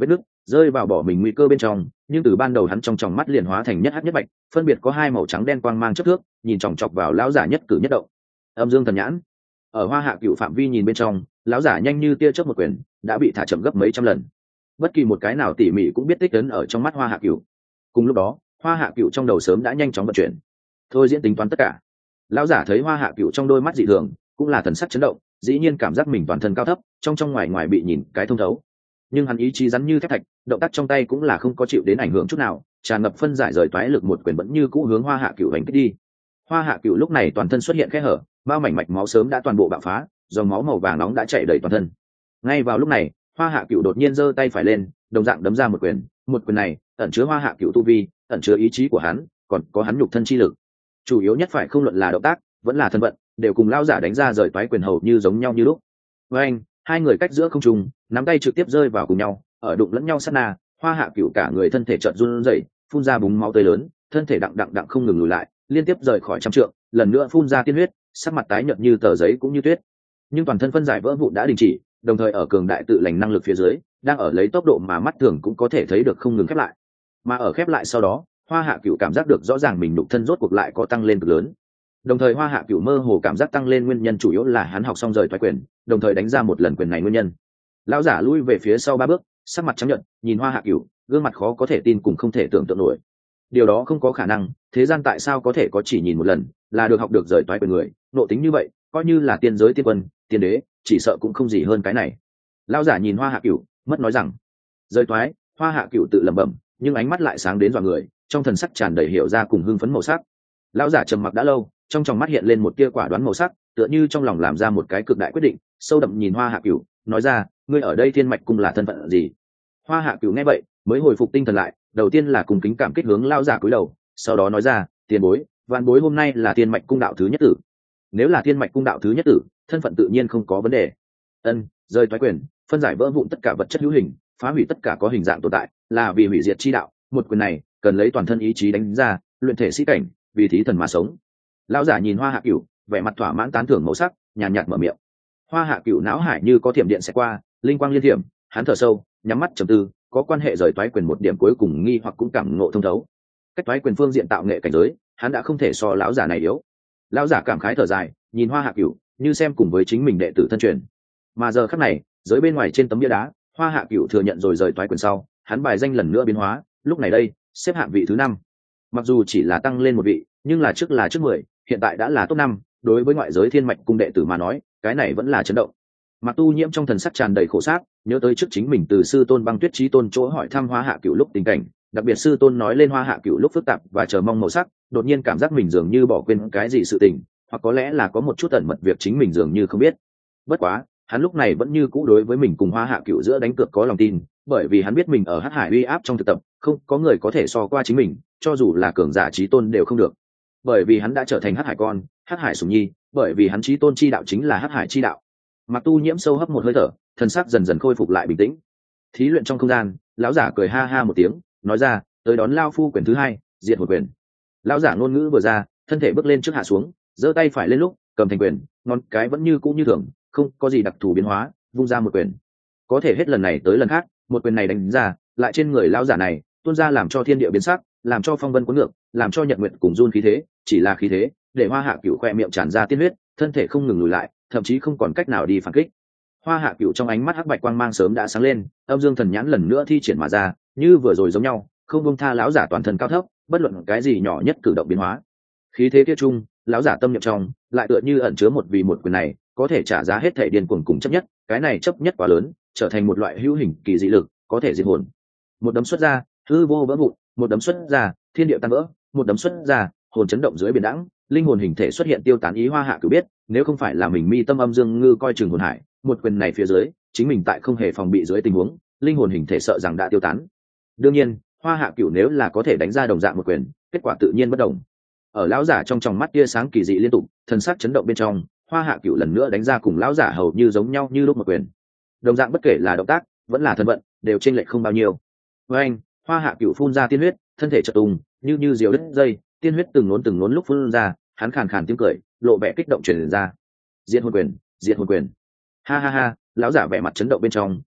rơi vào bỏ mình nguy cơ bên trong, nhưng từ ban đầu hắn trong tròng mắt liền hóa thành nhất hắc nhất bạch, phân biệt có hai màu trắng đen quang mang chất thước, nhìn chòng chọc vào lão giả nhất cử nhất động. Âm dương thần nhãn. Ở Hoa Hạ Cựu phạm vi nhìn bên trong, lão giả nhanh như tia chớp một quyền đã bị thả chậm gấp mấy trăm lần. Bất kỳ một cái nào tỉ mỉ cũng biết tích ấn ở trong mắt Hoa Hạ Cựu. Cùng lúc đó, Hoa Hạ Cựu trong đầu sớm đã nhanh chóng vận chuyển, thôi diễn tính toán tất cả. Lão giả thấy Hoa Hạ Cựu trong đôi mắt dị thường, cũng là thần sắc chấn động, dĩ nhiên cảm giác mình toàn thân cao thấp, trong trong ngoài ngoài bị nhìn cái thông thấu. Nhưng hắn ý chí rắn như thép thạch, động tác trong tay cũng là không có chịu đến ảnh hưởng chút nào, tràn ngập phân giải rời toái lực một quyền vẫn như cũ hướng Hoa Hạ Cựu đánh kích đi. Hoa Hạ Cựu lúc này toàn thân xuất hiện kẽ hở, bao mảnh mạch máu sớm đã toàn bộ bạo phá, dòng máu màu vàng nóng đã chảy đầy toàn thân. Ngay vào lúc này, Hoa Hạ Cựu đột nhiên giơ tay phải lên, đồng dạng đấm ra một quyền này ẩn chứa Hoa Hạ Cựu tu vi, ẩn chứa ý chí của hắn, còn có hắn nhục thân chi lực. Chủ yếu nhất phải không luận là động tác, vẫn là thân vận, đều cùng lao giả đánh ra rời toái quyền hầu như giống nhau như lúc. Với anh, hai người cách giữa không trung, nắm tay trực tiếp rơi vào cùng nhau, ở đụng lẫn nhau sát na, Hoa Hạ Cựu cả người thân thể chợt run rẩy, phun ra búng máu tươi lớn, thân thể đặng không ngừng lùi lại, liên tiếp rời khỏi trăm trượng, lần nữa phun ra tiên huyết, sắc mặt tái nhợt như tờ giấy cũng như tuyết. Nhưng toàn thân phân giải vỡ vụn đã đình chỉ, đồng thời ở cường đại tự lành năng lực phía dưới, đang ở lấy tốc độ mà mắt thường cũng có thể thấy được không ngừng khép lại. Mà ở khép lại sau đó, Hoa Hạ Cựu cảm giác được rõ ràng mình nhục thân rốt cuộc lại có tăng lên cực lớn. Đồng thời Hoa Hạ Cựu mơ hồ cảm giác tăng lên nguyên nhân chủ yếu là hắn học xong rời toái quyền, đồng thời đánh ra một lần quyền này nguyên nhân. Lão giả lui về phía sau 3 bước, sắc mặt trắng nhợt, nhìn Hoa Hạ Cựu, gương mặt khó có thể tin cùng không thể tưởng tượng nổi. Điều đó không có khả năng, thế gian tại sao có thể có chỉ nhìn một lần là được học được rời toái quyền người, nộ tính như vậy, coi như là tiên giới tiên quân, tiên đế, chỉ sợ cũng không gì hơn cái này. Lão giả nhìn Hoa Hạ Cựu, mất nói rằng, rời toái. Hoa Hạ Cựu tự lẩm bẩm, nhưng ánh mắt lại sáng đến dọa người, trong thần sắc tràn đầy hiểu ra cùng hưng phấn màu sắc. Lão giả trầm mặc đã lâu, trong tròng mắt hiện lên một tia quả đoán màu sắc, tựa như trong lòng làm ra một cái cực đại quyết định, sâu đậm nhìn Hoa Hạ Cựu, nói ra, ngươi ở đây thiên mạch cung là thân phận gì? Hoa Hạ Cựu nghe vậy, mới hồi phục tinh thần lại, đầu tiên là cùng kính cảm kích hướng lão giả cúi đầu, sau đó nói ra, tiền bối, vạn bối hôm nay là thiên mạch cung đạo thứ nhất tử. Nếu là thiên mạch cung đạo thứ nhất tử, thân phận tự nhiên không có vấn đề. Ân, rời toái quyền, phân giải vỡ vụn tất cả vật chất hữu hình, phá hủy tất cả có hình dạng tồn tại, là vì hủy diệt chi đạo, một quyền này cần lấy toàn thân ý chí đánh ra, luyện thể sĩ cảnh, vì thí thần mà sống. Lão giả nhìn Hoa Hạ Cựu, vẻ mặt thỏa mãn tán thưởng màu sắc, nhàn nhạt mở miệng. Hoa Hạ Cựu não hải như có thiểm điện sẽ qua, linh quang liên thiểm, hắn thở sâu, nhắm mắt trầm tư, có quan hệ rời toái quyền một điểm cuối cùng nghi hoặc cũng cảm ngộ thông thấu. Cách toái quyền phương diện tạo nghệ cảnh giới, hắn đã không thể so lão giả này yếu. Lão giả cảm khái thở dài, nhìn Hoa Hạ Cựu, như xem cùng với chính mình đệ tử thân truyền. Mà giờ khắc này, giới bên ngoài trên tấm bia đá, Hoa Hạ Cựu thừa nhận rồi rời toái quyền sau, hắn bài danh lần nữa biến hóa, lúc này đây, xếp hạng vị thứ 5. Mặc dù chỉ là tăng lên một vị, nhưng là trước 10, hiện tại đã là top 5, đối với ngoại giới thiên mạch cung đệ tử mà nói, cái này vẫn là chấn động. Mặc Tu Nhiễm trong thần sắc tràn đầy khổ sát, nhớ tới trước chính mình từ sư tôn Băng Tuyết Chí Tôn chỗ hỏi thăm Hoa Hạ Cựu lúc tình cảnh, đặc biệt sư tôn nói lên Hoa Hạ Cựu lúc phức tạp và chờ mong màu sắc, đột nhiên cảm giác mình dường như bỏ quên cái gì sự tình, hoặc có lẽ là có một chút ẩn mật việc chính mình dường như không biết. Bất quá, hắn lúc này vẫn như cũ đối với mình cùng Hoa Hạ Cựu giữa đánh cược có lòng tin, bởi vì hắn biết mình ở Hắc Hải uy áp trong thực tập, không có người có thể so qua chính mình, cho dù là cường giả chí tôn đều không được. Bởi vì hắn đã trở thành Hắc Hải con, Hắc Hải sủng nhi, bởi vì hắn chí tôn chi đạo chính là Hắc Hải chi đạo. Mặc Tu Nhiễm sâu hấp một hơi thở, thân xác dần dần khôi phục lại bình tĩnh. Thí luyện trong không gian, lão giả cười ha ha một tiếng, nói ra, tới đón lao phu quyền thứ 2, diệt hồn quyền. Lão giả ngôn ngữ vừa ra, thân thể bước lên trước hạ xuống, giơ tay phải lên lúc cầm thành quyền, ngón cái vẫn như cũ như thường, không có gì đặc thù biến hóa, vung ra một quyền. Có thể hết lần này tới lần khác, một quyền này đánh ra, lại trên người lão giả này tuôn ra làm cho thiên địa biến sắc, làm cho phong vân cuốn ngược, làm cho nhật nguyệt cùng run khí thế, chỉ là khí thế, để Hoa Hạ Cựu khoe miệng tràn ra tiên huyết, thân thể không ngừng lùi lại, thậm chí không còn cách nào đi phản kích. Hoa Hạ Cựu trong ánh mắt hắc bạch quang mang sớm đã sáng lên, âm dương thần nhãn lần nữa thi triển mà ra, như vừa rồi giống nhau, không buông tha lão giả toàn thân cao thấp, bất luận cái gì nhỏ nhất cử động biến hóa. Khí thế kia chung, lão giả tâm niệm trong, lại tựa như ẩn chứa một vì một quyền này, có thể trả giá hết thể điên cuồng cùng chấp nhất, cái này chấp nhất quá lớn, trở thành một loại hữu hình kỳ dị lực, có thể diệt hồn. Một đấm xuất ra, hư vô vỡ vụn, một đấm xuất ra, thiên địa tan vỡ, một đấm xuất ra, hồn chấn động dưới biển đãng, linh hồn hình thể xuất hiện tiêu tán. Ý Hoa Hạ Cựu biết, nếu không phải là mình mi tâm âm dương ngư coi chừng hồn hải, một quyền này phía dưới, chính mình tại không hề phòng bị dưới tình huống, linh hồn hình thể sợ rằng đã tiêu tán. Đương nhiên, Hoa Hạ Cựu nếu là có thể đánh ra đồng dạng một quyền, kết quả tự nhiên bất đồng. Ở lão giả trong tròng mắt tia sáng kỳ dị liên tục, thần sắc chấn động bên trong, Hoa Hạ Cựu lần nữa đánh ra cùng lão giả hầu như giống nhau như lúc một quyền. Đồng dạng bất kể là động tác, vẫn là thân vận, đều chênh lệch không bao nhiêu. Với anh, Hoa Hạ Cựu phun ra tiên huyết, thân thể chợt tung, như diều đứt dây, tiên huyết từng nốn lúc phun ra, hắn khàn khàn tiếng cười, lộ vẻ kích động truyền ra. Diệt hồn quyền, diệt hồn quyền. Ha ha ha, lão giả vẻ mặt chấn động bên trong,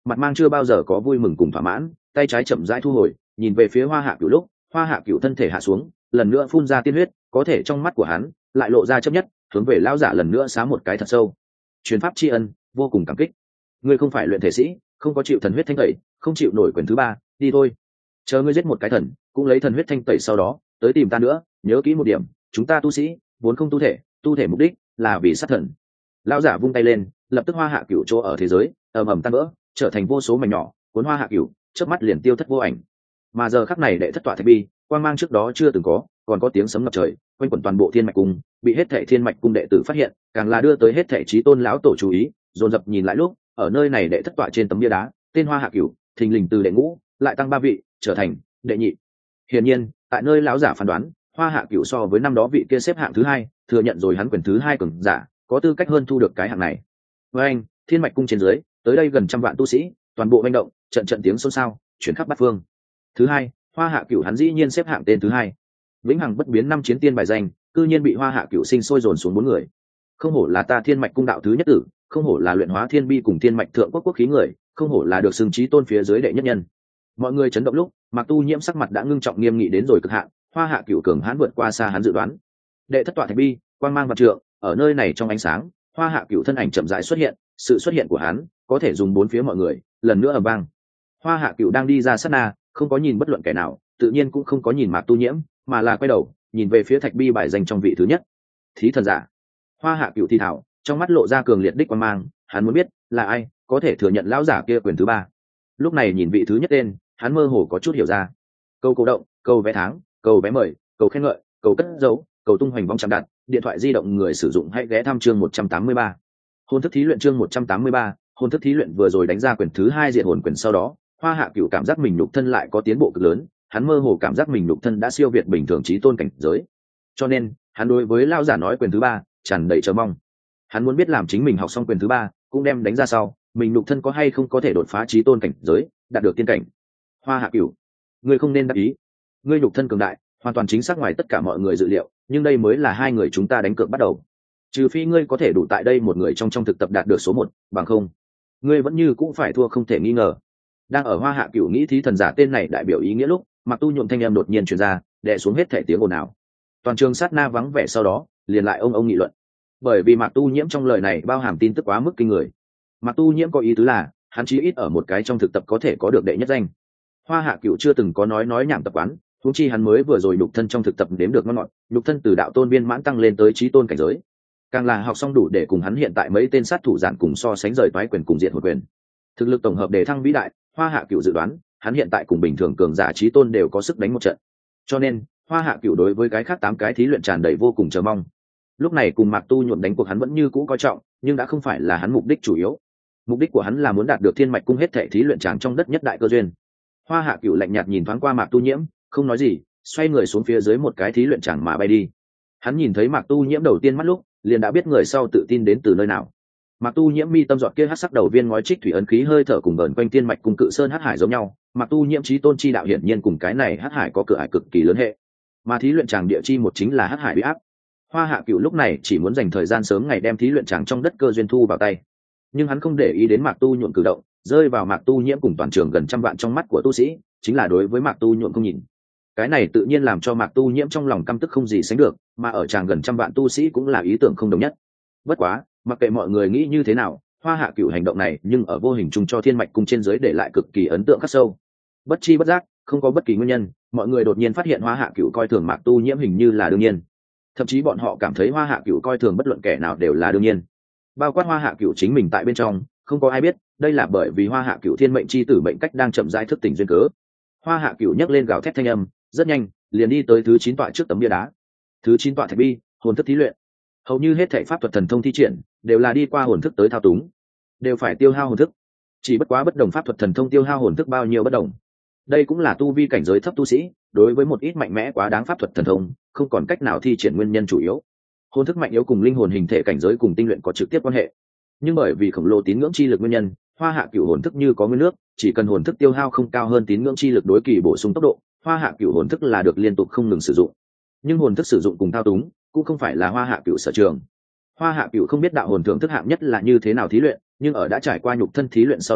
mặt mang chưa bao giờ có vui mừng cùng thỏa mãn, tay trái chậm rãi thu hồi, nhìn về phía Hoa Hạ Cửu lúc Hoa Hạ Cửu thân thể hạ xuống, lần nữa phun ra tiên huyết, có thể trong mắt của hắn lại lộ ra chấp nhất, hướng về lão giả lần nữa xá một cái thật sâu. Truyền pháp tri ân, vô cùng cảm kích. Ngươi không phải luyện thể sĩ, không có chịu thần huyết thanh tẩy, không chịu nổi quyền thứ ba, đi thôi. Chờ ngươi giết một cái thần, cũng lấy thần huyết thanh tẩy sau đó tới tìm ta nữa, nhớ kỹ một điểm, chúng ta tu sĩ vốn không tu thể mục đích là vì sát thần. Lão giả vung tay lên, lập tức Hoa Hạ Cửu chỗ ở thế giới ầm ầm tan vỡ, trở thành vô số mảnh nhỏ, cuốn Hoa Hạ Cửu chớp mắt liền tiêu thất vô ảnh. Mà giờ khắc này đệ thất tọa thạch bi, quang mang trước đó chưa từng có, còn có tiếng sấm ngập trời quanh quẩn toàn bộ thiên mạch cung, bị hết thảy thiên mạch cung đệ tử phát hiện, càng là đưa tới hết thảy chí tôn lão tổ chú ý, dồn dập nhìn lại lúc ở nơi này đệ thất tọa trên tấm bia đá tên Hoa Hạ Cửu thình lình từ đệ ngũ lại tăng 3 vị trở thành đệ nhị. Hiển nhiên tại nơi lão giả phán đoán, Hoa Hạ Cửu so với năm đó vị kia xếp hạng thứ hai, thừa nhận rồi hắn quyền thứ hai cường giả, có tư cách hơn thu được cái hạng này. Với anh, thiên mạch cung trên dưới tới đây gần trăm vạn tu sĩ, toàn bộ manh động, trận trận tiếng xôn xao chuyển khắp bát phương. Thứ hai, Hoa Hạ Cửu hắn dĩ nhiên xếp hạng tên thứ hai, vĩnh hằng bất biến năm chiến tiên bài danh, cư nhiên bị Hoa Hạ Cửu sinh sôi dồn xuống 4 người. Không hổ là ta thiên mạch cung đạo thứ nhất tử, không hổ là luyện hóa thiên bi cùng thiên mạch thượng quốc quốc khí người, không hổ là được xưng chí tôn phía dưới đệ nhất nhân. Mọi người chấn động lúc Mạc Tu Nhiễm sắc mặt đã ngưng trọng nghiêm nghị đến rồi cực hạn, Hoa Hạ Cửu cường hãn vượt qua xa hắn dự đoán. Đệ thất tọa thạch bi, quang mang vạn trượng, ở nơi này trong ánh sáng, Hoa Hạ Cửu thân ảnh chậm rãi xuất hiện, sự xuất hiện của hắn có thể dùng bốn phía mọi người lần nữa ầm vang. Hoa Hạ Cửu đang đi ra sát na, không có nhìn bất luận kẻ nào, tự nhiên cũng không có nhìn Mạc Tu Nhiễm, mà là quay đầu nhìn về phía thạch bi bài danh trong vị thứ nhất, thí thần giả. Hoa Hạ Cửu thi thảo trong mắt lộ ra cường liệt đích quang mang, hắn muốn biết là ai có thể thừa nhận lão giả kia quyền thứ ba. Lúc này nhìn vị thứ nhất tên, hắn mơ hồ có chút hiểu ra. Câu cổ động, câu vé tháng, câu vé mời, câu khen ngợi, câu cất dấu, cầu tung hoành vong chạm đặt, điện thoại di động người sử dụng hãy ghé thăm chương 183. Hồn thức thí luyện chương 183, hồn thức thí luyện vừa rồi đánh ra quyền thứ hai diện hồn quyền sau đó, Hoa Hạ Cửu cảm giác mình nhục thân lại có tiến bộ cực lớn, hắn mơ hồ cảm giác mình nhục thân đã siêu việt bình thường chí tôn cảnh giới. Cho nên, hắn đối với lão giả nói quyền thứ ba tràn đầy chờ mong. Hắn muốn biết làm chính mình học xong quyền thứ ba, cũng đem đánh ra sau, mình nhục thân có hay không có thể đột phá chí tôn cảnh giới, đạt được tiên cảnh. Hoa Hạ Cửu, ngươi không nên đắc ý. Ngươi nhục thân cường đại, hoàn toàn chính xác ngoài tất cả mọi người dự liệu, nhưng đây mới là hai người chúng ta đánh cược bắt đầu. Trừ phi ngươi có thể đủ tại đây một người trong thực tập đạt được số 1, bằng không, ngươi vẫn như cũng phải thua không thể nghi ngờ. Đang ở Hoa Hạ Cửu nghĩ thí thần giả tên này đại biểu ý nghĩa lúc, Mạc Tu nhuộm thanh em đột nhiên truyền ra, đè xuống hết thể tiếng ồn ào. Toàn trường sát na vắng vẻ, sau đó liền lại ông nghị luận, bởi vì Mạc Tu Nhiễm trong lời này bao hàm tin tức quá mức kinh người. Mạc Tu Nhiễm có ý tứ là hắn chí ít ở một cái trong thực tập có thể có được đệ nhất danh. Hoa Hạ Cửu chưa từng có nói nhảm tập quán, huống chi hắn mới vừa rồi nhục thân trong thực tập đếm được ngon ngọt, nhục thân từ đạo tôn viên mãn tăng lên tới chí tôn cảnh giới, càng là học xong đủ để cùng hắn hiện tại mấy tên sát thủ giản cùng so sánh, rời toái quyền cùng diện một quyền, thực lực tổng hợp để thăng vĩ đại. Hoa Hạ Cửu dự đoán hắn hiện tại cùng bình thường cường giả chí tôn đều có sức đánh một trận, cho nên Hoa Hạ Cửu đối với cái khác 8 cái thí luyện tràn đầy vô cùng chờ mong. Lúc này cùng Mạc Tu nhuộm đánh cuộc hắn vẫn như cũ coi trọng, nhưng đã không phải là hắn mục đích chủ yếu. Mục đích của hắn là muốn đạt được thiên mạch cung hết thảy thí luyện tràng trong đất nhất đại cơ duyên. Hoa Hạ Cửu lạnh nhạt nhìn thoáng qua Mạc Tu Nhiễm, không nói gì, xoay người xuống phía dưới một cái thí luyện tràng mà bay đi. Hắn nhìn thấy Mạc Tu Nhiễm đầu tiên mắt lúc, liền đã biết người sau tự tin đến từ nơi nào. Mạc Tu Nhiễm mi tâm giọt kia hắc sắc đầu viên ngói trích thủy ấn khí hơi thở cùng vờn quanh thiên mạch cung cự sơn hắc hải giống nhau. Mạc Tu Nhiễm chí tôn chi đạo hiển nhiên cùng cái này hắc hải có cửa ải cực kỳ lớn hệ, mà thí luyện tràng địa chi một chính là hắc hải uy áp. Hoa Hạ Cửu lúc này chỉ muốn dành thời gian sớm ngày đem thí luyện tràng trong đất cơ duyên thu vào tay, nhưng hắn không để ý đến Mạc Tu nhuộm cử động, rơi vào Mạc Tu Nhiễm cùng toàn trường gần trăm vạn trong mắt của tu sĩ chính là đối với Mạc Tu nhuộm không nhìn. Cái này tự nhiên làm cho Mạc Tu Nhiễm trong lòng căm tức không gì sánh được, mà ở tràng gần trăm vạn tu sĩ cũng là ý tưởng không đồng nhất. Bất quá, mặc kệ mọi người nghĩ như thế nào, Hoa Hạ Cửu hành động này nhưng ở vô hình chung cho thiên mạch cung trên dưới để lại cực kỳ ấn tượng khắc sâu. Bất chi bất giác, không có bất kỳ nguyên nhân, mọi người đột nhiên phát hiện Hoa Hạ Cửu coi thường Mạc Tu Nhiễm hình như là đương nhiên. Thậm chí bọn họ cảm thấy Hoa Hạ Cửu coi thường bất luận kẻ nào đều là đương nhiên, bao quát Hoa Hạ Cửu chính mình tại bên trong. Không có ai biết đây là bởi vì Hoa Hạ Cửu thiên mệnh chi tử mệnh cách đang chậm rãi thức tỉnh duyên cớ. Hoa Hạ Cửu nhấc lên gào thét thanh âm, rất nhanh liền đi tới thứ 9 tọa trước tấm bia đá. Thứ 9 tọa thạch bi, hồn thức thí luyện. Hầu như hết thảy pháp thuật thần thông thi triển đều là đi qua hồn thức tới thao túng, đều phải tiêu hao hồn thức. Chỉ bất quá bất đồng pháp thuật thần thông tiêu hao hồn thức bao nhiêu bất đồng. Đây cũng là tu vi cảnh giới thấp tu sĩ đối với một ít mạnh mẽ quá đáng pháp thuật thần thông không còn cách nào thi triển nguyên nhân chủ yếu. Hồn thức mạnh yếu cùng linh hồn hình thể cảnh giới cùng tinh luyện có trực tiếp quan hệ, nhưng bởi vì khổng lồ tín ngưỡng chi lực nguyên nhân, Hoa Hạ Cửu hồn thức như có nguyên nước, chỉ cần hồn thức tiêu hao không cao hơn tín ngưỡng chi lực đối kỳ bổ sung tốc độ, Hoa Hạ Cửu hồn thức là được liên tục không ngừng sử dụng. Nhưng hồn thức sử dụng cùng thao túng cũng không phải là Hoa Hạ Cửu sở trường. Hoa Hạ Cửu không biết đạo hồn thượng thức hạng nhất là như thế nào thí luyện, nhưng ở đã trải qua nhục thân thí luyện sau đó,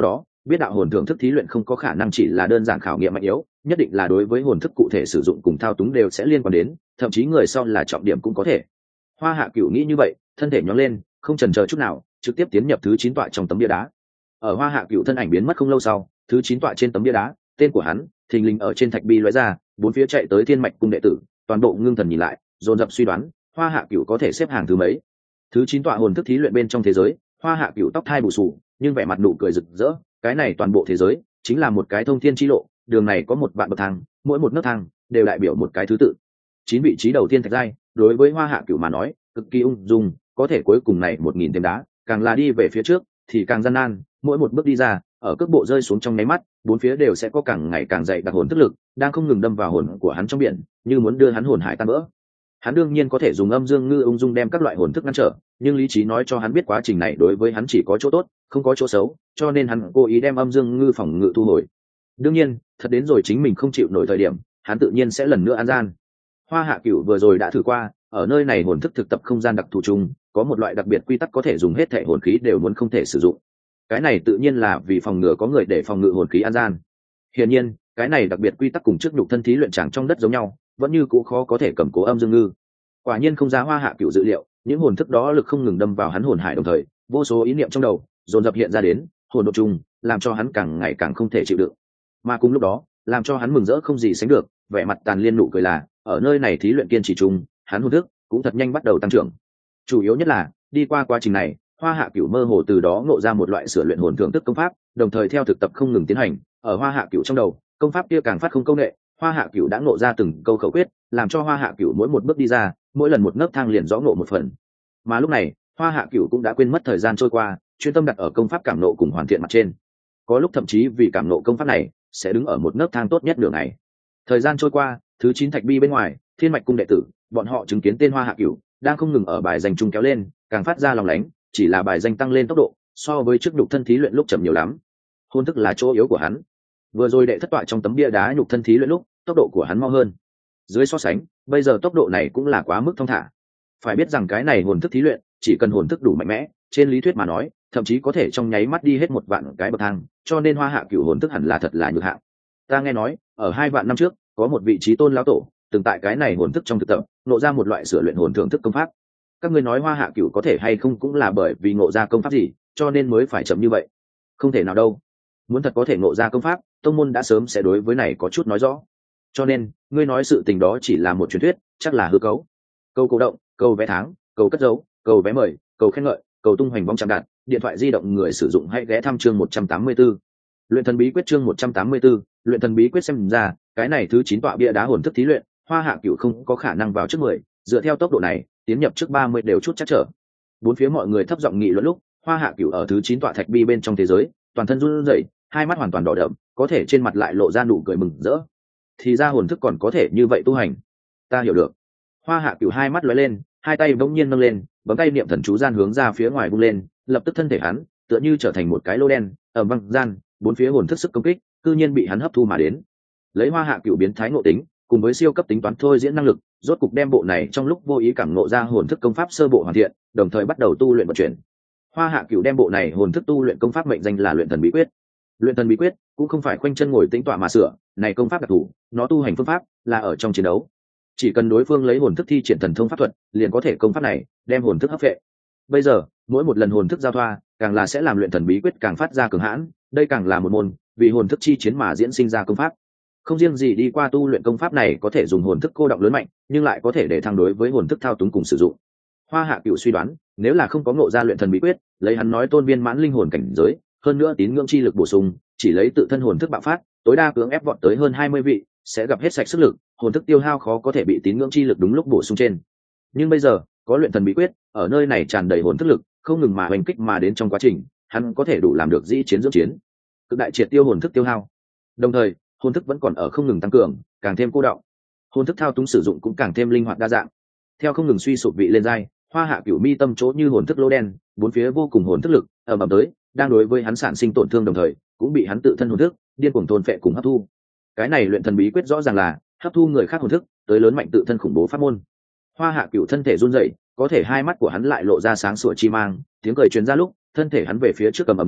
biết đạo hồn thưởng thức thí luyện không có khả năng chỉ là đơn giản khảo nghiệm mạnh yếu, nhất định là đối với hồn thức cụ thể sử dụng cùng thao túng đều sẽ liên quan đến, thậm chí người sau là trọng điểm cũng có thể. Hoa Hạ Cửu nghĩ như vậy, thân thể nhón lên, không chần chờ chút nào, trực tiếp tiến nhập thứ 9 tọa trong tấm bia đá. Ở Hoa Hạ Cửu thân ảnh biến mất không lâu sau, thứ 9 tọa trên tấm bia đá, tên của hắn thình lình ở trên thạch bi lóe ra, bốn phía chạy tới Thiên Mạch cung đệ tử, toàn bộ ngưng thần nhìn lại, dồn dập suy đoán, Hoa Hạ Cửu có thể xếp hàng thứ mấy. Thứ 9 tọa hồn thức thí luyện bên trong thế giới, Hoa Hạ Cửu tóc thai bù xù, nhưng vẻ mặt nụ cười rực rỡ, cái này toàn bộ thế giới chính là một cái thông thiên chi lộ, đường này có 1 vạn bậc thang, mỗi một nấc thang đều đại biểu một cái thứ tự. 9 vị trí đầu tiên thạch giai, đối với Hoa Hạ Cửu mà nói, cực kỳ ung dung, có thể cuối cùng này 1000 thêm đá, càng là đi về phía trước thì càng gian nan, mỗi một bước đi ra, ở cước bộ rơi xuống trong nháy mắt, bốn phía đều sẽ có càng ngày càng dày đặc hồn thức lực, đang không ngừng đâm vào hồn của hắn trong biển, như muốn đưa hắn hồn hải tan vỡ. Hắn đương nhiên có thể dùng âm dương ngư ung dung đem các loại hồn thức ngăn trở, nhưng lý trí nói cho hắn biết quá trình này đối với hắn chỉ có chỗ tốt, không có chỗ xấu, cho nên hắn cố ý đem âm dương ngư phòng ngự thu hồi. Đương nhiên, thật đến rồi chính mình không chịu nổi thời điểm, hắn tự nhiên sẽ lần nữa an gian. Hoa Hạ Cửu vừa rồi đã thử qua, ở nơi này hồn thức thực tập không gian đặc thù chung, có một loại đặc biệt quy tắc có thể dùng hết thể hồn khí đều muốn không thể sử dụng. Cái này tự nhiên là vì phòng ngừa có người để phòng ngự hồn khí an gian. Hiển nhiên, cái này đặc biệt quy tắc cùng trước nhục thân thí luyện chẳng trong đất giống nhau, vẫn như cũ khó có thể cầm cố âm dương ngư. Quả nhiên không ra Hoa Hạ Cửu dự liệu, những hồn thức đó lực không ngừng đâm vào hắn hồn hải, đồng thời vô số ý niệm trong đầu dồn dập hiện ra đến, hồn độ chung, làm cho hắn càng ngày càng không thể chịu đựng. Mà cùng lúc đó, làm cho hắn mừng rỡ không gì sánh được, vẻ mặt tàn liên nụ cười là, ở nơi này thí luyện kiên trì chung, hắn hồn thức cũng thật nhanh bắt đầu tăng trưởng. Chủ yếu nhất là, đi qua quá trình này, Hoa Hạ Cửu mơ hồ từ đó ngộ ra một loại sửa luyện hồn thưởng thức công pháp, đồng thời theo thực tập không ngừng tiến hành, ở Hoa Hạ Cửu trong đầu, công pháp kia càng phát không công nghệ, Hoa Hạ Cửu đã ngộ ra từng câu khẩu quyết, làm cho Hoa Hạ Cửu mỗi một bước đi ra, mỗi lần một nấc thang liền rõ ngộ một phần. Mà lúc này, Hoa Hạ Cửu cũng đã quên mất thời gian trôi qua, chuyên tâm đặt ở công pháp cảm nộ cùng hoàn thiện mặt trên. Có lúc thậm chí vì cảm nộ công pháp này, sẽ đứng ở một nấc thang tốt nhất nửa ngày. Thời gian trôi qua, thứ 9 thạch bi bên ngoài, Thiên Mạch cung đệ tử, bọn họ chứng kiến tên Hoa Hạ Cửu đang không ngừng ở bài danh trung kéo lên, càng phát ra lòng lánh, chỉ là bài danh tăng lên tốc độ, so với trước nhục thân thí luyện lúc chậm nhiều lắm. Hồn thức là chỗ yếu của hắn. Vừa rồi đệ thất tọa trong tấm bia đá nhục thân thí luyện lúc, tốc độ của hắn mau hơn. Dưới so sánh, bây giờ tốc độ này cũng là quá mức thong thả. Phải biết rằng cái này hồn thức thí luyện, chỉ cần hồn thức đủ mạnh mẽ, trên lý thuyết mà nói, thậm chí có thể trong nháy mắt đi hết 1 vạn cái bậc thang, cho nên Hoa Hạ Cửu hồn thức hẳn là thật là nhược hạng. Ta nghe nói, ở 2 vạn năm trước, có một vị trí tôn lão tổ, từng tại cái này hồn thức trong thực tập, ngộ ra một loại sửa luyện hồn thưởng thức công pháp. Các ngươi nói Hoa Hạ Cửu có thể hay không cũng là bởi vì ngộ ra công pháp gì, cho nên mới phải chậm như vậy? Không thể nào đâu. Muốn thật có thể ngộ ra công pháp, tông môn đã sớm sẽ đối với này có chút nói rõ. Cho nên, ngươi nói sự tình đó chỉ là một truyền thuyết, chắc là hư cấu. Câu cổ động, câu vé tháng, câu cất dấu, câu vé mời, câu khen ngợi, cầu tung hoành bóng chạm đạt, điện thoại di động người sử dụng hãy ghé thăm chương 184. Luyện thần bí quyết chương 184, luyện thần bí quyết xem ra, cái này thứ 9 tọa bia đá hồn thức thí luyện, Hoa Hạ Cửu không có khả năng vào trước 10, dựa theo tốc độ này, tiến nhập trước 30 đều chút chắc trở. Bốn phía mọi người thấp giọng nghị luận lúc, Hoa Hạ Cửu ở thứ 9 tọa thạch bi bên trong thế giới, toàn thân run rẩy, hai mắt hoàn toàn đỏ đậm, có thể trên mặt lại lộ ra nụ cười mừng rỡ. Thì ra hồn thức còn có thể như vậy tu hành. Ta hiểu được. Hoa Hạ Cửu hai mắt lóe lên, hai tay bỗng nhiên nâng lên, bấm tay niệm thần chú gian hướng ra phía ngoài vung lên, lập tức thân thể hắn tựa như trở thành một cái lô đen, ở văng gian, bốn phía hồn thức sức công kích, cư nhiên bị hắn hấp thu mà đến. Lấy Hoa Hạ Cửu biến thái ngộ tính, cùng với siêu cấp tính toán thôi diễn năng lực, rốt cục đem bộ này trong lúc vô ý cảm ngộ ra hồn thức công pháp sơ bộ hoàn thiện, đồng thời bắt đầu tu luyện vận chuyển. Hoa Hạ Cửu đem bộ này hồn thức tu luyện công pháp mệnh danh là luyện thần bí quyết. Luyện thần bí quyết cũng không phải khoanh chân ngồi tĩnh tọa mà sửa, này công pháp đặc thù, nó tu hành phương pháp là ở trong chiến đấu. Chỉ cần đối phương lấy hồn thức thi triển thần thông pháp thuật, liền có thể công pháp này đem hồn thức hấp phệ. Bây giờ, mỗi một lần hồn thức giao thoa, càng là sẽ làm luyện thần bí quyết càng phát ra cường hãn, đây càng là một môn vì hồn thức chi chiến mà diễn sinh ra công pháp. Không riêng gì đi qua tu luyện công pháp này có thể dùng hồn thức cô động lớn mạnh, nhưng lại có thể để thăng đối với hồn thức thao túng cùng sử dụng. Hoa Hạ Cửu suy đoán, nếu là không có ngộ ra luyện thần bí quyết, lấy hắn nói tôn viên mãn linh hồn cảnh giới, hơn nữa tín ngưỡng chi lực bổ sung, chỉ lấy tự thân hồn thức bạo phát, tối đa cưỡng ép vọt tới hơn 20 vị, sẽ gặp hết sạch sức lực, hồn thức tiêu hao khó có thể bị tín ngưỡng chi lực đúng lúc bổ sung trên. Nhưng bây giờ, có luyện thần bí quyết, ở nơi này tràn đầy hồn thức lực, không ngừng mà hoành kích mà đến trong quá trình, hắn có thể đủ làm được dĩ chiến dưỡng chiến, cực đại triệt tiêu hồn thức tiêu hao. Đồng thời, hồn thức vẫn còn ở không ngừng tăng cường, càng thêm cô đọng. Hồn thức thao túng sử dụng cũng càng thêm linh hoạt đa dạng. Theo không ngừng suy sụp vị lên giai, Hoa Hạ Cửu mi tâm chỗ như hồn thức lỗ đen, bốn phía vô cùng hồn thức lực ầm ầm tới, đang đối với hắn sản sinh tổn thương, đồng thời cũng bị hắn tự thân hồn thức điên cuồng thôn phệ cùng hấp thu. Cái này luyện thần bí quyết rõ ràng là hấp thu người khác hồn thức, tới lớn mạnh tự thân khủng bố pháp môn. Hoa Hạ Cửu thân thể run rẩy, có thể hai mắt của hắn lại lộ ra sáng sủa chi mang, tiếng cười truyền ra lúc, thân thể hắn về phía trước cầm ầm đi,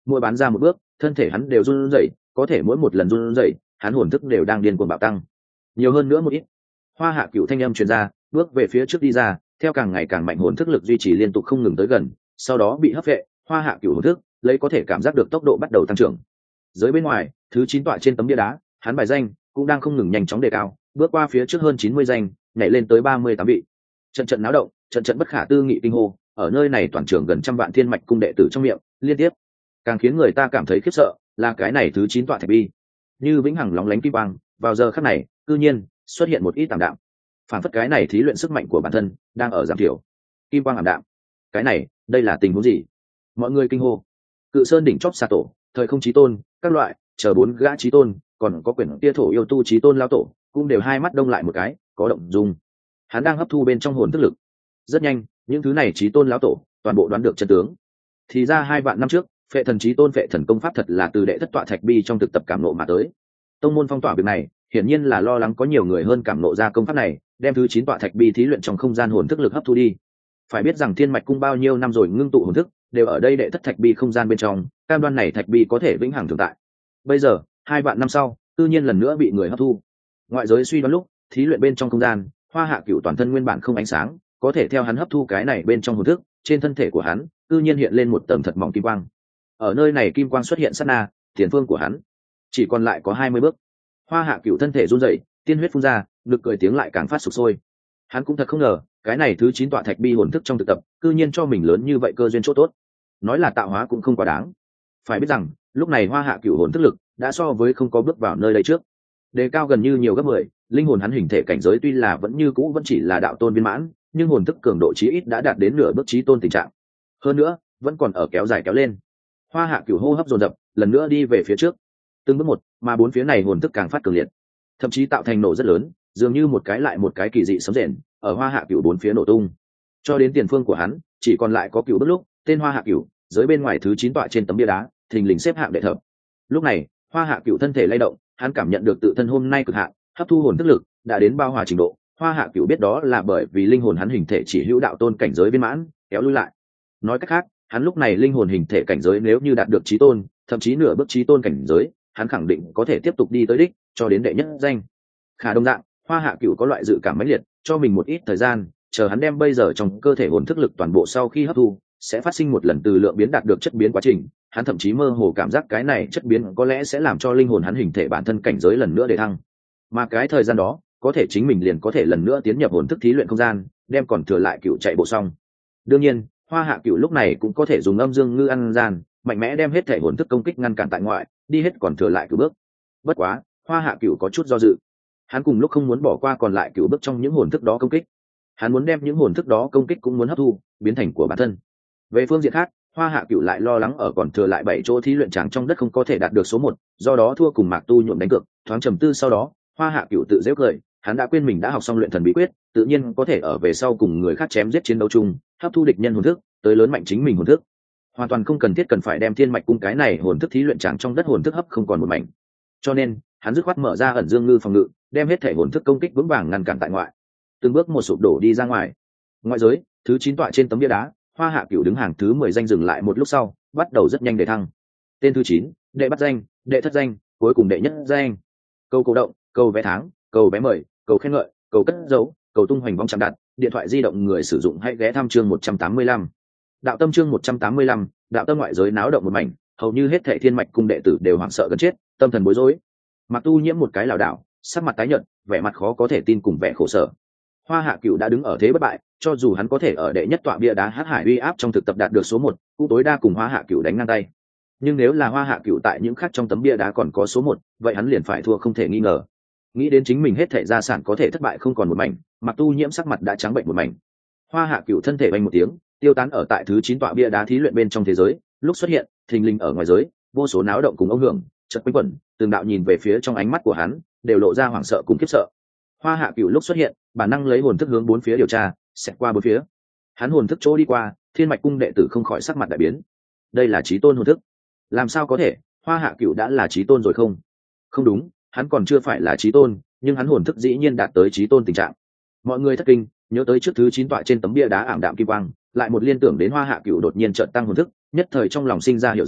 mỗi bán ra một bước thân thể hắn đều run rẩy, có thể mỗi một lần run rẩy hắn hồn thức đều đang điên cuồng bạo tăng, nhiều hơn nữa một ít. Hoa Hạ Cửu thanh âm truyền ra, bước về phía trước đi ra, theo càng ngày càng mạnh hồn thức lực duy trì liên tục không ngừng tới gần, sau đó bị hấp vệ. Hoa Hạ Cửu hồn thức lấy có thể cảm giác được tốc độ bắt đầu tăng trưởng. Dưới bên ngoài, thứ 9 tọa trên tấm bia đá, hắn bài danh cũng đang không ngừng nhanh chóng đề cao, bước qua phía trước hơn 90 danh, nhảy lên tới 38 vị. Trận trận náo động, trận trận bất khả tư nghị kinh hô, ở nơi này toàn trường gần trăm vạn thiên mạch cung đệ tử trong miệng liên tiếp. Càng khiến người ta cảm thấy khiếp sợ là cái này thứ 9 tọa thạch bi, như vĩnh hằng lóng lánh kim quang, vào giờ khắc này, cư nhiên xuất hiện một ít tạm đạm. Phản phất cái này thí luyện sức mạnh của bản thân đang ở giảm thiểu. Kim quang ảm đạm. Cái này, đây là tình huống gì? Mọi người kinh hô. Cự Sơn đỉnh chóp xà tổ, thời không chí tôn, các loại, chờ 4 gã chí tôn, còn có quyển tia thổ yêu tu chí tôn lao tổ, cũng đều hai mắt đông lại một cái, có động dung. Hắn đang hấp thu bên trong hồn tức lực. Rất nhanh, những thứ này chí tôn lão tổ, toàn bộ đoán được chân tướng. Thì ra 2 vạn năm trước, Phệ Thần chí tôn Phệ Thần công pháp thật là từ đệ thất tọa thạch bi trong thực tập cảm nộ mà tới. Tông môn phong tỏa việc này, hiển nhiên là lo lắng có nhiều người hơn cảm nộ ra công pháp này, đem thứ 9 tọa thạch bi thí luyện trong không gian hồn thức lực hấp thu đi. Phải biết rằng thiên mạch cung bao nhiêu năm rồi ngưng tụ hồn thức, đều ở đây đệ thất thạch bi không gian bên trong, cam đoan này thạch bi có thể vĩnh hằng tồn tại. Bây giờ, 2 vạn năm sau, tự nhiên lần nữa bị người hấp thu. Ngoại giới suy đoán lúc, thí luyện bên trong không gian, Hoa Hạ Cửu toàn thân nguyên bản không ánh sáng, có thể theo hắn hấp thu cái này bên trong hồn thức, trên thân thể của hắn, tự nhiên hiện lên một tầng thật mỏng kim quang. Ở nơi này kim quang xuất hiện sát na, tiền phương của hắn chỉ còn lại có 20 bước. Hoa Hạ Cửu thân thể run rẩy, tiên huyết phun ra, lực cười tiếng lại càng phát sục sôi. Hắn cũng thật không ngờ, cái này thứ 9 tọa thạch bi hồn thức trong thực tập, cư nhiên cho mình lớn như vậy cơ duyên chỗ tốt. Nói là tạo hóa cũng không quá đáng. Phải biết rằng, lúc này Hoa Hạ Cửu hồn thức lực đã so với không có bước vào nơi đây trước, đề cao gần như nhiều gấp 10, linh hồn hắn hình thể cảnh giới tuy là vẫn như cũ vẫn chỉ là đạo tôn viên mãn, nhưng hồn thức cường độ chí ít đã đạt đến nửa bước chí tôn tình trạng. Hơn nữa, vẫn còn ở kéo dài kéo lên. Hoa Hạ Cửu hô hấp dồn dập, lần nữa đi về phía trước. Từng bước một, mà bốn phía này hồn thức càng phát cường liệt, thậm chí tạo thành nổ rất lớn, dường như một cái lại một cái kỳ dị sấm rền ở Hoa Hạ Cửu bốn phía nổ tung. Cho đến tiền phương của hắn, chỉ còn lại có Cửu bước lúc, tên Hoa Hạ Cửu, dưới bên ngoài thứ 9 tọa trên tấm bia đá, thình lình xếp hạng đệ thập. Lúc này, Hoa Hạ Cửu thân thể lay động, hắn cảm nhận được tự thân hôm nay cực hạn, hấp thu hồn thức lực đã đến bao hòa trình độ. Hoa Hạ Cửu biết đó là bởi vì linh hồn hắn hình thể chỉ hữu đạo tôn cảnh giới viên mãn, kéo lui lại. Nói cách khác, hắn lúc này linh hồn hình thể cảnh giới nếu như đạt được chí tôn, thậm chí nửa bước chí tôn cảnh giới, hắn khẳng định có thể tiếp tục đi tới đích, cho đến đệ nhất danh. Khả đồng dạng, Hoa Hạ Cửu có loại dự cảm mãnh liệt, cho mình một ít thời gian, chờ hắn đem bây giờ trong cơ thể hồn thức lực toàn bộ sau khi hấp thu, sẽ phát sinh một lần từ lượng biến đạt được chất biến quá trình. Hắn thậm chí mơ hồ cảm giác cái này chất biến có lẽ sẽ làm cho linh hồn hắn hình thể bản thân cảnh giới lần nữa để thăng. Mà cái thời gian đó, có thể chính mình liền có thể lần nữa tiến nhập hồn thức thí luyện không gian, đem còn thừa lại Cửu chạy bộ xong. Đương nhiên, Hoa Hạ Cửu lúc này cũng có thể dùng âm dương ngư ăn gian, mạnh mẽ đem hết thể hồn thức công kích ngăn cản tại ngoại, đi hết còn thừa lại Cửu bước. Bất quá, Hoa Hạ Cửu có chút do dự. Hắn cùng lúc không muốn bỏ qua còn lại Cửu bước trong những hồn thức đó công kích. Hắn muốn đem những hồn thức đó công kích cũng muốn hấp thu, biến thành của bản thân. Về phương diện khác, Hoa Hạ Cửu lại lo lắng ở còn thừa lại 7 chỗ thí luyện tràng trong đất không có thể đạt được số 1, do đó thua cùng Mạc Tu nhuộm đánh cược. Thoáng trầm tư sau đó, Hoa Hạ Cửu tự giễu cười, hắn đã quên mình đã học xong luyện thần bí quyết, tự nhiên có thể ở về sau cùng người khác chém giết chiến đấu chung, hấp thu địch nhân hồn thức, tới lớn mạnh chính mình hồn thức. Hoàn toàn không cần thiết cần phải đem thiên mạch cung cái này hồn thức thí luyện tràng trong đất hồn thức hấp không còn một mảnh. Cho nên, hắn dứt khoát mở ra ẩn dương ngư phòng ngự, đem hết thể hồn thức công kích vững vàng ngăn cản tại ngoại. Từng bước một sụp đổ đi ra ngoài. Ngoại giới, thứ 9 tọa trên tấm bia đá, Hoa Hạ Cửu đứng hàng thứ 10 danh dừng lại một lúc sau, bắt đầu rất nhanh để thăng. Tên thứ 9, đệ bắt danh, đệ thất danh, cuối cùng đệ nhất danh. Câu cổ động, câu vé tháng, câu vé mời, cầu khen ngợi, cầu cất dấu, cầu tung hoành vong chạm đặt, điện thoại di động người sử dụng hãy ghé thăm chương 185. Đạo tâm chương 185, đạo tâm ngoại giới náo động một mảnh, hầu như hết thảy thiên mạch cung đệ tử đều hoảng sợ gần chết, tâm thần bối rối. Mặc Tu Nhiễm một cái lảo đảo, sắc mặt tái nhợt, vẻ mặt khó có thể tin cùng vẻ khổ sở. Hoa Hạ Cửu đã đứng ở thế bất bại, cho dù hắn có thể ở đệ nhất tọa bia đá Hắc Hải uy áp trong thực tập đạt được số 1, cũng tối đa cùng Hoa Hạ Cửu đánh ngang tay. Nhưng nếu là Hoa Hạ Cửu tại những khác trong tấm bia đá còn có số 1, vậy hắn liền phải thua không thể nghi ngờ. Nghĩ đến chính mình hết thảy gia sản có thể thất bại không còn một mảnh, Mặc Tu Nhiễm sắc mặt đã trắng bệnh một mảnh. Hoa Hạ Cửu thân thể vang một tiếng, tiêu tán ở tại thứ 9 tọa bia đá thí luyện bên trong thế giới, lúc xuất hiện, thình lình ở ngoài giới, vô số náo động cùng ông hưởng, chợt quanh quẩn, từng đạo nhìn về phía trong ánh mắt của hắn, đều lộ ra hoảng sợ cùng khiếp sợ. Hoa Hạ Cửu lúc xuất hiện, bản năng lấy hồn thức hướng bốn phía điều tra, xẹt qua bốn phía. Hắn hồn thức chỗ đi qua, thiên mạch cung đệ tử không khỏi sắc mặt đại biến. Đây là chí tôn hồn thức. Làm sao có thể, Hoa Hạ Cửu đã là chí tôn rồi không? Không đúng, hắn còn chưa phải là chí tôn, nhưng hắn hồn thức dĩ nhiên đạt tới chí tôn tình trạng. Mọi người thất kinh, nhớ tới trước thứ 9 tọa trên tấm bia đá ảm đạm kim quang, lại một liên tưởng đến Hoa Hạ Cửu đột nhiên chợt tăng hồn thức, nhất thời trong lòng sinh ra hiểu ra,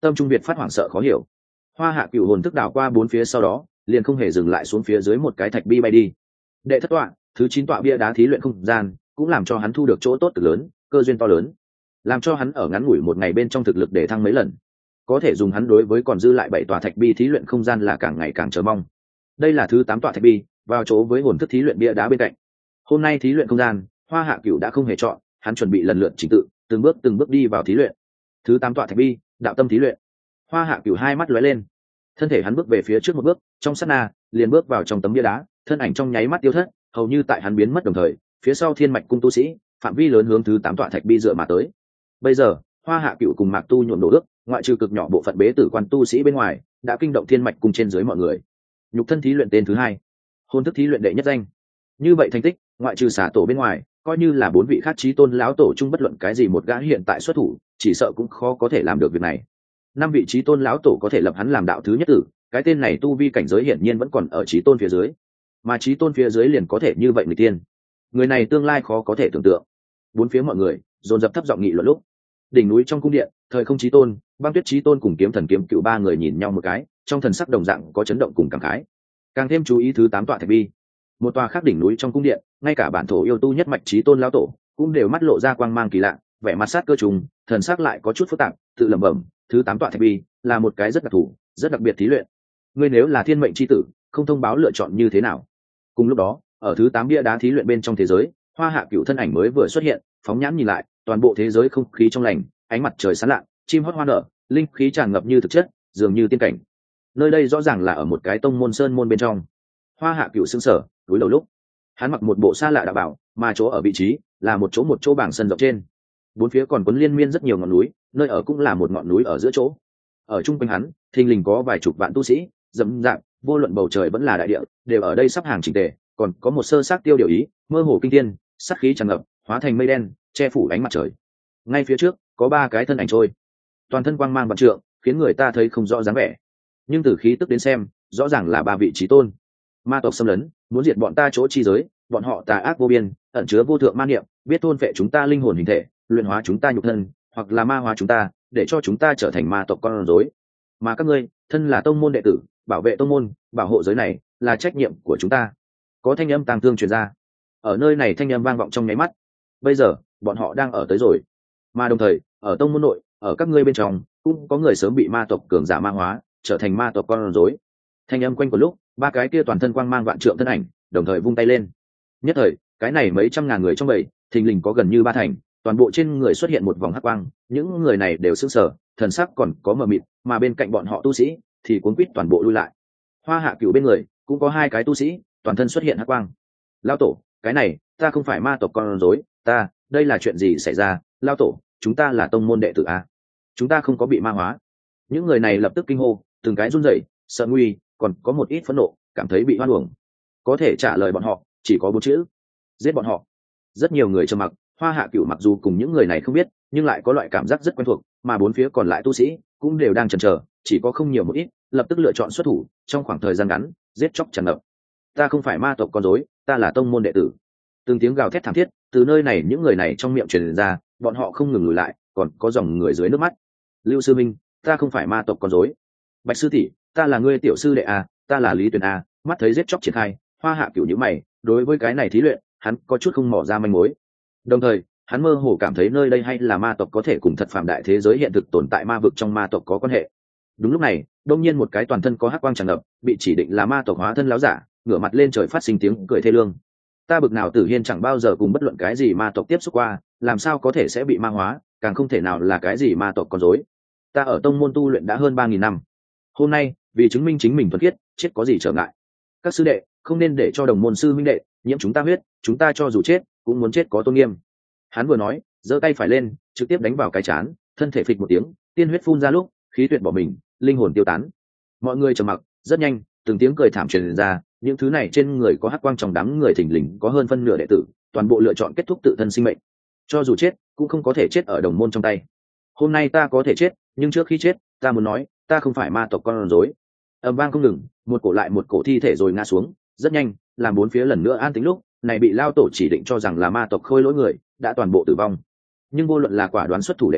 tâm trung việt phát hoảng sợ khó hiểu. Hoa Hạ Cửu hồn thức đảo qua bốn phía sau đó liền không hề dừng lại xuống phía dưới một cái thạch bi bay đi. Đệ thất tọa, thứ 9 tọa bia đá thí luyện không gian cũng làm cho hắn thu được chỗ tốt cực lớn, cơ duyên to lớn, làm cho hắn ở ngắn ngủi một ngày bên trong thực lực để thăng mấy lần, có thể dùng hắn đối với còn dư lại 7 tòa thạch bi thí luyện không gian là càng ngày càng chờ mong. Đây là thứ 8 tọa thạch bi, vào chỗ với hồn thức thí luyện bia đá bên cạnh. Hôm nay thí luyện không gian, Hoa Hạ Cửu đã không hề chọn, hắn chuẩn bị lần lượt chỉnh tự, từng bước đi vào thí luyện. Thứ 8 tọa thạch bi, đạo tâm thí luyện. Hoa Hạ Cửu hai mắt lóe lên, thân thể hắn bước về phía trước một bước, trong sát na liền bước vào trong tấm bia đá, thân ảnh trong nháy mắt tiêu thất, hầu như tại hắn biến mất đồng thời, phía sau Thiên Mạch cung tu sĩ phạm vi lớn hướng thứ 8 tọa thạch bi dựa mà tới. Bây giờ Hoa Hạ Cửu cùng Mạc Tu nhuộm đổ ước, ngoại trừ cực nhỏ bộ phận bế tử quan tu sĩ bên ngoài, đã kinh động Thiên Mạch cung trên dưới mọi người. Nhục thân thí luyện tên thứ 2, hồn thức thí luyện đệ nhất danh. Như vậy thành tích, ngoại trừ xả tổ bên ngoài, coi như là 4 vị khác chí tôn lão tổ chung bất luận cái gì một gã hiện tại xuất thủ, chỉ sợ cũng khó có thể làm được việc này. 5 vị chí tôn lão tổ có thể lập hắn làm đạo thứ nhất tử, cái tên này tu vi cảnh giới hiển nhiên vẫn còn ở chí tôn phía dưới, mà chí tôn phía dưới liền có thể như vậy người tiên. Người này tương lai khó có thể tưởng tượng. Bốn phía mọi người dồn dập thấp giọng nghị luận lúc. Đỉnh núi trong cung điện, Thời Không chí tôn, Băng Tuyết chí tôn cùng Kiếm Thần Kiếm Cựu ba người nhìn nhau một cái, trong thần sắc đồng dạng có chấn động cùng cảm khái. Càng thêm chú ý thứ 8 tọa thạch bi. Một tòa khác đỉnh núi trong cung điện, ngay cả bản thổ yêu tu nhất mạch chí tôn lão tổ cũng đều mắt lộ ra quang mang kỳ lạ, vẻ mặt sát cơ trùng, thần sắc lại có chút phức tạp, tự lẩm bẩm, thứ 8 tọa thạch bi là một cái rất đặc thù, rất đặc biệt thí luyện. Ngươi nếu là thiên mệnh chi tử, không thông báo lựa chọn như thế nào? Cùng lúc đó, ở thứ 8 bia đá thí luyện bên trong thế giới, Hoa Hạ Cửu thân ảnh mới vừa xuất hiện, phóng nhãn nhìn lại, toàn bộ thế giới không khí trong lành, ánh mặt trời sáng lạ, chim hót hoa nở, linh khí tràn ngập như thực chất, dường như tiên cảnh. Nơi đây rõ ràng là ở một cái tông môn sơn môn bên trong. Hoa Hạ Cửu sững sờ, cúi đầu lúc, hắn mặc một bộ xa lạ đạo bảo, mà chỗ ở vị trí là một chỗ bảng sân rộng trên. Bốn phía còn cuốn liên miên rất nhiều ngọn núi, nơi ở cũng là một ngọn núi ở giữa chỗ. Ở trung quanh hắn, thình lình có vài chục vạn tu sĩ, dẫm dạp, vô luận bầu trời vẫn là đại địa, đều ở đây sắp hàng chỉnh tề, còn có một sơ xác tiêu điều ý, mơ hồ kinh thiên, sát khí tràn ngập, hóa thành mây đen, che phủ ánh mặt trời. Ngay phía trước, có 3 cái thân ảnh trôi, toàn thân quang mang vạn trượng, khiến người ta thấy không rõ dáng vẻ. Nhưng từ khí tức đến xem, rõ ràng là 3 vị chí tôn. Ma tộc xâm lấn, muốn diệt bọn ta chỗ chi giới, bọn họ tà ác vô biên, ẩn chứa vô thượng ma niệm, biết thôn phệ chúng ta linh hồn hình thể, luyện hóa chúng ta nhục thân, hoặc là ma hóa chúng ta, để cho chúng ta trở thành ma tộc con rối. Mà các ngươi, thân là tông môn đệ tử, bảo vệ tông môn, bảo hộ giới này, là trách nhiệm của chúng ta. Có thanh âm tàng thương truyền ra. Ở nơi này thanh âm vang vọng trong nháy mắt. Bây giờ, bọn họ đang ở tới rồi. Mà đồng thời, ở tông môn nội, ở các ngươi bên trong, cũng có người sớm bị ma tộc cường giả ma hóa, trở thành ma tộc con rối. Thanh âm quanh một lúc, 3 cái kia toàn thân quang mang vạn trượng thân ảnh, đồng thời vung tay lên. Nhất thời, cái này mấy trăm ngàn người trong bầy, thình lình có gần như 3 thành, toàn bộ trên người xuất hiện một vòng hắc quang, những người này đều sững sờ, thần sắc còn có mờ mịt, mà bên cạnh bọn họ tu sĩ thì cuốn quýt toàn bộ lui lại. Hoa Hạ Cửu bên người cũng có 2 cái tu sĩ, toàn thân xuất hiện hắc quang. Lão tổ, cái này, ta không phải ma tộc con rối, đây là chuyện gì xảy ra? Lão tổ, chúng ta là tông môn đệ tử a, chúng ta không có bị ma hóa. Những người này lập tức kinh hô, từng cái run rẩy, sợ nguy, còn có một ít phẫn nộ, cảm thấy bị hoan uổng. Có thể trả lời bọn họ chỉ có 4 chữ: giết bọn họ. Rất nhiều người trầm mặc. Hoa Hạ Cửu mặc dù cùng những người này không biết, nhưng lại có loại cảm giác rất quen thuộc, mà bốn phía còn lại tu sĩ cũng đều đang chần chờ, chỉ có không nhiều một ít, lập tức lựa chọn xuất thủ, trong khoảng thời gian ngắn, giết chóc tràn ngập. Ta không phải ma tộc con rối, ta là tông môn đệ tử. Từng tiếng gào thét thảm thiết từ nơi này những người này trong miệng truyền ra, bọn họ không ngừng lùi lại, còn có dòng người dưới nước mắt. Lưu sư minh, ta không phải ma tộc con rối. Bạch sư tỷ, ta là ngươi tiểu sư đệ a, ta là Lý Tuyền a. Mắt thấy giết chóc triển khai, Hoa Hạ Cửu nhíu mày, đối với cái này thí luyện, hắn có chút không mò ra manh mối. Đồng thời, hắn mơ hồ cảm thấy nơi đây hay là ma tộc có thể cùng thật phàm đại thế giới hiện thực tồn tại ma vực trong ma tộc có quan hệ. Đúng lúc này, đột nhiên một cái toàn thân có hắc quang tràn ngập, bị chỉ định là ma tộc hóa thân láo giả, ngửa mặt lên trời phát sinh tiếng cười thê lương. Ta bực nào Tử Hiên chẳng bao giờ cùng bất luận cái gì ma tộc tiếp xúc qua, làm sao có thể sẽ bị ma hóa, càng không thể nào là cái gì ma tộc con rối. Ta ở tông môn tu luyện đã hơn 3000 năm. Hôm nay, vì chứng minh chính mình thuần khiết, chết có gì trở ngại. Các sư đệ, không nên để cho đồng môn sư minh đệ nhiễm chúng ta huyết, chúng ta cho dù chết, cũng muốn chết có tôn nghiêm. Hắn vừa nói, giơ tay phải lên, trực tiếp đánh vào cái chán, thân thể phịch một tiếng, tiên huyết phun ra lúc, khí tuyệt bỏ mình, linh hồn tiêu tán. Mọi người trầm mặc, rất nhanh, từng tiếng cười thảm truyền ra, những thứ này trên người có hắc quang trong đám người thình lình có hơn phân nửa đệ tử, toàn bộ lựa chọn kết thúc tự thân sinh mệnh. Cho dù chết, cũng không có thể chết ở đồng môn trong tay. Hôm nay ta có thể chết, nhưng trước khi chết, ta muốn nói, ta không phải ma tộc con rối. Ầm vang không ngừng, một cổ lại một cổ thi thể rồi ngã xuống, rất nhanh, làm bốn phía lần nữa an tĩnh lúc, này bị lao tổ chỉ định cho rằng là ma tộc khôi lỗi người, đã toàn bộ tử vong. Nhưng vô luận là quả đoán xuất thủ đệ tử,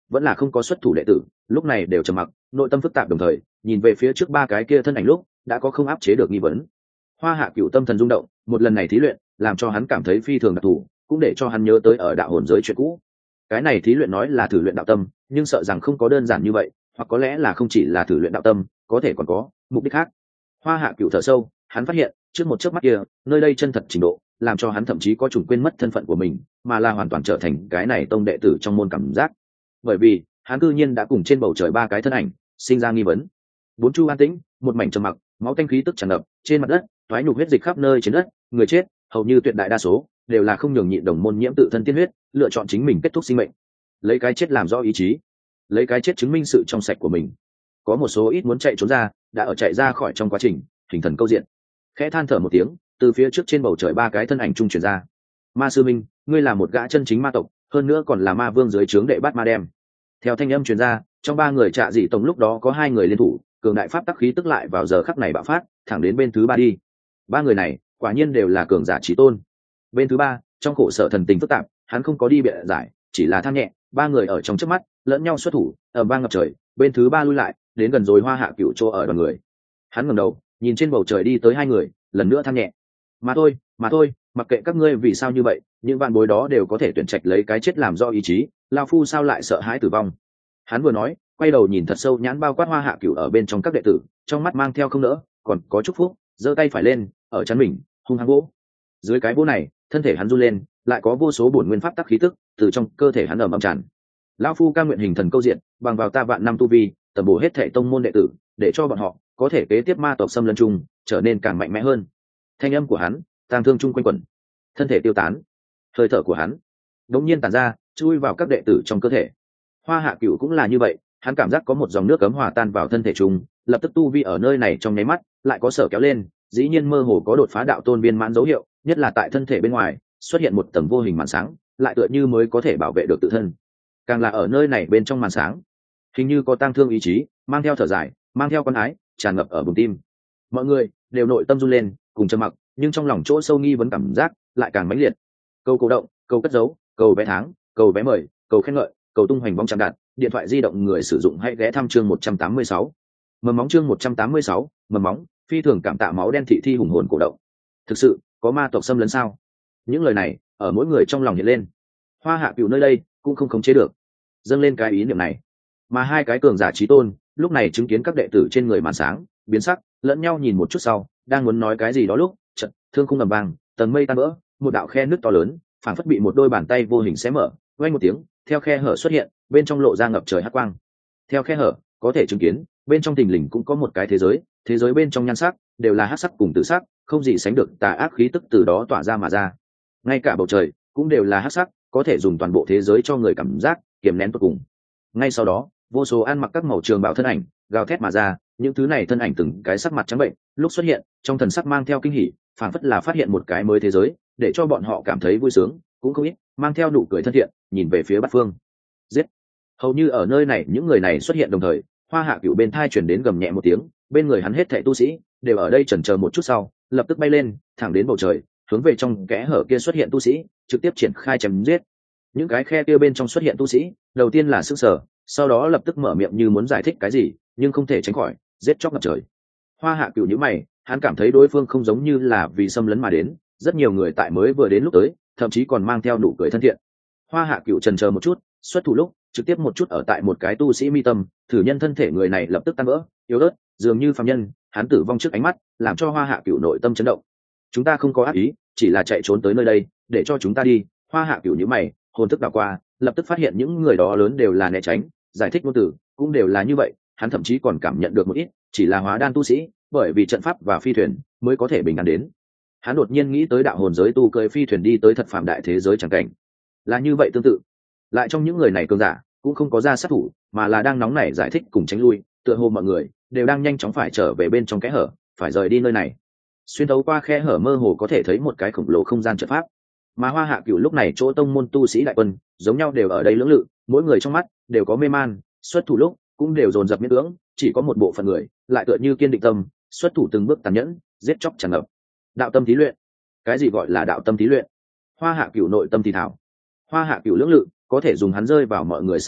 vẫn là không có xuất thủ đệ tử lúc này đều trầm mặc, nội tâm phức tạp, đồng thời nhìn về phía trước ba cái kia thân ảnh lúc đã có không áp chế được nghi vấn. Hoa Hạ Cửu tâm thần rung động, một lần này thí luyện làm cho hắn cảm thấy phi thường đặc thù, cũng để cho hắn nhớ tới ở đạo hồn giới chuyện cũ. Cái này thí luyện nói là thử luyện đạo tâm, nhưng sợ rằng không có đơn giản như vậy, hoặc có lẽ là không chỉ là thử luyện đạo tâm, có thể còn có mục đích khác. Hoa Hạ Cửu thở sâu, hắn phát hiện trước một chớp mắt kia nơi đây chân thật trình độ làm cho hắn thậm chí có trùng quên mất thân phận của mình, mà là hoàn toàn trở thành cái này tông đệ tử trong môn cảm giác. Bởi vì hắn cư nhiên đã cùng trên bầu trời ba cái thân ảnh sinh ra nghi vấn. Bốn chu an tĩnh, một mảnh trầm mặc, máu tanh khí tức tràn ngập trên mặt đất, toái nhục huyết dịch khắp nơi trên đất, người chết hầu như tuyệt đại đa số đều là không nhường nhịn đồng môn nhiễm tự thân tiên huyết, lựa chọn chính mình kết thúc sinh mệnh, lấy cái chết làm rõ ý chí, lấy cái chết chứng minh sự trong sạch của mình. Có một số ít muốn chạy trốn ra, đã ở chạy ra khỏi trong quá trình hình thần câu diện. Khẽ than thở một tiếng, từ phía trước trên bầu trời ba cái thân ảnh trung truyền ra. Ma sư minh, ngươi là một gã chân chính ma tộc, hơn nữa còn là ma vương dưới trướng đệ bát ma đem. Theo thanh âm truyền ra, trong ba người Trạ Dị Tông lúc đó có hai người liên thủ, cường đại pháp tắc khí tức lại vào giờ khắc này bạo phát, thẳng đến bên thứ ba đi. Ba người này quả nhiên đều là cường giả chí tôn. Bên thứ ba, trong khổ sở thần tình phức tạp, hắn không có đi bịa giải, chỉ là than nhẹ. Ba người ở trong chớp mắt lẫn nhau xuất thủ, ầm vang ngập trời. Bên thứ ba lui lại, đến gần rồi Hoa Hạ Cửu chỗ ở đoàn người. Hắn ngẩng đầu, nhìn trên bầu trời đi tới hai người, lần nữa than nhẹ. Mà thôi, mặc kệ các ngươi vì sao như vậy, những vạn bối đó đều có thể tuyển trạch lấy cái chết làm do ý chí, lão phu sao lại sợ hãi tử vong. Hắn vừa nói, quay đầu nhìn thật sâu nhãn bao quát Hoa Hạ Cửu ở bên trong các đệ tử, trong mắt mang theo không nỡ, còn có chúc phúc, giơ tay phải lên, ở chắn mình, hung hăng vỗ. Dưới cái vỗ này, thân thể hắn run lên, lại có vô số bổn nguyên pháp tắc khí tức từ trong cơ thể hắn ầm ầm tràn. Lão phu ca nguyện hình thần câu diện, bằng vào ta vạn năm tu vi, tầm bổ hết thảy tông môn đệ tử, để cho bọn họ có thể kế tiếp ma tộc xâm lấn chung, trở nên càng mạnh mẽ hơn. Thanh âm của hắn tang thương chung quanh quẩn, thân thể tiêu tán, hơi thở của hắn đột nhiên tản ra, chui vào các đệ tử trong cơ thể. Hoa Hạ Cửu cũng là như vậy, hắn cảm giác có một dòng nước cấm hòa tan vào thân thể chúng, lập tức tu vi ở nơi này trong nháy mắt lại có sở kéo lên, dĩ nhiên mơ hồ có đột phá đạo tôn viên mãn dấu hiệu, nhất là tại thân thể bên ngoài xuất hiện một tầng vô hình màn sáng, lại tựa như mới có thể bảo vệ được tự thân. Càng là ở nơi này bên trong màn sáng, hình như có tang thương ý chí, mang theo thở dài, mang theo con ái, tràn ngập ở bụng tim. Mọi người đều nội tâm run lên, cùng trầm mặc, nhưng trong lòng chỗ sâu nghi vấn cảm giác lại càng mãnh liệt. Câu cổ động, câu cất dấu, cầu vé tháng, cầu vé mời, cầu khen ngợi, cầu tung hoành bóng chạm đặt, điện thoại di động người sử dụng hãy ghé thăm chương 186. Mầm móng chương 186, mầm móng, phi thường cảm tạ máu đen thị thi hùng hồn cổ động. Thực sự có ma tộc xâm lấn sao? Những lời này ở mỗi người trong lòng hiện lên. Hoa Hạ Cửu nơi đây cũng không khống chế được, dâng lên cái ý niệm này. Mà hai cái cường giả chí tôn lúc này chứng kiến các đệ tử trên người màn sáng biến sắc, lẫn nhau nhìn một chút sau, đang muốn nói cái gì đó lúc chợt thương khung ầm vang, tầng mây tan vỡ, một đạo khe nứt to lớn phảng phất bị một đôi bàn tay vô hình xé mở, vang một tiếng, theo khe hở xuất hiện, bên trong lộ ra ngập trời hắc quang. Theo khe hở có thể chứng kiến bên trong thình lình cũng có một cái thế giới bên trong nhan sắc đều là hắc sắc cùng tử sắc, không gì sánh được tà ác khí tức từ đó tỏa ra mà ra. Ngay cả bầu trời cũng đều là hắc sắc, có thể dùng toàn bộ thế giới cho người cảm giác kiềm nén tột cùng. Ngay sau đó, vô số ăn mặc các màu trường bào thân ảnh gào thét mà ra, những thứ này thân ảnh từng cái sắc mặt trắng bệnh, lúc xuất hiện trong thần sắc mang theo kinh hỉ, phảng phất là phát hiện một cái mới thế giới, để cho bọn họ cảm thấy vui sướng, cũng không ít mang theo nụ cười thân thiện, nhìn về phía Bát Phương. Giết! Hầu như ở nơi này những người này xuất hiện đồng thời, Hoa Hạ Cửu bên thai chuyển đến gầm nhẹ một tiếng, bên người hắn hết thảy tu sĩ đều ở đây chần chờ một chút sau, lập tức bay lên, thẳng đến bầu trời, hướng về trong kẽ hở kia xuất hiện tu sĩ, trực tiếp triển khai chém giết. Những cái khe kia bên trong xuất hiện tu sĩ, đầu tiên là sửng sở, sau đó lập tức mở miệng như muốn giải thích cái gì, nhưng không thể tránh khỏi, giết chóc ngập trời. Hoa Hạ Cửu nhíu mày, hắn cảm thấy đối phương không giống như là vì xâm lấn mà đến, rất nhiều người tại mới vừa đến lúc tới, thậm chí còn mang theo nụ cười thân thiện. Hoa Hạ Cửu chần chờ một chút, xuất thủ lúc trực tiếp một chút ở tại một cái tu sĩ mi tâm, thử nhân thân thể người này lập tức tan vỡ, yếu ớt, dường như phàm nhân, hắn tử vong trước ánh mắt, làm cho Hoa Hạ Cửu nội tâm chấn động. Chúng ta không có ác ý, chỉ là chạy trốn tới nơi đây, để cho chúng ta đi. Hoa Hạ Cửu nhíu mày, hồn thức đảo qua, lập tức phát hiện những người đó lớn đều là né tránh, giải thích ngôn từ cũng đều là như vậy, hắn thậm chí còn cảm nhận được một ít, chỉ là hóa đan tu sĩ, bởi vì trận pháp và phi thuyền mới có thể bình an đến. Hắn đột nhiên nghĩ tới đạo hồn giới tu cưỡi phi thuyền đi tới thật phàm đại thế giới chẳng cảnh, là như vậy tương tự. Lại trong những người này cường giả cũng không có ra sát thủ, mà là đang nóng nảy giải thích cùng tránh lui, tựa hồ mọi người đều đang nhanh chóng phải trở về bên trong kẽ hở, phải rời đi nơi này. Xuyên thấu qua khe hở mơ hồ có thể thấy một cái khổng lồ không gian trận pháp, mà Hoa Hạ Cửu lúc này chỗ tông môn tu sĩ đại quân giống nhau đều ở đây lưỡng lự, mỗi người trong mắt đều có mê man, xuất thủ lúc cũng đều dồn dập miễn cưỡng, chỉ có một bộ phận người lại tựa như kiên định tâm, xuất thủ từng bước tàn nhẫn, giết chóc tràn ngập. Đạo tâm thí luyện. Cái gì gọi là đạo tâm thí luyện? Hoa Hạ Cửu nội tâm thì thảo. Hoa Hạ Cửu lưỡng lự, có thể dùng hắn rơi vào mọi người sau đó,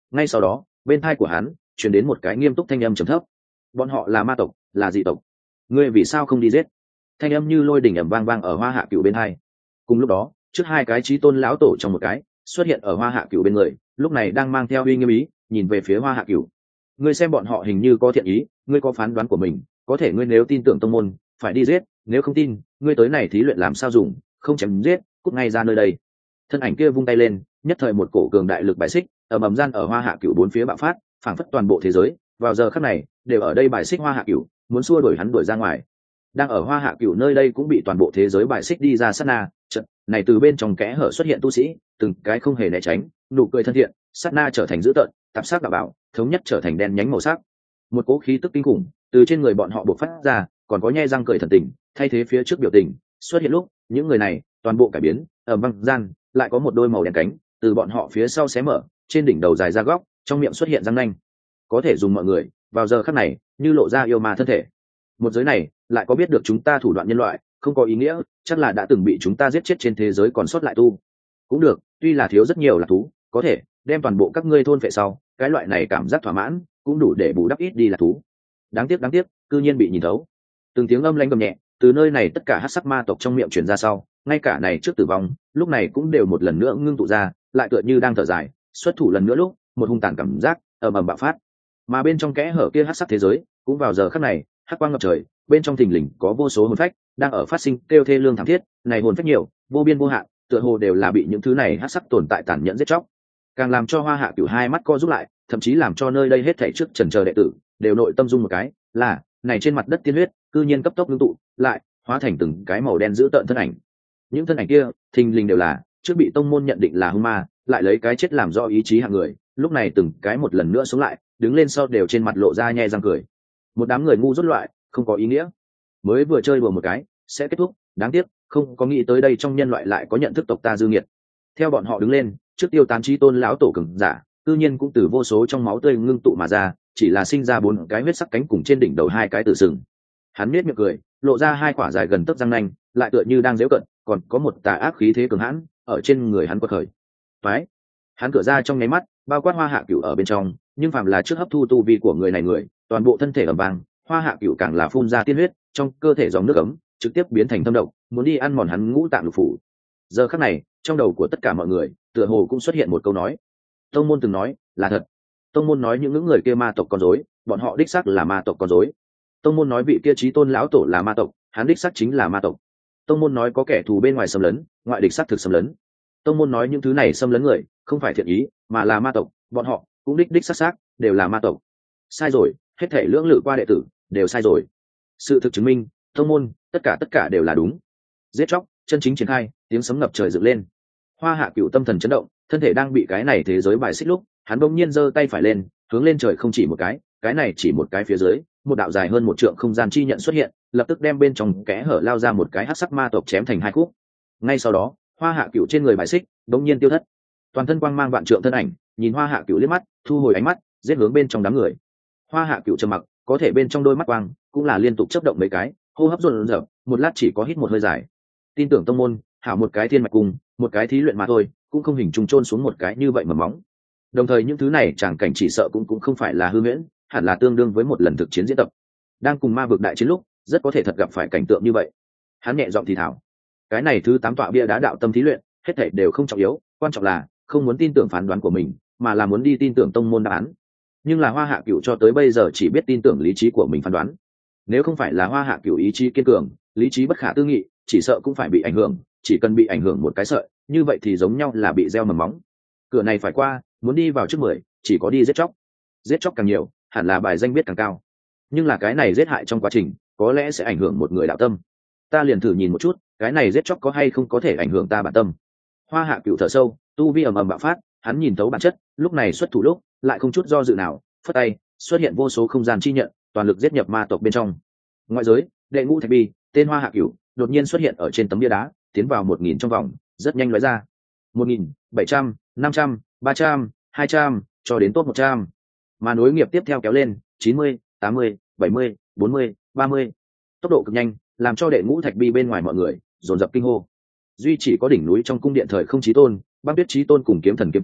Ngay sau đó bên thai của hắn truyền đến một cái nghiêm túc thanh âm trầm thấp: bọn họ là ma tộc, là dị tộc, ngươi vì sao không đi giết? Thanh âm như lôi đình ầm vang vang ở Hoa Hạ Cửu bên hai. Cùng lúc đó trước hai cái chí tôn lão tổ trong một cái xuất hiện ở Hoa Hạ Cửu bên người, lúc này đang mang theo uy nghiêm ý nhìn về phía Hoa Hạ Cửu. Ngươi xem bọn họ hình như có thiện ý, ngươi có phán đoán của mình, có thể ngươi nếu tin tưởng tông môn phải đi giết, nếu không tin ngươi tới này thí luyện làm sao dùng, không chém giết cút ngay ra nơi đây. Thân ảnh kia vung tay lên, nhất thời một cổ cường đại lực bài xích ầm ầm gian ở Hoa Hạ Cửu bốn phía bạo phát, phảng phất toàn bộ thế giới vào giờ khắc này đều ở đây bài xích Hoa Hạ Cửu, muốn xua đuổi hắn đuổi ra ngoài. Đang ở Hoa Hạ Cửu nơi đây cũng bị toàn bộ thế giới bài xích đi ra sát na, trận này từ bên trong kẽ hở xuất hiện tu sĩ, từng cái không hề né tránh, nụ cười thân thiện, sát na trở thành dữ tợn, tạp sắc đạo bảo thống nhất trở thành đen nhánh màu sắc. Một cỗ khí tức kinh khủng từ trên người bọn họ bộc phát ra, còn có nhe răng cười thần tình thay thế phía trước biểu tình xuất hiện lúc những người này toàn bộ cải biến. Ở băng gian lại có một đôi màu đen cánh từ bọn họ phía sau xé mở, trên đỉnh đầu dài ra góc, trong miệng xuất hiện răng nanh, có thể dùng mọi người vào giờ khắc này như lộ ra yêu ma thân thể. Một giới này lại có biết được chúng ta thủ đoạn nhân loại không có ý nghĩa, chắc là đã từng bị chúng ta giết chết trên thế giới còn sót lại tu cũng được, tuy là thiếu rất nhiều là thú, có thể đem toàn bộ các ngươi thôn phệ sau, cái loại này cảm giác thỏa mãn cũng đủ để bù đắp ít đi là thú. Đáng tiếc cư nhiên bị nhìn thấu. Từng tiếng âm lãnh gầm nhẹ từ nơi này tất cả hắc sắc ma tộc trong miệng truyền ra sau, ngay cả này trước tử vong lúc này cũng đều một lần nữa ngưng tụ ra, lại tựa như đang thở dài xuất thủ lần nữa lúc một hung tàn cảm giác ầm ầm bạo phát. Mà bên trong kẽ hở kia hắc sắc thế giới cũng vào giờ khắc này hắc quang ngập trời, bên trong thình lình có vô số hồn phách đang ở phát sinh kêu thê lương thảm thiết. Này hồn phách nhiều vô biên vô hạn, tựa hồ đều là bị những thứ này hắc sắc tồn tại tàn nhẫn giết chóc, càng làm cho Hoa Hạ Cửu hai mắt co rút lại, thậm chí làm cho nơi đây hết thảy trước trần chờ đệ tử đều nội tâm dung một cái, là này trên mặt đất tiên huyết cư nhiên cấp tốc ngưng tụ lại hóa thành từng cái màu đen dữ tợn thân ảnh. Những thân ảnh kia thình lình đều là trước bị tông môn nhận định là hung ma, lại lấy cái chết làm do ý chí hạng người, lúc này từng cái một lần nữa sống lại, đứng lên sau đều trên mặt lộ ra nhe răng cười. Một đám người ngu rốt loại, không có ý nghĩa, mới vừa chơi đùa một cái sẽ kết thúc, đáng tiếc không có nghĩ tới đây trong nhân loại lại có nhận thức tộc ta dư nghiệt. Theo bọn họ đứng lên, trước tiêu tán chí tôn lão tổ cường giả tự nhiên cũng từ vô số trong máu tươi ngưng tụ mà ra, chỉ là sinh ra bốn cái huyết sắc cánh cùng trên đỉnh đầu hai cái tử sừng. Hắn nết miệng cười, lộ ra hai quả dài gần tấc răng nanh, lại tựa như đang giễu cận, còn có một tà ác khí thế cường hãn ở trên người hắn quật khởi. Phái, hắn cửa ra trong nháy mắt, bao quát Hoa Hạ Cửu ở bên trong, nhưng phàm là trước hấp thu tu vi của người này người, toàn bộ thân thể ầm vang, Hoa Hạ Cửu càng là phun ra tiên huyết, trong cơ thể dòng nước ấm trực tiếp biến thành thâm độc, muốn đi ăn mòn hắn ngũ tạng lục phủ. Giờ khắc này, trong đầu của tất cả mọi người tựa hồ cũng xuất hiện một câu nói. Tông môn từng nói là thật. Tông môn nói những người kia ma tộc con rối, bọn họ đích xác là ma tộc con rối. Tông môn nói vị kia chí tôn lão tổ là ma tộc, hắn đích xác chính là ma tộc. Tông môn nói có kẻ thù bên ngoài xâm lấn, ngoại địch xác thực xâm lấn. Tông môn nói những thứ này xâm lấn người không phải thiện ý mà là ma tộc, bọn họ cũng đích xác đều là ma tộc. Sai rồi, hết thể lưỡng lự qua đệ tử đều sai rồi. Sự thực chứng minh tông môn tất cả đều là đúng. Giết chóc chân chính triển khai, tiếng sấm ngập trời dựng lên. Hoa Hạ Cửu tâm thần chấn động, thân thể đang bị cái này thế giới bài xích lúc, hắn bỗng nhiên giơ tay phải lên, hướng lên trời không chỉ một cái này chỉ một cái phía dưới, một đạo dài hơn một trượng không gian chi nhận xuất hiện, lập tức đem bên trong kẽ hở lao ra một cái hắc sắc ma tộc chém thành hai khúc. Ngay sau đó, Hoa Hạ Cửu trên người bài xích bỗng nhiên tiêu thất, toàn thân quang mang vạn trượng thân ảnh, nhìn Hoa Hạ Cửu liếc mắt, thu hồi ánh mắt, giết hướng bên trong đám người. Hoa Hạ Cửu trầm mặc, có thể bên trong đôi mắt quang cũng là liên tục chớp động mấy cái, hô hấp dồn dập, một lát chỉ có hít một hơi dài. Tin tưởng tông môn, hảo một cái thiên mạch cung, một cái thí luyện mà thôi, cũng không hình trùng chôn xuống một cái như vậy mà móng. Đồng thời những thứ này chẳng cảnh chỉ sợ cũng không phải là hư huyễn, hẳn là tương đương với một lần thực chiến diễn tập. Đang cùng ma vực đại chiến lúc, rất có thể thật gặp phải cảnh tượng như vậy. Hắn nhẹ giọng thì thảo, cái này thứ 8 tọa bia đá đạo tâm thí luyện, hết thảy đều không trọng yếu, quan trọng là không muốn tin tưởng phán đoán của mình, mà là muốn đi tin tưởng tông môn đáp án. Nhưng là Hoa Hạ Cửu cho tới bây giờ chỉ biết tin tưởng lý trí của mình phán đoán. Nếu không phải là Hoa Hạ Cửu ý chí kiên cường, lý trí bất khả tư nghị, chỉ sợ cũng phải bị ảnh hưởng, chỉ cần bị ảnh hưởng một cái sợi, như vậy thì giống nhau là bị gieo mầm móng. Cửa này phải qua, muốn đi vào trước 10, chỉ có đi giết chóc càng nhiều, hẳn là bài danh biết càng cao. Nhưng là cái này giết hại trong quá trình, có lẽ sẽ ảnh hưởng một người đạo tâm. Ta liền thử nhìn một chút, cái này giết chóc có hay không có thể ảnh hưởng ta bản tâm. Hoa Hạ Cửu thở sâu, tu vi ầm ầm bạo phát, hắn nhìn thấu bản chất, lúc này xuất thủ lúc, lại không chút do dự nào, phất tay, xuất hiện vô số không gian chi nhận, toàn lực giết nhập ma tộc bên trong. Ngoại giới, đệ ngũ thạch bi, tên Hoa Hạ Cửu, đột nhiên xuất hiện ở trên tấm bia đá, tiến vào 1000 trong vòng, rất nhanh lóe ra. 1000, 700, 500, 300, 200, cho đến top 100. Mà nối nghiệp tiếp theo kéo lên, 90, 80, 70, 40, 30. Tốc độ cực nhanh, làm cho đệ ngũ thạch bi bên ngoài mọi người dồn dập kinh hô. Duy chỉ có đỉnh núi trong cung điện thời không chí tôn, băng tuyết chí tôn cùng kiếm thần kiếm cửu,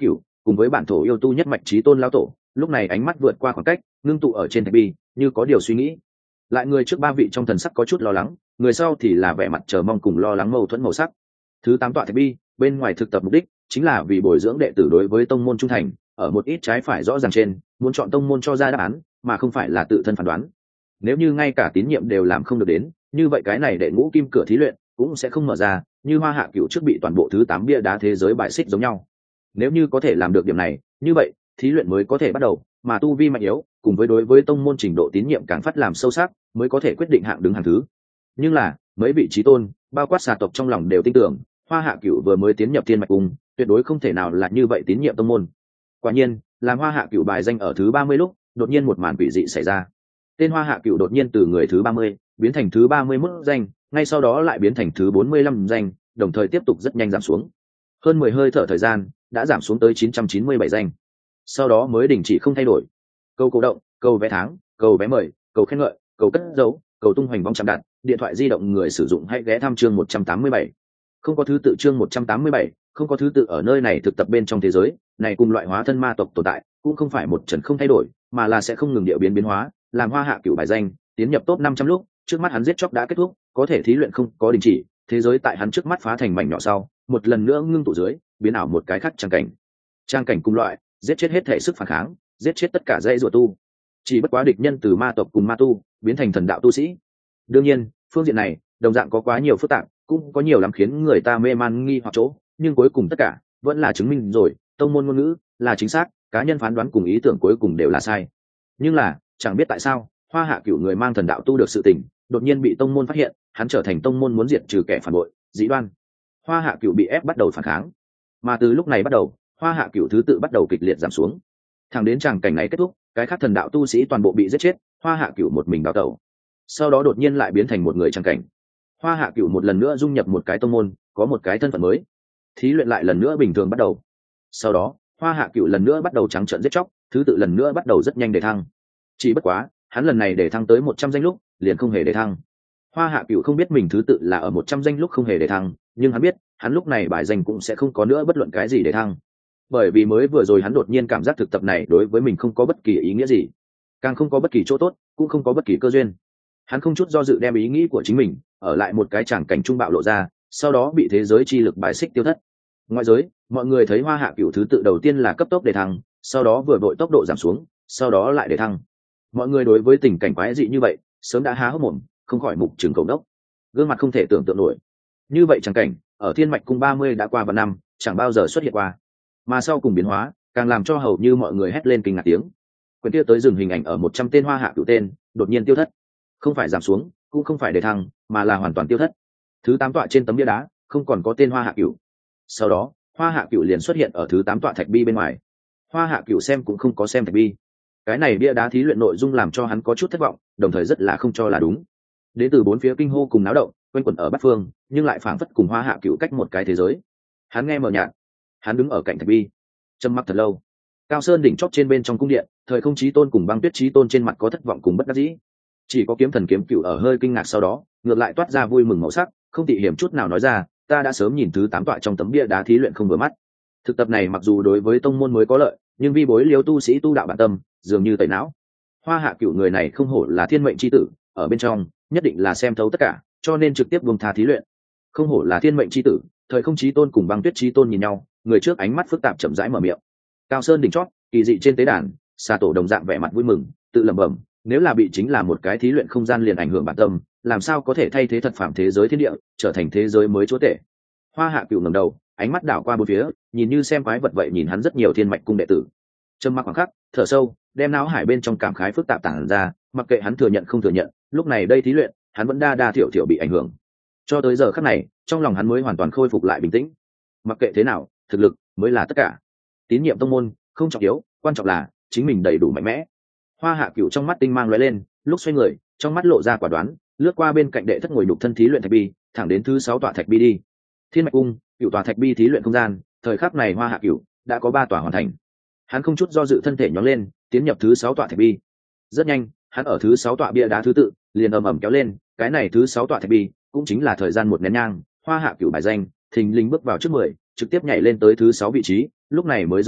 cùng với bản thổ yêu tu nhất mạch chí tôn lão tổ, lúc này ánh mắt vượt qua khoảng cách, ngưng tụ ở trên thạch bi, như có điều suy nghĩ. Lại người trước ba vị trong thần sắc có chút lo lắng, người sau thì là vẻ mặt chờ mong cùng lo lắng mâu thuẫn màu sắc. Thứ 8 tọa thạch bi, bên ngoài thực tập mục đích chính là vì bồi dưỡng đệ tử đối với tông môn trung thành, ở một ít trái phải rõ ràng trên, muốn chọn tông môn cho ra đáp án, mà không phải là tự thân phán đoán. Nếu như ngay cả tín nhiệm đều làm không được đến, như vậy cái này đệ ngũ kim cửa thí luyện cũng sẽ không mở ra, như Hoa Hạ Cửu trước bị toàn bộ thứ 8 bia đá thế giới bại xích giống nhau. Nếu như có thể làm được điểm này, như vậy thí luyện mới có thể bắt đầu, mà tu vi mạnh yếu cùng với đối với tông môn trình độ tín nhiệm càng phát làm sâu sắc, mới có thể quyết định hạng đứng hàng thứ. Nhưng là mấy vị trí tôn, bao quát xà tộc trong lòng đều tin tưởng, Hoa Hạ Cửu vừa mới tiến nhập Thiên Mạch Cung, tuyệt đối không thể nào là như vậy tín nhiệm tông môn. Quả nhiên, làm Hoa Hạ Cửu bài danh ở thứ 30 lúc, đột nhiên một màn quỷ dị xảy ra. Tên Hoa Hạ Cửu đột nhiên từ người thứ 30 biến thành thứ 31 danh, ngay sau đó lại biến thành thứ 45 danh, đồng thời tiếp tục rất nhanh giảm xuống. Hơn 10 hơi thở thời gian, đã giảm xuống tới 997 danh. Sau đó mới đình chỉ không thay đổi. Câu cổ động, câu vé tháng, câu vé mời, câu khen ngợi, câu cất dấu, cầu tung hoành vong chạm đặt, điện thoại di động người sử dụng hãy ghé thăm chương 187. Không có thứ tự chương 187, không có thứ tự ở nơi này thực tập bên trong thế giới, này cùng loại hóa thân ma tộc tồn tại, cũng không phải một trận không thay đổi, mà là sẽ không ngừng điệu biến hóa, làm Hoa Hạ Cửu bài danh, tiến nhập top 500 lúc, trước mắt hắn giết chóc đã kết thúc, có thể thí luyện không có đình chỉ, thế giới tại hắn trước mắt phá thành mảnh nhỏ sau, một lần nữa ngưng tụ dưới, biến ảo một cái khác trang cảnh. Trang cảnh cùng loại, giết chết hết thể sức phản kháng, giết chết tất cả dãy rùa tu. Chỉ bất quá địch nhân từ ma tộc cùng ma tu, biến thành thần đạo tu sĩ. Đương nhiên, phương diện này, đồng dạng có quá nhiều phức tạp, cũng có nhiều lắm khiến người ta mê man nghi hoặc chỗ, nhưng cuối cùng tất cả vẫn là chứng minh rồi, tông môn ngôn ngữ là chính xác, cá nhân phán đoán cùng ý tưởng cuối cùng đều là sai. Nhưng là, chẳng biết tại sao, Hoa Hạ Cửu người mang thần đạo tu được sự tình, đột nhiên bị tông môn phát hiện, hắn trở thành tông môn muốn diệt trừ kẻ phản bội, dị đoan. Hoa Hạ Cửu bị ép bắt đầu phản kháng, mà từ lúc này bắt đầu, Hoa Hạ Cửu thứ tự bắt đầu kịch liệt giảm xuống. Thẳng đến tràng cảnh này kết thúc, cái khác thần đạo tu sĩ toàn bộ bị giết chết, Hoa Hạ Cửu một mình đào tẩu. Sau đó đột nhiên lại biến thành một người tràng cảnh. Hoa Hạ Cửu một lần nữa dung nhập một cái tông môn, có một cái thân phận mới. Thí luyện lại lần nữa bình thường bắt đầu. Sau đó, Hoa Hạ Cửu lần nữa bắt đầu trắng trợn giết chóc, thứ tự lần nữa bắt đầu rất nhanh để thăng. Chỉ bất quá, hắn lần này để thăng tới 100 danh lúc, liền không hề để thăng. Hoa Hạ Cửu không biết mình thứ tự là ở 100 danh lúc không hề để thăng, nhưng hắn biết, hắn lúc này bài danh cũng sẽ không có nữa bất luận cái gì để thăng. Bởi vì mới vừa rồi hắn đột nhiên cảm giác thực tập này đối với mình không có bất kỳ ý nghĩa gì, càng không có bất kỳ chỗ tốt, cũng không có bất kỳ cơ duyên. Hắn không chút do dự đem ý nghĩ của chính mình ở lại một cái tràng cảnh trung bạo lộ ra, sau đó bị thế giới chi lực bài xích tiêu thất. Ngoại giới, mọi người thấy Hoa Hạ Cửu thứ tự đầu tiên là cấp tốc để thăng, sau đó vừa vội tốc độ giảm xuống, sau đó lại để thăng. Mọi người đối với tình cảnh quái dị như vậy, sớm đã há hốc mồm, không khỏi mục trừng cầu đốc, gương mặt không thể tưởng tượng nổi. Như vậy tràng cảnh, ở Thiên Mạch Cung 30 đã qua vạn năm, chẳng bao giờ xuất hiện qua. Mà sau cùng biến hóa, càng làm cho hầu như mọi người hét lên kinh ngạc tiếng. Quyển kia tới dừng hình ảnh ở 100 tên Hoa Hạ Cửu tên, đột nhiên tiêu thất. Không phải giảm xuống, cũng không phải để thăng, mà là hoàn toàn tiêu thất. Thứ 8 tọa trên tấm bia đá, không còn có tên Hoa Hạ Cửu. Sau đó, Hoa Hạ Cửu liền xuất hiện ở thứ 8 tọa thạch bi bên ngoài. Hoa Hạ Cửu xem cũng không có xem thạch bi. Cái này bia đá thí luyện nội dung làm cho hắn có chút thất vọng, đồng thời rất là không cho là đúng. Đến từ bốn phía kinh hô cùng náo động, quanh quẩn ở bát phương, nhưng lại phảng phất cùng Hoa Hạ Cửu cách một cái thế giới. Hắn nghe mờ nhạt, hắn đứng ở cạnh thạch bi, trầm mặc thật lâu. Cao Sơn đỉnh chóp trên bên trong cung điện, Thời Không Chí Tôn cùng Băng Tuyết Chí Tôn trên mặt có thất vọng cùng bất đắc dĩ. Chỉ có Kiếm Thần Kiếm Cửu ở hơi kinh ngạc sau đó, ngược lại toát ra vui mừng màu sắc, không tị hiểm chút nào nói ra, ta đã sớm nhìn thứ 8 tọa trong tấm bia đá thí luyện không vừa mắt. Thực tập này mặc dù đối với tông môn mới có lợi, nhưng vi bối liếu tu sĩ tu đạo bản tâm, dường như tẩy não. Hoa Hạ Cửu người này không hổ là thiên mệnh chi tử, ở bên trong nhất định là xem thấu tất cả, cho nên trực tiếp buông tha thí luyện. Không hổ là thiên mệnh chi tử. Thời Không Chí Tôn cùng Băng Tuyết Chí Tôn nhìn nhau, người trước ánh mắt phức tạp chậm rãi mở miệng. Cao Sơn đỉnh chót, kỳ dị trên tế đàn, Xà Tổ đồng dạng vẻ mặt vui mừng, tự lẩm bẩm, nếu là bị chính là một cái thí luyện không gian liền ảnh hưởng bản tâm, làm sao có thể thay thế thật phạm thế giới thiên địa, trở thành thế giới mới chúa tể. Hoa Hạ Cửu ngẩng đầu, ánh mắt đảo qua bốn phía, nhìn như xem quái vật vậy nhìn hắn rất nhiều Thiên Mạch Cung đệ tử. Trầm mặc khoảng khắc, thở sâu, đem não hải bên trong cảm khái phức tạp tản ra, mặc kệ hắn thừa nhận không thừa nhận, lúc này đây thí luyện, hắn vẫn đa thiểu thiểu bị ảnh hưởng. Cho tới giờ khắc này, trong lòng hắn mới hoàn toàn khôi phục lại bình tĩnh. Mặc kệ thế nào, thực lực mới là tất cả. Tín nhiệm tông môn không trọng yếu, quan trọng là chính mình đầy đủ mạnh mẽ. Hoa Hạ Cửu trong mắt tinh mang lóe lên, lúc xoay người, trong mắt lộ ra quả đoán, lướt qua bên cạnh đệ thất ngồi nhục thân thí luyện thạch bi, thẳng đến thứ 6 tọa thạch bi đi. Thiên Mạch Cung, Cửu tọa thạch bi thí luyện không gian, thời khắc này Hoa Hạ Cửu đã có 3 tọa hoàn thành. Hắn không chút do dự thân thể nhón lên, tiến nhập thứ 6 tọa thạch bi. Rất nhanh, hắn ở thứ 6 tọa bia đá thứ tự, liền ầm ầm kéo lên, cái này thứ 6 tọa thạch bi, cũng chính là thời gian một nén nhang, Hoa Hạ Cửu bài danh, thình lình bước vào trước 10, trực tiếp nhảy lên tới thứ 6 vị trí, lúc này mới dừng lại,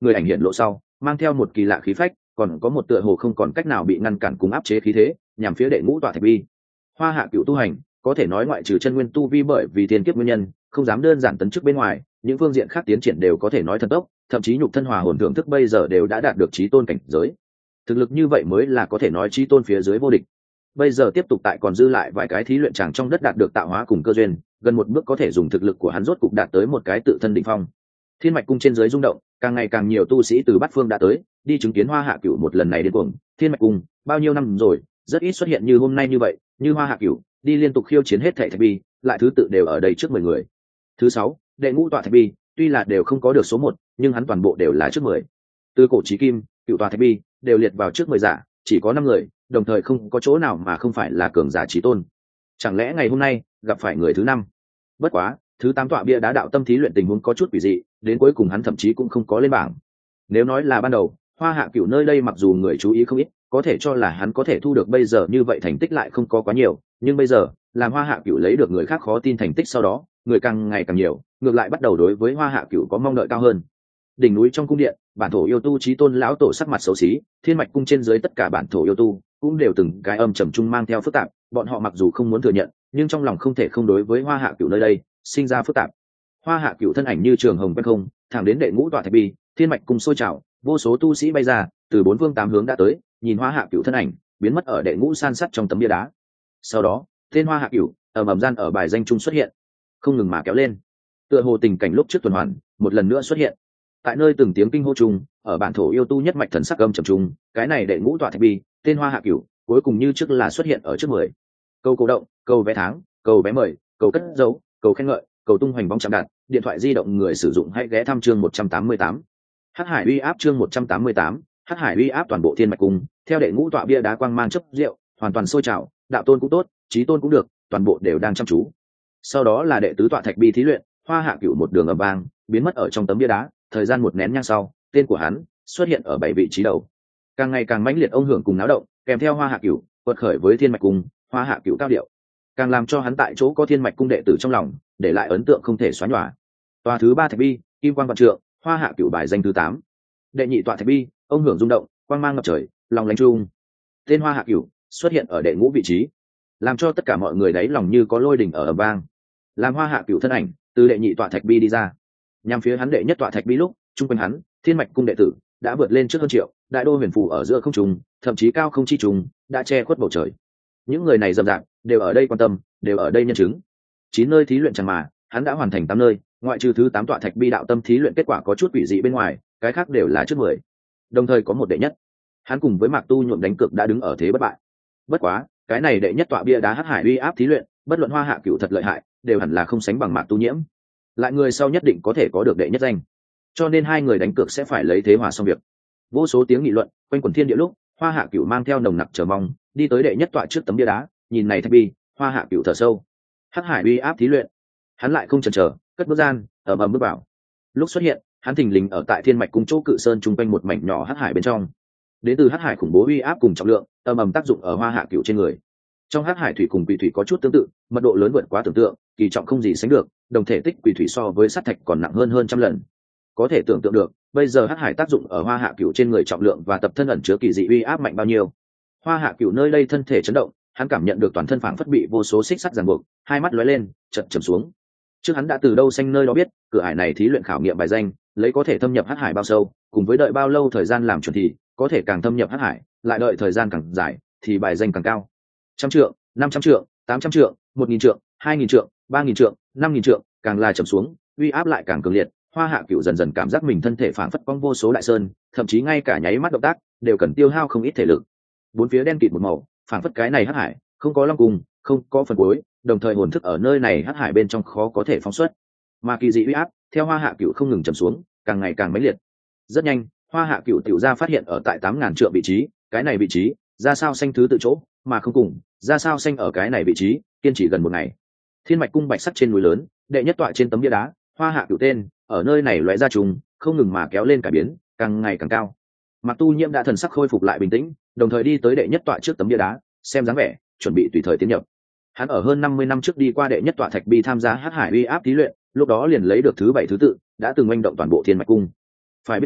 người ảnh hiện lộ sau mang theo một kỳ lạ khí phách, còn có một tựa hồ không còn cách nào bị ngăn cản cùng áp chế khí thế, nhằm phía đệ ngũ tọa thạch bi. Hoa Hạ Cửu tu hành có thể nói ngoại trừ chân nguyên tu vi bởi vì thiên kiếp nguyên nhân không dám đơn giản tấn chức bên ngoài, những phương diện khác tiến triển đều có thể nói thần tốc, thậm chí nhục thân hòa hồn thượng thức bây giờ đều đã đạt được chí tôn cảnh giới. Thực lực như vậy mới là có thể nói chí tôn phía dưới vô địch. Bây giờ tiếp tục tại còn dư lại vài cái thí luyện tràng trong đất đạt được tạo hóa cùng cơ duyên, gần một bước có thể dùng thực lực của hắn rốt cục đạt tới một cái tự thân đỉnh phong. Thiên mạch cung trên dưới rung động, càng ngày càng nhiều tu sĩ từ bát phương đã tới, đi chứng kiến Hoa Hạ Cửu một lần này điên cuồng. Thiên mạch cung bao nhiêu năm rồi, rất ít xuất hiện như hôm nay như vậy, như Hoa Hạ Cửu đi liên tục khiêu chiến hết thảy thạch bi, lại thứ tự đều ở đây trước 10 người. Thứ 6, đệ ngũ tọa thạch bi, tuy là đều không có được số 1, nhưng hắn toàn bộ đều là trước 10. Từ cổ chí kim, cựu tọa thạch bi đều liệt vào trước 10 giả, chỉ có 5 người, đồng thời không có chỗ nào mà không phải là cường giả chí tôn. Chẳng lẽ ngày hôm nay gặp phải người thứ 5? Bất quá, thứ 8 tọa bia đá đạo tâm thí luyện tình huống có chút quỷ dị, đến cuối cùng hắn thậm chí cũng không có lên bảng. Nếu nói là ban đầu, Hoa Hạ Cửu nơi đây mặc dù người chú ý không ít, có thể cho là hắn có thể thu được bây giờ như vậy thành tích lại không có quá nhiều, nhưng bây giờ, làm Hoa Hạ Cửu lấy được người khác khó tin thành tích sau đó, người càng ngày càng nhiều, ngược lại bắt đầu đối với Hoa Hạ Cửu có mong đợi cao hơn. Đỉnh núi trong cung điện, bản thổ yêu tu chí tôn lão tổ sắc mặt xấu xí, thiên mạch cung trên dưới tất cả bản thổ yêu tu cũng đều từng cái âm trầm trung mang theo phức tạp, bọn họ mặc dù không muốn thừa nhận, nhưng trong lòng không thể không đối với Hoa Hạ Cửu nơi đây sinh ra phức tạp. Hoa Hạ Cửu thân ảnh như trường hồng quét không, thẳng đến đệ ngũ tọa thạch bi, thiên mạch cung sôi trào, vô số tu sĩ bay ra, từ bốn phương tám hướng đã tới, nhìn Hoa Hạ Cửu thân ảnh biến mất ở đệ ngũ san sắt trong tấm bia đá. Sau đó, tên Hoa Hạ Cửu ầm ầm gian ở bài danh trung xuất hiện, không ngừng mà kéo lên. Tựa hồ tình cảnh lúc trước tuần hoàn, một lần nữa xuất hiện. Tại nơi từng tiếng kinh hô chung, ở bản thổ yêu tu nhất mạch thần sắc âm trầm trung, cái này đệ ngũ tọa thạch bi, tên Hoa Hạ Cửu, cuối cùng như trước là xuất hiện ở trước 10. Câu cổ động, câu vé tháng, câu vé mời, câu cất dấu, câu khen ngợi, cầu tung hoành bóng chạm đặt, điện thoại di động người sử dụng hãy ghé thăm chương 188. Hắc Hải uy áp chương 188, Hắc Hải uy áp toàn bộ thiên mạch cung, theo đệ ngũ tọa bia đá quang mang chấp rượu, hoàn toàn sôi trào, đạo tôn cũng tốt, chí tôn cũng được, toàn bộ đều đang chăm chú. Sau đó là đệ tứ tọa thạch bi thí luyện, Hoa Hạ Cửu một đường ầm vang, biến mất ở trong tấm bia đá, thời gian một nén nhang sau, tên của hắn xuất hiện ở 7 vị trí đầu. Càng ngày càng mãnh liệt ông hưởng cùng náo động, kèm theo Hoa Hạ Cửu quật khởi với thiên mạch cung, Hoa Hạ Cửu cao điệu, càng làm cho hắn tại chỗ có thiên mạch cung đệ tử trong lòng, để lại ấn tượng không thể xóa nhòa. Tòa thứ 3 thạch bi, kim quang vạn trượng, Hoa Hạ Cửu bài danh thứ 8. Đệ nhị tọa thạch bi, ông hưởng rung động, quang mang ngập trời, lòng lánh trung. Tên Hoa Hạ Cửu xuất hiện ở đệ ngũ vị trí, làm cho tất cả mọi người đáy lòng như có lôi đình ở ầm vang. Làm Hoa Hạ Cửu thân ảnh từ đệ nhị tọa thạch bi đi ra, nhằm phía hắn đệ nhất tọa thạch bi lúc, trung quanh hắn, thiên mạch cung đệ tử đã vượt lên trước hơn triệu, đại đô huyền phù ở giữa không trung, thậm chí cao không chi trùng, đã che khuất bầu trời. Những người này rầm rạp, đều ở đây quan tâm, đều ở đây nhân chứng. 9 nơi thí luyện chẳng mà, hắn đã hoàn thành 8 nơi, ngoại trừ thứ 8 tọa thạch bi đạo tâm thí luyện kết quả có chút quỷ dị bên ngoài, cái khác đều là trước 10. Đồng thời có một đệ nhất. Hắn cùng với Mạc Tu nhuộm đánh cược đã đứng ở thế bất bại. Bất quá, cái này đệ nhất tọa bia đá Hắc Hải uy áp thí luyện, bất luận Hoa Hạ Cửu thật lợi hại, đều hẳn là không sánh bằng Mạc Tu nhiễm. Lại người sau nhất định có thể có được đệ nhất danh. Cho nên hai người đánh cược sẽ phải lấy thế hòa xong việc. Vô số tiếng nghị luận quanh quẩn thiên địa lúc, Hoa Hạ Cửu mang theo nồng nặc chờ mong, đi tới đệ nhất tọa trước tấm bia đá, nhìn này thạch bi, Hoa Hạ Cửu thở sâu. Hắc Hải uy áp thí luyện, hắn lại không chần chờ, cất bước gian, ầm ầm bước vào. Lúc xuất hiện, hắn thình lình ở tại thiên mạch cung chỗ cự sơn trung quanh một mảnh nhỏ hắc hải bên trong. Đến từ hắc hải khủng bố uy áp cùng trọng lượng, ầm ầm tác dụng ở Hoa Hạ Cửu trên người. Trong hắc hải thủy cùng quỷ thủy có chút tương tự, mật độ lớn vượt quá tưởng tượng, kỳ trọng không gì sánh được, đồng thể tích quỷ thủy so với sắt thạch còn nặng hơn trăm lần. Có thể tưởng tượng được, bây giờ hắc hải tác dụng ở Hoa Hạ Cửu trên người trọng lượng và tập thân ẩn chứa kỳ dị uy áp mạnh bao nhiêu. Hoa Hạ Cửu nơi đây thân thể chấn động, hắn cảm nhận được toàn thân phảng phất bị vô số xích sắt ràng buộc, hai mắt lóe lên, chợt trầm xuống. Trước hắn đã từ đâu xanh nơi đó biết, cửa hải này thí luyện khảo nghiệm bài danh, lấy có thể thâm nhập hắc hải bao sâu, cùng với đợi bao lâu thời gian làm chuẩn thì có thể càng thâm nhập hắc hải, lại đợi thời gian càng dài thì bài danh càng cao. 100 trượng, 500 trượng, 800 trượng, 1000 trượng, 2000 trượng, 3000 trượng, 5000 trượng, càng là trầm xuống, uy áp lại càng cường liệt. Hoa Hạ Cửu dần dần cảm giác mình thân thể phảng phất cong vô số đại sơn, thậm chí ngay cả nháy mắt động tác đều cần tiêu hao không ít thể lực. Bốn phía đen kịt một màu, phảng phất cái này hắc hải không có long cùng, không có phần cuối, đồng thời hồn thức ở nơi này hắc hải bên trong khó có thể phóng xuất. Mà kỳ dị uy áp theo Hoa Hạ Cửu không ngừng trầm xuống, càng ngày càng mãnh liệt. Rất nhanh, Hoa Hạ Cửu tiểu ra phát hiện ở tại 8000 trượng vị trí, cái này vị trí, ra sao xanh thứ tự chỗ, mà không cùng, ra sao xanh ở cái này vị trí, kiên trì gần một ngày. Thiên mạch cung bạch sắt trên núi lớn, đệ nhất tọa trên tấm bia đá, Hoa Hạ Cửu tên, ở nơi này lóe ra trùng, không ngừng mà kéo lên cải biến, càng ngày càng cao. Mạc Tu Nhiễm đã thần sắc khôi phục lại bình tĩnh, đồng thời đi tới đệ nhất tọa trước tấm bia đá, xem dáng vẻ, chuẩn bị tùy thời tiến nhập. Hắn ở hơn 50 năm trước đi qua đệ nhất tọa thạch bi tham gia Hắc Hải uy áp thí luyện, lúc đó liền lấy được thứ 7 thứ tự, đã từng manh động toàn bộ thiên mạch cung. Phải biết rằng,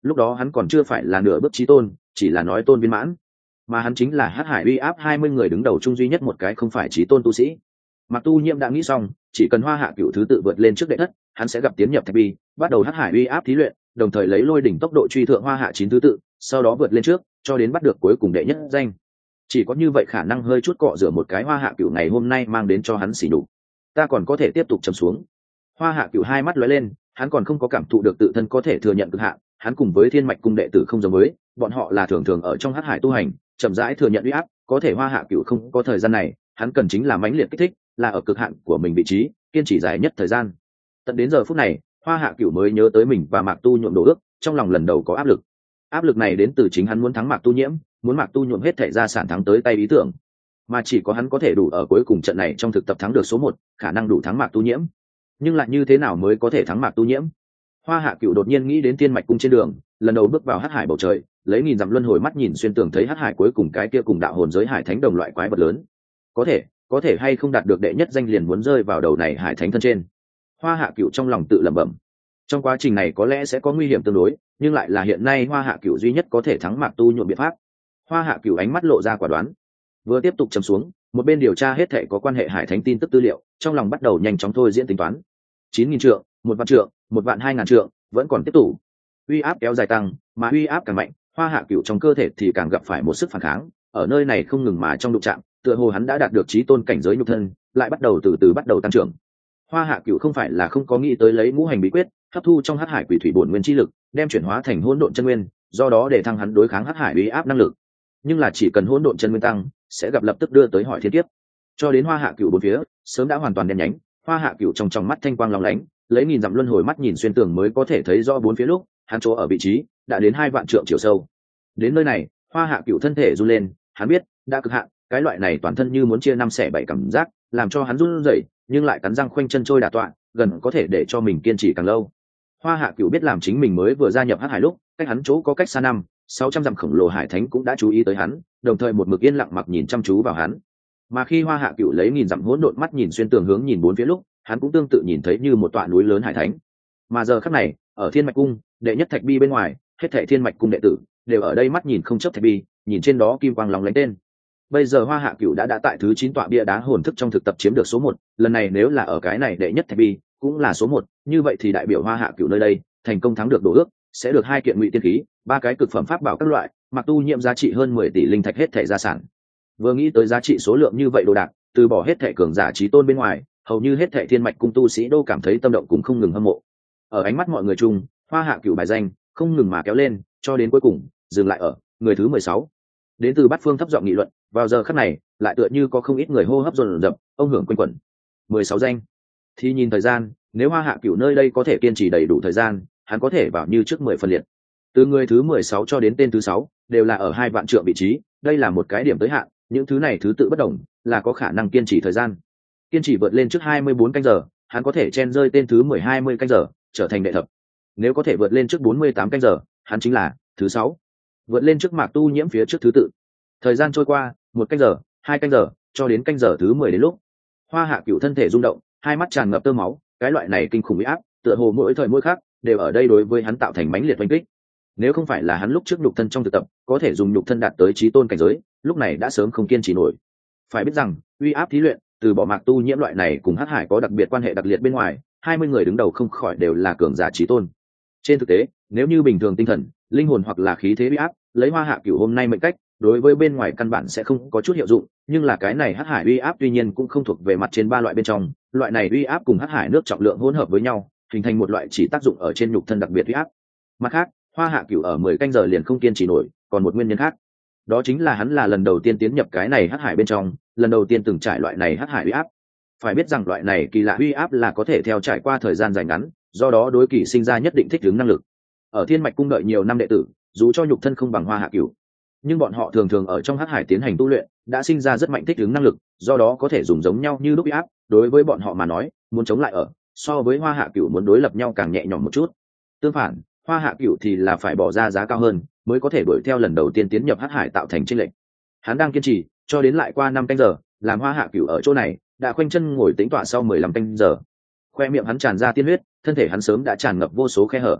lúc đó hắn còn chưa phải là nửa bước chí tôn, chỉ là nói tôn viên mãn, mà hắn chính là hắc hải uy áp 20 người đứng đầu chung duy nhất một cái không phải chí tôn tu sĩ. Mạc Tu Nhiễm đã nghĩ xong, chỉ cần Hoa Hạ Cửu thứ tự vượt lên trước đệ thất, hắn sẽ gặp tiến nhập thạch bi, bắt đầu hắc hải uy áp thí luyện, đồng thời lấy lôi đỉnh tốc độ truy thượng Hoa Hạ 9 thứ tự, sau đó vượt lên trước, cho đến bắt được cuối cùng đệ nhất danh. Chỉ có như vậy khả năng hơi chút cọ rửa một cái Hoa Hạ Cửu ngày hôm nay mang đến cho hắn xỉ nhục. Ta còn có thể tiếp tục chầm xuống. Hoa Hạ Cửu hai mắt lóe lên, hắn còn không có cảm thụ được tự thân có thể thừa nhận cực hạn, hắn cùng với Thiên Mạch cung đệ tử không giống với, bọn họ là thường thường ở trong hắc hải tu hành, chậm rãi thừa nhận uy áp, có thể Hoa Hạ Cửu không có thời gian này, hắn cần chính là mãnh liệt kích thích, là ở cực hạn của mình vị trí, kiên trì dài nhất thời gian. Tận đến giờ phút này, Hoa Hạ Cửu mới nhớ tới mình và Mạc Tu Nhuộm đồ ước, trong lòng lần đầu có áp lực. Áp lực này đến từ chính hắn muốn thắng Mạc Tu Nhiễm, muốn Mạc Tu Nhuộm hết thảy gia sản thắng tới tay ý tưởng, mà chỉ có hắn có thể đủ ở cuối cùng trận này trong thực tập thắng được số 1, khả năng đủ thắng Mạc Tu Nhiễm. Nhưng lại như thế nào mới có thể thắng Mạc Tu Nhiễm? Hoa Hạ Cửu đột nhiên nghĩ đến Thiên Mạch cung trên đường, lần đầu bước vào hắc hải bầu trời, lấy nghìn dặm luân hồi mắt nhìn xuyên tường thấy hắc hải cuối cùng cái kia cùng đạo hồn giới hải thánh đồng loại quái vật lớn. Có thể hay không đạt được đệ nhất danh liền muốn rơi vào đầu này hải thánh thân trên. Hoa Hạ Cửu trong lòng tự lẩm bẩm. Trong quá trình này có lẽ sẽ có nguy hiểm tương đối, nhưng lại là hiện nay Hoa Hạ Cửu duy nhất có thể thắng Mạc Tu Nhuộm biện pháp. Hoa Hạ Cửu ánh mắt lộ ra quả đoán, vừa tiếp tục chầm xuống, một bên điều tra hết thảy có quan hệ hải thánh tin tức tư liệu, trong lòng bắt đầu nhanh chóng thôi diễn tính toán. 9.000 trượng, 1 vạn trượng, 1 vạn 2.000 trượng, vẫn còn tiếp tục. Uy áp kéo dài tăng, mà uy áp càng mạnh, Hoa Hạ Cửu trong cơ thể thì càng gặp phải một sức phản kháng, ở nơi này không ngừng mà trong đụng chạm, tựa hồ hắn đã đạt được chí tôn cảnh giới nhục thân, lại bắt đầu từ từ bắt đầu tăng trưởng. Hoa Hạ Cửu không phải là không có nghĩ tới lấy ngũ hành bí quyết, hấp thu trong hắc hải quỷ thủy bổn nguyên chi lực, đem chuyển hóa thành hỗn độn chân nguyên, do đó để thăng hắn đối kháng hắc hải uy áp năng lực. Nhưng là chỉ cần hỗn độn chân nguyên tăng, sẽ gặp lập tức đưa tới hỏi thiên kiếp. Cho đến Hoa Hạ Cửu bốn phía, sớm đã hoàn toàn đen nhánh, Hoa Hạ Cửu trong mắt thanh quang lóng lánh, lấy nghìn dặm luân hồi mắt nhìn xuyên tường mới có thể thấy rõ bốn phía lúc, hắn chỗ ở vị trí đã đến 2 vạn trượng chiều sâu. Đến nơi này, Hoa Hạ Cửu thân thể run lên, hắn biết, đã cực hạn, cái loại này toàn thân như muốn chia 5 xẻ 7 cảm giác, làm cho hắn run rẩy, nhưng lại cắn răng khoanh chân trôi đả tọa, gần có thể để cho mình kiên trì càng lâu. Hoa Hạ Cửu biết làm chính mình mới vừa gia nhập hắc hải lúc, cách hắn chỗ có cách xa 500-600 dặm khổng lồ hải thánh cũng đã chú ý tới hắn, đồng thời một mực yên lặng mặc nhìn chăm chú vào hắn. Mà khi Hoa Hạ Cửu lấy nghìn dặm hỗn độn mắt nhìn xuyên tường hướng nhìn bốn phía lúc, hắn cũng tương tự nhìn thấy như một tọa núi lớn hải thánh. Mà giờ khắc này, ở Thiên Mạch cung, đệ nhất thạch bi bên ngoài, hết thảy Thiên Mạch cung đệ tử đều ở đây mắt nhìn không chớp thạch bi, nhìn trên đó kim quang lóng lánh tên. Bây giờ Hoa Hạ Cửu đã tại thứ 9 tọa bia đá hồn thức trong thực tập chiếm được số 1, lần này nếu là ở cái này đệ nhất thạch bi, cũng là số 1, như vậy thì đại biểu Hoa Hạ Cửu nơi đây thành công thắng được đồ ước, sẽ được 2 kiện ngụy tiên khí, 3 cái cực phẩm pháp bảo các loại, Mạc Tu Nhiễm giá trị hơn 10 tỷ linh thạch hết thảy gia sản. Vừa nghĩ tới giá trị số lượng như vậy đồ đạc, từ bỏ hết thảy cường giả chí tôn bên ngoài, hầu như hết thảy Thiên Mạch cung tu sĩ đô cảm thấy tâm động cũng không ngừng hâm mộ. Ở ánh mắt mọi người chung, Hoa Hạ Cửu bài danh không ngừng mà kéo lên, cho đến cuối cùng dừng lại ở người thứ 16. Đến từ bát phương thấp giọng nghị luận, vào giờ khắc này, lại tựa như có không ít người hô hấp dồn dập, ông hưởng quanh quẩn. 16 danh. Thì nhìn thời gian, nếu Hoa Hạ Cửu nơi đây có thể kiên trì đầy đủ thời gian, hắn có thể vào như trước 10 phần liệt. Từ người thứ 16 cho đến tên thứ 6, đều là ở 2 vạn trượng vị trí, đây là một cái điểm tới hạn, những thứ này thứ tự bất đồng, là có khả năng kiên trì thời gian. Kiên trì vượt lên trước 24 canh giờ, hắn có thể chen rơi tên thứ 10-20 canh giờ, trở thành đệ thập. Nếu có thể vượt lên trước 48 canh giờ, hắn chính là thứ 6. Vượt lên trước Mạc Tu Nhiễm phía trước thứ tự. Thời gian trôi qua, 1 canh giờ, 2 canh giờ, cho đến canh giờ thứ 10 đến lúc. Hoa Hạ Cửu thân thể rung động, hai mắt tràn ngập tơ máu, cái loại này kinh khủng uy áp, tựa hồ mỗi thời mỗi khác đều ở đây đối với hắn tạo thành mãnh liệt oanh kích. Nếu không phải là hắn lúc trước nhục thân trong thực tập, có thể dùng nhục thân đạt tới chí tôn cảnh giới, lúc này đã sớm không kiên trì nổi. Phải biết rằng, uy áp thí luyện, từ bỏ Mạc Tu Nhiễm loại này cùng hắc hải có đặc biệt quan hệ đặc liệt bên ngoài, 20 người đứng đầu không khỏi đều là cường giả chí tôn. Trên thực tế, nếu như bình thường tinh thần, linh hồn hoặc là khí thế uy áp, lấy Hoa Hạ Cửu hôm nay mệnh cách, đối với bên ngoài căn bản sẽ không có chút hiệu dụng, nhưng là cái này hắc hải uy áp tuy nhiên cũng không thuộc về mặt trên 3 loại bên trong, loại này uy áp cùng hắc hải nước trọng lượng hỗn hợp với nhau, hình thành một loại chỉ tác dụng ở trên nhục thân đặc biệt uy áp. Mặt khác, Hoa Hạ Cửu ở 10 canh giờ liền không kiên trì nổi, còn một nguyên nhân khác, đó chính là hắn là lần đầu tiên tiến nhập cái này hắc hải bên trong, lần đầu tiên từng trải loại này hắc hải uy áp. Phải biết rằng loại này kỳ lạ uy áp là có thể theo trải qua thời gian dài ngắn, do đó đối kỳ sinh ra nhất định thích ứng năng lực. Ở Thiên Mạch cung đợi nhiều năm đệ tử, dù cho nhục thân không bằng Hoa Hạ Cửu, nhưng bọn họ thường thường ở trong hắc hải tiến hành tu luyện, đã sinh ra rất mạnh thích ứng năng lực, do đó có thể dùng giống nhau như lúc uy áp, đối với bọn họ mà nói, muốn chống lại ở, so với Hoa Hạ Cửu muốn đối lập nhau càng nhẹ nhõm một chút. Tương phản, Hoa Hạ Cửu thì là phải bỏ ra giá cao hơn, mới có thể đuổi theo lần đầu tiên tiến nhập hắc hải tạo thành chênh lệch. Hắn đang kiên trì, cho đến lại qua 5 canh giờ, làm Hoa Hạ Cửu ở chỗ này, đã khoanh chân ngồi tĩnh tọa sau 15 canh giờ. Khoe miệng hắn tràn ra tiên huyết, thân thể hắn sớm đã tràn ngập vô số khe hở.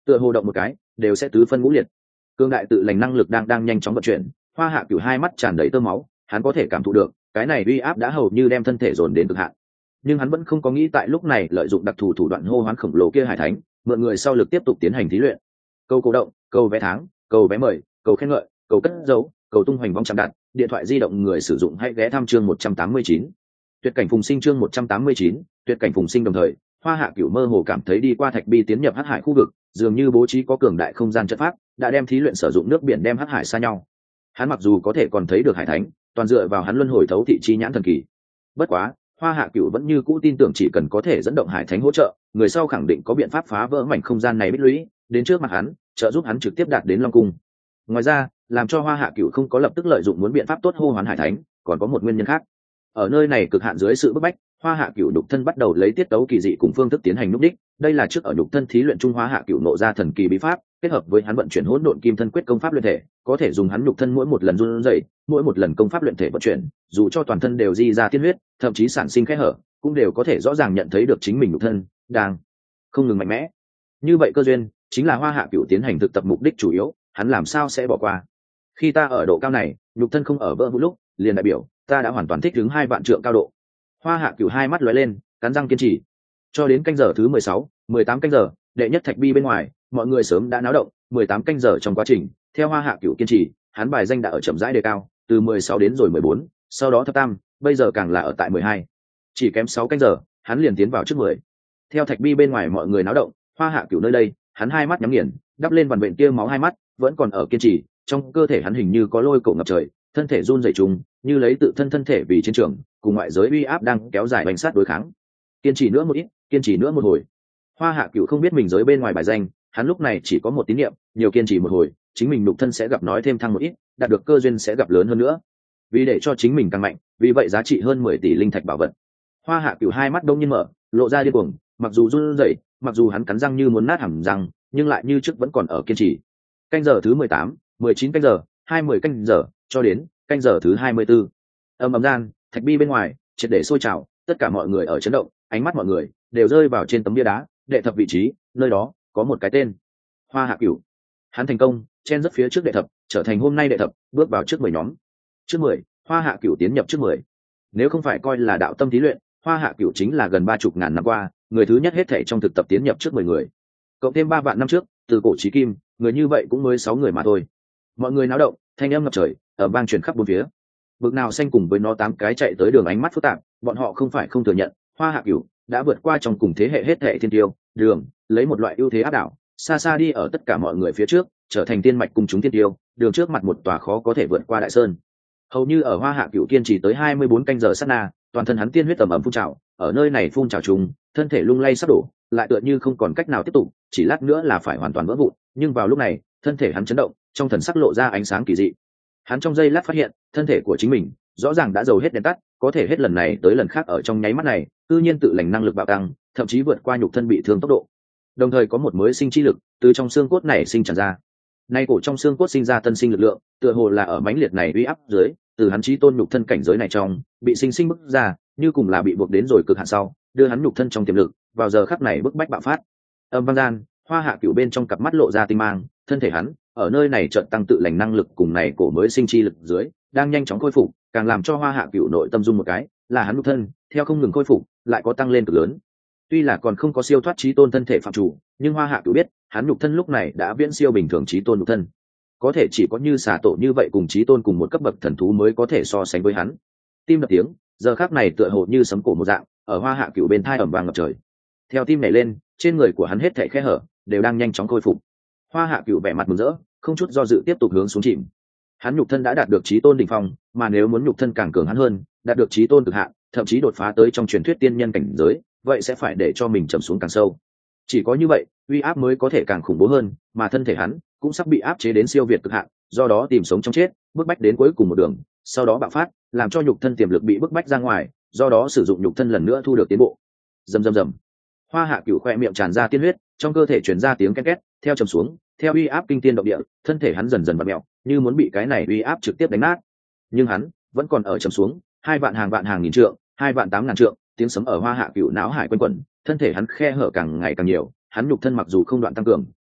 tựa hồ động một cái đều sẽ tứ phân ngũ liệt. Cương đại tự lành năng lực đang nhanh chóng vận chuyển. Hoa Hạ Cửu hai mắt tràn đầy tơ máu, hắn có thể cảm thụ được cái này uy áp đã hầu như đem thân thể dồn đến cực hạn, nhưng hắn vẫn không có nghĩ tại lúc này lợi dụng đặc thù thủ đoạn hô hoán khổng lồ kia hải thánh, mượn người sau lực tiếp tục tiến hành thí luyện. Câu cổ động, câu vé tháng, câu vé mời, câu khen ngợi, câu cất dấu, cầu tung hoành vong chạm đặt, điện thoại di động người sử dụng hãy ghé thăm chương 189. Tuyệt cảnh phùng sinh chương 189, tuyệt cảnh phùng sinh. Đồng thời, Hoa Hạ Cửu mơ hồ cảm thấy đi qua thạch bi tiến nhập hắc hải khu vực, dường như bố trí có cường đại không gian trận pháp, đã đem thí luyện sử dụng nước biển đem hắc hải xa nhau. Hắn mặc dù có thể còn thấy được hải thánh, toàn dựa vào hắn luân hồi thấu thị chi nhãn thần kỳ. Bất quá, Hoa Hạ Cửu vẫn như cũ tin tưởng chỉ cần có thể dẫn động hải thánh hỗ trợ, người sau khẳng định có biện pháp phá vỡ mảnh không gian này bích lũy, đến trước mặt hắn, trợ giúp hắn trực tiếp đạt đến Long cung. Ngoài ra, làm cho Hoa Hạ Cửu không có lập tức lợi dụng muốn biện pháp tốt hô hoán hải thánh, còn có một nguyên nhân khác. Ở nơi này cực hạn dưới sự bức bách, Hoa Hạ Cửu đục thân bắt đầu lấy tiết tấu kỳ dị cùng phương thức tiến hành núp đích. Đây là trước ở đục thân thí luyện trung Hoa Hạ Cửu nộ ra thần kỳ bí pháp, kết hợp với hắn vận chuyển hỗn độn kim thân quyết công pháp luyện thể, có thể dùng hắn đục thân mỗi một lần run rẩy, mỗi một lần công pháp luyện thể vận chuyển, dù cho toàn thân đều di ra tiên huyết, thậm chí sản sinh kẽ hở, cũng đều có thể rõ ràng nhận thấy được chính mình đục thân đang không ngừng mạnh mẽ. Như vậy cơ duyên chính là Hoa Hạ Cửu tiến hành thực tập mục đích chủ yếu, hắn làm sao sẽ bỏ qua. Khi ta ở độ cao này, nhục thân không ở vỡ vụn lúc, liền đại biểu ta đã hoàn toàn thích ứng 2 vạn trượng cao độ. Hoa Hạ Cửu hai mắt lóe lên, cắn răng kiên trì. Cho đến canh giờ thứ 16, 18 canh giờ, đệ nhất thạch bi bên ngoài, mọi người sớm đã náo động. 18 canh giờ trong quá trình, theo Hoa Hạ Cửu kiên trì, hắn bài danh đã ở chậm rãi đề cao, từ 16 đến rồi 14, sau đó thập tam, bây giờ càng là ở tại 12. Chỉ kém 6 canh giờ, hắn liền tiến vào trước 10. Theo thạch bi bên ngoài mọi người náo động, Hoa Hạ Cửu nơi đây, hắn hai mắt nhắm nghiền, đắp lên vằn vện tia máu hai mắt, vẫn còn ở kiên trì, trong cơ thể hắn hình như có lôi cổ ngập trời, thân thể run rẩy trùng, như lấy tự thân thể vì chiến trường, cùng ngoại giới uy áp đang kéo dài bành sát đối kháng. Kiên trì nữa một ít, kiên trì nữa một hồi. Hoa Hạ Cửu không biết mình giới bên ngoài bài danh, hắn lúc này chỉ có một tín niệm, nhiều kiên trì một hồi, chính mình nhục thân sẽ gặp nói thêm thăng một ít, đạt được cơ duyên sẽ gặp lớn hơn nữa. Vì để cho chính mình càng mạnh, vì vậy giá trị hơn 10 tỷ linh thạch bảo vật. Hoa Hạ Cửu hai mắt đông nhiên mở, lộ ra điên cuồng, mặc dù run rẩy, mặc dù hắn cắn răng như muốn nát hàm răng, nhưng lại như trước vẫn còn ở kiên trì. Canh giờ thứ 18, 19 canh giờ, 20 canh giờ, cho đến canh giờ thứ 24. Ầm gian, thạch bi bên ngoài triệt để sôi trào, tất cả mọi người ở chấn động, ánh mắt mọi người đều rơi vào trên tấm bia đá, đệ thập vị trí, nơi đó có một cái tên, Hoa Hạ Cửu. Hắn thành công chen rất phía trước đệ thập, trở thành hôm nay đệ thập, bước vào trước 10 nhóm. Trước 10, Hoa Hạ Cửu tiến nhập trước 10. Nếu không phải coi là đạo tâm thí luyện, Hoa Hạ Cửu chính là gần 30 ngàn năm qua, người thứ nhất hết thảy trong thực tập tiến nhập trước 10 người. Cộng thêm 3 vạn năm trước, từ cổ chí kim, người như vậy cũng mới 6 người mà thôi. Mọi người náo động, thanh âm ngập trời, ở vang truyền khắp bốn phía. Bực nào xanh cùng với nó 8 cái chạy tới đường ánh mắt phức tạp, bọn họ không phải không thừa nhận, Hoa Hạ Cửu đã vượt qua trong cùng thế hệ hết thảy thiên tiêu, đường, lấy một loại ưu thế áp đảo, xa xa đi ở tất cả mọi người phía trước, trở thành tiên mạch cùng chúng thiên tiêu, đường trước mặt một tòa khó có thể vượt qua đại sơn. Hầu như ở Hoa Hạ Cửu kiên trì tới 24 canh giờ sát na, toàn thân hắn tiên huyết tầm ẩm phun trào, ở nơi này phun trào trùng, thân thể lung lay sắp đổ, lại tựa như không còn cách nào tiếp tục, chỉ lát nữa là phải hoàn toàn vỡ vụn, nhưng vào lúc này, thân thể hắn chấn động, trong thần sắc lộ ra ánh sáng kỳ dị. Hắn trong giây lát phát hiện, thân thể của chính mình rõ ràng đã dầu hết đèn tắt, có thể hết lần này tới lần khác ở trong nháy mắt này, tự nhiên tự lành năng lực bạo tăng, thậm chí vượt qua nhục thân bị thương tốc độ. Đồng thời có một mới sinh chi lực từ trong xương cốt này sinh tràn ra. Nay cổ trong xương cốt sinh ra tân sinh lực lượng, tựa hồ là ở mãnh liệt này uy áp dưới, từ hắn chí tôn nhục thân cảnh giới này trong, bị sinh bức ra, như cùng là bị buộc đến rồi cực hạn sau, đưa hắn nhục thân trong tiềm lực, vào giờ khắc này bức bách bạo phát. Âm vang gian, Hoa Hạ Cửu bên trong cặp mắt lộ ra tinh mang, thân thể hắn ở nơi này chợt tăng tự lành năng lực cùng này cổ mới sinh chi lực dưới, đang nhanh chóng khôi phục, càng làm cho Hoa Hạ Cửu nội tâm rung một cái, là hắn nhục thân, theo không ngừng khôi phục, lại có tăng lên cực lớn. Tuy là còn không có siêu thoát chí tôn thân thể phạm chủ, nhưng Hoa Hạ Cửu biết, hắn nhục thân lúc này đã viễn siêu bình thường chí tôn nhục thân. Có thể chỉ có như xà tổ như vậy cùng chí tôn cùng một cấp bậc thần thú mới có thể so sánh với hắn. Tim đập tiếng, giờ khắc này tựa hồ như sấm cổ một dạng, ở Hoa Hạ Cửu bên tai ầm vang ngập trời. Theo tim nhảy lên, trên người của hắn hết thảy khe hở đều đang nhanh chóng khôi phục. Hoa Hạ Cửu vẻ mặt mừng rỡ, không chút do dự tiếp tục hướng xuống chìm. Hắn nhục thân đã đạt được chí tôn đỉnh phong, mà nếu muốn nhục thân càng cường hắn hơn, đạt được chí tôn cực hạn, thậm chí đột phá tới trong truyền thuyết tiên nhân cảnh giới, vậy sẽ phải để cho mình trầm xuống càng sâu. Chỉ có như vậy, uy áp mới có thể càng khủng bố hơn, mà thân thể hắn cũng sắp bị áp chế đến siêu việt cực hạn, do đó tìm sống trong chết, bước bách đến cuối cùng một đường, sau đó bạo phát, làm cho nhục thân tiềm lực bị bức bách ra ngoài, do đó sử dụng nhục thân lần nữa thu được tiến bộ. Rầm rầm rầm. Hoa Hạ Cửu khoe miệng tràn ra tiên huyết, trong cơ thể truyền ra tiếng két két, theo trầm xuống, theo uy áp kinh thiên động địa, thân thể hắn dần dần vặn mèo, như muốn bị cái này uy áp trực tiếp đánh nát. Nhưng hắn vẫn còn ở trầm xuống, 2 vạn hàng nghìn trượng, 2 vạn 8 ngàn trượng, tiếng sấm ở Hoa Hạ Cửu não hải quanh quẩn, thân thể hắn khe hở càng ngày càng nhiều, hắn nhục thân mặc dù không đoạn tăng cường,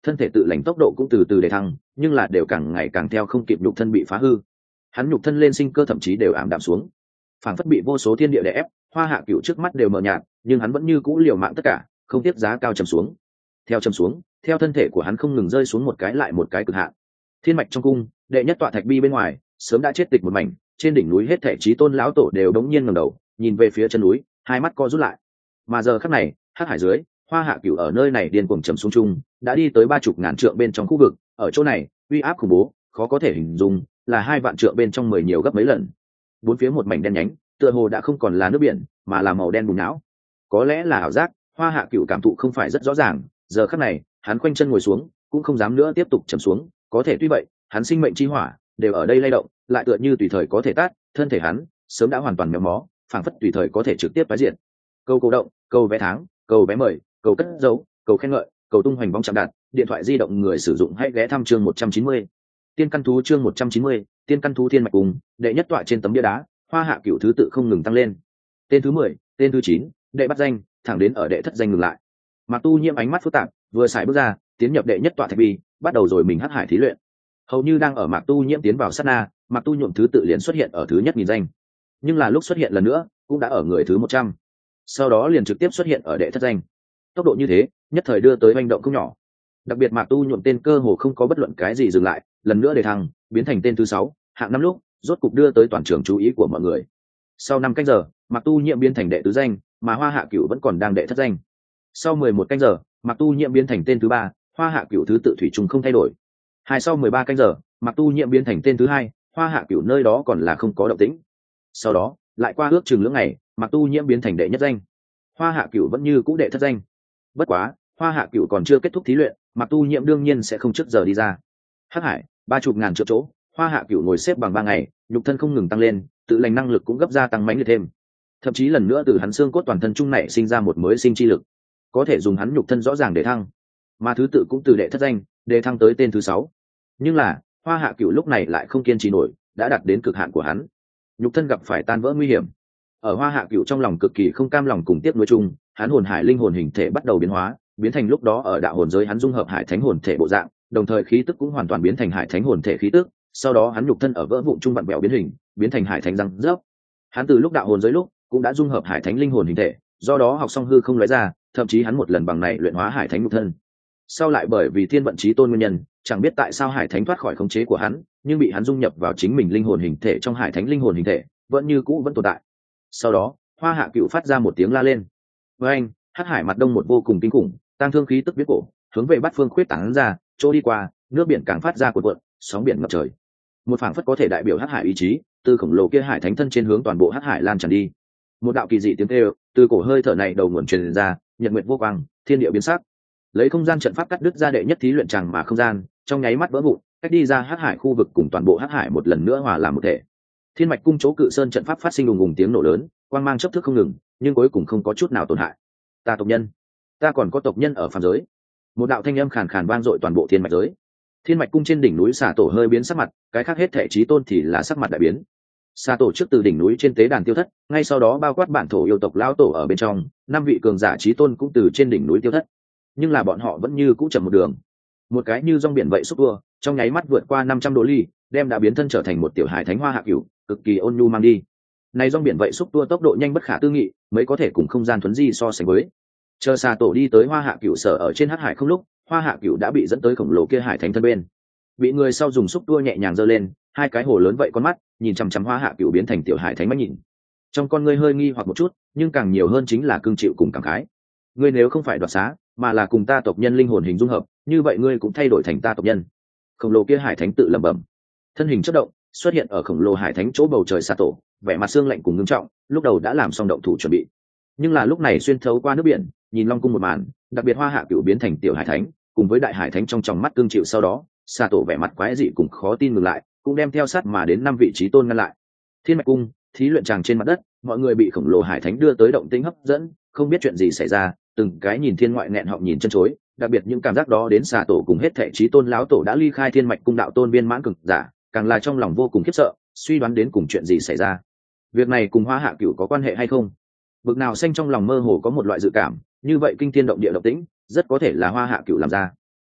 thân thể tự lành tốc độ cũng từ từ để thăng, nhưng là đều càng ngày càng theo không kịp nhục thân bị phá hư. Hắn nhục thân lên sinh cơ thậm chí đều ảm đạm xuống, phảng phất bị vô số thiên địa đè ép. Hoa Hạ Cửu trước mắt đều mờ nhạt, nhưng hắn vẫn như cũ liều mạng tất cả, không tiếc giá cao trầm xuống. Theo trầm xuống, theo thân thể của hắn không ngừng rơi xuống một cái lại một cái cực hạn. Thiên mạch trong cung, đệ nhất tọa thạch bi bên ngoài, sớm đã chết tịch một mảnh, trên đỉnh núi hết thảy chí tôn lão tổ đều đống nhiên ngẩng đầu, nhìn về phía chân núi, hai mắt co rút lại. Mà giờ khắc này, Hắc Hải dưới, Hoa Hạ Cửu ở nơi này điên cuồng trầm xuống chung, đã đi tới 30 ngàn trượng bên trong khu vực, ở chỗ này, uy áp khủng bố, khó có thể hình dung, là 2 vạn trượng bên trong 10 nhiều gấp mấy lần. Bốn phía một mảnh đen nhánh, tựa hồ đã không còn là nước biển, mà là màu đen bùn não. Có lẽ là ảo giác, Hoa Hạ Cửu cảm thụ không phải rất rõ ràng, giờ khắc này, hắn khoanh chân ngồi xuống, cũng không dám nữa tiếp tục trầm xuống, có thể tuy vậy, hắn sinh mệnh chi hỏa đều ở đây lay động, lại tựa như tùy thời có thể tắt, thân thể hắn sớm đã hoàn toàn méo mó, phảng phất tùy thời có thể trực tiếp tái diện. Câu cổ động, câu vé tháng, câu vé mời, cầu cất dấu, cầu khen ngợi, cầu tung hoành bóng chạm đạt, điện thoại di động người sử dụng hãy ghé thăm chương 190. Tiên căn thú chương 190, tiên căn thú thiên mạch cùng, đệ nhất tọa trên tấm bia đá, Hoa Hạ Cửu thứ tự không ngừng tăng lên. Tên thứ 10, tên thứ 9, đệ bắt danh, thẳng đến ở đệ thất danh ngừng lại. Mạc Tu Nhiễm ánh mắt phức tạp, vừa xài bước ra, tiến nhập đệ nhất tọa thạch bi, bắt đầu rồi mình hắc hải thí luyện. Hầu như đang ở Mạc Tu Nhiễm tiến vào sát na, Mạc Tu Nhuộm thứ tự liền xuất hiện ở thứ nhất nghìn danh. Nhưng là lúc xuất hiện lần nữa, cũng đã ở người thứ 100. Sau đó liền trực tiếp xuất hiện ở đệ thất danh. Tốc độ như thế, nhất thời đưa tới hành động không nhỏ. Đặc biệt Mạc Tu Nhuộm tên cơ hồ không có bất luận cái gì dừng lại, lần nữa đề thăng, biến thành tên thứ 6, hạng năm lúc, rốt cục đưa tới toàn trường chú ý của mọi người. Sau 5 canh giờ, Mạc Tu Nhiễm biến thành đệ tứ danh, mà Hoa Hạ Cửu vẫn còn đang đệ thất danh. Sau 11 canh giờ, Mạc Tu Nhiễm biến thành tên thứ 3, Hoa Hạ Cửu thứ tự thủy chung không thay đổi. Sau 13 canh giờ, Mạc Tu Nhiễm biến thành tên thứ 2, Hoa Hạ Cửu nơi đó còn là không có động tĩnh. Sau đó, lại qua ước chừng lưỡng ngày, Mạc Tu Nhiễm biến thành đệ nhất danh. Hoa Hạ Cửu vẫn như cũ đệ thất danh. Bất quá, Hoa Hạ Cửu còn chưa kết thúc thí luyện, Mạc Tu Nhiễm đương nhiên sẽ không trước giờ đi ra. Hắc Hải, 30 ngàn triệu chỗ, Hoa Hạ Cửu ngồi xếp bằng 3 ngày, nhục thân không ngừng tăng lên, tự lành năng lực cũng gấp gia tăng mãnh liệt thêm. Thậm chí lần nữa từ hắn xương cốt toàn thân trung này sinh ra một mới sinh chi lực, có thể dùng hắn nhục thân rõ ràng để thăng. Mà thứ tự cũng từ đệ thất danh, để thăng tới tên thứ 6. Nhưng là, Hoa Hạ Cửu lúc này lại không kiên trì nổi, đã đạt đến cực hạn của hắn. Nhục thân gặp phải tan vỡ nguy hiểm. Ở Hoa Hạ Cửu trong lòng cực kỳ không cam lòng cùng tiếc nuối chung, hắn hồn hải linh hồn hình thể bắt đầu biến hóa, biến thành lúc đó ở đạo hồn giới hắn dung hợp hải thánh hồn thể bộ dạng, đồng thời khí tức cũng hoàn toàn biến thành hải thánh hồn thể khí tức. Sau đó hắn nhục thân ở vỡ vụn trung vặn bèo biến hình, biến thành hải thánh răng rớp. Hắn từ lúc đạo hồn giới lúc cũng đã dung hợp hải thánh linh hồn hình thể, do đó học xong hư không lóe ra, thậm chí hắn một lần bằng này luyện hóa hải thánh nhục thân. Sau lại bởi vì thiên vận chí tôn nguyên nhân, chẳng biết tại sao hải thánh thoát khỏi khống chế của hắn, nhưng bị hắn dung nhập vào chính mình linh hồn hình thể trong hải thánh linh hồn hình thể, vẫn như cũ vẫn tồn tại. Sau đó, Hoa Hạ Cửu phát ra một tiếng la lên. Với anh, Hắc Hải mặt đông một vô cùng kinh khủng, tăng thương khí tức viết cổ, hướng về bát phương khuyết tán ra, chỗ đi qua, nước biển càng phát ra cuộn cuộn, sóng biển ngập trời. Một phảng phất có thể đại biểu Hắc Hải ý chí, từ khổng lồ kia hải thánh thân trên hướng toàn bộ Hắc Hải lan tràn đi. Một đạo kỳ dị tiếng kêu, từ cổ hơi thở này đầu nguồn truyền ra, nhật nguyệt vô quang, thiên địa biến sắc. Lấy không gian trận pháp cắt đứt ra đệ nhất thí luyện tràng mà không gian, trong nháy mắt vỡ vụn, cách đi ra Hắc Hải khu vực cùng toàn bộ Hắc Hải một lần nữa hòa làm một thể. Thiên mạch cung chỗ cự sơn trận pháp phát sinh ùng ùng tiếng nổ lớn, quang mang chớp thức không ngừng, nhưng cuối cùng không có chút nào tổn hại. Ta tộc nhân, ta còn có tộc nhân ở phàm giới. Một đạo thanh âm khàn khàn vang dội toàn bộ thiên mạch giới. Thiên mạch cung trên đỉnh núi xà tổ hơi biến sắc mặt, cái khác hết thể chí tôn thì là sắc mặt đại biến. Xà tổ trước từ đỉnh núi trên tế đàn tiêu thất, ngay sau đó bao quát bản thổ yêu tộc lão tổ ở bên trong, 5 vị cường giả chí tôn cũng từ trên đỉnh núi tiêu thất. Nhưng là bọn họ vẫn như cũ chậm một đường. Một cái như rong biển vậy xúc tua, trong nháy mắt vượt qua 500 đô ly, đem đã biến thân trở thành một tiểu hải thánh Hoa Hạ Cửu, cực kỳ ôn nhu mang đi. Này rong biển vậy xúc tua tốc độ nhanh bất khả tư nghị, mới có thể cùng không gian thuấn di so sánh với. Chờ xà tổ đi tới Hoa Hạ Cửu sở ở trên Hắc Hải không lúc, Hoa Hạ Cửu đã bị dẫn tới khổng lồ kia hải thánh thân bên. Bị người sau dùng xúc tua nhẹ nhàng giơ lên, hai cái hồ lớn vậy con mắt, nhìn chằm chằm Hoa Hạ Cửu biến thành tiểu hải thánh mắt nhìn. Trong con ngươi hơi nghi hoặc một chút, nhưng càng nhiều hơn chính là cương chịu cùng cảm khái. Ngươi nếu không phải đoạt xá, mà là cùng ta tộc nhân linh hồn hình dung hợp, như vậy ngươi cũng thay đổi thành ta tộc nhân. Khổng lồ kia hải thánh tự lẩm bẩm, thân hình chớp động, xuất hiện ở khổng lồ hải thánh chỗ bầu trời xa tổ, vẻ mặt xương lạnh cùng ngưng trọng, lúc đầu đã làm xong động thủ chuẩn bị. Nhưng là lúc này xuyên thấu qua nước biển, nhìn long cung một màn, đặc biệt Hoa Hạ Cửu biến thành tiểu hải thánh, cùng với đại hải thánh trong tròng mắt cương chịu, sau đó xa tổ vẻ mặt quái dị cùng khó tin ngừng lại, cũng đem theo sát mà đến 5 vị trí tôn ngăn lại. Thiên mạch cung, thí luyện tràng trên mặt đất, mọi người bị khổng lồ hải thánh đưa tới động tĩnh hấp dẫn, không biết chuyện gì xảy ra, từng cái nhìn thiên ngoại nghẹn họng nhìn chân chối, đặc biệt những cảm giác đó đến xà tổ cùng hết thệ trí tôn lão tổ đã ly khai thiên mạch cung đạo tôn viên mãn cực giả, càng là trong lòng vô cùng khiếp sợ, suy đoán đến cùng chuyện gì xảy ra. Việc này cùng Hoa Hạ Cửu có quan hệ hay không? Bực nào xanh trong lòng mơ hồ có một loại dự cảm, như vậy kinh thiên động địa động tĩnh, rất có thể là Hoa Hạ Cửu làm ra. À,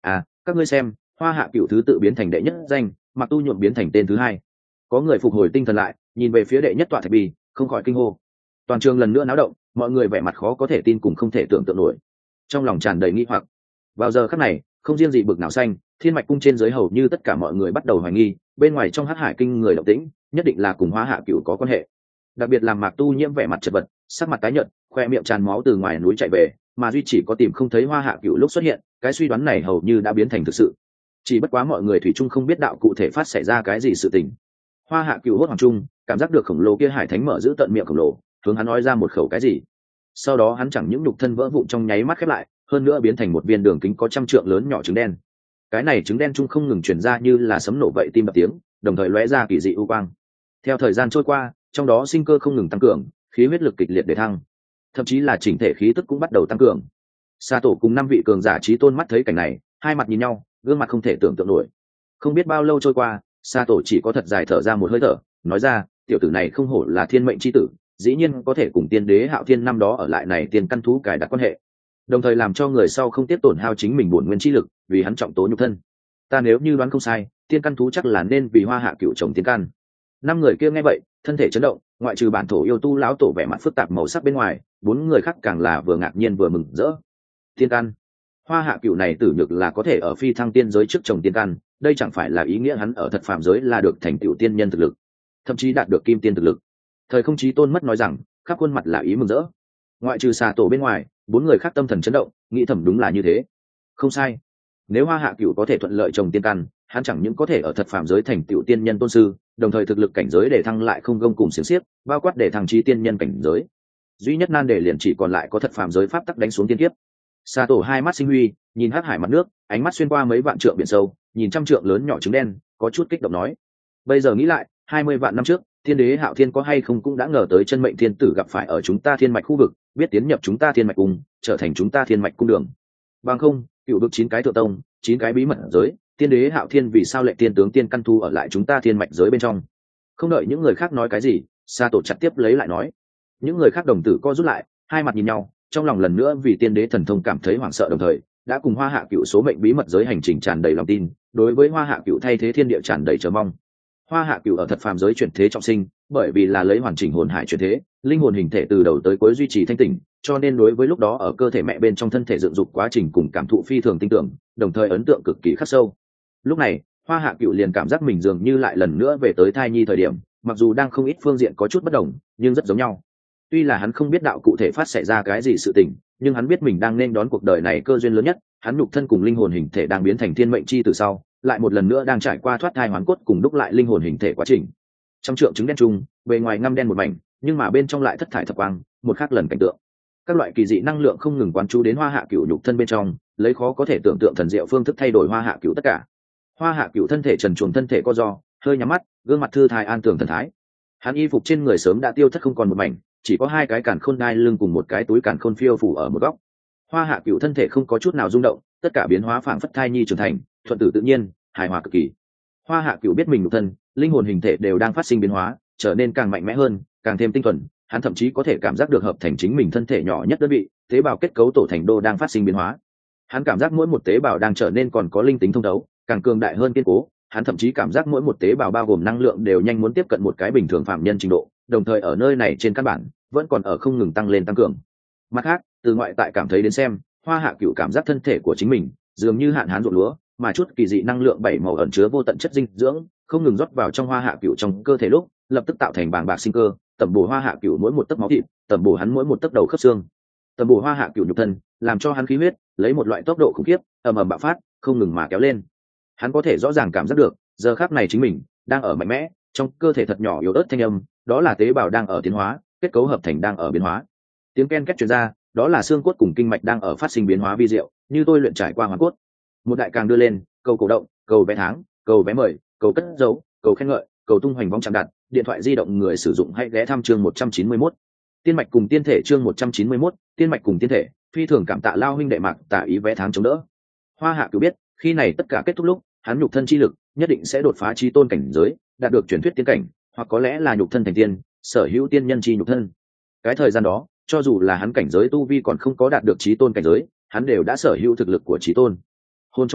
các ngươi xem, Hoa Hạ Cửu thứ tự biến thành đệ nhất danh, Mạc Tu nhuộm biến thành tên thứ hai. Có người phục hồi tinh thần lại, nhìn về phía đệ nhất tọa thạch bì, không khỏi kinh hô. Toàn trường lần nữa náo động, mọi người vẻ mặt khó có thể tin cùng không thể tưởng tượng nổi, trong lòng tràn đầy nghi hoặc. Vào giờ khắc này, không riêng gì bực nào xanh, Thiên Mạch cung trên dưới hầu như tất cả mọi người bắt đầu hoài nghi, bên ngoài trong Hắc Hải kinh người động tĩnh, nhất định là cùng Hoa Hạ Cửu có quan hệ. Đặc biệt là Mạc Tu nhiễm vẻ mặt chật vật, sắc mặt tái nhợt, khoe miệng tràn máu từ ngoài núi chạy về, mà duy chỉ có tìm không thấy Hoa Hạ Cửu lúc xuất hiện, cái suy đoán này hầu như đã biến thành thực sự. Chỉ bất quá mọi người thủy chung không biết đạo cụ thể phát xảy ra cái gì sự tình. Hoa Hạ Cửu hốt hoàng trung, cảm giác được khổng lồ kia hải thánh mở giữ tận miệng khổng lồ, hướng hắn nói ra một khẩu cái gì. Sau đó hắn chẳng những nhục thân vỡ vụn trong nháy mắt khép lại, hơn nữa biến thành một viên đường kính có 100 trượng lớn nhỏ trứng đen. Cái này trứng đen trung không ngừng truyền ra như là sấm nổ vậy tim đập tiếng, đồng thời lóe ra kỳ dị u quang. Theo thời gian trôi qua, trong đó sinh cơ không ngừng tăng cường, khí huyết lực kịch liệt để thăng, thậm chí là chỉnh thể khí tức cũng bắt đầu tăng cường. Sa tổ cùng 5 vị cường giả chí tôn mắt thấy cảnh này, hai mặt nhìn nhau, gương mặt không thể tưởng tượng nổi. Không biết bao lâu trôi qua, Sa tổ chỉ có thật dài thở ra một hơi thở, nói ra, tiểu tử này không hổ là thiên mệnh chi tử, dĩ nhiên có thể cùng tiên đế Hạo Thiên năm đó ở lại này tiền căn thú cài đặt quan hệ, đồng thời làm cho người sau không tiếp tổn hao chính mình bổn nguyên chi lực, vì hắn trọng tố nhục thân. Ta nếu như đoán không sai, tiên căn thú chắc là nên vì Hoa Hạ Cửu trồng tiên căn. 5 người kia nghe vậy, thân thể chấn động, ngoại trừ bản thổ yêu tu lão tổ vẻ mặt phức tạp màu sắc bên ngoài, 4 người khác càng là vừa ngạc nhiên vừa mừng rỡ. Tiên căn, Hoa Hạ Cửu này tử nhược là có thể ở phi thăng tiên giới trước trồng tiên căn, đây chẳng phải là ý nghĩa hắn ở thật phàm giới là được thành tựu tiên nhân thực lực, thậm chí đạt được kim tiên thực lực. Thời không chí tôn mất nói rằng, khắp khuôn mặt là ý mừng rỡ. Ngoại trừ Sa tổ bên ngoài, 4 người khác tâm thần chấn động, nghĩ thầm đúng là như thế. Không sai, nếu Hoa Hạ Cửu có thể thuận lợi trồng tiên căn, hắn chẳng những có thể ở thật phàm giới thành tựu tiên nhân tôn sư, đồng thời thực lực cảnh giới để thăng lại không gông cùng xiềng xiếc, bao quát để thăng chí tiên nhân cảnh giới. Duy nhất nan đề liền chỉ còn lại có thật phàm giới pháp tắc đánh xuống tiên kiếp. Sa tổ hai mắt sinh huy, nhìn Hắc Hải mặt nước, ánh mắt xuyên qua mấy vạn trượng biển sâu, nhìn trăm trượng lớn nhỏ trứng đen, có chút kích động nói: bây giờ nghĩ lại, 20 vạn năm trước, thiên đế Hạo Thiên có hay không cũng đã ngờ tới chân mệnh thiên tử gặp phải ở chúng ta thiên mạch khu vực, biết tiến nhập chúng ta thiên mạch cung, trở thành chúng ta thiên mạch cung đường. Bằng không, cựu vực 9 cái thượng tông, 9 cái bí mật giới, thiên đế Hạo Thiên vì sao lệ tiên tướng tiên căn thu ở lại chúng ta thiên mạch giới bên trong. Không đợi những người khác nói cái gì, Sa tổ chặt tiếp lấy lại nói. Những người khác đồng tử co rút lại, hai mặt nhìn nhau, trong lòng lần nữa vì tiên đế thần thông cảm thấy hoảng sợ, đồng thời đã cùng Hoa Hạ Cựu số mệnh bí mật giới hành trình tràn đầy lòng tin, đối với Hoa Hạ Cựu thay thế thiên địa tràn đầy chờ mong. Hoa Hạ Cựu ở thật phàm giới chuyển thế trọng sinh, bởi vì là lấy hoàn chỉnh hồn hải chuyển thế, linh hồn hình thể từ đầu tới cuối duy trì thanh tỉnh, cho nên đối với lúc đó ở cơ thể mẹ bên trong thân thể dựng dục quá trình cùng cảm thụ phi thường tinh tưởng, đồng thời ấn tượng cực kỳ khắc sâu. Lúc này, Hoa Hạ Cựu liền cảm giác mình dường như lại lần nữa về tới thai nhi thời điểm, mặc dù đang không ít phương diện có chút bất đồng, nhưng rất giống nhau. Tuy là hắn không biết đạo cụ thể phát xảy ra cái gì sự tình, nhưng hắn biết mình đang nên đón cuộc đời này cơ duyên lớn nhất, hắn nhục thân cùng linh hồn hình thể đang biến thành thiên mệnh chi từ sau, lại một lần nữa đang trải qua thoát thai hoán cốt cùng đúc lại linh hồn hình thể quá trình. Trong trượng trứng đen trung, bề ngoài ngăm đen một mảnh, nhưng mà bên trong lại thất thải thập quang, một khắc lần cảnh tượng. Các loại kỳ dị năng lượng không ngừng quán chú đến Hoa Hạ Cựu nhục thân bên trong, lấy khó có thể tưởng tượng thần diệu phương thức thay đổi Hoa Hạ Cựu tất cả. Hoa Hạ Cựu thân thể trần truồng, thân thể co ro, hơi nhắm mắt, gương mặt thư thái an tường thần thái. Hắn y phục trên người sớm đã tiêu thất không còn một mảnh, chỉ có 2 cái càn khôn đai lưng cùng một cái túi càn khôn phiêu phủ ở một góc. Hoa Hạ Cựu thân thể không có chút nào rung động, tất cả biến hóa phảng phất thai nhi trưởng thành, thuận tử tự nhiên, hài hòa cực kỳ. Hoa Hạ Cựu biết mình nhục thân, linh hồn hình thể đều đang phát sinh biến hóa, trở nên càng mạnh mẽ hơn, càng thêm tinh thuần. Hắn thậm chí có thể cảm giác được hợp thành chính mình thân thể nhỏ nhất đơn vị, tế bào kết cấu tổ thành đô đang phát sinh biến hóa. Hắn cảm giác mỗi một tế bào đang trở nên còn có linh tính thông đấu, càng cường đại hơn kiên cố. Hắn thậm chí cảm giác mỗi một tế bào bao gồm năng lượng đều nhanh muốn tiếp cận một cái bình thường phạm nhân trình độ, đồng thời ở nơi này trên căn bản vẫn còn ở không ngừng tăng lên tăng cường. Mặt khác, từ ngoại tại cảm thấy đến xem, Hoa Hạ Cựu cảm giác thân thể của chính mình dường như hạn hán ruộng lúa, mà chút kỳ dị năng lượng 7 màu ẩn chứa vô tận chất dinh dưỡng, không ngừng rót vào trong Hoa Hạ Cựu trong cơ thể lúc, lập tức tạo thành bàng bạc sinh cơ, tẩm bổ Hoa Hạ Cựu mỗi một tấc máu thịt, tẩm bổ hắn mỗi một tấc đầu khớp xương, tẩm bổ Hoa Hạ Cựu nhục thân, làm cho hắn khí huyết lấy một loại tốc độ khủng khiếp, ầm ầm bạo phát, không ngừng mà kéo lên. Hắn có thể rõ ràng cảm giác được, giờ khắc này chính mình đang ở mạnh mẽ, trong cơ thể thật nhỏ yếu ớt thanh âm, đó là tế bào đang ở tiến hóa, kết cấu hợp thành đang ở biến hóa. Tiếng ken két truyền ra, đó là xương cốt cùng kinh mạch đang ở phát sinh biến hóa vi diệu, như tôi luyện trải qua hoàn cốt. Một đại càng đưa lên, cầu cổ động, cầu vé tháng, cầu vé mời, cầu cất dấu, cầu khen ngợi, cầu tung hoành vong chạm đặt, điện thoại di động người sử dụng hãy ghé thăm chương 191. Tiên mạch cùng tiên thể chương 191, tiên mạch cùng tiên thể, phi thường cảm tạ Lao huynh đệ Mạc Tả ý vé tháng chống đỡ. Hoa Hạ Cựu biết, khi này tất cả kết thúc lúc, hắn nhục thân chi lực nhất định sẽ đột phá chí tôn cảnh giới, đạt được truyền thuyết tiên cảnh, hoặc có lẽ là nhục thân thành tiên, sở hữu tiên nhân chi nhục thân. Cái thời gian đó, cho dù là hắn cảnh giới tu vi còn không có đạt được chí tôn cảnh giới, hắn đều đã sở hữu thực lực của chí tôn. Hồn trong biển,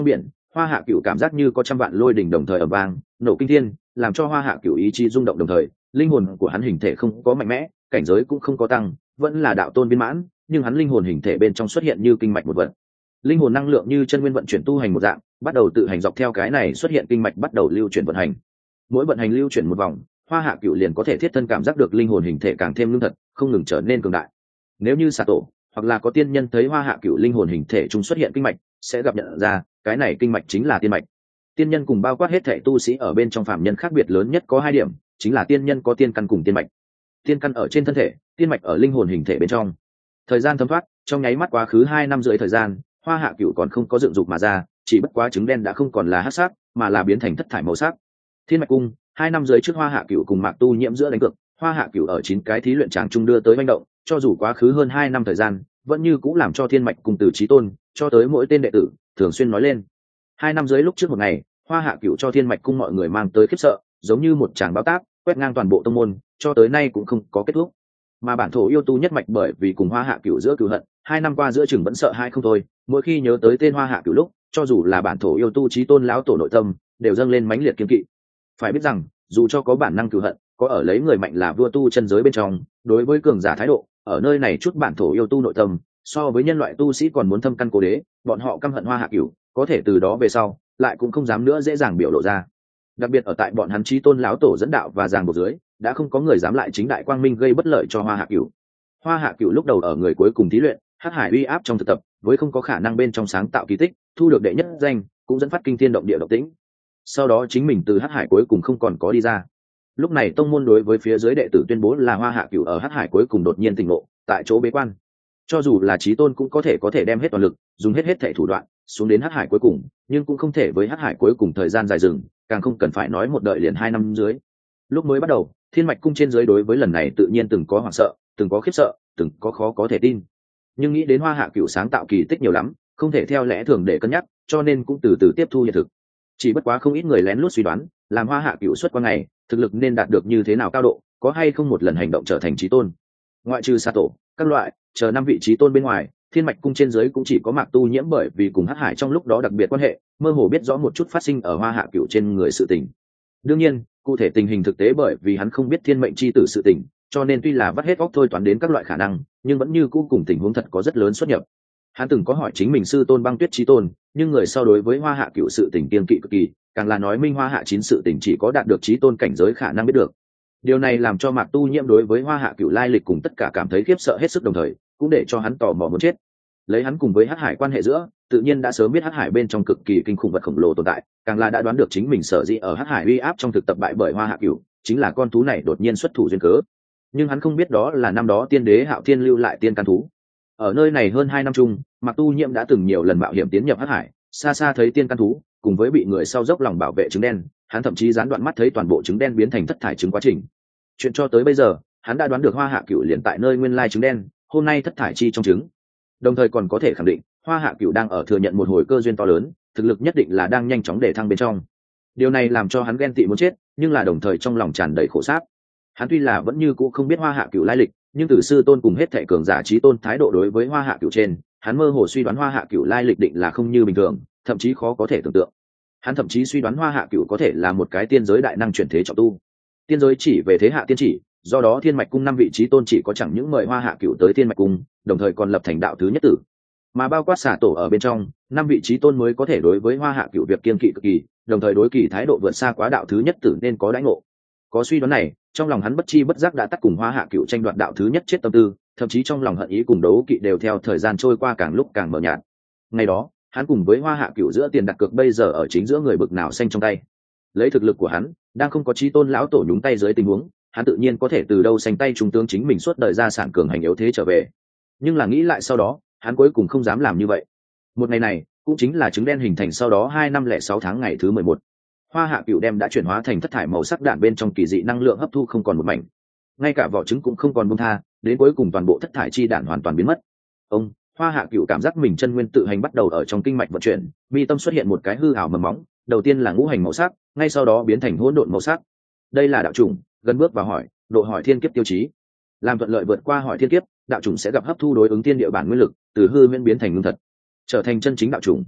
Hoa Hạ Cửu cảm giác như có trăm vạn lôi đình đồng thời ầm vang nổ kinh thiên, làm cho Hoa Hạ Cửu ý chí rung động, đồng thời linh hồn của hắn hình thể không có mạnh mẽ, cảnh giới cũng không có tăng, vẫn là đạo tôn viên mãn, nhưng hắn linh hồn hình thể bên trong xuất hiện như kinh mạch một vật, linh hồn năng lượng như chân nguyên vận chuyển tu hành một dạng, bắt đầu tự hành dọc theo cái này xuất hiện kinh mạch bắt đầu lưu chuyển vận hành. Mỗi vận hành lưu chuyển một vòng, Hoa Hạ Cửu liền có thể thiết thân cảm giác được linh hồn hình thể càng thêm lương thật, không ngừng trở nên cường đại. Nếu như xà tổ hoặc là có tiên nhân thấy Hoa Hạ Cửu linh hồn hình thể trung xuất hiện kinh mạch, sẽ gặp nhận ra cái này kinh mạch chính là tiên mạch. Tiên nhân cùng bao quát hết thảy tu sĩ ở bên trong phàm nhân khác biệt lớn nhất có hai điểm, chính là tiên nhân có tiên căn cùng tiên mạch. Tiên căn ở trên thân thể, tiên mạch ở linh hồn hình thể bên trong. Thời gian thấm thoát, trong nháy mắt quá khứ 2 năm rưỡi thời gian, Hoa Hạ Cửu còn không có dựng dục mà ra, chỉ bất quá trứng đen đã không còn là hắc sắc, mà là biến thành thất thải màu sắc. Thiên mạch cung, 2 năm rưỡi trước Hoa Hạ Cửu cùng Mạc Tu Nhiễm giữa đánh cược, Hoa Hạ Cửu ở 9 cái thí luyện tràng trung đưa tới manh động, cho dù quá khứ hơn 2 năm thời gian, vẫn như cũng làm cho Thiên mạch cung từ chí tôn cho tới mỗi tên đệ tử thường xuyên nói lên. 2 năm rưỡi lúc trước một ngày, Hoa Hạ Cửu cho Thiên mạch cung mọi người mang tới khiếp sợ, giống như một tràng bão táp, quét ngang toàn bộ tông môn, cho tới nay cũng không có kết thúc. Mà bản thổ yêu tu nhất mạch bởi vì cùng Hoa Hạ Cửu giữa cừu hận, 2 năm qua giữa chừng vẫn sợ hai không thôi, mỗi khi nhớ tới tên Hoa Hạ Cửu lúc, cho dù là bản thổ yêu tu chí tôn lão tổ nội tâm, đều dâng lên mãnh liệt kiên kỵ. Phải biết rằng, dù cho có bản năng cừu hận, có ở lấy người mạnh là vua tu chân giới bên trong, đối với cường giả thái độ, ở nơi này chút bản thổ yêu tu nội tâm, so với nhân loại tu sĩ còn muốn thâm căn cố đế, bọn họ căm hận Hoa Hạ Cửu, có thể từ đó về sau, lại cũng không dám nữa dễ dàng biểu lộ ra. Đặc biệt ở tại bọn hắn chí tôn lão tổ dẫn đạo và giằng buộc dưới, đã không có người dám lại chính đại quang minh gây bất lợi cho Hoa Hạ Cửu. Hoa Hạ Cửu lúc đầu ở người cuối cùng thí luyện, Hắc Hải uy áp trong thực tập, với không có khả năng bên trong sáng tạo kỳ tích, thu được đệ nhất danh, cũng dẫn phát kinh thiên động địa động tĩnh. Sau đó chính mình từ Hắc Hải cuối cùng không còn có đi ra. Lúc này tông môn đối với phía dưới đệ tử tuyên bố là Hoa Hạ Cửu ở Hắc Hải cuối cùng đột nhiên tỉnh ngộ, tại chỗ bế quan. Cho dù là chí tôn cũng có thể đem hết toàn lực, dùng hết thảy thủ đoạn, xuống đến Hắc Hải cuối cùng, nhưng cũng không thể với Hắc Hải cuối cùng thời gian dài dừng, càng không cần phải nói một đợi liền 2 năm dưới. Lúc mới bắt đầu, Thiên mạch cung trên dưới đối với lần này tự nhiên từng có hoảng sợ, từng có khiếp sợ, từng có khó có thể tin. Nhưng nghĩ đến Hoa Hạ Cửu sáng tạo kỳ tích nhiều lắm, không thể theo lẽ thường để cân nhắc, cho nên cũng từ từ tiếp thu hiện thực. Chỉ bất quá không ít người lén lút suy đoán, làm Hoa Hạ Cửu xuất qua ngày, thực lực nên đạt được như thế nào cao độ, có hay không một lần hành động trở thành chí tôn. Ngoại trừ Sa tổ, các loại, chờ 5 vị chí tôn bên ngoài, Thiên mạch cung trên dưới cũng chỉ có Mạc Tu Nhiễm bởi vì cùng Hắc Hải trong lúc đó đặc biệt quan hệ, mơ hồ biết rõ một chút phát sinh ở Hoa Hạ Cửu trên người sự tình. Đương nhiên, cụ thể tình hình thực tế bởi vì hắn không biết thiên mệnh chi tử sự tình, cho nên tuy là vắt hết óc thôi toán đến các loại khả năng, nhưng vẫn như cũ cùng tình huống thật có rất lớn xuất nhập. Hắn từng có hỏi chính mình sư tôn Băng Tuyết chí tôn, nhưng người sau đối với Hoa Hạ Cửu sự tình kiêng kỵ cực kỳ, càng là nói minh Hoa Hạ 9 sự tình chỉ có đạt được chí tôn cảnh giới khả năng biết được. Điều này làm cho Mạc Tu Nhiễm đối với Hoa Hạ Cửu lai lịch cùng tất cả cảm thấy khiếp sợ hết sức, đồng thời cũng để cho hắn tò mò muốn chết. Lấy hắn cùng với Hắc Hải quan hệ giữa, tự nhiên đã sớm biết Hắc Hải bên trong cực kỳ kinh khủng vật khổng lồ tồn tại, càng là đã đoán được chính mình sở dĩ ở Hắc Hải uy áp trong thực tập bại bởi Hoa Hạ Cửu, chính là con thú này đột nhiên xuất thủ duyên cớ. Nhưng hắn không biết đó là năm đó tiên đế Hạo Thiên lưu lại tiên căn thú. Ở nơi này hơn 2 năm chung, Mạc Tu Nhiễm đã từng nhiều lần mạo hiểm tiến nhập Hắc Hải, xa xa thấy tiên căn thú, cùng với bị người sau dốc lòng bảo vệ trứng đen, hắn thậm chí gián đoạn mắt thấy toàn bộ trứng đen biến thành thất thải trứng quá trình. Chuyện cho tới bây giờ, hắn đã đoán được Hoa Hạ Cửu liền tại nơi nguyên lai trứng đen, hôm nay thất thải chi trong trứng. Đồng thời còn có thể khẳng định, Hoa Hạ Cửu đang ở thừa nhận một hồi cơ duyên to lớn, thực lực nhất định là đang nhanh chóng để thăng bên trong. Điều này làm cho hắn ghen tị muốn chết, nhưng là đồng thời trong lòng tràn đầy khổ sáp. Hắn tuy là vẫn như cũ không biết Hoa Hạ Cửu lai lịch, nhưng từ sư tôn cùng hết thảy cường giả chí tôn thái độ đối với Hoa Hạ Cửu trên, hắn mơ hồ suy đoán Hoa Hạ Cửu lai lịch định là không như bình thường, thậm chí khó có thể tưởng tượng. Hắn thậm chí suy đoán Hoa Hạ Cửu có thể là một cái tiên giới đại năng chuyển thế trọng tu. Tiên giới chỉ về thế hạ tiên chỉ, do đó Thiên mạch cung 5 vị chí tôn chỉ có chẳng những mời Hoa Hạ Cửu tới Thiên mạch cung, đồng thời còn lập thành đạo thứ nhất tử. Mà bao quát xả tổ ở bên trong, 5 vị chí tôn mới có thể đối với Hoa Hạ Cửu việc kiên kỵ cực kỳ, đồng thời đối kỳ thái độ vượt xa quá đạo thứ nhất tử nên có đãi ngộ. Có suy đoán này, trong lòng hắn bất chi bất giác đã tắt cùng Hoa Hạ Cửu tranh đoạt đạo thứ nhất chết tâm tư, thậm chí trong lòng hận ý cùng đấu kỵ đều theo thời gian trôi qua càng lúc càng mờ nhạt. Ngày đó, hắn cùng với Hoa Hạ Cửu giữa tiền đặt cược bây giờ ở chính giữa người bực nào xanh trong tay. Lấy thực lực của hắn, đang không có chí tôn lão tổ nhúng tay dưới tình huống, hắn tự nhiên có thể từ đâu xanh tay trung tướng chính mình suốt đời gia sản cường hành yếu thế trở về. Nhưng là nghĩ lại sau đó, hắn cuối cùng không dám làm như vậy. Một ngày này, cũng chính là trứng đen hình thành sau đó 2 năm 06 tháng ngày thứ 11. Hoa Hạ Cửu đem đã chuyển hóa thành thất thải màu sắc đạn bên trong kỳ dị năng lượng hấp thu không còn một mảnh. Ngay cả vỏ trứng cũng không còn buông tha, đến cuối cùng toàn bộ thất thải chi đạn hoàn toàn biến mất. Hoa Hạ Cửu cảm giác mình chân nguyên tự hành bắt đầu ở trong kinh mạch vận chuyển, mi tâm xuất hiện một cái hư ảo mầm móng, đầu tiên là ngũ hành màu sắc, ngay sau đó biến thành hỗn độn màu sắc. Đây là đạo chủng, gần bước vào hỏi, độ hỏi thiên kiếp tiêu chí. Làm thuận lợi vượt qua hỏi thiên kiếp, đạo chủng sẽ gặp hấp thu đối ứng thiên địa bản nguyên lực, từ hư huyễn biến thành ngưng thật, trở thành chân chính đạo chủng.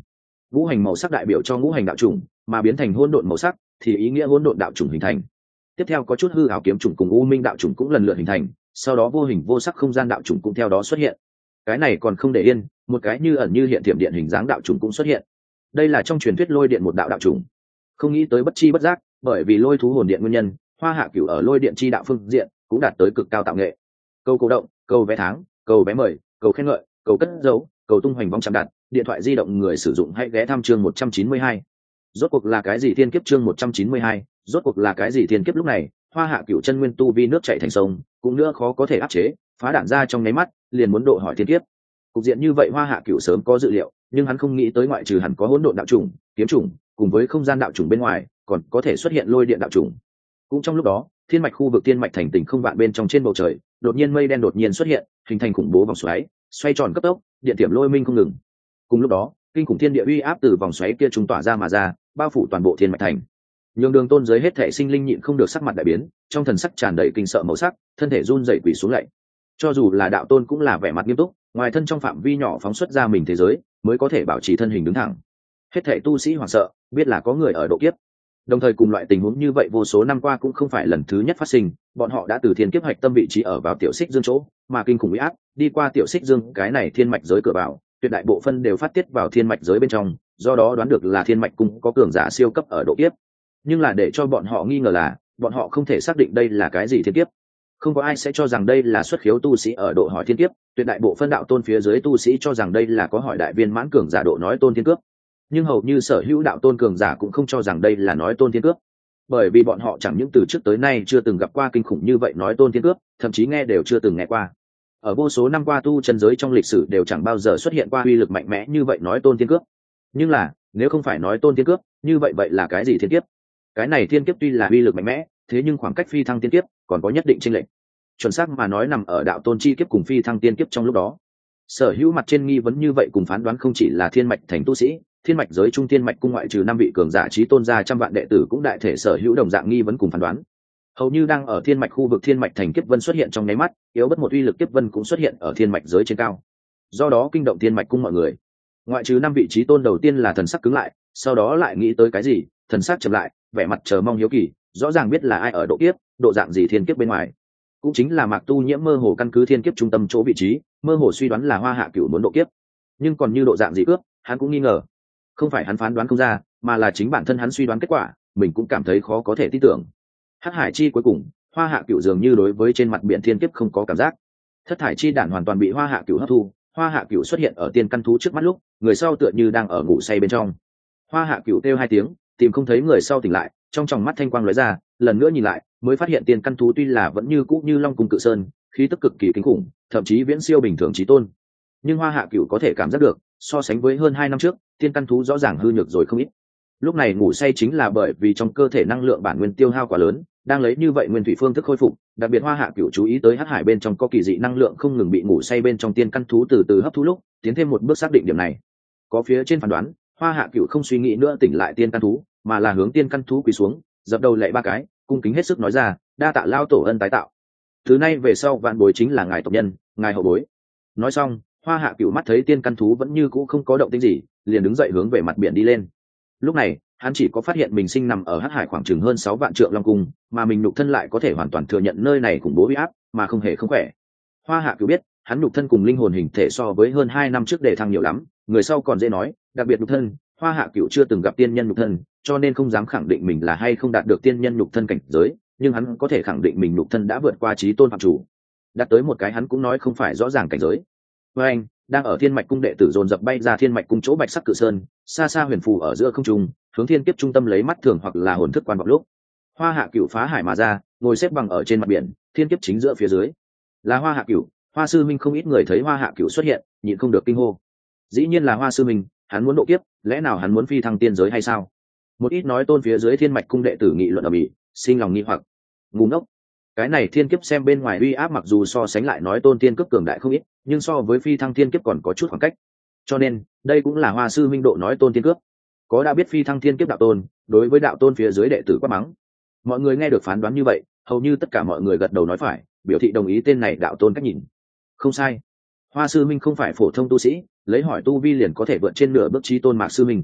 ngũ hành màu sắc đại biểu cho ngũ hành đạo chủng, mà biến thành hỗn độn màu sắc thì ý nghĩa hỗn độn đạo chủng hình thành. Tiếp theo có chút hư ảo kiếm chủng cùng u minh đạo chủng cũng lần lượt hình thành, sau đó vô hình vô sắc không gian đạo chủng cũng theo đó xuất hiện. Cái này còn không để yên, một cái như ẩn như hiện thiểm điện hình dáng đạo chủng cũng xuất hiện. Đây là trong truyền thuyết lôi điện một đạo đạo chủng. Không nghĩ tới bất chi bất giác, bởi vì lôi thú hồn điện nguyên nhân, Hoa Hạ Cửu ở lôi điện chi đạo phương diện cũng đạt tới cực cao tạo nghệ. Câu cổ động, câu vé tháng, câu vé mời, câu khen ngợi, câu cất dấu, cầu tung hoành vong chạm đặt, điện thoại di động người sử dụng hãy ghé thăm chương 192. Rốt cuộc là cái gì thiên kiếp chương 192, rốt cuộc là cái gì thiên kiếp lúc này, Hoa Hạ Cửu chân nguyên tu vi nước chảy thành sông, cũng nữa khó có thể áp chế, phá đạn ra trong nháy mắt, liền muốn độ hỏi thiên kiếp. Cục diện như vậy Hoa Hạ Cửu sớm có dự liệu, nhưng hắn không nghĩ tới ngoại trừ hẳn có hỗn độn đạo chủng, kiếm chủng, cùng với không gian đạo chủng bên ngoài, còn có thể xuất hiện lôi điện đạo chủng. Cũng trong lúc đó, thiên mạch khu vực thiên mạch thành tỉnh không vạn bên trong trên bầu trời, đột nhiên mây đen đột nhiên xuất hiện, hình thành khủng bố vòng xoáy, xoay tròn cấp tốc, điện tiềm lôi minh không ngừng. Cùng lúc đó, kinh khủng thiên địa uy áp từ vòng xoáy kia trung tỏa ra mà ra, bao phủ toàn bộ thiên mạch thành. Nhường Đường Tôn giới hết thảy sinh linh nhịn không được sắc mặt đại biến, trong thần sắc tràn đầy kinh sợ màu sắc, thân thể run rẩy quỳ xuống lạy. Cho dù là đạo tôn cũng là vẻ mặt nghiêm túc, ngoài thân trong phạm vi nhỏ phóng xuất ra mình thế giới, mới có thể bảo trì thân hình đứng thẳng. Hết thảy tu sĩ hoảng sợ, biết là có người ở độ kiếp. Đồng thời cùng loại tình huống như vậy vô số năm qua cũng không phải lần thứ nhất phát sinh, bọn họ đã từ thiên kiếp hạch tâm vị trí ở vào tiểu xích dương chỗ, mà kinh khủng uy áp đi qua tiểu xích dương cái này thiên mạch giới cửa vào, tuyệt đại bộ phân đều phát tiết vào thiên mạch giới bên trong, do đó đoán được là thiên mạch cung có cường giả siêu cấp ở độ kiếp. Nhưng là để cho bọn họ nghi ngờ là, bọn họ không thể xác định đây là cái gì thiên kiếp. Không có ai sẽ cho rằng đây là xuất khiếu tu sĩ ở độ hỏi thiên kiếp, tuyệt đại bộ phân đạo tôn phía dưới tu sĩ cho rằng đây là có hỏi đại viên mãn cường giả độ nói tôn thiên cước. Nhưng hầu như sở hữu đạo tôn cường giả cũng không cho rằng đây là nói tôn thiên cước, bởi vì bọn họ chẳng những từ trước tới nay chưa từng gặp qua kinh khủng như vậy nói tôn thiên cước, thậm chí nghe đều chưa từng nghe qua. Ở vô số năm qua tu chân giới trong lịch sử đều chẳng bao giờ xuất hiện qua uy lực mạnh mẽ như vậy nói tôn thiên cước. Nhưng là nếu không phải nói tôn thiên cước, như vậy là cái gì thiên kiếp? Cái này thiên kiếp tuy là uy lực mạnh mẽ, thế nhưng khoảng cách phi thăng tiên kiếp còn có nhất định chênh lệch. Chuẩn xác mà nói nằm ở đạo tôn chi kiếp cùng phi thăng tiên kiếp trong lúc đó. Sở hữu mặt trên nghi vấn như vậy cùng phán đoán không chỉ là thiên mạch thành tu sĩ, thiên mạch giới trung thiên mạch cung ngoại trừ 5 vị cường giả chí tôn ra trăm vạn đệ tử cũng đại thể sở hữu đồng dạng nghi vấn cùng phán đoán. Hầu như đang ở thiên mạch khu vực thiên mạch thành kiếp vân xuất hiện trong nháy mắt, yếu bất một uy lực kiếp vân cũng xuất hiện ở thiên mạch giới trên cao. Do đó kinh động thiên mạch cung mọi người. Ngoại trừ 5 vị chí tôn đầu tiên là thần sắc cứng lại, sau đó lại nghĩ tới cái gì, thần sắc chậm lại, vẻ mặt chờ mong hiếu kỳ, rõ ràng biết là ai ở độ kiếp, độ dạng gì thiên kiếp bên ngoài. Cũng chính là Mạc Tu Nhiễm mơ hồ căn cứ thiên kiếp trung tâm chỗ vị trí, mơ hồ suy đoán là Hoa Hạ Cửu muốn độ kiếp. Nhưng còn như độ dạng gì cướp, hắn cũng nghi ngờ. Không phải hắn phán đoán không ra, mà là chính bản thân hắn suy đoán kết quả, mình cũng cảm thấy khó có thể tin tưởng. Hắc Hải Chi cuối cùng, Hoa Hạ Cửu dường như đối với trên mặt biển thiên kiếp không có cảm giác. Thất thải chi đản hoàn toàn bị Hoa Hạ Cửu hấp thu, Hoa Hạ Cửu xuất hiện ở tiên căn thú trước mắt lúc, người sau tựa như đang ở ngủ say bên trong. Hoa Hạ Cửu kêu 2 tiếng, tìm không thấy người sau tỉnh lại, trong tròng mắt thanh quang lóe ra, lần nữa nhìn lại, mới phát hiện tiên căn thú tuy là vẫn như cũ như Long Cung Cự Sơn, khí tức cực kỳ kinh khủng, thậm chí viễn siêu bình thường chí tôn. Nhưng Hoa Hạ Cửu có thể cảm giác được, so sánh với hơn 2 năm trước, tiên căn thú rõ ràng hư nhược rồi không ít. Lúc này ngủ say chính là bởi vì trong cơ thể năng lượng bản nguyên tiêu hao quá lớn, đang lấy như vậy nguyên thủy phương thức khôi phục, đặc biệt Hoa Hạ Cửu chú ý tới hắc hải bên trong có kỳ dị năng lượng không ngừng bị ngủ say bên trong tiên căn thú từ từ hấp thu lúc, tiến thêm một bước xác định điểm này. Có phía trên phán đoán, Hoa Hạ Cửu không suy nghĩ nữa tỉnh lại tiên căn thú, mà là hướng tiên căn thú quỳ xuống, dập đầu lạy 3 cái, cung kính hết sức nói ra, đa tạ lao tổ ân tái tạo. Thứ nay về sau vạn bối chính là ngài tộc nhân, ngài hậu bối. Nói xong, Hoa Hạ Cửu mắt thấy tiên căn thú vẫn như cũ không có động tĩnh gì, liền đứng dậy hướng về mặt biển đi lên. Lúc này, hắn chỉ có phát hiện mình sinh nằm ở hắc hải khoảng chừng hơn 6 vạn trượng long cung, mà mình nhục thân lại có thể hoàn toàn thừa nhận nơi này khủng bố uy áp, mà không hề không khỏe. Hoa Hạ Cửu biết, hắn nhục thân cùng linh hồn hình thể so với hơn 2 năm trước đề thăng nhiều lắm, người sau còn dễ nói, đặc biệt nhục thân, Hoa Hạ Cửu chưa từng gặp tiên nhân nhục thân, cho nên không dám khẳng định mình là hay không đạt được tiên nhân nhục thân cảnh giới, nhưng hắn có thể khẳng định mình nhục thân đã vượt qua chí tôn phạm chủ. Đạt tới một cái hắn cũng nói không phải rõ ràng cảnh giới. Với anh, đang ở thiên mạch cung đệ tử dồn dập bay ra thiên mạch cung chỗ bạch sắc cự sơn, xa xa huyền phù ở giữa không trung, hướng thiên kiếp trung tâm lấy mắt thường hoặc là hồn thức quan vọng lúc. Hoa Hạ Cửu phá hải mà ra, ngồi xếp bằng ở trên mặt biển, thiên kiếp chính giữa phía dưới. Là Hoa Hạ Cửu, Hoa sư minh không ít người thấy Hoa Hạ Cửu xuất hiện, nhịn không được kinh hô. Dĩ nhiên là Hoa sư minh, hắn muốn độ kiếp, lẽ nào hắn muốn phi thăng tiên giới hay sao? Một ít nói tôn phía dưới thiên mạch cung đệ tử nghị luận ở mỹ, sinh lòng nghi hoặc. Ngu ngốc. Cái này thiên kiếp xem bên ngoài uy áp mặc dù so sánh lại nói tôn tiên cấp cường đại không ít, nhưng so với phi thăng thiên kiếp còn có chút khoảng cách. Cho nên, đây cũng là Hoa sư minh độ nói tôn tiên cướp. Có đã biết phi thăng thiên kiếp đạo tôn, đối với đạo tôn phía dưới đệ tử quát mắng. Mọi người nghe được phán đoán như vậy, hầu như tất cả mọi người gật đầu nói phải, biểu thị đồng ý tên này đạo tôn cách nhìn. Không sai. Hoa sư minh không phải phổ thông tu sĩ, lấy hỏi tu vi liền có thể vượt trên nửa bước chí tôn Mạc sư minh,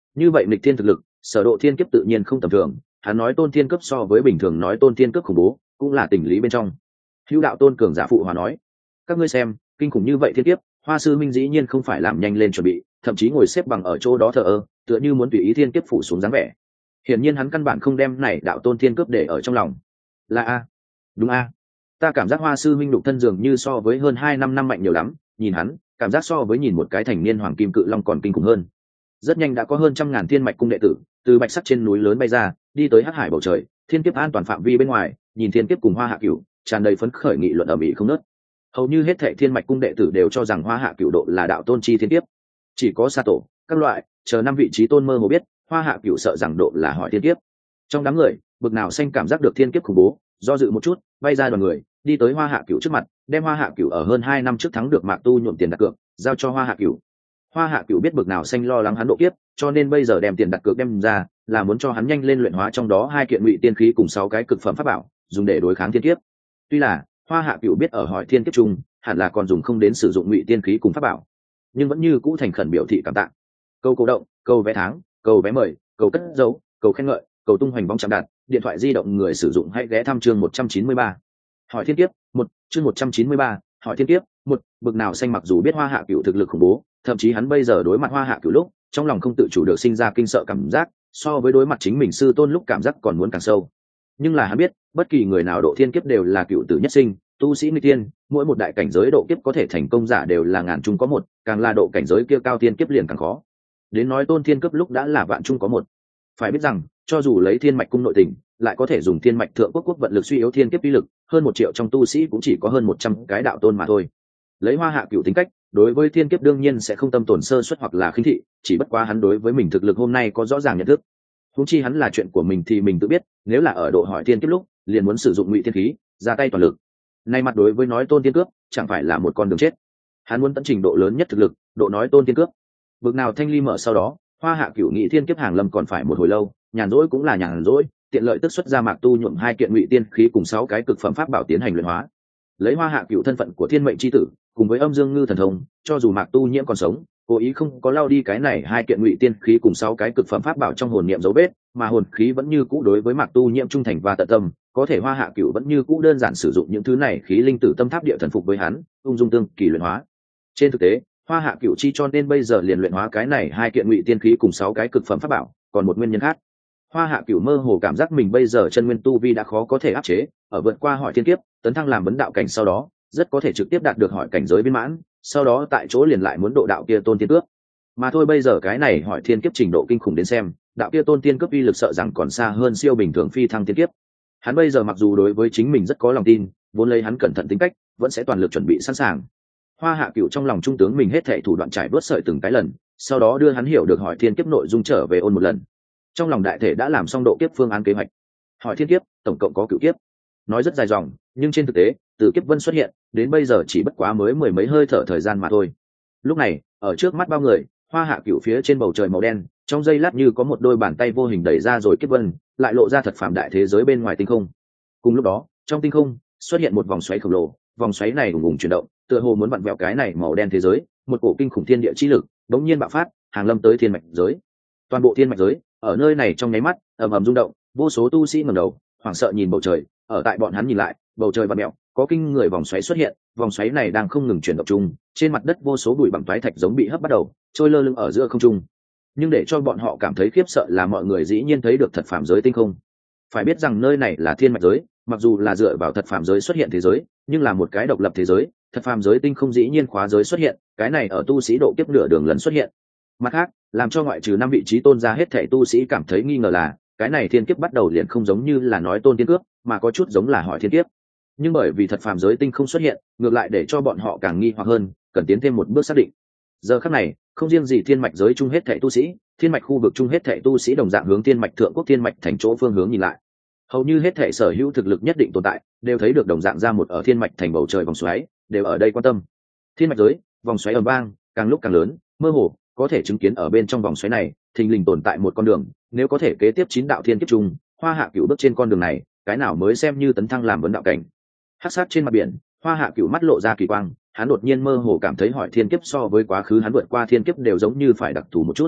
Như vậy nghịch thiên thực lực, sở độ thiên kiếp tự nhiên không tầm thường, hắn nói tôn thiên cấp so với bình thường nói tôn thiên cấp khủng bố cũng là tình lý bên trong. Hữu đạo tôn cường giả phụ hòa nói, các ngươi xem, kinh khủng như vậy thiên kiếp, Hoa sư minh dĩ nhiên không phải làm nhanh lên chuẩn bị, thậm chí ngồi xếp bằng ở chỗ đó thờ ơ, tựa như muốn tùy ý thiên kiếp phủ xuống dáng vẻ. Hiển nhiên hắn căn bản không đem này đạo tôn thiên cướp để ở trong lòng. Là a, đúng a. Ta cảm giác Hoa sư minh đục thân dường như so với hơn 2 năm mạnh nhiều lắm, nhìn hắn, cảm giác so với nhìn một cái thành niên hoàng kim cự long còn kinh khủng hơn. Rất nhanh đã có hơn 100.000 thiên mạch cung đệ tử từ bạch sắc trên núi lớn bay ra, đi tới hắc hải bầu trời, thiên kiếp an toàn phạm vi bên ngoài, nhìn thiên kiếp cùng Hoa Hạ Cửu, tràn đầy phấn khởi nghị luận ầm ĩ không ngớt. Hầu như hết thảy thiên mạch cung đệ tử đều cho rằng Hoa Hạ Cửu độ là đạo tôn chi thiên kiếp. Chỉ có Sa Tổ, các loại, chờ 5 vị trí tôn mơ hồ biết, Hoa Hạ Cửu sợ rằng độ là hỏi thiên kiếp. Trong đám người, bực nào xanh cảm giác được thiên kiếp khủng bố, do dự một chút, bay ra đoàn người, đi tới Hoa Hạ Cửu trước mặt, đem Hoa Hạ Cửu ở hơn 2 năm trước thắng được Mạc Tu nhuộm tiền đặt cược, giao cho Hoa Hạ Cửu. Hoa Hạ Cửu biết bực nào xanh lo lắng hắn độ kiếp, cho nên bây giờ đem tiền đặt cược đem ra, là muốn cho hắn nhanh lên luyện hóa trong đó 2 kiện ngụy tiên khí cùng 6 cái cực phẩm pháp bảo, dùng để đối kháng thiên kiếp. Tuy là Hoa Hạ Cửu biết ở hỏi thiên kiếp chung, hẳn là còn dùng không đến sử dụng ngụy tiên khí cùng pháp bảo, nhưng vẫn như cũ thành khẩn biểu thị cảm tạ. Câu cổ động, câu vé tháng, câu vé mời, câu cất dấu, câu khen ngợi, cầu tung hoành vong chạm đạt, điện thoại di động người sử dụng hãy ghé thăm chương 193. Hỏi thiên kiếp, chương 193, hỏi thiên kiếp, bực nào xanh mặc dù biết Hoa Hạ Cửu thực lực khủng bố, thậm chí hắn bây giờ đối mặt Hoa Hạ Cửu lúc, trong lòng không tự chủ được sinh ra kinh sợ cảm giác, so với đối mặt chính mình sư tôn lúc cảm giác còn muốn càng sâu. Nhưng là hắn biết, bất kỳ người nào độ thiên kiếp đều là cửu tử nhất sinh, tu sĩ nghịch tiên, mỗi một đại cảnh giới độ kiếp có thể thành công giả đều là ngàn chung có một, càng là độ cảnh giới kia cao thiên kiếp liền càng khó. Đến nói tôn thiên cấp lúc đã là vạn chung có một. Phải biết rằng, cho dù lấy thiên mạch cung nội tình, lại có thể dùng thiên mạch thượng quốc vận lực suy yếu thiên kiếp uy lực, hơn 1 triệu trong tu sĩ cũng chỉ có hơn 100 cái đạo tôn mà thôi. Lấy Hoa Hạ Cửu tính cách, đối với thiên kiếp đương nhiên sẽ không tâm tổn sơ suất hoặc là khinh thị, chỉ bất quá hắn đối với mình thực lực hôm nay có rõ ràng nhận thức. Huống chi hắn là chuyện của mình thì mình tự biết, nếu là ở độ hỏi thiên kiếp lúc, liền muốn sử dụng ngụy thiên khí, ra tay toàn lực. Nay mặt đối với nói tôn tiên cướp, chẳng phải là một con đường chết. Hắn muốn tận trình độ lớn nhất thực lực, độ nói tôn tiên cướp. Bực nào thanh ly mở sau đó, Hoa Hạ Cửu nghị thiên kiếp hàng lâm còn phải một hồi lâu, nhàn rỗi cũng là nhàn rỗi, tiện lợi tức xuất ra Mạc Tu nhuộm 2 kiện ngụy tiên khí cùng 6 cái cực phẩm pháp bảo tiến hành luyện hóa. Lấy Hoa Hạ Cửu thân phận của thiên mệnh chi tử, cùng với âm dương ngư thần thông, cho dù Mạc Tu nhiễm còn sống, cố ý không có lao đi cái này 2 kiện ngụy tiên khí cùng 6 cái cực phẩm pháp bảo trong hồn niệm dấu vết, mà hồn khí vẫn như cũ đối với Mạc Tu nhiễm trung thành và tận tâm, có thể Hoa Hạ Cửu vẫn như cũ đơn giản sử dụng những thứ này khí linh tử tâm tháp địa thần phục với hắn, ung dung tương kỳ luyện hóa. Trên thực tế, Hoa Hạ Cửu chi cho nên bây giờ liền luyện hóa cái này 2 kiện ngụy tiên khí cùng 6 cái cực phẩm pháp bảo, còn một nguyên nhân khác. Hoa Hạ Cửu mơ hồ cảm giác mình bây giờ chân nguyên tu vi đã khó có thể áp chế, ở vượt qua hỏi thiên kiếp, tấn thăng làm vấn đạo cảnh sau đó, rất có thể trực tiếp đạt được hỏi cảnh giới viên mãn, sau đó tại chỗ liền lại muốn độ đạo kia tôn tiên cướp. Mà thôi bây giờ cái này hỏi thiên kiếp trình độ kinh khủng đến xem, đạo kia tôn tiên cướp uy lực sợ rằng còn xa hơn siêu bình thường phi thăng tiên kiếp. Hắn bây giờ mặc dù đối với chính mình rất có lòng tin, vốn lấy hắn cẩn thận tính cách, vẫn sẽ toàn lực chuẩn bị sẵn sàng. Hoa Hạ Cửu trong lòng trung tướng mình hết thảy thủ đoạn trải bớt sợi từng cái lần, sau đó đưa hắn hiểu được hỏi thiên kiếp nội dung trở về ôn một lần. Trong lòng đại thể đã làm xong độ kiếp phương án kế hoạch. Hỏi thiên kiếp, tổng cộng có cửu kiếp. Nói rất dài dòng, nhưng trên thực tế, từ kiếp vân xuất hiện, đến bây giờ chỉ bất quá mới 10 mấy hơi thở thời gian mà thôi. Lúc này, ở trước mắt bao người, Hoa Hạ Cửu phía trên bầu trời màu đen, trong giây lát như có một đôi bàn tay vô hình đẩy ra rồi kiếp vân, lại lộ ra thật phàm đại thế giới bên ngoài tinh không. Cùng lúc đó, trong tinh không xuất hiện một vòng xoáy khổng lồ, vòng xoáy này ùng ùng chuyển động, tựa hồ muốn vặn vẹo cái này màu đen thế giới, một cổ kinh khủng thiên địa chi lực bỗng nhiên bạo phát, hàng lâm tới thiên mạch giới. Toàn bộ thiên mạch giới, ở nơi này trong nháy mắt, ầm ầm rung động, vô số tu sĩ ngẩng đầu, hoảng sợ nhìn bầu trời, ở tại bọn hắn nhìn lại, bầu trời vặn vẹo, có kinh người vòng xoáy xuất hiện, vòng xoáy này đang không ngừng chuyển động chung, trên mặt đất vô số bụi bặm toái thạch giống bị hấp bắt đầu trôi lơ lửng ở giữa không trung. Nhưng để cho bọn họ cảm thấy khiếp sợ là mọi người dĩ nhiên thấy được thật phàm giới tinh không. Phải biết rằng nơi này là thiên mạch giới, mặc dù là dựa vào thật phàm giới xuất hiện thế giới, nhưng là một cái độc lập thế giới, thật phàm giới tinh không dĩ nhiên khóa giới xuất hiện, cái này ở tu sĩ độ kiếp nửa đường lần xuất hiện. Mặt khác, làm cho ngoại trừ 5 vị trí tôn ra hết thảy tu sĩ cảm thấy nghi ngờ là, cái này thiên kiếp bắt đầu liền không giống như là nói tôn tiên cướp, mà có chút giống là hỏi thiên kiếp. Nhưng bởi vì thật phàm giới tinh không xuất hiện, ngược lại để cho bọn họ càng nghi hoặc hơn, cần tiến thêm một bước xác định. Giờ khắc này, không riêng gì thiên mạch giới chung hết thảy tu sĩ, thiên mạch khu vực chung hết thảy tu sĩ đồng dạng hướng thiên mạch thượng quốc thiên mạch thành chỗ phương hướng nhìn lại. Hầu như hết thảy sở hữu thực lực nhất định tồn tại, đều thấy được đồng dạng ra một ở thiên mạch thành bầu trời vòng xoáy, đều ở đây quan tâm. Thiên mạch giới, vòng xoáy ầm vang, càng lúc càng lớn, mơ hồ, có thể chứng kiến ở bên trong vòng xoáy này, thình lình tồn tại một con đường, nếu có thể kế tiếp 9 đạo thiên kiếp chung, Hoa Hạ Cửu bước trên con đường này, cái nào mới xem như tấn thăng làm vấn đạo cảnh. Hắc sát trên mặt biển, Hoa Hạ Cửu mắt lộ ra kỳ quang, hắn đột nhiên mơ hồ cảm thấy hỏi thiên kiếp so với quá khứ hắn vượt qua thiên kiếp đều giống như phải đặc thù một chút.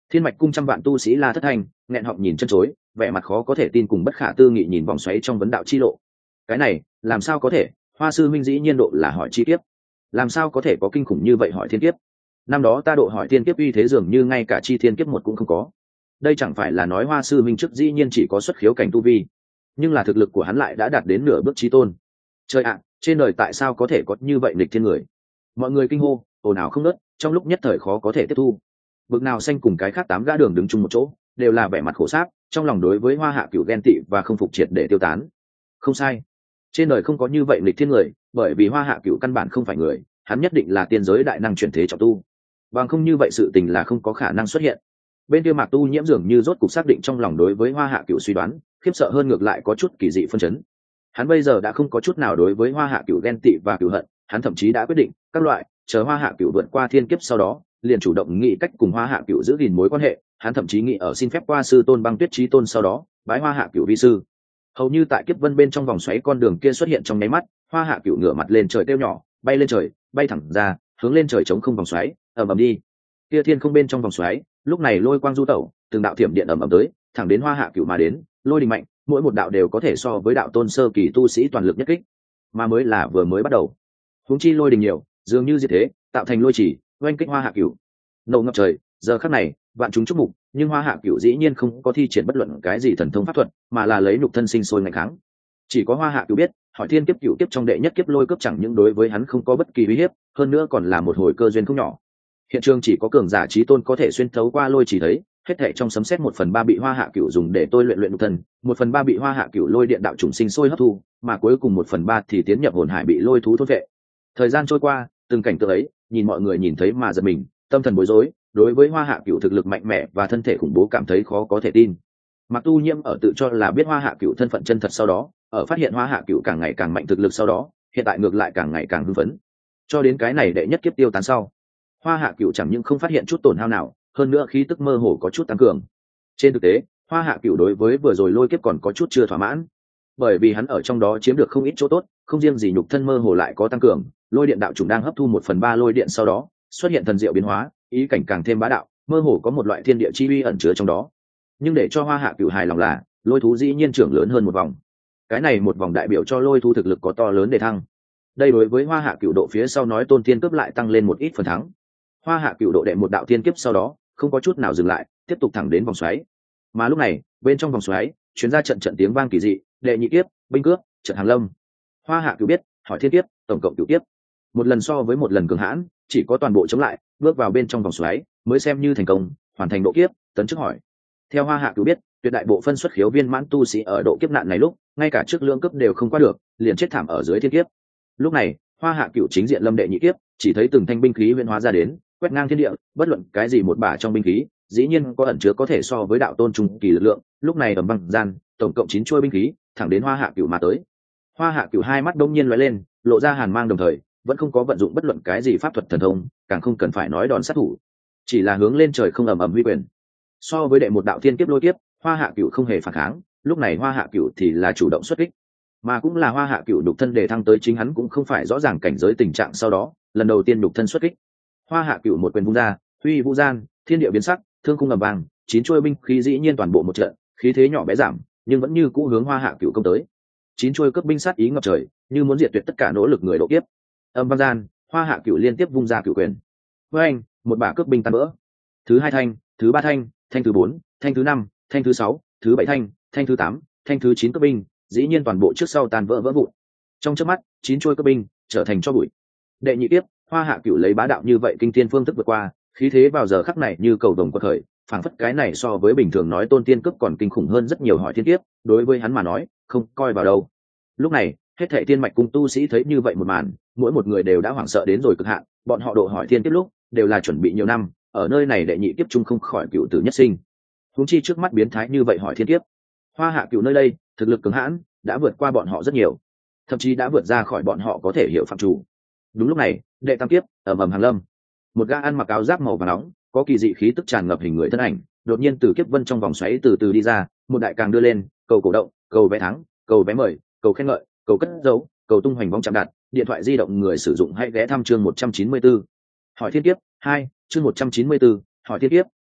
Thiên mạch cung trăm vạn tu sĩ la thất thanh nghẹn họng nhìn chân chối, vẻ mặt khó có thể tin cùng bất khả tư nghị nhìn vòng xoáy trong vấn đạo chi lộ. Cái này làm sao có thể? Hoa sư minh dĩ nhiên độ là hỏi chi kiếp, làm sao có thể có kinh khủng như vậy hỏi thiên kiếp? Năm đó ta độ hỏi thiên kiếp uy thế dường như ngay cả chi thiên kiếp một cũng không có. Đây chẳng phải là nói Hoa sư minh trước dĩ nhiên chỉ có xuất khiếu cảnh tu vi, nhưng là thực lực của hắn lại đã đạt đến nửa bước chí tôn. Trời ạ, trên đời tại sao có thể có như vậy nghịch thiên người? Mọi người kinh hô, ồn ào không ngớt, trong lúc nhất thời khó có thể tiếp thu. Bực nào xanh cùng cái khác 8 gã đường đứng chung một chỗ, đều là vẻ mặt khổ sáp, trong lòng đối với Hoa Hạ Cửu ghen tị và không phục triệt để tiêu tán. Không sai, trên đời không có như vậy nghịch thiên người, bởi vì Hoa Hạ Cửu căn bản không phải người, hắn nhất định là tiên giới đại năng chuyển thế trọng tu. Bằng không như vậy sự tình là không có khả năng xuất hiện. Bên kia Mạc Tu Nhiễm dường như rốt cục xác định trong lòng đối với Hoa Hạ Cửu suy đoán, khiếp sợ hơn ngược lại có chút kỳ dị phân chấn. Hắn bây giờ đã không có chút nào đối với Hoa Hạ Cửu ghen tị và cửu hận, hắn thậm chí đã quyết định các loại chờ Hoa Hạ Cửu vượt qua thiên kiếp sau đó, liền chủ động nghĩ cách cùng Hoa Hạ Cửu giữ gìn mối quan hệ. Hắn thậm chí nghĩ ở xin phép qua sư tôn Băng Tuyết Chí Tôn sau đó bái Hoa Hạ Cửu vi sư. Hầu như tại kiếp vân bên trong vòng xoáy con đường kia xuất hiện trong nháy mắt, Hoa Hạ Cửu ngửa mặt lên trời kêu nhỏ, bay lên trời, bay thẳng ra, hướng lên trời chống không vòng xoáy, ầm ầm đi. Kia thiên không bên trong vòng xoáy, lúc này lôi quang du tẩu, từng đạo thiểm điện ầm ầm tới, thẳng đến Hoa Hạ Cửu mà đến, lôi đình mạnh, mỗi một đạo đều có thể so với đạo tôn sơ kỳ tu sĩ toàn lực nhất kích, mà mới là vừa mới bắt đầu. Huống chi lôi đình nhiều, dường như diệt thế, tạo thành lôi chỉ, oanh kích Hoa Hạ Cửu. Nổ ngập trời, giờ khắc này, vạn chúng chúc mục, nhưng Hoa Hạ Cửu dĩ nhiên không có thi triển bất luận cái gì thần thông pháp thuật, mà là lấy nhục thân sinh sôi ngày kháng. Chỉ có Hoa Hạ Cửu biết, hỏi thiên kiếp cửu kiếp trong đệ nhất kiếp lôi cấp chẳng những đối với hắn không có bất kỳ uy hiếp, hơn nữa còn là một hồi cơ duyên không nhỏ. Hiện trường chỉ có cường giả chí tôn có thể xuyên thấu qua lôi chỉ thấy, hết thảy trong sấm sét 1/3 bị Hoa Hạ Cửu dùng để tôi luyện nhục thân, 1/3 bị Hoa Hạ Cửu lôi điện đạo chủng sinh sôi hấp thu, mà cuối cùng 1/3 thì tiến nhập hồn hải bị lôi thú thôn vệ. Thời gian trôi qua, từng cảnh tượng ấy, nhìn mọi người nhìn thấy mà giật mình, tâm thần bối rối, đối với Hoa Hạ Cửu thực lực mạnh mẽ và thân thể khủng bố cảm thấy khó có thể tin. Mặc Tu Nhiễm ở tự cho là biết Hoa Hạ Cửu thân phận chân thật sau đó, ở phát hiện Hoa Hạ Cửu càng ngày càng mạnh thực lực sau đó, hiện tại ngược lại càng ngày càng hưng phấn. Cho đến cái này đệ nhất kiếp tiêu tán sau, Hoa Hạ Cửu chẳng những không phát hiện chút tổn hao nào, hơn nữa khí tức mơ hồ có chút tăng cường. Trên thực tế, Hoa Hạ Cửu đối với vừa rồi lôi kiếp còn có chút chưa thỏa mãn, bởi vì hắn ở trong đó chiếm được không ít chỗ tốt, không riêng gì nhục thân mơ hồ lại có tăng cường, lôi điện đạo chủng đang hấp thu 1/3 lôi điện sau đó, xuất hiện thần diệu biến hóa, ý cảnh càng thêm bá đạo, mơ hồ có một loại thiên địa chi uy ẩn chứa trong đó. Nhưng để cho Hoa Hạ Cửu hài lòng là, lôi thú dĩ nhiên trưởng lớn hơn một vòng. Cái này một vòng đại biểu cho lôi thú thực lực có to lớn để thăng. Đây đối với Hoa Hạ Cửu độ phía sau nói tôn thiên cướp lại tăng lên một ít phần thắng. Hoa Hạ Cửu độ đệ một đạo thiên kiếp sau đó, không có chút nào dừng lại, tiếp tục thẳng đến vòng xoáy. Mà lúc này, bên trong vòng xoáy, truyền ra trận trận tiếng vang kỳ dị, đệ nhị kiếp, binh cướp, trận hàng lâm. Hoa Hạ Cửu biết, hỏi thiên kiếp, tổng cộng cửu kiếp. Một lần so với một lần cường hãn, chỉ có toàn bộ chống lại, bước vào bên trong vòng xoáy, mới xem như thành công, hoàn thành độ kiếp, tấn chức hỏi. Theo Hoa Hạ Cửu biết, tuyệt đại bộ phân xuất khiếu viên mãn tu sĩ ở độ kiếp nạn này lúc, ngay cả trước lượng cấp đều không qua được, liền chết thảm ở dưới thiên kiếp. Lúc này, Hoa Hạ Cửu chính diện lâm đệ nhị kiếp, chỉ thấy từng thanh binh khí huyễn hóa ra đến, quét ngang thiên địa, bất luận cái gì một bả trong binh khí, dĩ nhiên có ẩn chứa có thể so với đạo tôn trung kỳ lực lượng. Lúc này ầm băng gian, tổng cộng 9 chuôi binh khí, thẳng đến Hoa Hạ Cửu mà tới. Hoa Hạ Cửu hai mắt đông nhiên lóe lên, lộ ra hàn mang, đồng thời vẫn không có vận dụng bất luận cái gì pháp thuật thần thông, càng không cần phải nói đòn sát thủ, chỉ là hướng lên trời không ầm ầm huy quyền. So với đệ một đạo thiên kiếp lôi kiếp, Hoa Hạ Cửu không hề phản kháng, lúc này Hoa Hạ Cửu thì là chủ động xuất kích, mà cũng là Hoa Hạ Cửu đục thân đề thăng tới chính hắn cũng không phải rõ ràng cảnh giới tình trạng sau đó, lần đầu tiên đục thân xuất kích. Hoa Hạ Cửu một quyền vung ra, huy vũ gian, thiên địa biến sắc, thương khung ầm vang, 9 chuôi binh khí dĩ nhiên toàn bộ một trận, khí thế nhỏ bé giảm, nhưng vẫn như cũ hướng Hoa Hạ Cửu công tới. 9 chuôi cướp binh sát ý ngập trời, như muốn diệt tuyệt tất cả nỗ lực người độ kiếp. Âm vang gian, Hoa Hạ Cửu liên tiếp vung ra cửu quyền. Với anh, một bả cướp binh tan vỡ. Thứ hai thanh, thứ ba thanh, thanh thứ 4, thanh thứ 5, thanh thứ 6, thứ 7 thanh, thanh thứ 8, thanh thứ 9 cướp binh, dĩ nhiên toàn bộ trước sau tan vỡ vỡ vụn. Trong chớp mắt, 9 chuôi cướp binh trở thành tro bụi. Đệ nhị tiếp, Hoa Hạ Cửu lấy bá đạo như vậy kinh thiên phương thức vượt qua, khí thế vào giờ khắc này như cầu đồng quật khởi, phảng phất cái này so với bình thường nói tôn tiên cấp còn kinh khủng hơn rất nhiều hỏi thiên kiếp, đối với hắn mà nói, không coi vào đâu. Lúc này, hết thảy tiên mạch cung tu sĩ thấy như vậy một màn, mỗi một người đều đã hoảng sợ đến rồi cực hạn, bọn họ độ hỏi thiên kiếp lúc, đều là chuẩn bị nhiều năm, ở nơi này đệ nhị kiếp chung không khỏi cựu tử nhất sinh. Huống chi trước mắt biến thái như vậy hỏi thiên kiếp. Hoa Hạ Cửu nơi đây, thực lực cứng hãn, đã vượt qua bọn họ rất nhiều, thậm chí đã vượt ra khỏi bọn họ có thể hiểu phạm chủ. Đúng lúc này, đệ tam kiếp ầm ầm hàng lâm. Một gã ăn mặc áo giáp màu vàng nóng, có kỳ dị khí tức tràn ngập hình người thân ảnh, đột nhiên từ kiếp vân trong vòng xoáy từ từ đi ra, một đại càng đưa lên, cầu cổ động, cầu vé thắng, cầu vé mời, cầu khen ngợi, cầu cất dấu, cầu tung hoành vong chạm đặt, điện thoại di động người sử dụng hãy ghé thăm chương 194. Hỏi thiên kiếp 2, chương 194, hỏi thiên kiếp 2,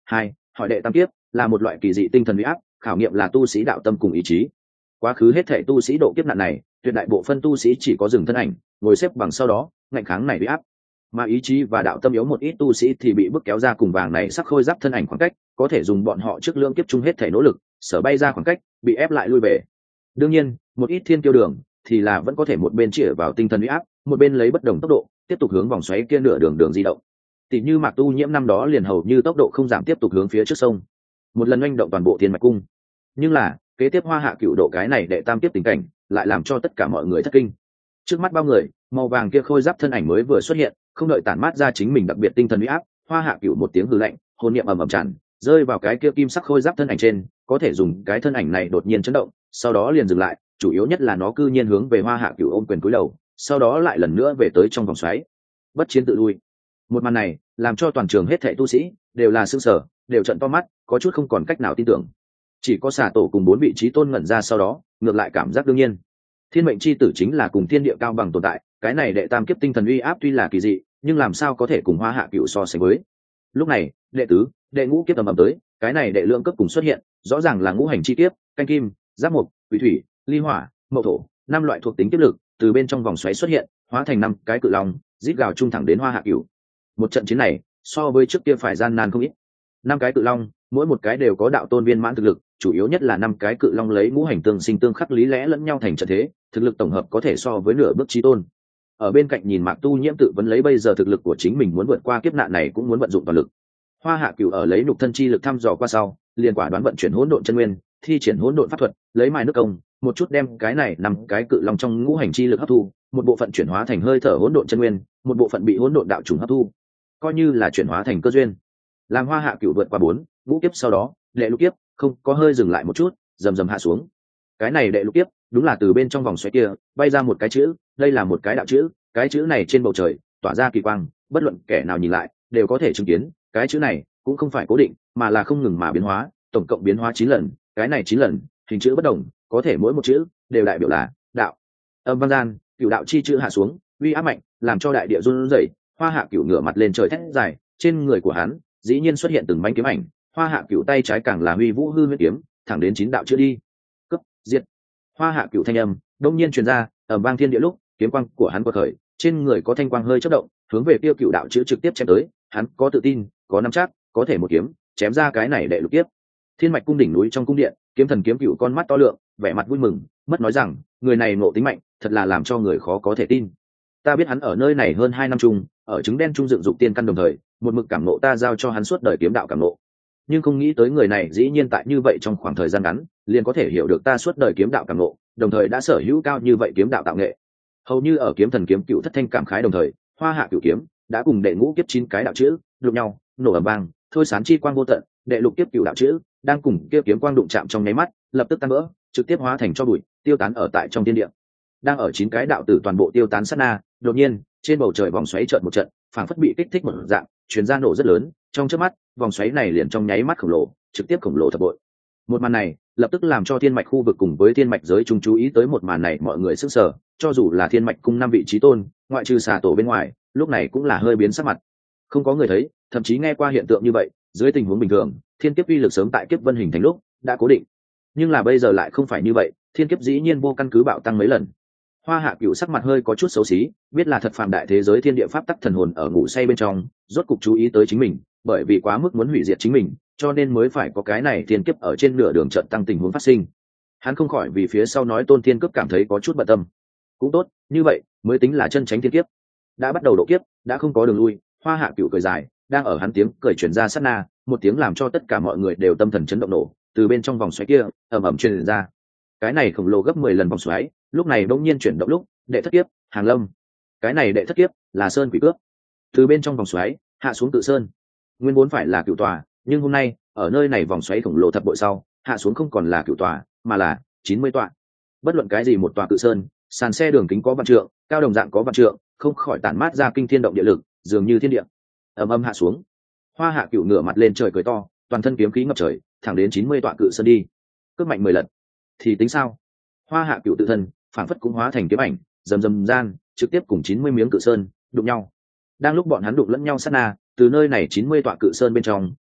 hỏi đệ tam kiếp là một loại kỳ dị tinh thần uy áp, khảo nghiệm là tu sĩ đạo tâm cùng ý chí. Quá khứ hết thể tu sĩ độ kiếp nạn này, tuyệt đại bộ phân tu sĩ chỉ có dừng thân ảnh ngồi xếp bằng, sau đó ngạnh kháng này uy áp, mà ý chí và đạo tâm yếu một ít tu sĩ thì bị bức kéo ra cùng vàng này sắc khôi giáp thân ảnh khoảng cách, có thể dùng bọn họ trước lưỡng kiếp chung hết thể nỗ lực sở bay ra khoảng cách, bị ép lại lui về. Đương nhiên một ít thiên kiêu đường thì là vẫn có thể một bên chĩa vào tinh thần uy áp, một bên lấy bất đồng tốc độ tiếp tục hướng vòng xoáy kia nửa đường di động. Tỷ như Mạc Tu Nhiễm năm đó liền hầu như tốc độ không giảm tiếp tục hướng phía trước sông, một lần oanh động toàn bộ thiên mạch cung. Nhưng là kế tiếp Hoa Hạ Cựu độ cái này đệ tam tiếp tình cảnh lại làm cho tất cả mọi người thất kinh. Trước mắt bao người, màu vàng kia khôi giáp thân ảnh mới vừa xuất hiện, không đợi tản mát ra chính mình đặc biệt tinh thần uy áp, Hoa Hạ Cựu một tiếng hừ lạnh, hồn niệm ầm ầm tràn rơi vào cái kia kim sắc khôi giáp thân ảnh trên, có thể dùng cái thân ảnh này đột nhiên chấn động, sau đó liền dừng lại, chủ yếu nhất là nó cư nhiên hướng về Hoa Hạ Cựu ôm quyền cúi đầu, sau đó lại lần nữa về tới trong vòng xoáy, bất chiến tự lui. Một màn này làm cho toàn trường hết thảy tu sĩ đều là sững sờ, đều trợn to mắt, có chút không còn cách nào tin tưởng. Chỉ có Xà Tổ cùng 4 vị trí tôn ngẩn ra, sau đó ngược lại cảm giác đương nhiên. Thiên mệnh chi tử chính là cùng thiên địa cao bằng tồn tại, cái này đệ tam kiếp tinh thần uy áp tuy là kỳ dị, nhưng làm sao có thể cùng Hoa Hạ Cựu so sánh với. Lúc này đệ tứ đệ ngũ kiếp ầm ầm tới, cái này đệ lượng cấp cùng xuất hiện, rõ ràng là ngũ hành chi kiếp, canh kim, giáp mộc, thủy thủy, ly hỏa, mậu thổ, 5 loại thuộc tính kiếp lực từ bên trong vòng xoáy xuất hiện, hóa thành 5 cái cự long rít gào trung thẳng đến Hoa Hạ Cựu. Một trận chiến này so với trước kia phải gian nan không ít. 5 cái cự long mỗi một cái đều có đạo tôn viên mãn thực lực, chủ yếu nhất là 5 cái cự long lấy ngũ hành tương sinh tương khắc lý lẽ lẫn nhau thành trận thế, thực lực tổng hợp có thể so với nửa bước chí tôn. Ở bên cạnh nhìn Mạc Tu Nhiễm tự vấn lấy bây giờ thực lực của chính mình muốn vượt qua kiếp nạn này cũng muốn vận dụng toàn lực. Hoa Hạ Cựu ở lấy nhục thân chi lực thăm dò qua sau, liền quả đoán vận chuyển hỗn độn chân nguyên, thi triển hỗn độn pháp thuật, lấy mài nước công, một chút đem cái này 5 cái cự long trong ngũ hành chi lực hấp thu, một bộ phận chuyển hóa thành hơi thở hỗn độn chân nguyên, một bộ phận bị hỗn độn đạo trùng hấp thu, coi như là chuyển hóa thành cơ duyên. Làm Hoa Hạ Cựu vượt qua 4 ngũ kiếp sau đó, đệ lục kiếp không có hơi dừng lại một chút, rầm rầm hạ xuống. Cái này đệ lục kiếp đúng là từ bên trong vòng xoáy kia bay ra một cái chữ, đây là một cái đạo chữ, cái chữ này trên bầu trời tỏa ra kỳ quang, bất luận kẻ nào nhìn lại đều có thể chứng kiến, cái chữ này cũng không phải cố định mà là không ngừng mà biến hóa, tổng cộng biến hóa 9 lần, cái này 9 lần hình chữ bất đồng, có thể mỗi một chữ đều đại biểu là đạo. Âm vang gian, Cựu đạo chi chữ hạ xuống, uy áp mạnh, làm cho đại địa run rẩy. Hoa Hạ Cựu ngửa mặt lên trời thét dài, trên người của hắn dĩ nhiên xuất hiện từng mảnh kiếm ảnh, Hoa Hạ Cựu tay trái càng là huy vũ hư huyết kiếm, thẳng đến 9 đạo chữ đi. Cấp, diệt. Hoa Hạ Cựu thanh âm đông nhiên truyền ra, ở vang thiên địa lúc, kiếm quang của hắn quật khởi, trên người có thanh quang hơi chớp động, hướng về tiêu Cựu đạo chữ trực tiếp chém tới, hắn có tự tin, có nắm chắc, có thể một kiếm chém ra cái này đệ lục kiếp. Thiên mạch cung đỉnh núi trong cung điện, kiếm thần Kiếm Cựu con mắt to lượng, vẻ mặt vui mừng, mất nói rằng, người này ngộ tính mạnh, thật là làm cho người khó có thể tin. Ta biết hắn ở nơi này hơn 2 năm chung, ở trứng đen trung dựng dục tiên căn đồng thời, một mực cảm ngộ ta giao cho hắn suốt đời kiếm đạo cảm ngộ. Nhưng không nghĩ tới người này dĩ nhiên tại như vậy trong khoảng thời gian ngắn, liền có thể hiểu được ta suốt đời kiếm đạo cảm ngộ, đồng thời đã sở hữu cao như vậy kiếm đạo tạo nghệ. Hầu như ở kiếm thần Kiếm Cựu thất thanh cảm khái đồng thời, Hoa Hạ Cựu kiếm đã cùng đệ ngũ kiếp 9 cái đạo chữ đụng nhau, nổ ầm vang, thôi sán chi quang vô tận, đệ lục kiếp Cựu đạo chữ đang cùng kia kiếm quang đụng chạm trong nháy mắt, lập tức tan vỡ, trực tiếp hóa thành tro bụi, tiêu tán ở tại trong thiên địa. Đang ở 9 cái đạo tử toàn bộ tiêu tán sát na, đột nhiên trên bầu trời vòng xoáy chợt một trận, phảng phất bị kích thích một dạng, truyền ra nổ rất lớn, trong chớp mắt vòng xoáy này liền trong nháy mắt khổng lồ, trực tiếp khổng lồ thập bội. Một màn này lập tức làm cho thiên mạch khu vực cùng với thiên mạch giới chúng chú ý tới một màn này, mọi người sững sờ, cho dù là thiên mạch cung 5 vị trí tôn, ngoại trừ Xà Tổ bên ngoài, lúc này cũng là hơi biến sắc mặt. Không có người thấy, thậm chí nghe qua hiện tượng như vậy, dưới tình huống bình thường, thiên kiếp uy lực sớm tại kiếp vân hình thành lúc đã cố định, nhưng là bây giờ lại không phải như vậy, thiên kiếp dĩ nhiên vô căn cứ bạo tăng mấy lần. Hoa Hạ Cựu sắc mặt hơi có chút xấu xí, biết là thật phàm đại thế giới thiên địa pháp tắc thần hồn ở ngủ say bên trong, rốt cục chú ý tới chính mình, bởi vì quá mức muốn hủy diệt chính mình, cho nên mới phải có cái này thiên kiếp ở trên nửa đường trận tăng tình huống phát sinh. Hắn không khỏi vì phía sau nói Tôn Thiên Cướp cảm thấy có chút bận tâm. Cũng tốt, như vậy mới tính là chân tránh thiên kiếp. Đã bắt đầu độ kiếp, đã không có đường lui. Hoa Hạ Cựu cười dài, đang ở hắn tiếng cười truyền ra sát na, một tiếng làm cho tất cả mọi người đều tâm thần chấn động nổ, từ bên trong vòng xoáy kia ầm ầm truyền ra. Cái này khổng lồ gấp 10 lần vòng xoáy, lúc này bỗng nhiên chuyển động lúc, đệ thất kiếp, Hàng Lâm. Cái này đệ thất kiếp là Sơn Quỷ Cướp. Từ bên trong vòng xoáy hạ xuống tự sơn. Nguyên vốn phải là Cựu tòa, nhưng hôm nay ở nơi này vòng xoáy khổng lồ thập bội sau, hạ xuống không còn là Cựu tòa, mà là 90 tọa. Bất luận cái gì một tòa cự sơn, sàn xe đường kính có vạn trượng, cao đồng dạng có vạn trượng, không khỏi tản mát ra kinh thiên động địa lực, dường như thiên địa. Ầm ầm hạ xuống. Hoa Hạ Cựu ngửa mặt lên trời cười to, toàn thân kiếm khí ngập trời, thẳng đến 90 tọa cự sơn đi. Cướp mạnh 10 lần. Thì tính sao? Hoa Hạ Cựu tự thân phản phất cũng hóa thành kiếm ảnh, rầm rầm gian, trực tiếp cùng 90 miếng cự sơn đụng nhau. Đang lúc bọn hắn đụng lẫn nhau sát na, từ nơi này 90 tọa cự sơn bên trong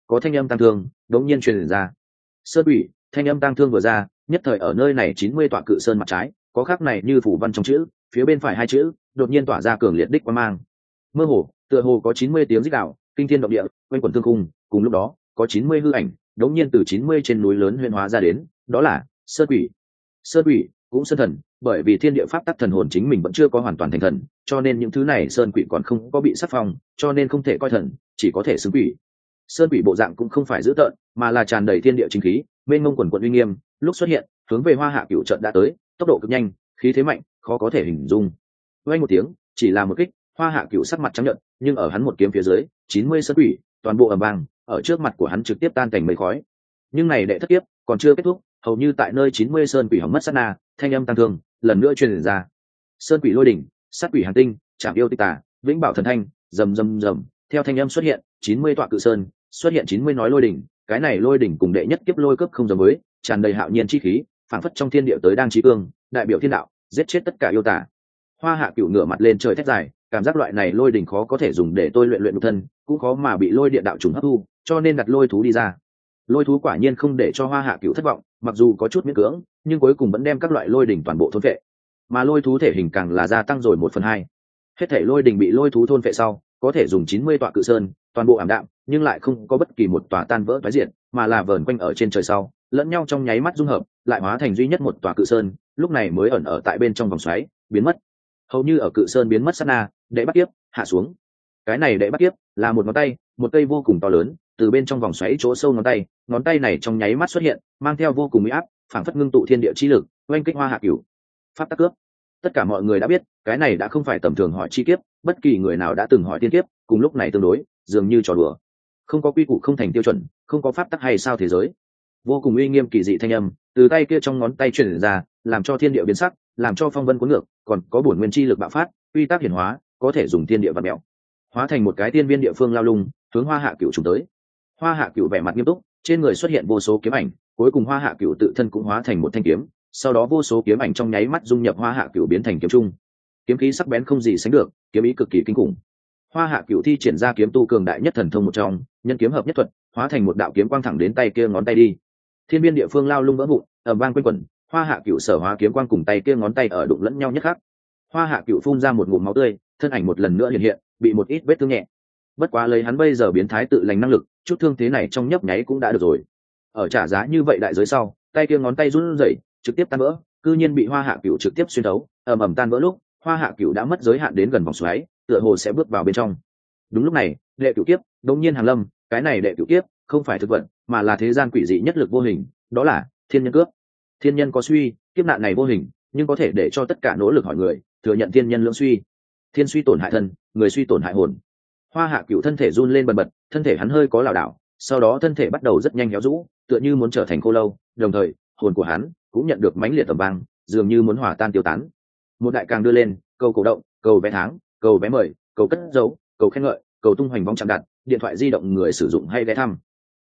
có thanh âm tăng thương đống nhiên truyền ra. Sơn quỷ, thanh âm tăng thương vừa ra, nhất thời ở nơi này 90 tọa cự sơn mặt trái có khắc này như phủ văn trong chữ, phía bên phải hai chữ đột nhiên tỏa ra cường liệt đích quang mang. Mơ hồ, tựa hồ có 90 tiếng rít gào, kinh thiên động địa, quanh quẩn thương khung, cùng lúc đó, có 90 hư ảnh, đống nhiên từ 90 trên núi lớn huyễn hóa ra đến, đó là Sơn quỷ. Sơn quỷ cũng sơn thần, bởi vì thiên địa pháp tắc thần hồn chính mình vẫn chưa có hoàn toàn thành thần, cho nên những thứ này sơn quỷ còn không có bị sắc phong, cho nên không thể coi thần, chỉ có thể xưng quỷ. Sơn quỷ bộ dạng cũng không phải dữ tợn, mà là tràn đầy thiên địa chính khí, mênh mông quần quần uy nghiêm, lúc xuất hiện, hướng về Hoa Hạ Cửu trận đã tới, tốc độ cực nhanh, khí thế mạnh, khó có thể hình dung. Vang một tiếng, chỉ là một kích, Hoa Hạ Cửu sắc mặt trắng nhợt, nhưng ở hắn một kiếm phía dưới, 90 sơn quỷ, toàn bộ ầm vang, ở trước mặt của hắn trực tiếp tan thành mây khói. Nhưng này đệ thất kiếp còn chưa kết thúc, hầu như tại nơi 90 sơn quỷ hỏng mất sát na, thanh âm tăng thương, lần nữa truyền ra. Sơn quỷ lôi đỉnh, sát quỷ hàn tinh, chạm yêu tịch tà, vĩnh bảo thần thanh, rầm rầm rầm, theo thanh âm xuất hiện, 90 tọa cự sơn, xuất hiện 90 nói lôi đỉnh, cái này lôi đỉnh cùng đệ nhất kiếp lôi cấp không giống với, tràn đầy hạo nhiên chi khí, phảng phất trong thiên địa tới đang chí cương, đại biểu thiên đạo, giết chết tất cả yêu tà. Hoa Hạ Cửu ngửa mặt lên trời thét dài, cảm giác loại này lôi đỉnh khó có thể dùng để tôi luyện nhục thân, cũng khó mà bị lôi điện đạo trùng hấp thu, cho nên đặt lôi thú đi ra. Lôi thú quả nhiên không để cho Hoa Hạ Cửu thất vọng, mặc dù có chút miễn cưỡng, nhưng cuối cùng vẫn đem các loại lôi đỉnh toàn bộ thôn phệ. Mà lôi thú thể hình càng là gia tăng rồi 1/2. Hết thể lôi đỉnh bị lôi thú thôn phệ sau, có thể dùng 90 tọa cự sơn, toàn bộ ảm đạm, nhưng lại không có bất kỳ một tòa tan vỡ toái diện, mà là vờn quanh ở trên trời sau, lẫn nhau trong nháy mắt dung hợp, lại hóa thành duy nhất một tòa cự sơn, lúc này mới ẩn ở tại bên trong vòng xoáy, biến mất. Hầu như ở cự sơn biến mất sát na, đệ bắt tiếp hạ xuống. Cái này đệ bắt tiếp là một ngón tay, một cây vô cùng to lớn, từ bên trong vòng xoáy chỗ sâu ngón tay này trong nháy mắt xuất hiện, mang theo vô cùng uy áp, phảng phất ngưng tụ thiên địa chi lực, oanh kích Hoa Hạ Cửu. Pháp tắc cướp. Tất cả mọi người đã biết, cái này đã không phải tầm thường hỏi chi kiếp, bất kỳ người nào đã từng hỏi tiên kiếp, cùng lúc này tương đối, dường như trò đùa. Không có quy củ không thành tiêu chuẩn, không có pháp tắc hay sao thế giới. Vô cùng uy nghiêm kỳ dị thanh âm, từ tay kia trong ngón tay truyền ra, làm cho thiên địa biến sắc, làm cho phong vân cuốn ngược, còn có bổn nguyên chi lực bạo phát, uy tác hiển hóa, có thể dùng thiên địa vặn mèo, hóa thành một cái tiên viên địa phương lao lung, hướng Hoa Hạ Cửu trùng tới. Hoa Hạ Cửu vẻ mặt nghiêm túc, trên người xuất hiện vô số kiếm ảnh, cuối cùng Hoa Hạ Cửu tự thân cũng hóa thành một thanh kiếm, sau đó vô số kiếm ảnh trong nháy mắt dung nhập Hoa Hạ Cửu biến thành kiếm trung. Kiếm khí sắc bén không gì sánh được, kiếm ý cực kỳ kinh khủng. Hoa Hạ Cửu thi triển ra kiếm tu cường đại nhất thần thông một trong, nhân kiếm hợp nhất thuật, hóa thành một đạo kiếm quang thẳng đến tay kia ngón tay đi. Thiên biên địa phương lao lung vỡ vụn, ầm vang quanh quẩn, Hoa Hạ Cửu sở hóa kiếm quang cùng tay kia ngón tay ở đụng lẫn nhau nhất khắc. Hoa Hạ Cửu phun ra một ngụm máu tươi, thân ảnh một lần nữa hiện hiện, bị một ít vết thương nhẹ. Bất quá lấy hắn bây giờ biến thái tự lành năng lực, chút thương thế này trong nhấp nháy cũng đã được rồi. Ở trả giá như vậy đại giới sau, tay kia ngón tay run rẩy, trực tiếp tan vỡ, cư nhiên bị Hoa Hạ Cửu trực tiếp xuyên thấu, ầm ầm tan vỡ lúc, Hoa Hạ Cửu đã mất giới hạn đến gần vòng xoáy, tựa hồ sẽ bước vào bên trong. Đúng lúc này, đệ cửu kiếp đột nhiên hàng lâm, cái này đệ cửu kiếp không phải thực vật, mà là thế gian quỷ dị nhất lực vô hình, đó là thiên nhân cướp. Thiên nhân có suy, kiếp nạn này vô hình, nhưng có thể để cho tất cả nỗ lực hỏi người thừa nhận thiên nhân lưỡng suy. Thiên suy tổn hại thân, người suy tổn hại hồn. Hoa Hạ Cửu thân thể run lên bần bật, thân thể hắn hơi có lảo đảo, sau đó thân thể bắt đầu rất nhanh héo rũ, tựa như muốn trở thành khô lâu, đồng thời hồn của hắn cũng nhận được mãnh liệt tầm vang, dường như muốn hòa tan tiêu tán. Một đại càng đưa lên, cầu cổ động, cầu vé tháng, cầu vé mời, cầu cất dấu, cầu khen ngợi, cầu tung hoành vong chạm đặt, điện thoại di động người sử dụng hay vé thăm,